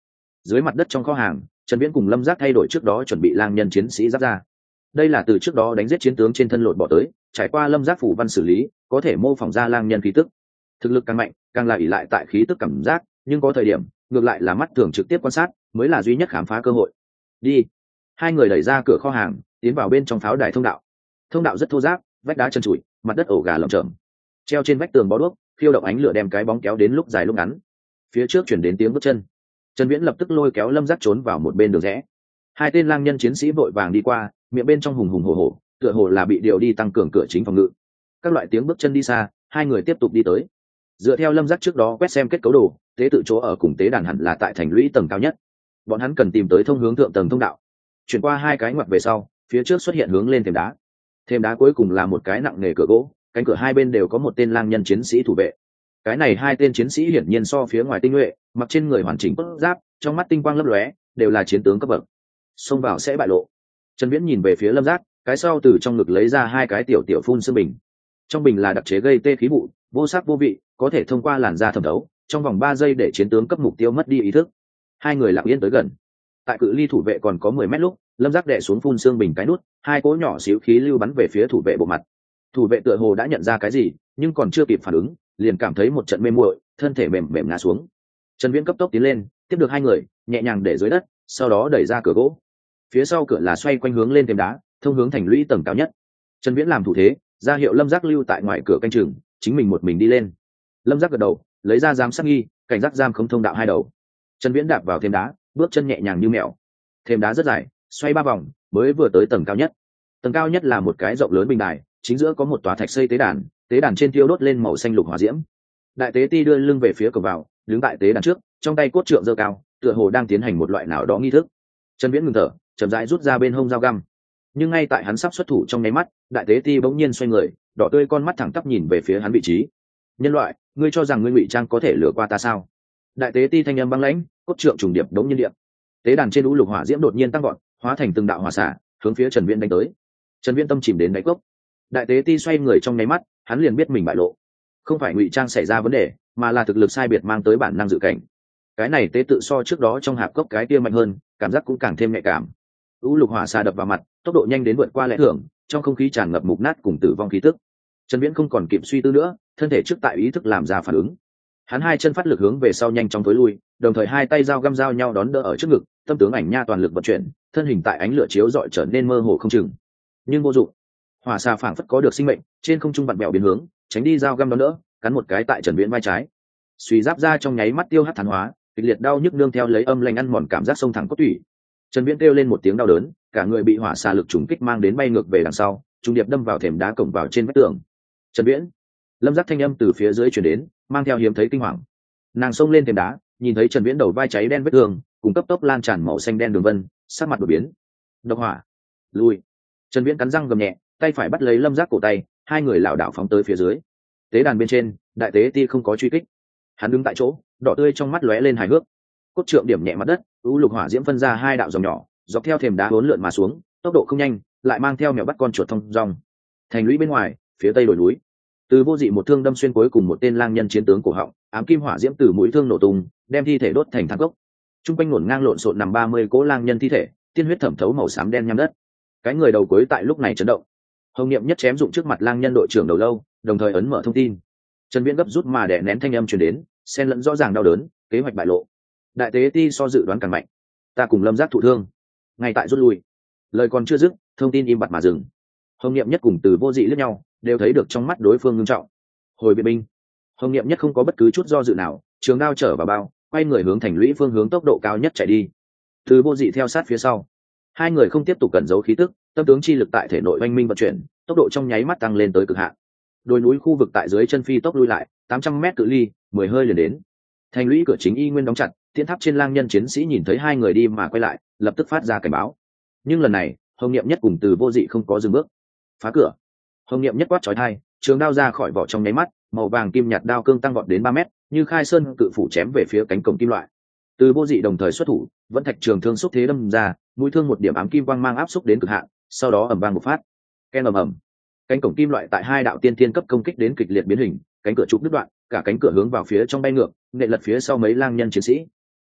Dưới mặt đất trong kho hàng, Trần Viễn cùng Lâm Giác thay đổi trước đó chuẩn bị lang nhân chiến sĩ giáp ra. Đây là từ trước đó đánh giết chiến tướng trên thân lột bỏ tới, trải qua Lâm Giác phủ văn xử lý, có thể mô phỏng ra lang nhân khí tức. Thực lực càng mạnh, càng là ỷ lại tại khí tức cảm giác, nhưng có thời điểm, ngược lại là mắt thường trực tiếp quan sát, mới là duy nhất khám phá cơ hội. Đi. Hai người đẩy ra cửa kho hàng, tiến vào bên trong pháo đài thông đạo. Thông đạo rất thô ráp, vách đá trơn trụi, mặt đất ổ gà lởm chởm. Treo trên vách tường bó đuốc, khiêu động ánh lửa đem cái bóng kéo đến lúc dài lúc ngắn. Phía trước chuyển đến tiếng bước chân. Trần Viễn lập tức lôi kéo Lâm Giác trốn vào một bên đường rẽ. Hai tên lang nhân chiến sĩ vội vàng đi qua, miệng bên trong hùng hùng hổ hổ, tựa hồ là bị điều đi tăng cường cửa chính phòng ngự. Các loại tiếng bước chân đi xa, hai người tiếp tục đi tới. Dựa theo Lâm Giác trước đó quét xem kết cấu đồ, tế tự chỗ ở cùng tế đàn hẳn là tại thành lũy tầng cao nhất. Bọn hắn cần tìm tới thông hướng thượng tầng thông đạo. Chuyển qua hai cái ngoặt về sau, phía trước xuất hiện hướng lên thềm đá. Thềm đá cuối cùng là một cái nặng nề cửa gỗ, cánh cửa hai bên đều có một tên lang nhân chiến sĩ thủ vệ. Cái này hai tên chiến sĩ hiển nhiên so phía ngoài tinh nhuệ, mặc trên người hoàn chỉnh cốt giáp, trong mắt tinh quang lấp lóe, đều là chiến tướng cấp bậc. Xông vào sẽ bại lộ. Trần Viễn nhìn về phía Lâm Giác, cái sau từ trong ngực lấy ra hai cái tiểu tiểu phun sương bình. Trong bình là đặc chế gây tê khí vụ, vô sắc vô vị, có thể thông qua làn da thẩm thấu, trong vòng 3 giây để chiến tướng cấp mục tiêu mất đi ý thức. Hai người lặng yên tới gần. Tại cự ly thủ vệ còn có 10 mét lúc, Lâm Giác đè xuống phun sương bình cái nút, hai cỗ nhỏ xíu khí lưu bắn về phía thủ vệ bộ mặt. Thủ vệ tựa hồ đã nhận ra cái gì, nhưng còn chưa kịp phản ứng, liền cảm thấy một trận mê muội, thân thể mềm mềm ngã xuống. Trần Viễn cấp tốc tiến lên, tiếp được hai người, nhẹ nhàng để dưới đất, sau đó đẩy ra cửa gỗ. Phía sau cửa là xoay quanh hướng lên thềm đá, thông hướng thành lũy tầng cao nhất. Trần Viễn làm thủ thế, ra hiệu Lâm Giác lưu tại ngoài cửa canh chừng, chính mình một mình đi lên. Lâm Giác gật đầu, lấy ra giám sát nghi, cảnh giác giam không thông đạo hai đầu. Trần Viễn đạp vào thềm đá, bước chân nhẹ nhàng như mèo. Thềm đá rất dài, xoay 3 vòng, mới vừa tới tầng cao nhất. Tầng cao nhất là một cái rộng lớn bình đài, chính giữa có một tòa thạch xây tế đàn trên thiêu đốt lên màu xanh lục hỏa diễm. Đại tế ti đưa lưng về phía cổng vào, đứng tại tế đàn trước, trong tay cốt trượng giơ cao, tựa hồ đang tiến hành một loại nào đó nghi thức. Trần Viễn ngừng thở, chậm rãi rút ra bên hông dao găm. Nhưng ngay tại hắn sắp xuất thủ trong nháy mắt, đại tế ti bỗng nhiên xoay người, đỏ tươi con mắt thẳng tắp nhìn về phía hắn vị trí. Nhân loại, ngươi cho rằng ngươi ngụy trang có thể lừa qua ta sao? Đại tế ti thanh âm băng lãnh, cốt trượng trùng điệp đống nhiên điệp. Tế đàn trên u lục hỏa diễm đột nhiên tăng vọt, hóa thành từng đạo hỏa xả, hướng phía Trần Viễn đánh tới. Trần Viễn tâm chìm đến đáy cốc. Đại tế ti xoay người trong nháy mắt, hắn liền biết mình bại lộ. Không phải ngụy trang xảy ra vấn đề, mà là thực lực sai biệt mang tới bản năng dự cảnh. Cái này tế tự so trước đó trong hạp cốc cái kia mạnh hơn, cảm giác cũng càng thêm nhạy cảm. U lục hỏa xà đập vào mặt, tốc độ nhanh đến vượt qua lẽ thường, trong không khí tràn ngập mục nát cùng tử vong khí tức. Trần Viễn không còn kịp suy tư nữa, thân thể trước tại ý thức làm ra phản ứng. Hắn hai chân phát lực hướng về sau nhanh chóng tối lui, đồng thời hai tay giao găm giao nhau đón đỡ ở trước ngực, tâm tướng ảnh nha toàn lực vận chuyển, thân hình tại ánh lửa chiếu rọi trở nên mơ hồ không chừng. Nhưng vô dụng. Hỏa xà phảng phất có được sinh mệnh, trên không trung vặn bẹo biến hướng, tránh đi giao găm đón đỡ, cắn một cái tại Trần Viễn vai trái. Suy giáp ra trong nháy mắt tiêu hắt tàn hóa, kịch liệt đau nhức nương theo lấy âm lanh ăn mòn cảm giác sông thẳng cốt tủy. Trần Viễn kêu lên một tiếng đau đớn, cả người bị hỏa xà lực trùng kích mang đến bay ngược về đằng sau, trùng điệp đâm vào thềm đá cổng vào trên vách tường. Trần Viễn, Lâm Giác thanh âm từ phía dưới truyền đến, mang theo hiếm thấy kinh hoàng. Nàng xông lên thềm đá, nhìn thấy Trần Viễn đầu vai cháy đen vết thương, cùng cấp tốc lan tràn màu xanh đen đường vân, sắc mặt đổi biến. Độc hỏa, lui. Trần Viễn cắn răng gầm nhẹ, tay phải bắt lấy Lâm Giác cổ tay, hai người lảo đảo phóng tới phía dưới. Tế đàn bên trên, đại tế ti không có truy kích, hắn đứng tại chỗ, đỏ tươi trong mắt lóe lên hài hước. Cốt trượng điểm nhẹ mặt đất, u lục hỏa diễm phân ra hai đạo dòng nhỏ, dọc theo thềm đá uốn lượn mà xuống, tốc độ không nhanh, lại mang theo mèo bắt con chuột thông dong. Thành lũy bên ngoài, phía tây đồi núi, từ vô dị một thương đâm xuyên cuối cùng một tên lang nhân chiến tướng cổ họng, ám kim hỏa diễm từ mũi thương nổ tung, đem thi thể đốt thành than cốc. Trung quanh ngổn ngang lộn xộn nằm 30 cỗ lang nhân thi thể, tiên huyết thẩm thấu màu xám đen nhăm đất. Cái người đầu cuối tại lúc này chấn động. Hồng Niệm nhất chém dụng trước mặt lang nhân đội trưởng đầu lâu, đồng thời ấn mở thông tin. Trần Viễn gấp rút mà đè nén thanh âm truyền đến, xen lẫn rõ ràng đau đớn, kế hoạch bại lộ. Đại tế ti so dự đoán càng mạnh. Ta cùng Lâm Giác thụ thương, ngay tại rút lui. Lời còn chưa dứt, thông tin im bặt mà dừng. Hồng Niệm nhất cùng Từ Vô Dị liếc nhau, đều thấy được trong mắt đối phương nghiêm trọng. Hồi viện binh. Hồng Niệm nhất không có bất cứ chút do dự nào, trường đao trở vào bao, quay người hướng thành lũy phương hướng tốc độ cao nhất chạy đi. Từ Vô Dị theo sát phía sau. Hai người không tiếp tục cẩn giấu khí tức, tâm tướng chi lực tại thể nội oanh minh vận chuyển, tốc độ trong nháy mắt tăng lên tới cực hạn. Đồi núi khu vực tại dưới chân phi tốc lui lại 800 m cự ly, 10 hơi liền đến. Thành lũy cửa chính y nguyên đóng chặt, tiến tháp trên lang nhân chiến sĩ nhìn thấy hai người đi mà quay lại, lập tức phát ra cảnh báo. Nhưng lần này, Hồng Niệm nhất cùng Từ Vô Dị không có dừng bước. Phá cửa. Hồng Niệm nhất quát chói tai, trường đao ra khỏi vỏ trong nháy mắt, màu vàng kim nhạt đao cương tăng vọt đến 3 mét, như khai sơn cự phủ chém về phía cánh cổng kim loại. Từ Vô Dị đồng thời xuất thủ, vẫn thạch trường thương xúc thế đâm ra, mũi thương một điểm ám kim quang mang áp xúc đến cực hạn, sau đó ầm vang một phát. Ken ầm ầm. Cánh cổng kim loại tại hai đạo tiên thiên cấp công kích đến kịch liệt biến hình, cánh cửa trục đứt đoạn, cả cánh cửa hướng vào phía trong bay ngược, nện lật phía sau mấy lang nhân chiến sĩ.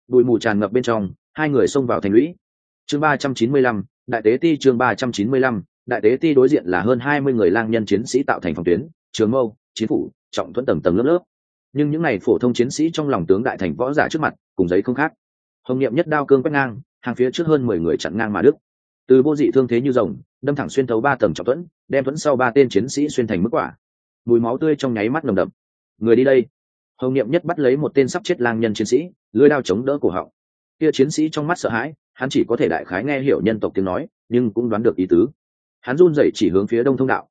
bụi mù tràn ngập bên trong, hai người xông vào thành lũy. Chương 395, đại tế ti. Chương 395, đại tế ti. Đối diện là hơn 20 người lang nhân chiến sĩ tạo thành phòng tuyến, trường mâu, chiến phủ, trọng thuẫn tầng tầng lớp lớp. Nhưng những này phổ thông chiến sĩ trong lòng tướng đại thành võ giả trước mặt cùng giấy không khác. Hồng Niệm nhất đao cương quét ngang, hàng phía trước hơn 10 người chặn ngang mà đứt. Từ Vô Dị thương thế như rồng, đâm thẳng xuyên thấu 3 tầng trọng thuẫn, đem thuẫn sau 3 tên chiến sĩ xuyên thành mức quả. Mùi máu tươi trong nháy mắt nồng đậm. Người đi đây. Hồng Niệm nhất bắt lấy một tên sắp chết lang nhân chiến sĩ, lưỡi đao chống đỡ cổ họng. Kia chiến sĩ trong mắt sợ hãi, hắn chỉ có thể đại khái nghe hiểu nhân tộc tiếng nói, nhưng cũng đoán được ý tứ. Hắn run rẩy chỉ hướng phía đông thông đạo,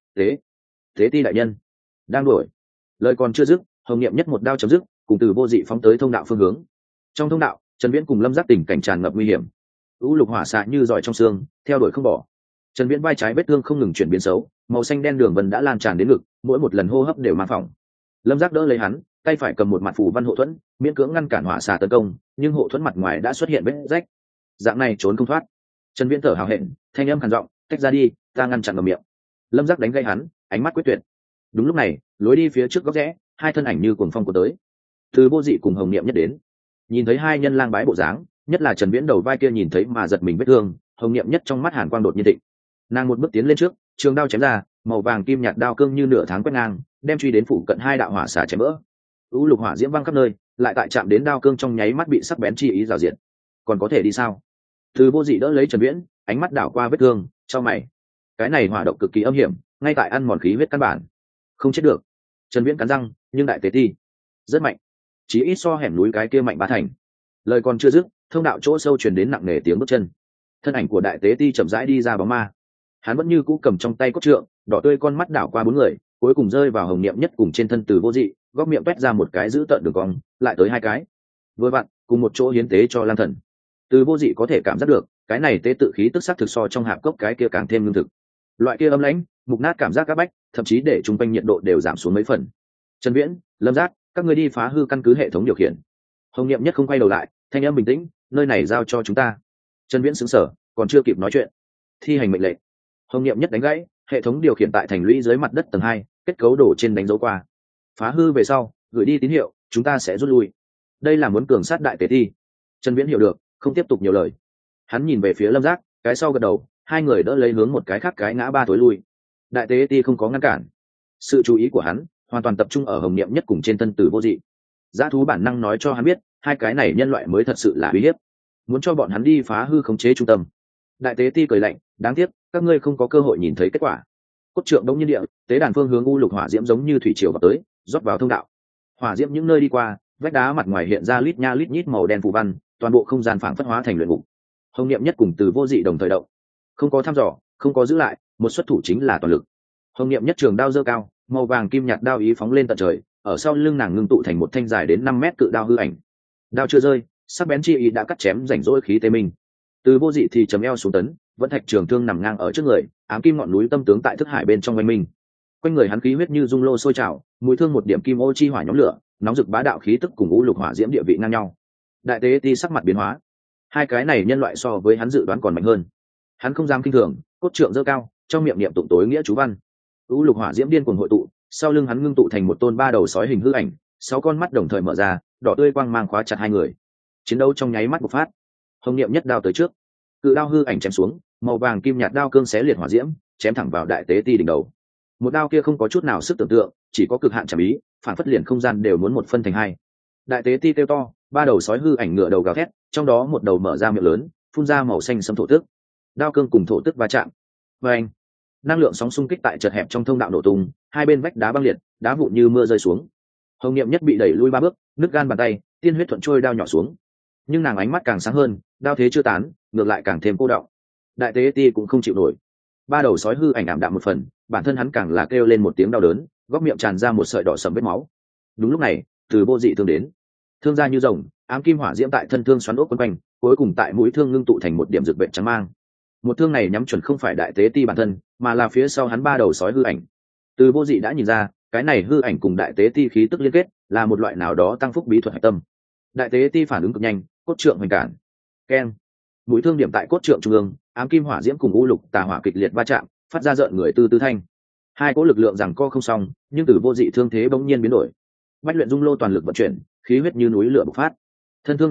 tế ti đại nhân đang đuổi. Lời còn chưa dứt, Hồng Niệm nhất một đao chấm dứt, cùng Từ Vô Dị phóng tới thông đạo phương hướng. Trong thông đạo, Trần Viễn cùng Lâm Giác tình cảnh tràn ngập nguy hiểm. U lục hỏa xạ như giỏi trong xương, theo đuổi không bỏ. Trần Viễn vai trái vết thương không ngừng chuyển biến xấu, màu xanh đen đường vân đã lan tràn đến ngực, mỗi một lần hô hấp đều mang phỏng. Lâm Giác đỡ lấy hắn, tay phải cầm một mặt phù văn hộ thuẫn, miễn cưỡng ngăn cản hỏa xạ tấn công, nhưng hộ thuẫn mặt ngoài đã xuất hiện vết rách. Dạng này trốn không thoát. Trần Viễn thở hào hẹn, thanh âm khàn giọng, tách ra đi, ta ngăn chặn ngậm miệng. Lâm Giác đánh gây hắn, ánh mắt quyết tuyệt. Đúng lúc này, lối đi phía trước góc rẽ, hai thân ảnh như cuồng phong của tới. Từ Vô Dị cùng Hồng Niệm nhất đến, nhìn thấy hai nhân lang bái bộ dáng, nhất là Trần Viễn đầu vai kia nhìn thấy mà giật mình vết thương, Hồng Niệm nhất trong mắt hàn quang đột nhiên thịnh. Nàng một bước tiến lên trước, trường đao chém ra, màu vàng kim nhạt đao cương như nửa tháng quét ngang, đem truy đến phủ cận hai đạo hỏa xả chém vỡ. U lục hỏa diễm văng khắp nơi, lại tại chạm đến đao cương trong nháy mắt bị sắc bén chi ý rào diệt. Còn có thể đi sao? Từ Vô Dị đỡ lấy Trần Viễn, ánh mắt đảo qua vết thương, chau mày. Cái này hỏa độc cực kỳ âm hiểm, ngay tại ăn mòn khí huyết căn bản, không chết được. Trần Viễn cắn răng, nhưng đại tế ti rất mạnh, chỉ ít so hẻm núi cái kia mạnh bá thành. Lời còn chưa dứt, thông đạo chỗ sâu truyền đến nặng nề tiếng bước chân. Thân ảnh của đại tế ti chậm rãi đi ra bóng ma. Hắn vẫn như cũ cầm trong tay cốt trượng, đỏ tươi con mắt đảo qua bốn người, cuối cùng rơi vào Hồng Niệm nhất cùng trên thân Từ Vô Dị, góc miệng quét ra một cái giữ tợn đường cong, lại tới hai cái. Vừa vặn, cùng một chỗ hiến tế cho lang thần. Từ Vô Dị có thể cảm giác được, cái này tế tự khí tức sắc thực so trong hạp cốc cái kia càng thêm lương thực. Loại kia âm lãnh, mục nát cảm giác các bách, thậm chí để trung quanh nhiệt độ đều giảm xuống mấy phần. Trần Viễn, Lâm Giác, các ngươi đi phá hư căn cứ hệ thống điều khiển. Hồng Niệm nhất không quay đầu lại, thanh âm bình tĩnh, nơi này giao cho chúng ta. Trần Viễn sững sờ, còn chưa kịp nói chuyện, thi hành mệnh lệnh. Hồng Niệm nhất đánh gãy, hệ thống điều khiển tại thành lũy dưới mặt đất tầng 2, kết cấu đổ trên đánh dấu qua. Phá hư về sau, gửi đi tín hiệu, chúng ta sẽ rút lui. Đây là muốn cường sát đại tế ti. Trần Viễn hiểu được, không tiếp tục nhiều lời. Hắn nhìn về phía Lâm Giác, cái sau gật đầu, hai người đỡ lấy hướng một cái khác cái ngã ba tối lui. Đại tế ti không có ngăn cản. Sự chú ý của hắn hoàn toàn tập trung ở Hồng Niệm nhất cùng trên thân Từ Vô Dị. Dã thú bản năng nói cho hắn biết, hai cái này nhân loại mới thật sự là uy hiếp, muốn cho bọn hắn đi phá hư khống chế trung tâm. Đại tế ti cười lạnh, đáng tiếc các ngươi không có cơ hội nhìn thấy kết quả. Cốt trượng đống nhiên địa, tế đàn phương hướng u lục hỏa diễm giống như thủy triều vào tới, rót vào thông đạo. Hỏa diễm những nơi đi qua, vách đá mặt ngoài hiện ra lít nha lít nhít màu đen phù văn, toàn bộ không gian phảng phất hóa thành luyện ngục. Hồng Niệm nhất cùng Từ Vô Dị đồng thời động, không có thăm dò, không có giữ lại, một xuất thủ chính là toàn lực. Hồng Niệm nhất trường đao giơ cao, màu vàng kim nhạt đao ý phóng lên tận trời, ở sau lưng nàng ngưng tụ thành một thanh dài đến 5 mét cự đao hư ảnh. Đao chưa rơi, sắc bén chi ý đã cắt chém rảnh rỗi khí tê minh. Từ Vô Dị thì chấm eo xuống tấn, vẫn thạch trường thương nằm ngang ở trước người, ám kim ngọn núi tâm tướng tại thức hải bên trong quanh mình. Quanh người hắn khí huyết như dung lô sôi trào, mũi thương một điểm kim ô chi hỏa nhóm lửa, nóng rực bá đạo khí tức cùng ngũ lục hỏa diễm địa vị ngang nhau. Đại tế ti sắc mặt biến hóa, hai cái này nhân loại so với hắn dự đoán còn mạnh hơn. Hắn không dám kinh thường, cốt trượng giơ cao, trong miệng niệm tụng tối nghĩa chú văn. Ngũ lục hỏa diễm điên cuồng hội tụ, sau lưng hắn ngưng tụ thành một tôn ba đầu sói hình hư ảnh, 6 con mắt đồng thời mở ra, đỏ tươi quang mang khóa chặt hai người. Chiến đấu trong nháy mắt bộc phát. Hồng Niệm nhất đao tới trước, cự đao hư ảnh chém xuống, màu vàng kim nhạt đao cương xé liệt hỏa diễm, chém thẳng vào đại tế ti đỉnh đầu. Một đao kia không có chút nào sức tưởng tượng, chỉ có cực hạn chạm ý, phản phất liền không gian đều muốn một phân thành hai. Đại tế ti kêu to, ba đầu sói hư ảnh ngựa đầu gào thét, trong đó một đầu mở ra miệng lớn, phun ra màu xanh sẫm thổ tức. Đao cương cùng thổ tức va chạm. Oeng! Năng lượng sóng xung kích tại chật hẹp trong thông đạo nổ tung, hai bên vách đá băng liệt, đá vụn như mưa rơi xuống. Hồng Niệm nhất bị đẩy lui 3 bước, nứt gan bàn tay, tiên huyết thuận trôi đao nhỏ xuống. Nhưng nàng ánh mắt càng sáng hơn, đao thế chưa tán, ngược lại càng thêm cô đọng. Đại tế ti cũng không chịu nổi. Ba đầu sói hư ảnh ảm đạm một phần, bản thân hắn càng là kêu lên một tiếng đau đớn, góc miệng tràn ra một sợi đỏ sẫm vết máu. Đúng lúc này, Từ Vô Dị thương đến. Thương ra như rồng, ám kim hỏa diễm tại thân thương xoắn ốc quấn quanh, cuối cùng tại mũi thương ngưng tụ thành một điểm rực bệnh trắng mang. Một thương này nhắm chuẩn không phải đại tế ti bản thân, mà là phía sau hắn ba đầu sói hư ảnh. Từ Vô Dị đã nhìn ra, cái này hư ảnh cùng đại tế ti khí tức liên kết, là một loại nào đó tăng phúc bí thuật hạch tâm. Đại tế ti phản ứng cực nhanh, cốt trượng hoành cản. Keng! Mũi thương điểm tại cốt trượng trung ương, ám kim hỏa diễm cùng u lục tà hỏa kịch liệt va chạm, phát ra rợn người tư tư thanh. Hai cỗ lực lượng giằng co không xong, nhưng Từ Vô Dị thương thế bỗng nhiên biến đổi. Bách luyện dung lô toàn lực vận chuyển, khí huyết như núi lửa bộc phát. Thân thương rung động,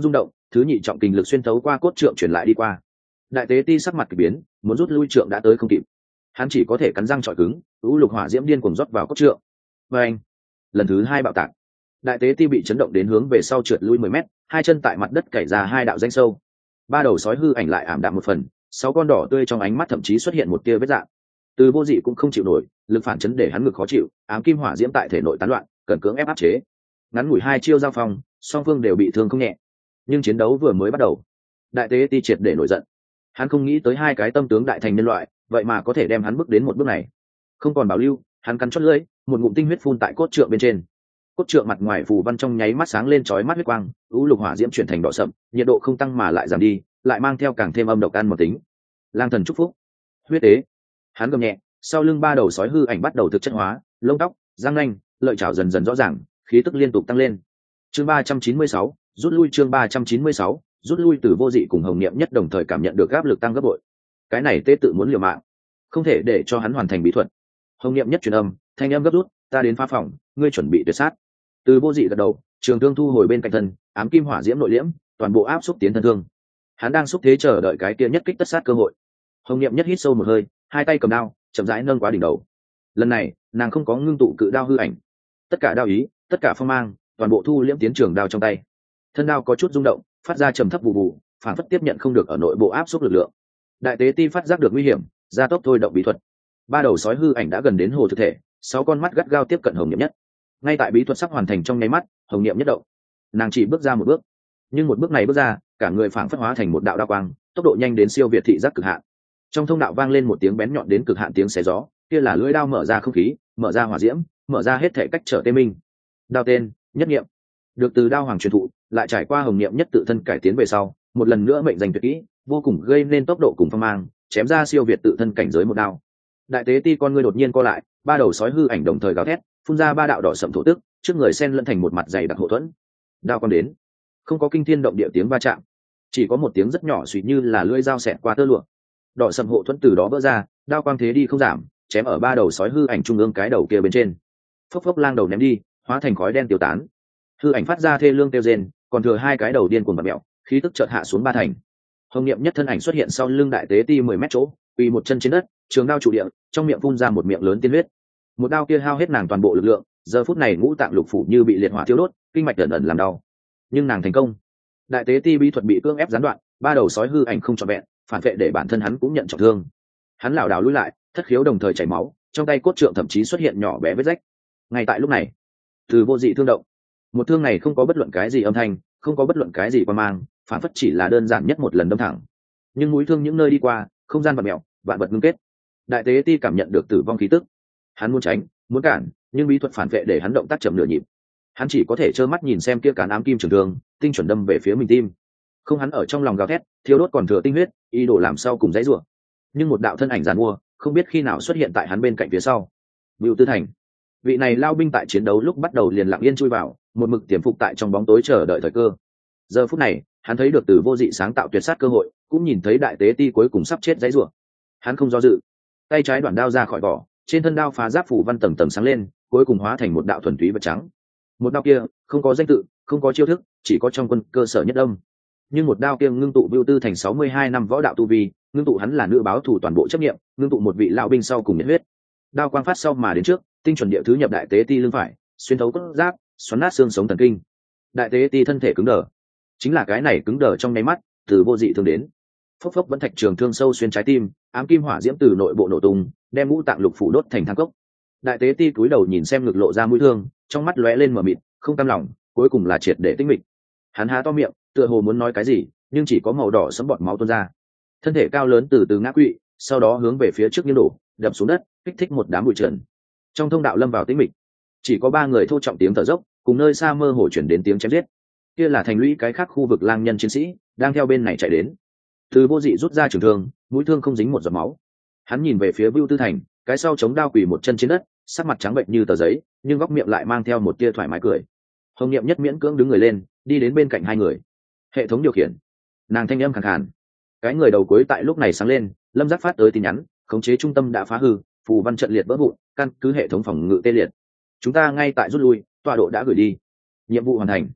thứ nhị trọng kình lực xuyên thấu qua cốt trượng truyền lại đi qua. Đại tế ti sắc mặt kỳ biến, muốn rút lui trượng đã tới không kịp, hắn chỉ có thể cắn răng trọi cứng, u lục hỏa diễm điên cuồng rót vào cốt trượng. Và anh, lần thứ hai bạo tạc, đại tế ti bị chấn động đến hướng về sau trượt lui 10 mét, hai chân tại mặt đất cày ra hai đạo rãnh sâu. Ba đầu sói hư ảnh lại ảm đạm một phần, 6 con đỏ tươi trong ánh mắt thậm chí xuất hiện một tia vết rạn. Từ Vô Dị cũng không chịu nổi, lực phản chấn để hắn ngực khó chịu, ám kim hỏa diễm tại thể nội tán loạn, cần cưỡng ép áp chế. Ngắn ngủi hai chiêu giao phong, song phương đều bị thương không nhẹ. Nhưng chiến đấu vừa mới bắt đầu, đại tế ti triệt để nổi giận. Hắn không nghĩ tới hai cái tâm tướng đại thành nhân loại, vậy mà có thể đem hắn bước đến một bước này. Không còn bảo lưu, hắn cắn chót lưỡi, một ngụm tinh huyết phun tại cốt trượng bên trên. Cốt trượng mặt ngoài phù văn trong nháy mắt sáng lên chói mắt huyết quang, u lục hỏa diễm chuyển thành đỏ sậm, nhiệt độ không tăng mà lại giảm đi, lại mang theo càng thêm âm độc ăn một tính. Lang thần chúc phúc, huyết tế. Hắn gầm nhẹ, sau lưng ba đầu sói hư ảnh bắt đầu thực chất hóa, lông tóc, răng nanh, lợi chảo dần dần rõ ràng, khí tức liên tục tăng lên. Chương 396, rút lui. Chương 396, rút lui. Từ Vô Dị cùng Hồng Niệm Nhất đồng thời cảm nhận được áp lực tăng gấp bội. Cái này tế tự muốn liều mạng, không thể để cho hắn hoàn thành bí thuật. Hồng Niệm Nhất truyền âm, thanh âm gấp rút, ta đến phá phòng, ngươi chuẩn bị tuyệt sát. Từ Vô Dị gật đầu, trường thương thu hồi bên cạnh thân, ám kim hỏa diễm nội liễm, toàn bộ áp xúc tiến thân thương. Hắn đang xúc thế chờ đợi cái kia nhất kích tất sát cơ hội. Hồng Niệm Nhất hít sâu một hơi, hai tay cầm đao, chậm rãi nâng quá đỉnh đầu. Lần này, nàng không có ngưng tụ cự đao hư ảnh, tất cả đao ý, tất cả phong mang, toàn bộ thu liễm tiến trường đao trong tay. Thân đao có chút rung động, phát ra trầm thấp vụ vụ, phản phất tiếp nhận không được ở nội bộ áp xúc lực lượng. Đại tế ti phát giác được nguy hiểm, gia tốc thôi động bí thuật. Ba đầu sói hư ảnh đã gần đến hồ thực thể, 6 con mắt gắt gao tiếp cận Hồng Niệm Nhất. Ngay tại bí thuật sắp hoàn thành trong nháy mắt, Hồng Niệm Nhất động, nàng chỉ bước ra một bước, nhưng một bước này bước ra, cả người phảng phất hóa thành một đạo đao quang, tốc độ nhanh đến siêu việt thị giác cực hạn. Trong thông đạo vang lên một tiếng bén nhọn đến cực hạn tiếng xé gió, kia là lưỡi đao mở ra không khí, mở ra hỏa diễm, mở ra hết thể cách trở tê minh. Đao tên, Nhất Niệm, được từ đao hoàng truyền thụ, lại trải qua Hồng Niệm Nhất tự thân cải tiến về sau, một lần nữa mệnh danh tuyệt kỹ, vô cùng gây nên tốc độ cùng phong mang, chém ra siêu việt tự thân cảnh giới một đao. Đại tế ti con ngươi đột nhiên co lại, ba đầu sói hư ảnh đồng thời gào thét, phun ra ba đạo đỏ sậm thổ tức, trước người xen lẫn thành một mặt dày đặc hộ thuẫn. Đao con đến, không có kinh thiên động địa tiếng va chạm, chỉ có một tiếng rất nhỏ suýt như là lưỡi dao xẹt qua tơ lụa. Đỏ sậm hộ thuẫn từ đó vỡ ra, đao quang thế đi không giảm, chém ở ba đầu sói hư ảnh trung ương cái đầu kia bên trên. Phốc phốc lang đầu ném đi, hóa thành khói đen tiêu tán. Hư ảnh phát ra thê lương kêu rên, còn thừa hai cái đầu điên cuồng bật mẹo, khí tức chợt hạ xuống ba thành. Hồng Niệm Nhất thân ảnh xuất hiện sau lưng đại tế ti 10 mét chỗ, quỳ một chân trên đất, trường đao trụ địa, trong miệng phun ra một miệng lớn tiên huyết. Một đao kia hao hết nàng toàn bộ lực lượng, giờ phút này ngũ tạng lục phủ như bị liệt hỏa thiêu đốt, kinh mạch ẩn ẩn làm đau. Nhưng nàng thành công. Đại tế ti bí thuật bị cưỡng ép gián đoạn, ba đầu sói hư ảnh không trọn vẹn, phản vệ để bản thân hắn cũng nhận trọng thương. Hắn lảo đảo lùi lại, thất khiếu đồng thời chảy máu, trong tay cốt trượng thậm chí xuất hiện nhỏ bé vết rách. Ngay tại lúc này, Từ Vô Dị thương động. Một thương này không có bất luận cái gì âm thanh, không có bất luận cái gì quan mang, phản phất chỉ là đơn giản nhất một lần đâm thẳng. Nhưng mũi thương những nơi đi qua, không gian vặn mèo, vạn vật ngưng kết. Đại tế ti cảm nhận được tử vong khí tức. Hắn muốn tránh, muốn cản, nhưng bí thuật phản vệ để hắn động tác chậm nửa nhịp. Hắn chỉ có thể trơ mắt nhìn xem kia cán ám kim trường thương, tinh chuẩn đâm về phía mình tim. Không, hắn ở trong lòng gào thét, thiếu đốt còn thừa tinh huyết, ý đồ làm sao cùng dãy rủa. Nhưng một đạo thân ảnh giàn mua, không biết khi nào xuất hiện tại hắn bên cạnh phía sau. Bưu Tư Thành, vị này lao binh tại chiến đấu lúc bắt đầu liền lặng yên chui vào, một mực tiềm phục tại trong bóng tối chờ đợi thời cơ. Giờ phút này, hắn thấy được Từ Vô Dị sáng tạo tuyệt sát cơ hội, cũng nhìn thấy đại tế ti cuối cùng sắp chết dãy rủa. Hắn không do dự, tay trái đoạn đao ra khỏi vỏ, trên thân đao phá giáp phủ văn tầng tầng sáng lên, cuối cùng hóa thành một đạo thuần túy vật trắng. Một đao kia, không có danh tự, không có chiêu thức, chỉ có trong quân cơ sở nhất âm. Nhưng một đao kia ngưng tụ Bưu Tư Thành 62 năm võ đạo tu vi, ngưng tụ hắn là nữ báo thủ toàn bộ chấp niệm, ngưng tụ một vị lão binh sau cùng nhiệt huyết. Đao quang phát sau mà đến trước, tinh chuẩn địa thứ nhập đại tế ti lưng phải, xuyên thấu cốt giáp, xoắn nát xương sống thần kinh. Đại tế ti thân thể cứng đờ. Chính là cái này cứng đờ trong nháy mắt, Từ Vô Dị thương đến. Phốc phốc vẫn thạch trường thương sâu xuyên trái tim, ám kim hỏa diễm từ nội bộ nổ tung, đem ngũ tạng lục phủ đốt thành than cốc. Đại tế ti cúi đầu nhìn xem ngực lộ ra mũi thương, trong mắt lóe lên mờ mịt, không cam lòng, cuối cùng là triệt để tinh mịch. Hắn há to miệng, tựa hồ muốn nói cái gì, nhưng chỉ có màu đỏ sẫm bọt máu tuôn ra. Thân thể cao lớn từ từ ngã quỵ, sau đó hướng về phía trước nghiêng đổ, đập xuống đất, kích thích một đám bụi trần. Trong thông đạo lâm vào tĩnh mịch, chỉ có 3 người thô trọng tiếng thở dốc, cùng nơi xa mơ hồ chuyển đến tiếng chém giết. Kia là thành lũy cái khác khu vực lang nhân chiến sĩ đang theo bên này chạy đến. Từ Vô Dị rút ra trường thương, mũi thương không dính một giọt máu. Hắn nhìn về phía Bưu Tư Thành, cái sau chống đao quỳ một chân trên đất, sắc mặt trắng bệnh như tờ giấy, nhưng góc miệng lại mang theo một tia thoải mái cười. Hồng Niệm Nhất miễn cưỡng đứng người lên, đi đến bên cạnh hai người. Hệ thống điều khiển, nàng thanh âm khàn khàn. Cái người đầu cuối tại lúc này sáng lên, Lâm Giác phát tới tin nhắn, khống chế trung tâm đã phá hư, phù văn trận liệt vỡ vụn, căn cứ hệ thống phòng ngự tê liệt. Chúng ta ngay tại rút lui, tọa độ đã gửi đi. Nhiệm vụ hoàn thành.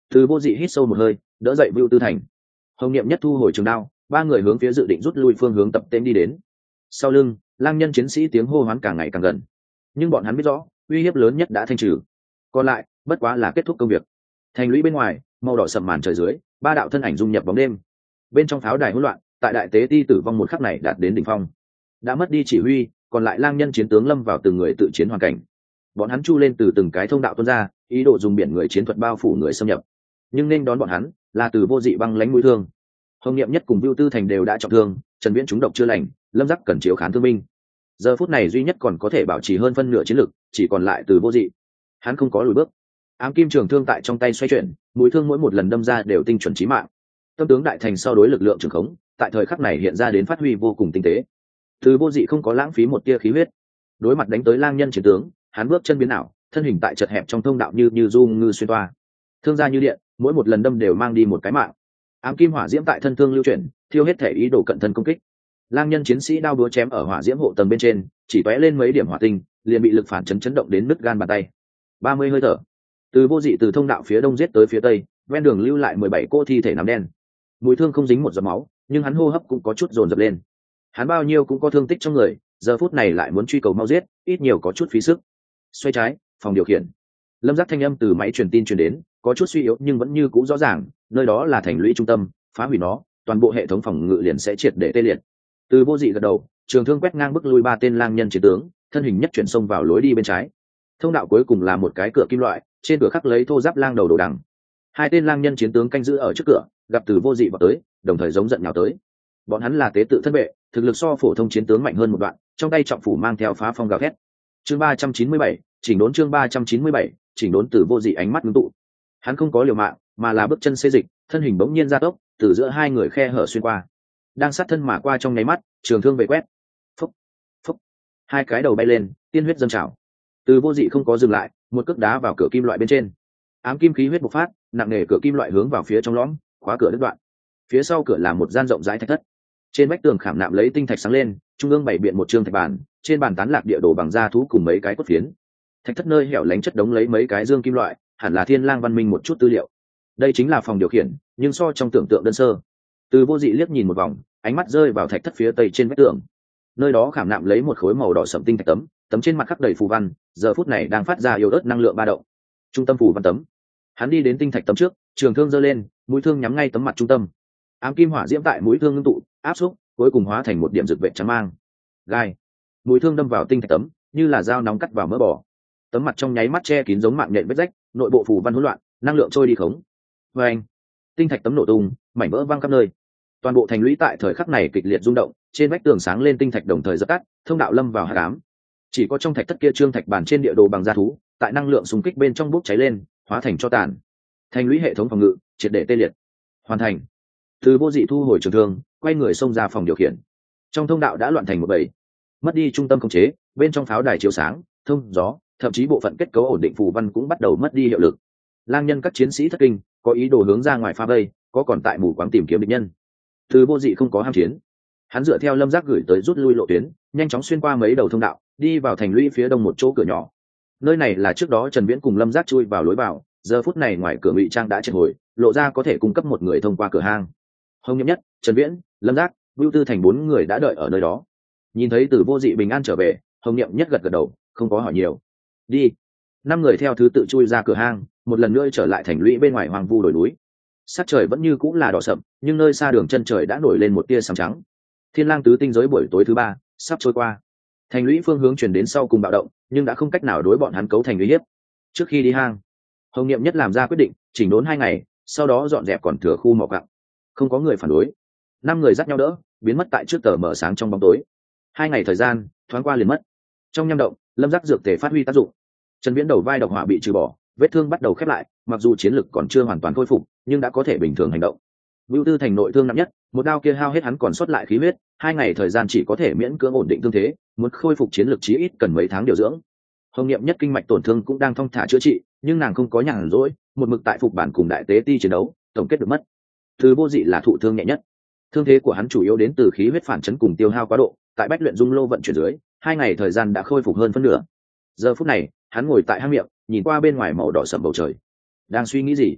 Từ Vô Dị hít sâu một hơi, đỡ dậy Vưu Tư Thành. Hồng Niệm Nhất thu hồi trường đao, ba người hướng phía dự định rút lui phương hướng tập tên đi đến. Sau lưng, lang nhân chiến sĩ tiếng hô hoán càng ngày càng gần, nhưng bọn hắn biết rõ uy hiếp lớn nhất đã thanh trừ, còn lại bất quá là kết thúc công việc. Thành lũy bên ngoài, màu đỏ sầm màn trời dưới, ba đạo thân ảnh dung nhập bóng đêm. Bên trong pháo đài hỗn loạn, tại đại tế ti tử vong một khắc này đạt đến đỉnh phong. Đã mất đi chỉ huy, còn lại lang nhân chiến tướng lâm vào từng người tự chiến hoàn cảnh. Bọn hắn chu lên từ từng cái thông đạo tuôn ra, ý đồ dùng biển người chiến thuật bao phủ người xâm nhập. Nhưng nên đón bọn hắn là Từ Vô Dị băng lãnh mũi thương. Hồng Niệm Nhất cùng Vưu Tư Thành đều đã trọng thương, Trần Viễn trúng độc chưa lành, Lâm Giác cần chiếu khán thương binh. Giờ phút này duy nhất còn có thể bảo trì hơn phân nửa chiến lực, chỉ còn lại Từ Vô Dị. Hắn không có lùi bước. Ám kim trường thương tại trong tay xoay chuyển, mũi thương mỗi một lần đâm ra đều tinh chuẩn chí mạng. Tâm tướng đại thành so đối lực lượng trường khống, tại thời khắc này hiện ra đến phát huy vô cùng tinh tế. Từ Vô Dị không có lãng phí một tia khí huyết. Đối mặt đánh tới lang nhân chiến tướng, hắn bước chân biến ảo, thân hình tại chật hẹp trong thông đạo như du ngư xuyên toa. Thương ra như điện, mỗi một lần đâm đều mang đi một cái mạng. Ám kim hỏa diễm tại thân thương lưu chuyển, thiêu hết thể ý đồ cận thân công kích. Lang nhân chiến sĩ đao búa chém ở hỏa diễm hộ tầng bên trên, chỉ tóe lên mấy điểm hỏa tinh, liền bị lực phản chấn động đến nứt gan bàn tay. 30 hơi thở. Từ Vô Dị từ thông đạo phía đông giết tới phía tây, ven đường lưu lại 17 cô thi thể nằm đen. Mũi thương không dính một giọt máu, nhưng hắn hô hấp cũng có chút dồn dập lên. Hắn bao nhiêu cũng có thương tích trong người, giờ phút này lại muốn truy cầu mau giết, ít nhiều có chút phí sức. Xoay trái, phòng điều khiển. Lâm Giác thanh âm từ máy truyền tin truyền đến, có chút suy yếu nhưng vẫn như cũ rõ ràng, nơi đó là thành lũy trung tâm, phá hủy nó, toàn bộ hệ thống phòng ngự liền sẽ triệt để tê liệt. Từ Vô Dị gật đầu, trường thương quét ngang bức lui ba tên lang nhân chiến tướng, thân hình nhất chuyển xông vào lối đi bên trái. Thông đạo cuối cùng là một cái cửa kim loại, trên cửa khắc lấy thô giáp lang đầu đồ đằng. Hai tên lang nhân chiến tướng canh giữ ở trước cửa, gặp Từ Vô Dị vào tới, đồng thời giống giận nhào tới. Bọn hắn là tế tự thân vệ, thực lực so phổ thông chiến tướng mạnh hơn một đoạn, trong tay trọng phủ mang theo phá phong gào thét. Chương 397, chỉnh đốn chương 397, chỉnh đốn. Từ Vô Dị ánh mắt ngưng tụ. Hắn không có liều mạng, mà là bước chân xê dịch, thân hình bỗng nhiên gia tốc, từ giữa hai người khe hở xuyên qua. Đang sát thân mà qua trong nháy mắt, trường thương về quét. Phốc, phốc. Hai cái đầu bay lên, tiên huyết dâng trào. Từ Vô Dị không có dừng lại, một cước đá vào cửa kim loại bên trên. Ám kim khí huyết bộc phát, nặng nề cửa kim loại hướng vào phía trong lõm, khóa cửa đứt đoạn. Phía sau cửa là một gian rộng rãi thạch thất. Trên vách tường khảm nạm lấy tinh thạch sáng lên, trung ương bày biện một trương thạch bàn, trên bàn tán lạc địa đồ bằng da thú cùng mấy cái cốt phiến. Thạch thất nơi hẻo lánh chất đống lấy mấy cái dương kim loại, hẳn là Thiên Lang văn minh một chút tư liệu. Đây chính là phòng điều khiển, nhưng so trong tưởng tượng đơn sơ. Từ Vô Dị liếc nhìn một vòng, ánh mắt rơi vào thạch thất phía tây trên vách tường. Nơi đó khảm nạm lấy một khối màu đỏ sẫm tinh thạch tấm, tấm trên mặt khắc đầy phù văn, giờ phút này đang phát ra yếu ớt năng lượng ba động. Trung tâm phù văn tấm. Hắn đi đến tinh thạch tấm trước, trường thương giơ lên, mũi thương nhắm ngay tấm mặt trung tâm. Ám kim hỏa diễm tại mũi thương ngưng tụ, áp xúc, cuối cùng hóa thành một điểm rực vệt trắng mang. Gai. Mũi thương đâm vào tinh thạch tấm, như là dao nóng cắt vào mỡ bò. Tấm mặt trong nháy mắt che kín giống mạng nhện vết rách, nội bộ phù văn hỗn loạn, năng lượng trôi đi khống. Oeng. Tinh thạch tấm nổ tung, mảnh vỡ văng khắp nơi. Toàn bộ thành lũy tại thời khắc này kịch liệt rung động, trên vách tường sáng lên tinh thạch đồng thời dập tắt, thông đạo lâm vào hắc ám. Chỉ có trong thạch thất kia trương thạch bản trên địa đồ bằng da thú, tại năng lượng xung kích bên trong bốc cháy lên, hóa thành tro tàn. Thành lũy hệ thống phòng ngự triệt để tê liệt. Hoàn thành. Từ Vô Dị thu hồi trường thương, quay người xông ra phòng điều khiển. Trong thông đạo đã loạn thành một bầy, mất đi trung tâm khống chế, bên trong pháo đài chiếu sáng, thông gió, thậm chí bộ phận kết cấu ổn định phù văn cũng bắt đầu mất đi hiệu lực. Lang nhân các chiến sĩ thất kinh, có ý đồ hướng ra ngoài phá vây, có còn tại mù quáng tìm kiếm địch nhân. Từ Vô Dị không có ham chiến, hắn dựa theo Lâm Giác gửi tới rút lui lộ tuyến, nhanh chóng xuyên qua mấy đầu thông đạo, đi vào thành lũy phía đông một chỗ cửa nhỏ. Nơi này là trước đó Trần Viễn cùng Lâm Giác chui vào lối vào, giờ phút này ngoài cửa ngụy trang đã triệt hồi, lộ ra có thể cung cấp một người thông qua cửa hang. Hồng Niệm Nhất, Trần Viễn, Lâm Giác, Vưu Tư Thành bốn người đã đợi ở nơi đó. Nhìn thấy Từ Vô Dị bình an trở về, Hồng Niệm Nhất gật gật đầu, không có hỏi nhiều. Đi. Năm người theo thứ tự chui ra cửa hang, một lần nữa trở lại thành lũy bên ngoài hoang vu đồi núi. Sắc trời vẫn như cũng là đỏ sậm, nhưng nơi xa đường chân trời đã nổi lên một tia sáng trắng. Thiên Lang tứ tinh giới buổi tối thứ ba sắp trôi qua. Thành lũy phương hướng chuyển đến sau cùng bạo động, nhưng đã không cách nào đối bọn hắn cấu thành uy hiếp. Trước khi đi hang, Hồng Niệm Nhất làm ra quyết định, chỉnh đốn 2 ngày, sau đó dọn dẹp còn thừa khu mỏ quặng. Không có người phản đối. 5 người dắt nhau đỡ, biến mất tại trước tờ mở sáng trong bóng tối. 2 ngày thời gian thoáng qua liền mất. Trong nham động, Lâm Giác dược tề phát huy tác dụng. Trần Viễn đầu vai độc hỏa bị trừ bỏ, vết thương bắt đầu khép lại, mặc dù chiến lực còn chưa hoàn toàn khôi phục, nhưng đã có thể bình thường hành động. Vưu Tư Thành nội thương nặng nhất, một đao kia hao hết hắn còn sót lại khí huyết, 2 ngày thời gian chỉ có thể miễn cưỡng ổn định thương thế, muốn khôi phục chiến lực chí ít cần mấy tháng điều dưỡng. Hồng Niệm Nhất kinh mạch tổn thương cũng đang thong thả chữa trị, nhưng nàng không có nhàn rỗi, một mực tại phục bản cùng đại tế ti chiến đấu, tổng kết được mất. Từ Vô Dị là thụ thương nhẹ nhất, thương thế của hắn chủ yếu đến từ khí huyết phản chấn cùng tiêu hao quá độ, tại bách luyện dung lô vận chuyển dưới, 2 ngày thời gian đã khôi phục hơn phân nửa. Giờ phút này, hắn ngồi tại hang miệng, nhìn qua bên ngoài màu đỏ sẫm bầu trời, đang suy nghĩ gì.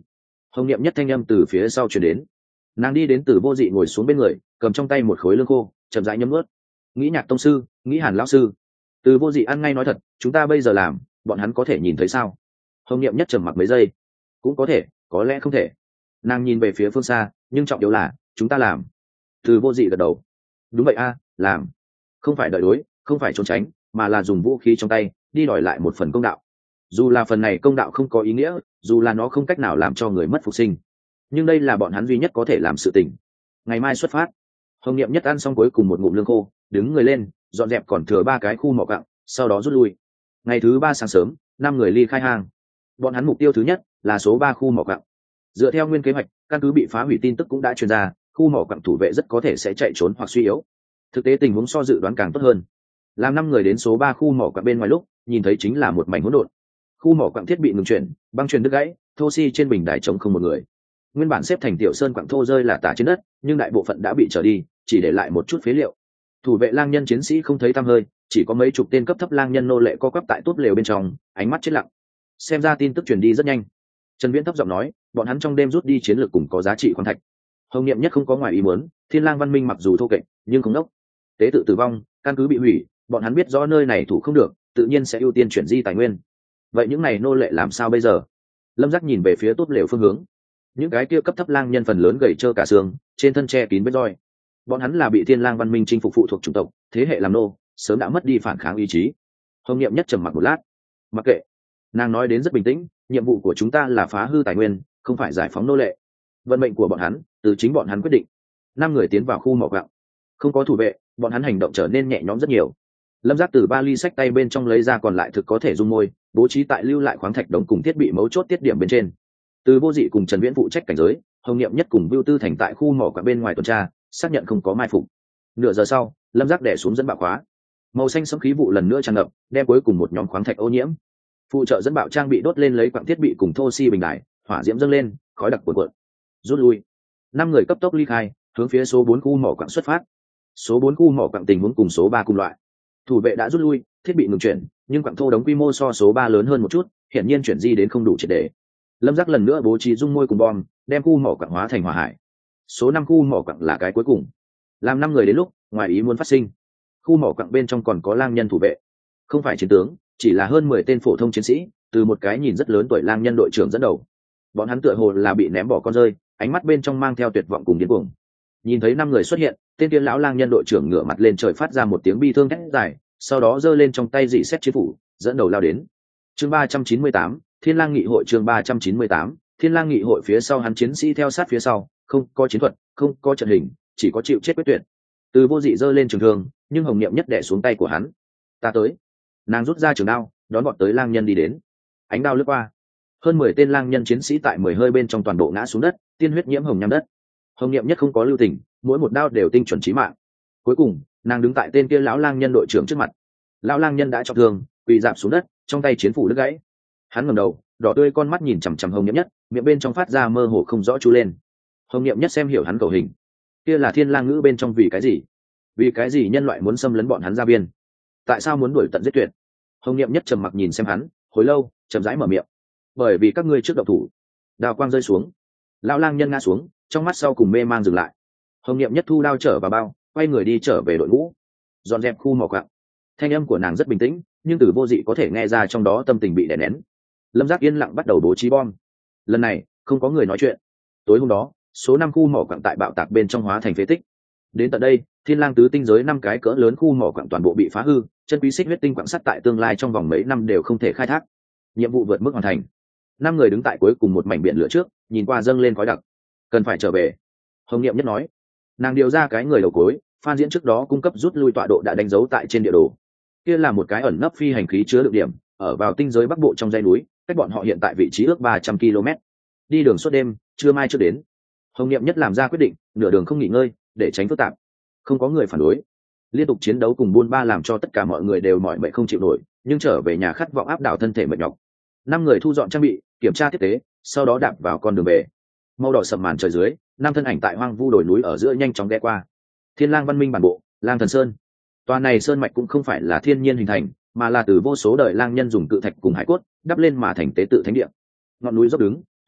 Hồng Niệm Nhất thanh âm từ phía sau truyền đến. Nàng đi đến Từ Vô Dị ngồi xuống bên người, cầm trong tay một khối lương khô, chậm rãi nhấm nuốt. Nghĩ Nhạc tông sư, nghĩ Hàn lão sư. Từ Vô Dị ăn ngay nói thật, chúng ta bây giờ làm, bọn hắn có thể nhìn thấy sao? Hồng Niệm Nhất trầm mặc mấy giây. Cũng có thể, có lẽ không thể. Nàng nhìn về phía phương xa, nhưng trọng yếu là chúng ta làm. Từ Vô Dị gật đầu. Đúng vậy a, làm. Không phải đợi đối, không phải trốn tránh, mà là dùng vũ khí trong tay đi đòi lại một phần công đạo. Dù là phần này công đạo không có ý nghĩa, dù là nó không cách nào làm cho người mất phục sinh, nhưng đây là bọn hắn duy nhất có thể làm sự tình. Ngày mai xuất phát. Hồng Niệm Nhất ăn xong cuối cùng một ngụm lương khô, đứng người lên, dọn dẹp còn thừa 3 cái khu mỏ quặng, sau đó rút lui. Ngày thứ 3 sáng sớm, 5 người ly khai hang. Bọn hắn mục tiêu thứ nhất là số 3 khu mỏ quặng. Dựa theo nguyên kế hoạch, căn cứ bị phá hủy tin tức cũng đã truyền ra, khu mỏ quặng thủ vệ rất có thể sẽ chạy trốn hoặc suy yếu. Thực tế tình huống so dự đoán càng tốt hơn. Làm 5 người đến số 3 khu mỏ quặng bên ngoài lúc, nhìn thấy chính là một mảnh hỗn độn. Khu mỏ quặng thiết bị ngừng chuyển, băng truyền đứt gãy, thô si trên bình đài trống không một người. Nguyên bản xếp thành tiểu sơn quặng thô rơi là tả trên đất, nhưng đại bộ phận đã bị trở đi, chỉ để lại một chút phế liệu. Thủ vệ lang nhân chiến sĩ không thấy tăm hơi, chỉ có mấy chục tên cấp thấp lang nhân nô lệ co quắp tại túp lều bên trong, ánh mắt chết lặng. Xem ra tin tức truyền đi rất nhanh. Trần Viễn thấp giọng nói, bọn hắn trong đêm rút đi chiến lược cùng có giá trị khoáng thạch. Hồng Niệm Nhất không có ngoài ý muốn, Thiên Lang văn minh mặc dù thô kệch, nhưng không đốc. Tế tự tử vong, căn cứ bị hủy, bọn hắn biết rõ nơi này thủ không được, tự nhiên sẽ ưu tiên chuyển di tài nguyên. Vậy những này nô lệ làm sao bây giờ? Lâm Giác nhìn về phía túp lều phương hướng. Những cái kia cấp thấp lang nhân phần lớn gầy trơ cả xương, trên thân che kín vết roi. Bọn hắn là bị Thiên Lang văn minh chinh phục phụ thuộc chủng tộc, thế hệ làm nô, sớm đã mất đi phản kháng ý chí. Hồng Niệm Nhất trầm mặc một lát. Mặc kệ. Nàng nói đến rất bình tĩnh, nhiệm vụ của chúng ta là phá hư tài nguyên, không phải giải phóng nô lệ. Vận mệnh của bọn hắn từ chính bọn hắn quyết định. 5 người tiến vào khu mỏ quặng, không có thủ vệ, bọn hắn hành động trở nên nhẹ nhõm rất nhiều. Lâm Giác từ ba ly sách tay bên trong lấy ra còn lại thực có thể dung môi, bố trí tại lưu lại khoáng thạch đống cùng thiết bị mấu chốt tiết điểm bên trên. Từ Vô Dị cùng Trần Viễn phụ trách cảnh giới, Hồng Niệm Nhất cùng Vưu Tư Thành tại khu mỏ quặng bên ngoài tuần tra, xác nhận không có mai phục. Nửa giờ sau, Lâm Giác đè xuống dẫn bạo khóa. Màu xanh sẫm khí vụ lần nữa tràn ngập, đem cuối cùng một nhóm khoáng thạch ô nhiễm. Phụ trợ dẫn bạo trang bị đốt lên lấy quặng thiết bị cùng thô si bình đài, hỏa diễm dâng lên, khói đặc cuồn cuộn. Rút lui. 5 người cấp tốc ly khai, hướng phía số 4 khu mỏ quặng xuất phát. Số 4 khu mỏ quặng tình huống cùng số 3 cùng loại. Thủ vệ đã rút lui, thiết bị ngừng chuyển, nhưng quặng thô đống quy mô so số 3 lớn hơn một chút, hiển nhiên chuyển di đến không đủ triệt để. Lâm Giác lần nữa bố trí dung môi cùng bom, đem khu mỏ quặng hóa thành hỏa hải. Số 5 khu mỏ quặng là cái cuối cùng. Làm 5 người đến lúc, ngoài ý muốn phát sinh. Khu mỏ quặng bên trong còn có lang nhân thủ vệ, không phải chiến tướng, chỉ là hơn 10 tên phổ thông chiến sĩ, từ một cái nhìn rất lớn tuổi lang nhân đội trưởng dẫn đầu. Bọn hắn tựa hồ là bị ném bỏ con rơi, ánh mắt bên trong mang theo tuyệt vọng cùng điên cuồng. Nhìn thấy 5 người xuất hiện, tên kia lão lang nhân đội trưởng ngửa mặt lên trời phát ra một tiếng bi thương thét dài, sau đó giơ lên trong tay dị xét chiến phủ, dẫn đầu lao đến. Chương 398, Thiên Lang nghị hội. Chương 398, Thiên Lang nghị hội. Phía sau hắn chiến sĩ theo sát phía sau, không có chiến thuật, không có trận hình, chỉ có chịu chết quyết tuyệt. Từ Vô Dị giơ lên trường thương, nhưng Hồng Niệm Nhất đè xuống tay của hắn. Ta tới. Nàng rút ra trường đao, đón bọn tới lang nhân đi đến. Ánh đao lướt qua, hơn 10 tên lang nhân chiến sĩ tại 10 hơi bên trong toàn bộ ngã xuống đất, tiên huyết nhiễm hồng nham đất. Hồng Niệm Nhất không có lưu tình, mỗi một đao đều tinh chuẩn chí mạng. Cuối cùng, nàng đứng tại tên kia lão lang nhân đội trưởng trước mặt. Lão lang nhân đã trọng thương, quỳ rạp xuống đất, trong tay chiến phủ đứt gãy. Hắn ngẩng đầu, đỏ tươi con mắt nhìn chằm chằm Hồng Niệm Nhất, miệng bên trong phát ra mơ hồ không rõ chú lên. Hồng Niệm Nhất xem hiểu hắn cầu hình. Kia là thiên lang ngữ bên trong vì cái gì? Vì cái gì nhân loại muốn xâm lấn bọn hắn ra biên? Tại sao muốn đuổi tận giết tuyệt? Hồng Niệm Nhất trầm mặc nhìn xem hắn, hồi lâu, chậm rãi mở miệng. Bởi vì các ngươi trước động thủ. Đao quang rơi xuống, lão lang nhân ngã xuống, trong mắt sau cùng mê mang dừng lại. Hồng Niệm Nhất thu đao trở vào bao, quay người đi trở về đội ngũ, dọn dẹp khu mỏ quặng. Thanh âm của nàng rất bình tĩnh, nhưng Từ Vô Dị có thể nghe ra trong đó tâm tình bị đè nén. Lâm Giác yên lặng bắt đầu bố trí bom. Lần này không có người nói chuyện. Tối hôm đó, số 5 khu mỏ quặng tại bạo tạc bên trong hóa thành phế tích. Đến tận đây, Thiên Lang tứ tinh giới 5 cái cỡ lớn khu mỏ quặng toàn bộ bị phá hư, chân quý xích huyết tinh quặng sắt tại tương lai trong vòng mấy năm đều không thể khai thác. Nhiệm vụ vượt mức hoàn thành. 5 người đứng tại cuối cùng một mảnh biển lửa trước, nhìn qua dâng lên khói đặc. Cần phải trở về. Hồng Niệm Nhất nói. Nàng điều ra cái người đầu cối, Phan Diễn trước đó cung cấp rút lui tọa độ đã đánh dấu tại trên địa đồ. Kia là một cái ẩn nấp phi hành khí chứa đựng điểm, ở vào tinh giới bắc bộ trong dãy núi, cách bọn họ hiện tại vị trí ước 300 km. Đi đường suốt đêm, trưa mai chưa đến. Hồng Niệm Nhất làm ra quyết định, nửa đường không nghỉ ngơi, để tránh phức tạp. Không có người phản đối. Liên tục chiến đấu cùng buôn ba làm cho tất cả mọi người đều mỏi mệt không chịu nổi, nhưng trở về nhà khát vọng áp đảo thân thể mệt nhọc. 5 người thu dọn trang bị, kiểm tra tiếp tế, sau đó đạp vào con đường về. Màu đỏ sầm màn trời dưới, 5 thân ảnh tại hoang vu đồi núi ở giữa nhanh chóng ghé qua. Thiên Lang văn minh bản bộ, Lang Thần Sơn. Tòa này sơn mạch cũng không phải là thiên nhiên hình thành, mà là từ vô số đời lang nhân dùng cự thạch cùng hải cốt đắp lên mà thành tế tự thánh địa. Ngọn núi dốc đứng,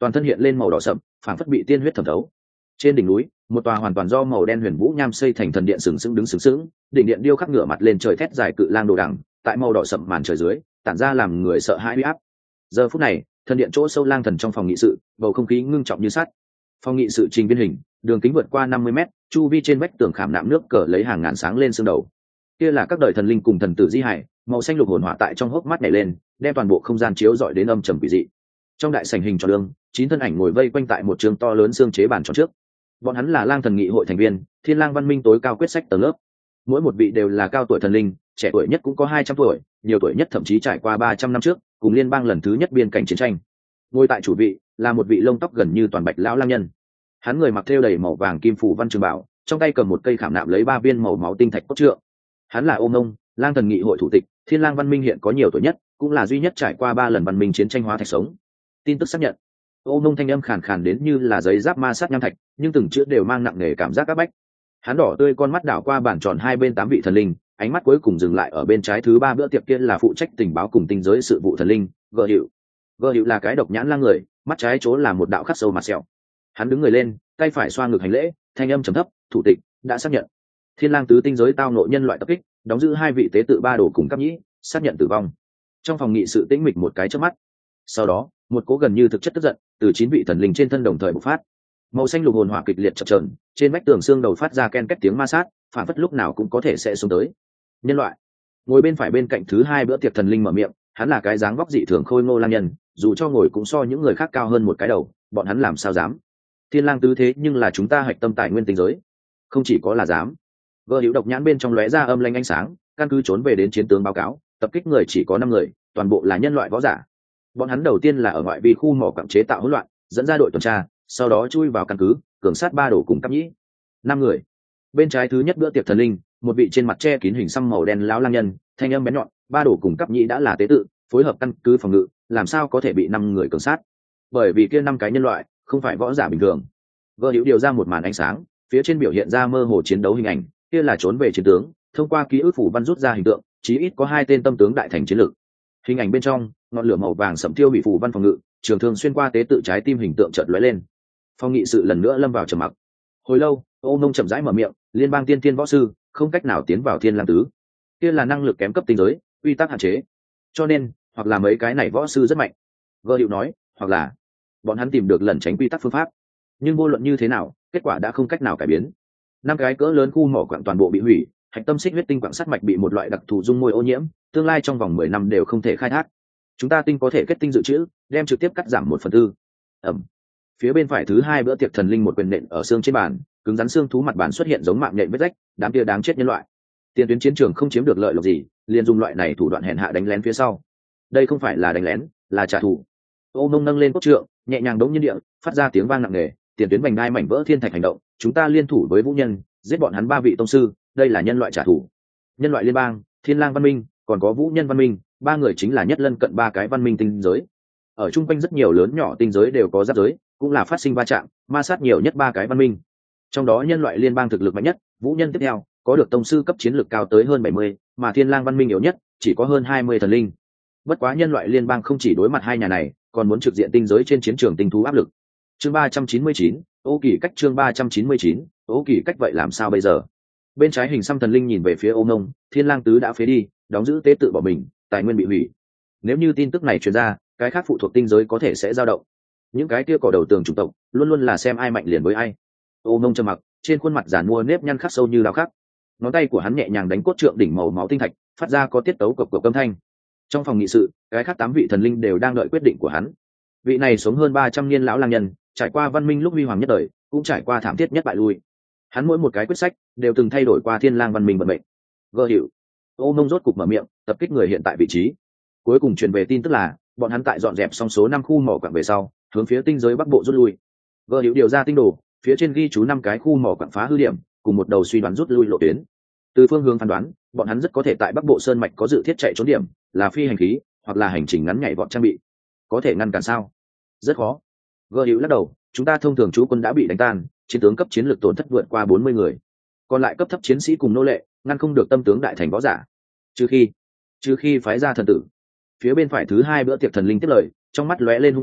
toàn thân hiện lên màu đỏ sậm, phảng phất bị tiên huyết thẩm thấu. Trên đỉnh núi, một tòa hoàn toàn do màu đen huyền vũ nham xây thành thần điện sừng sững đứng sừng sững, đỉnh điện điêu khắc ngửa mặt lên trời thét dài cự lang đồ đằng, tại màu đỏ sậm màn trời dưới, tản ra làm người sợ hãi uy áp. Giờ phút này, thần điện chỗ sâu lang thần trong phòng nghị sự, bầu không khí ngưng trọng như sắt. Phòng nghị sự trình biên hình, đường kính vượt qua 50 mét, chu vi trên vách tường khảm nạm nước cờ lấy hàng ngàn sáng lên xương đầu. Kia là các đời thần linh cùng thần tử di hải, màu xanh lục hồn hỏa tại trong hốc mắt nhảy lên, đem toàn bộ không gian chiếu rọi đến âm trầm quỷ dị. Trong đại sảnh hình tròn lương, 9 thân ảnh ngồi vây quanh tại một trường to lớn xương chế bàn tròn trước. Bọn hắn là lang thần nghị hội thành viên, thiên lang văn minh tối cao quyết sách tầng lớp. Mỗi một vị đều là cao tuổi thần linh, trẻ tuổi nhất cũng có 200 tuổi, nhiều tuổi nhất thậm chí trải qua 300 năm trước, cùng liên bang lần thứ nhất biên cảnh chiến tranh. Ngồi tại chủ vị là một vị lông tóc gần như toàn bạch lão lang nhân. Hắn người mặc thêu đầy màu vàng kim phủ văn trường bảo, trong tay cầm một cây khảm nạm lấy 3 viên màu máu tinh thạch cốt trượng. Hắn là Ô Ngông, lang thần nghị hội thủ tịch, thiên lang văn minh hiện có nhiều tuổi nhất, cũng là duy nhất trải qua 3 lần văn minh chiến tranh hóa thạch sống. Tin tức xác nhận. Ô Ngông thanh âm khàn khàn đến như là giấy giáp ma sát nham thạch, nhưng từng chữ đều mang nặng nề cảm giác áp bách. Hắn đỏ tươi con mắt đảo qua bàn tròn hai bên 8 vị thần linh, ánh mắt cuối cùng dừng lại ở bên trái thứ 3 bữa tiệc kia là phụ trách tình báo cùng tinh giới sự vụ thần linh, Gơ Hiệu. Gơ Hiệu là cái độc nhãn lang người, mắt trái chỗ là một đạo khắc sâu mặt sẹo. Hắn đứng người lên, tay phải xoa ngực hành lễ, thanh âm trầm thấp, "Thủ tịch, đã xác nhận. Thiên lang tứ tinh giới tao ngộ nhân loại tập kích, đóng giữ 2 vị tế tự 3 đồ cùng cấp nhĩ, xác nhận tử vong." Trong phòng nghị sự tĩnh mịch một cái chớp mắt. Sau đó, một cố gần như thực chất tức giận từ 9 vị thần linh trên thân đồng thời bộc phát. Màu xanh lục hồn hỏa kịch liệt chập chờn, trên vách tường xương đầu phát ra ken két tiếng ma sát, phản phất lúc nào cũng có thể sẽ xuống tới. Nhân loại. Ngồi bên phải bên cạnh thứ 2 bữa tiệc thần linh mở miệng, hắn là cái dáng vóc dị thường khôi ngô lang nhân, dù cho ngồi cũng so những người khác cao hơn một cái đầu, bọn hắn làm sao dám? Thiên lang tứ thế nhưng là chúng ta hạch tâm tài nguyên tinh giới, không chỉ có là dám. Vợ Hữu độc nhãn bên trong lóe ra âm lanh ánh sáng, căn cứ trốn về đến chiến tướng báo cáo, tập kích người chỉ có 5 người, toàn bộ là nhân loại võ giả. Bọn hắn đầu tiên là ở ngoại vi khu mỏ quặng chế tạo hỗn loạn, dẫn ra đội tuần tra, sau đó chui vào căn cứ, cường sát 3 đồ cùng cấp nhĩ. 5 người. Bên trái thứ nhất bữa tiệc thần linh, một vị trên mặt che kín hình xăm màu đen lão lang nhân, thanh âm bén nhọn, 3 đồ cùng cấp nhĩ đã là tế tự, phối hợp căn cứ phòng ngự, làm sao có thể bị 5 người cường sát? Bởi vì kia 5 cái nhân loại, không phải võ giả bình thường. Vợ Hữu điều ra một màn ánh sáng, phía trên biểu hiện ra mơ hồ chiến đấu hình ảnh, kia là trốn về chiến tướng, thông qua ký ức phủ văn rút ra hình tượng, chí ít có 2 tên tâm tướng đại thành chiến lực. Hình ảnh bên trong, ngọn lửa màu vàng sẫm tiêu bị phủ văn phòng ngự, trường thương xuyên qua tế tự trái tim hình tượng chợt lóe lên. Phong nghị sự lần nữa lâm vào trầm mặc. Hồi lâu, Ô Nông chậm rãi mở miệng, liên bang tiên tiên võ sư không cách nào tiến vào thiên lang tứ, kia là năng lực kém cấp tinh giới, quy tắc hạn chế. Cho nên, hoặc là mấy cái này võ sư rất mạnh, Vơ Hữu nói, hoặc là bọn hắn tìm được lẩn tránh quy tắc phương pháp. Nhưng vô luận như thế nào, kết quả đã không cách nào cải biến. 5 cái cỡ lớn khu mỏ quặng toàn bộ bị hủy, hạch tâm xích huyết tinh quặng sắt mạch bị một loại đặc thù dung môi ô nhiễm, tương lai trong vòng 10 năm đều không thể khai thác. Chúng ta tinh có thể kết tinh dự trữ, đem trực tiếp cắt giảm 1/4. Ẩm. Phía bên phải thứ 2 bữa tiệc thần linh một quyền nện ở xương trên bàn, cứng rắn xương thú mặt bàn xuất hiện giống mạng nhện vết rách, đám kia đáng chết nhân loại. Tiền tuyến chiến trường không chiếm được lợi lộc gì, liền dùng loại này thủ đoạn hèn hạ đánh lén phía sau. Đây không phải là đánh lén, là trả thù. Ô Nông nâng lên cốt trượng, nhẹ nhàng đống nhiên địa, phát ra tiếng vang nặng nề, tiền tuyến vành đai mảnh vỡ thiên thạch hành động, chúng ta liên thủ với vũ nhân, giết bọn hắn 3 vị tông sư, đây là nhân loại trả thù. Nhân loại liên bang, Thiên Lang văn minh, còn có vũ nhân văn minh, 3 người chính là nhất lân cận 3 cái văn minh tinh giới. Ở trung quanh rất nhiều lớn nhỏ tinh giới đều có giáp giới, cũng là phát sinh va chạm, ma sát nhiều nhất 3 cái văn minh. Trong đó nhân loại liên bang thực lực mạnh nhất, vũ nhân tiếp theo, có được tông sư cấp chiến lực cao tới hơn 70, mà Thiên Lang văn minh yếu nhất, chỉ có hơn 20 thần linh. Bất quá nhân loại liên bang không chỉ đối mặt 2 nhà này, còn muốn trực diện tinh giới trên chiến trường tinh thú áp lực. Chương 399, Ô Kỳ cách chương 399, Ô Kỳ cách vậy làm sao bây giờ? Bên trái hình xăm thần linh nhìn về phía Ô Ngông, Thiên Lang tứ đã phế đi, đóng giữ tế tự bỏ mình, tài nguyên bị hủy. Nếu như tin tức này truyền ra, cái khác phụ thuộc tinh giới có thể sẽ dao động. Những cái kia cỏ đầu tường chủng tộc, luôn luôn là xem ai mạnh liền với ai. Ô Ngông trầm mặc, trên khuôn mặt giàn mua nếp nhăn khắc sâu như đao khắc. Ngón tay của hắn nhẹ nhàng đánh cốt trượng đỉnh màu máu tinh thạch, phát ra có tiết tấu cộc cộc âm thanh. Trong phòng nghị sự, cái khác 8 vị thần linh đều đang đợi quyết định của hắn. Vị này sống hơn 300 niên lão lang nhân, trải qua văn minh lúc huy hoàng nhất đời, cũng trải qua thảm thiết nhất bại lui. Hắn mỗi một cái quyết sách đều từng thay đổi qua thiên lang văn minh vận mệnh. Vơ Hữu. Ô Nông rốt cục mở miệng, tập kích người hiện tại vị trí. Cuối cùng truyền về tin tức là, bọn hắn tại dọn dẹp xong số 5 khu mỏ quặng về sau, hướng phía tinh giới bắc bộ rút lui. Vơ Hữu điều ra tinh đồ, phía trên ghi chú 5 cái khu mỏ quặng phá hư điểm, cùng một đầu suy đoán rút lui lộ tuyến. Từ phương hướng phán đoán, bọn hắn rất có thể tại bắc bộ sơn mạch có dự thiết chạy trốn điểm, là phi hành khí, hoặc là hành trình ngắn nhảy vọt trang bị. Có thể ngăn cản sao? Rất khó. Vơ Hữu lắc đầu, chúng ta thông thường chú quân đã bị đánh tan, chiến tướng cấp chiến lược tổn thất vượt qua 40 người, còn lại cấp thấp chiến sĩ cùng nô lệ ngăn không được tâm tướng đại thành võ giả, trừ khi phái ra thần tử. Phía bên phải thứ 2 bữa tiệc thần linh tiếp lời, trong mắt lóe lên hung quang,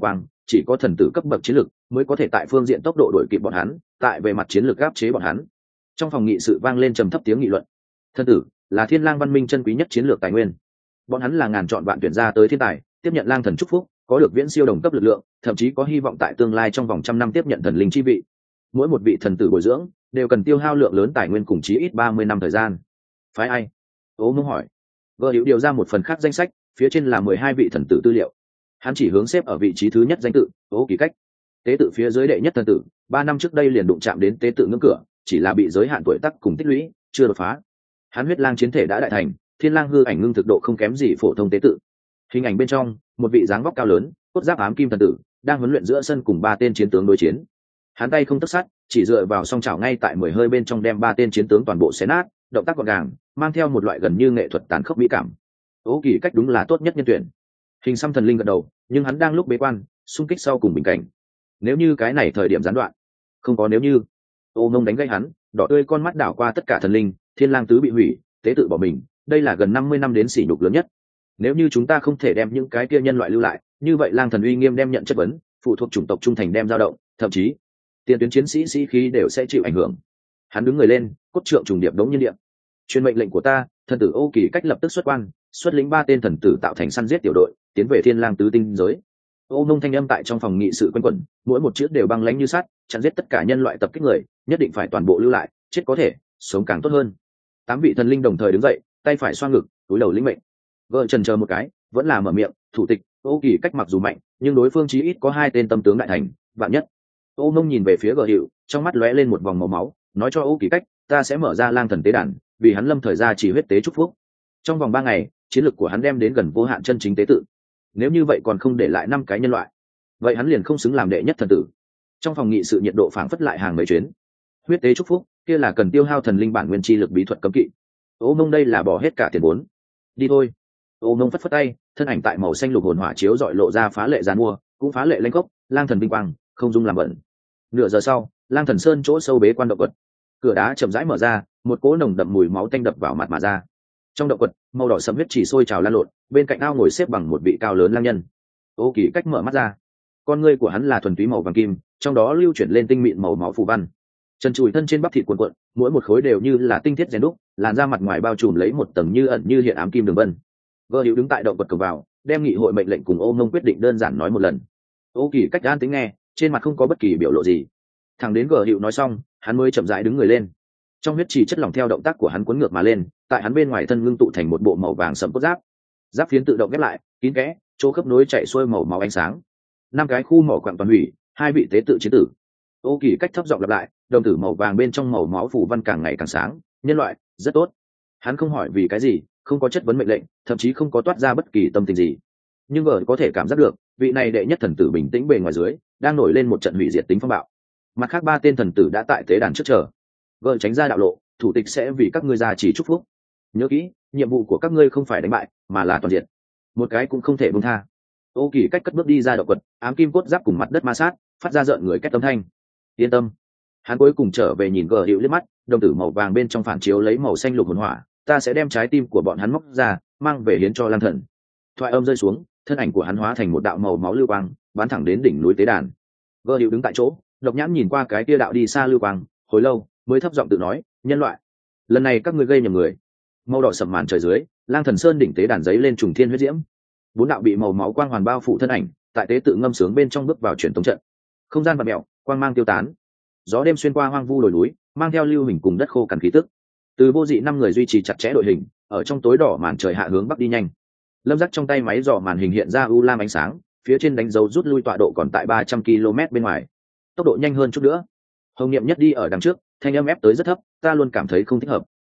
chỉ có thần tử cấp bậc chiến lược mới có thể tại phương diện tốc độ đuổi kịp bọn hắn, tại về mặt chiến lược áp chế bọn hắn. Trong phòng nghị sự vang lên trầm thấp tiếng nghị luận. Thần tử là thiên lang văn minh chân quý nhất chiến lược tài nguyên, bọn hắn là ngàn chọn vạn tuyển ra tới thiên tài, tiếp nhận lang thần chúc phúc, có được viễn siêu đồng cấp lực lượng, thậm chí có hy vọng tại tương lai trong vòng 100 năm tiếp nhận thần linh chi vị. Mỗi một vị thần tử bồi dưỡng đều cần tiêu hao lượng lớn tài nguyên cùng chí ít 30 năm thời gian. Phái ai? Ô Mông hỏi. Vợ Hữu điều ra một phần khác danh sách, phía trên là 12 vị thần tử tư liệu. Hắn chỉ hướng xếp ở vị trí thứ nhất danh tự, Ô Kỳ Cách. Tế tự phía dưới đệ nhất thần tử, 3 năm trước đây liền đụng chạm đến tế tự ngưỡng cửa, chỉ là bị giới hạn tuổi tác cùng tích lũy, chưa đột phá. Hắn huyết lang chiến thể đã đại thành, thiên lang hư ảnh ngưng thực độ không kém gì phổ thông tế tự. Hình ảnh bên trong, một vị dáng vóc cao lớn, cốt giáp ám kim thần tử, đang huấn luyện giữa sân cùng 3 tên chiến tướng đối chiến. Hắn tay không tấc sắt, chỉ dựa vào song chảo ngay tại 10 hơi bên trong đem 3 tên chiến tướng toàn bộ xé nát, động tác gọn gàng, mang theo một loại gần như nghệ thuật tàn khốc mỹ cảm. Ô Kỳ Cách đúng là tốt nhất nhân tuyển. Hình xăm thần linh gật đầu, nhưng hắn đang lúc bế quan, xung kích sau cùng bình cảnh. Nếu như cái này thời điểm gián đoạn, không có nếu như. Ô Mông đánh gây hắn, đỏ tươi con mắt đảo qua tất cả thần linh, thiên lang tứ bị hủy, tế tự bỏ mình, đây là gần 50 năm đến sỉ nhục lớn nhất. Nếu như chúng ta không thể đem những cái kia nhân loại lưu lại, như vậy lang thần uy nghiêm đem nhận chất vấn, phụ thuộc chủng tộc trung thành đem dao động, thậm chí tiền tuyến chiến sĩ sĩ khí đều sẽ chịu ảnh hưởng. Hắn đứng người lên, cốt trượng trùng điệp đống nhiên điệp. Truyền mệnh lệnh của ta, thần tử Ô Kỳ Cách lập tức xuất quan, xuất lĩnh 3 tên thần tử tạo thành săn giết tiểu đội, tiến về thiên lang tứ tinh giới. Ô Mông thanh âm tại trong phòng nghị sự quanh quẩn, mỗi một chữ đều băng lãnh như sắt, chặn giết tất cả nhân loại tập kích người, nhất định phải toàn bộ lưu lại, chết có thể, sống càng tốt hơn. 8 vị thần linh đồng thời đứng dậy, tay phải xoa ngực, cúi đầu lĩnh mệnh. Vợ chần chờ một cái, vẫn là mở miệng, thủ tịch, Ô Kỳ Cách mặc dù mạnh, nhưng đối phương chí ít có 2 tên tâm tướng đại thành, vạn nhất. Ô Mông nhìn về phía Gờ Hựu, trong mắt lóe lên một vòng màu máu, nói cho Ô Kỳ Cách, ta sẽ mở ra lang thần tế đàn, vì hắn lâm thời ra chỉ huyết tế chúc phúc. Trong vòng 3 ngày, chiến lực của hắn đem đến gần vô hạn chân chính tế tự. Nếu như vậy còn không để lại 5 cái nhân loại, vậy hắn liền không xứng làm đệ nhất thần tử. Trong phòng nghị sự nhiệt độ phảng phất lại hàng mấy chuyến. Huyết tế chúc phúc, kia là cần tiêu hao thần linh bản nguyên chi lực bí thuật cấm kỵ. Ô Mông đây là bỏ hết cả tiền vốn. Đi thôi. Ô Mông phất phất tay, thân ảnh tại màu xanh lục hồn hỏa chiếu dọi lộ ra phá lệ giàn mua, cũng phá lệ lanh cốc, lang thần vinh quang, không dung làm bẩn. Nửa giờ sau, lang thần sơn chỗ sâu bế quan động quật, cửa đá chậm rãi mở ra, một cỗ nồng đậm mùi máu tanh đập vào mặt mà ra. Trong động quật, màu đỏ sẫm huyết chỉ sôi trào lan lộn, bên cạnh ao ngồi xếp bằng một vị cao lớn lang nhân. Ô Kỳ Cách mở mắt ra, con ngươi của hắn là thuần túy màu vàng kim, trong đó lưu chuyển lên tinh mịn màu máu phù văn. Chân chùi thân trên bắp thịt cuộn cuộn, mỗi một khối đều như là tinh thiết rèn đúc, làn da mặt ngoài bao trùm lấy một tầng như ẩn như hiện ám kim đường vân. Vợ Hữu đứng tại động quật cổng vào, đem nghị hội mệnh lệnh cùng Ô Mông quyết định đơn giản nói một lần. Ô Kỳ Cách an tĩnh nghe, trên mặt không có bất kỳ biểu lộ gì. Thằng đến Vợ Hữu nói xong, hắn mới chậm rãi đứng người lên. Trong huyết trì chất lỏng theo động tác của hắn cuốn ngược mà lên, tại hắn bên ngoài thân ngưng tụ thành một bộ màu vàng sẫm cốt giáp. Giáp phiến tự động ghép lại, kín kẽ, chỗ khớp nối chạy xuôi màu máu ánh sáng. 5 cái khu mỏ quặng toàn hủy, 2 vị tế tự chiến tử. Ô Kỳ Cách thấp giọng lặp lại, đồng tử màu vàng bên trong màu máu phủ văn càng ngày càng sáng, nhân loại, rất tốt. Hắn không hỏi vì cái gì, không có chất vấn mệnh lệnh, thậm chí không có toát ra bất kỳ tâm tình gì. Nhưng vợ có thể cảm giác được, vị này đệ nhất thần tử bình tĩnh bề ngoài dưới, đang nổi lên một trận hủy diệt tính phong bạo. Mặt khác 3 tên thần tử đã tại tế đàn trước chờ. Vợ tránh ra đạo lộ, thủ tịch sẽ vì các ngươi ra chỉ chúc phúc. Nhớ kỹ, nhiệm vụ của các ngươi không phải đánh bại, mà là toàn diện. Một cái cũng không thể buông tha. Ô Kỳ Cách cất bước đi ra động quật, ám kim cốt giáp cùng mặt đất ma sát, phát ra rợn người két âm thanh. Yên tâm. Hắn cuối cùng trở về nhìn Gờ Hữu liếc mắt, đồng tử màu vàng bên trong phản chiếu lấy màu xanh lục hồn hỏa, ta sẽ đem trái tim của bọn hắn móc ra, mang về hiến cho lang thần. Thoại âm rơi xuống, thân ảnh của hắn hóa thành một đạo màu máu lưu quang, bắn thẳng đến đỉnh núi tế đàn. Gờ Hữu đứng tại chỗ, độc nhãn nhìn qua cái kia đạo đi xa lưu quang, hồi lâu mới thấp giọng tự nói, nhân loại, lần này các ngươi gây nhầm người. Màu đỏ sầm màn trời dưới, lang thần sơn đỉnh tế đàn giấy lên trùng thiên huyết diễm. 4 đạo bị màu máu quang hoàn bao phủ thân ảnh, tại tế tự ngâm sướng bên trong bước vào truyền tống trận. Không gian vặn mèo, quang mang tiêu tán. Gió đêm xuyên qua hoang vu đồi núi, mang theo lưu hình cùng đất khô cằn khí tức. Từ Vô Dị 5 người duy trì chặt chẽ đội hình, ở trong tối đỏ màn trời hạ hướng bắc đi nhanh. Lâm Giác trong tay máy dò màn hình hiện ra u lam ánh sáng, phía trên đánh dấu rút lui tọa độ còn tại 300 km bên ngoài. Tốc độ nhanh hơn chút nữa. Hồng Niệm nhất đi ở đằng trước, thanh âm ép tới rất thấp, ta luôn cảm thấy không thích hợp.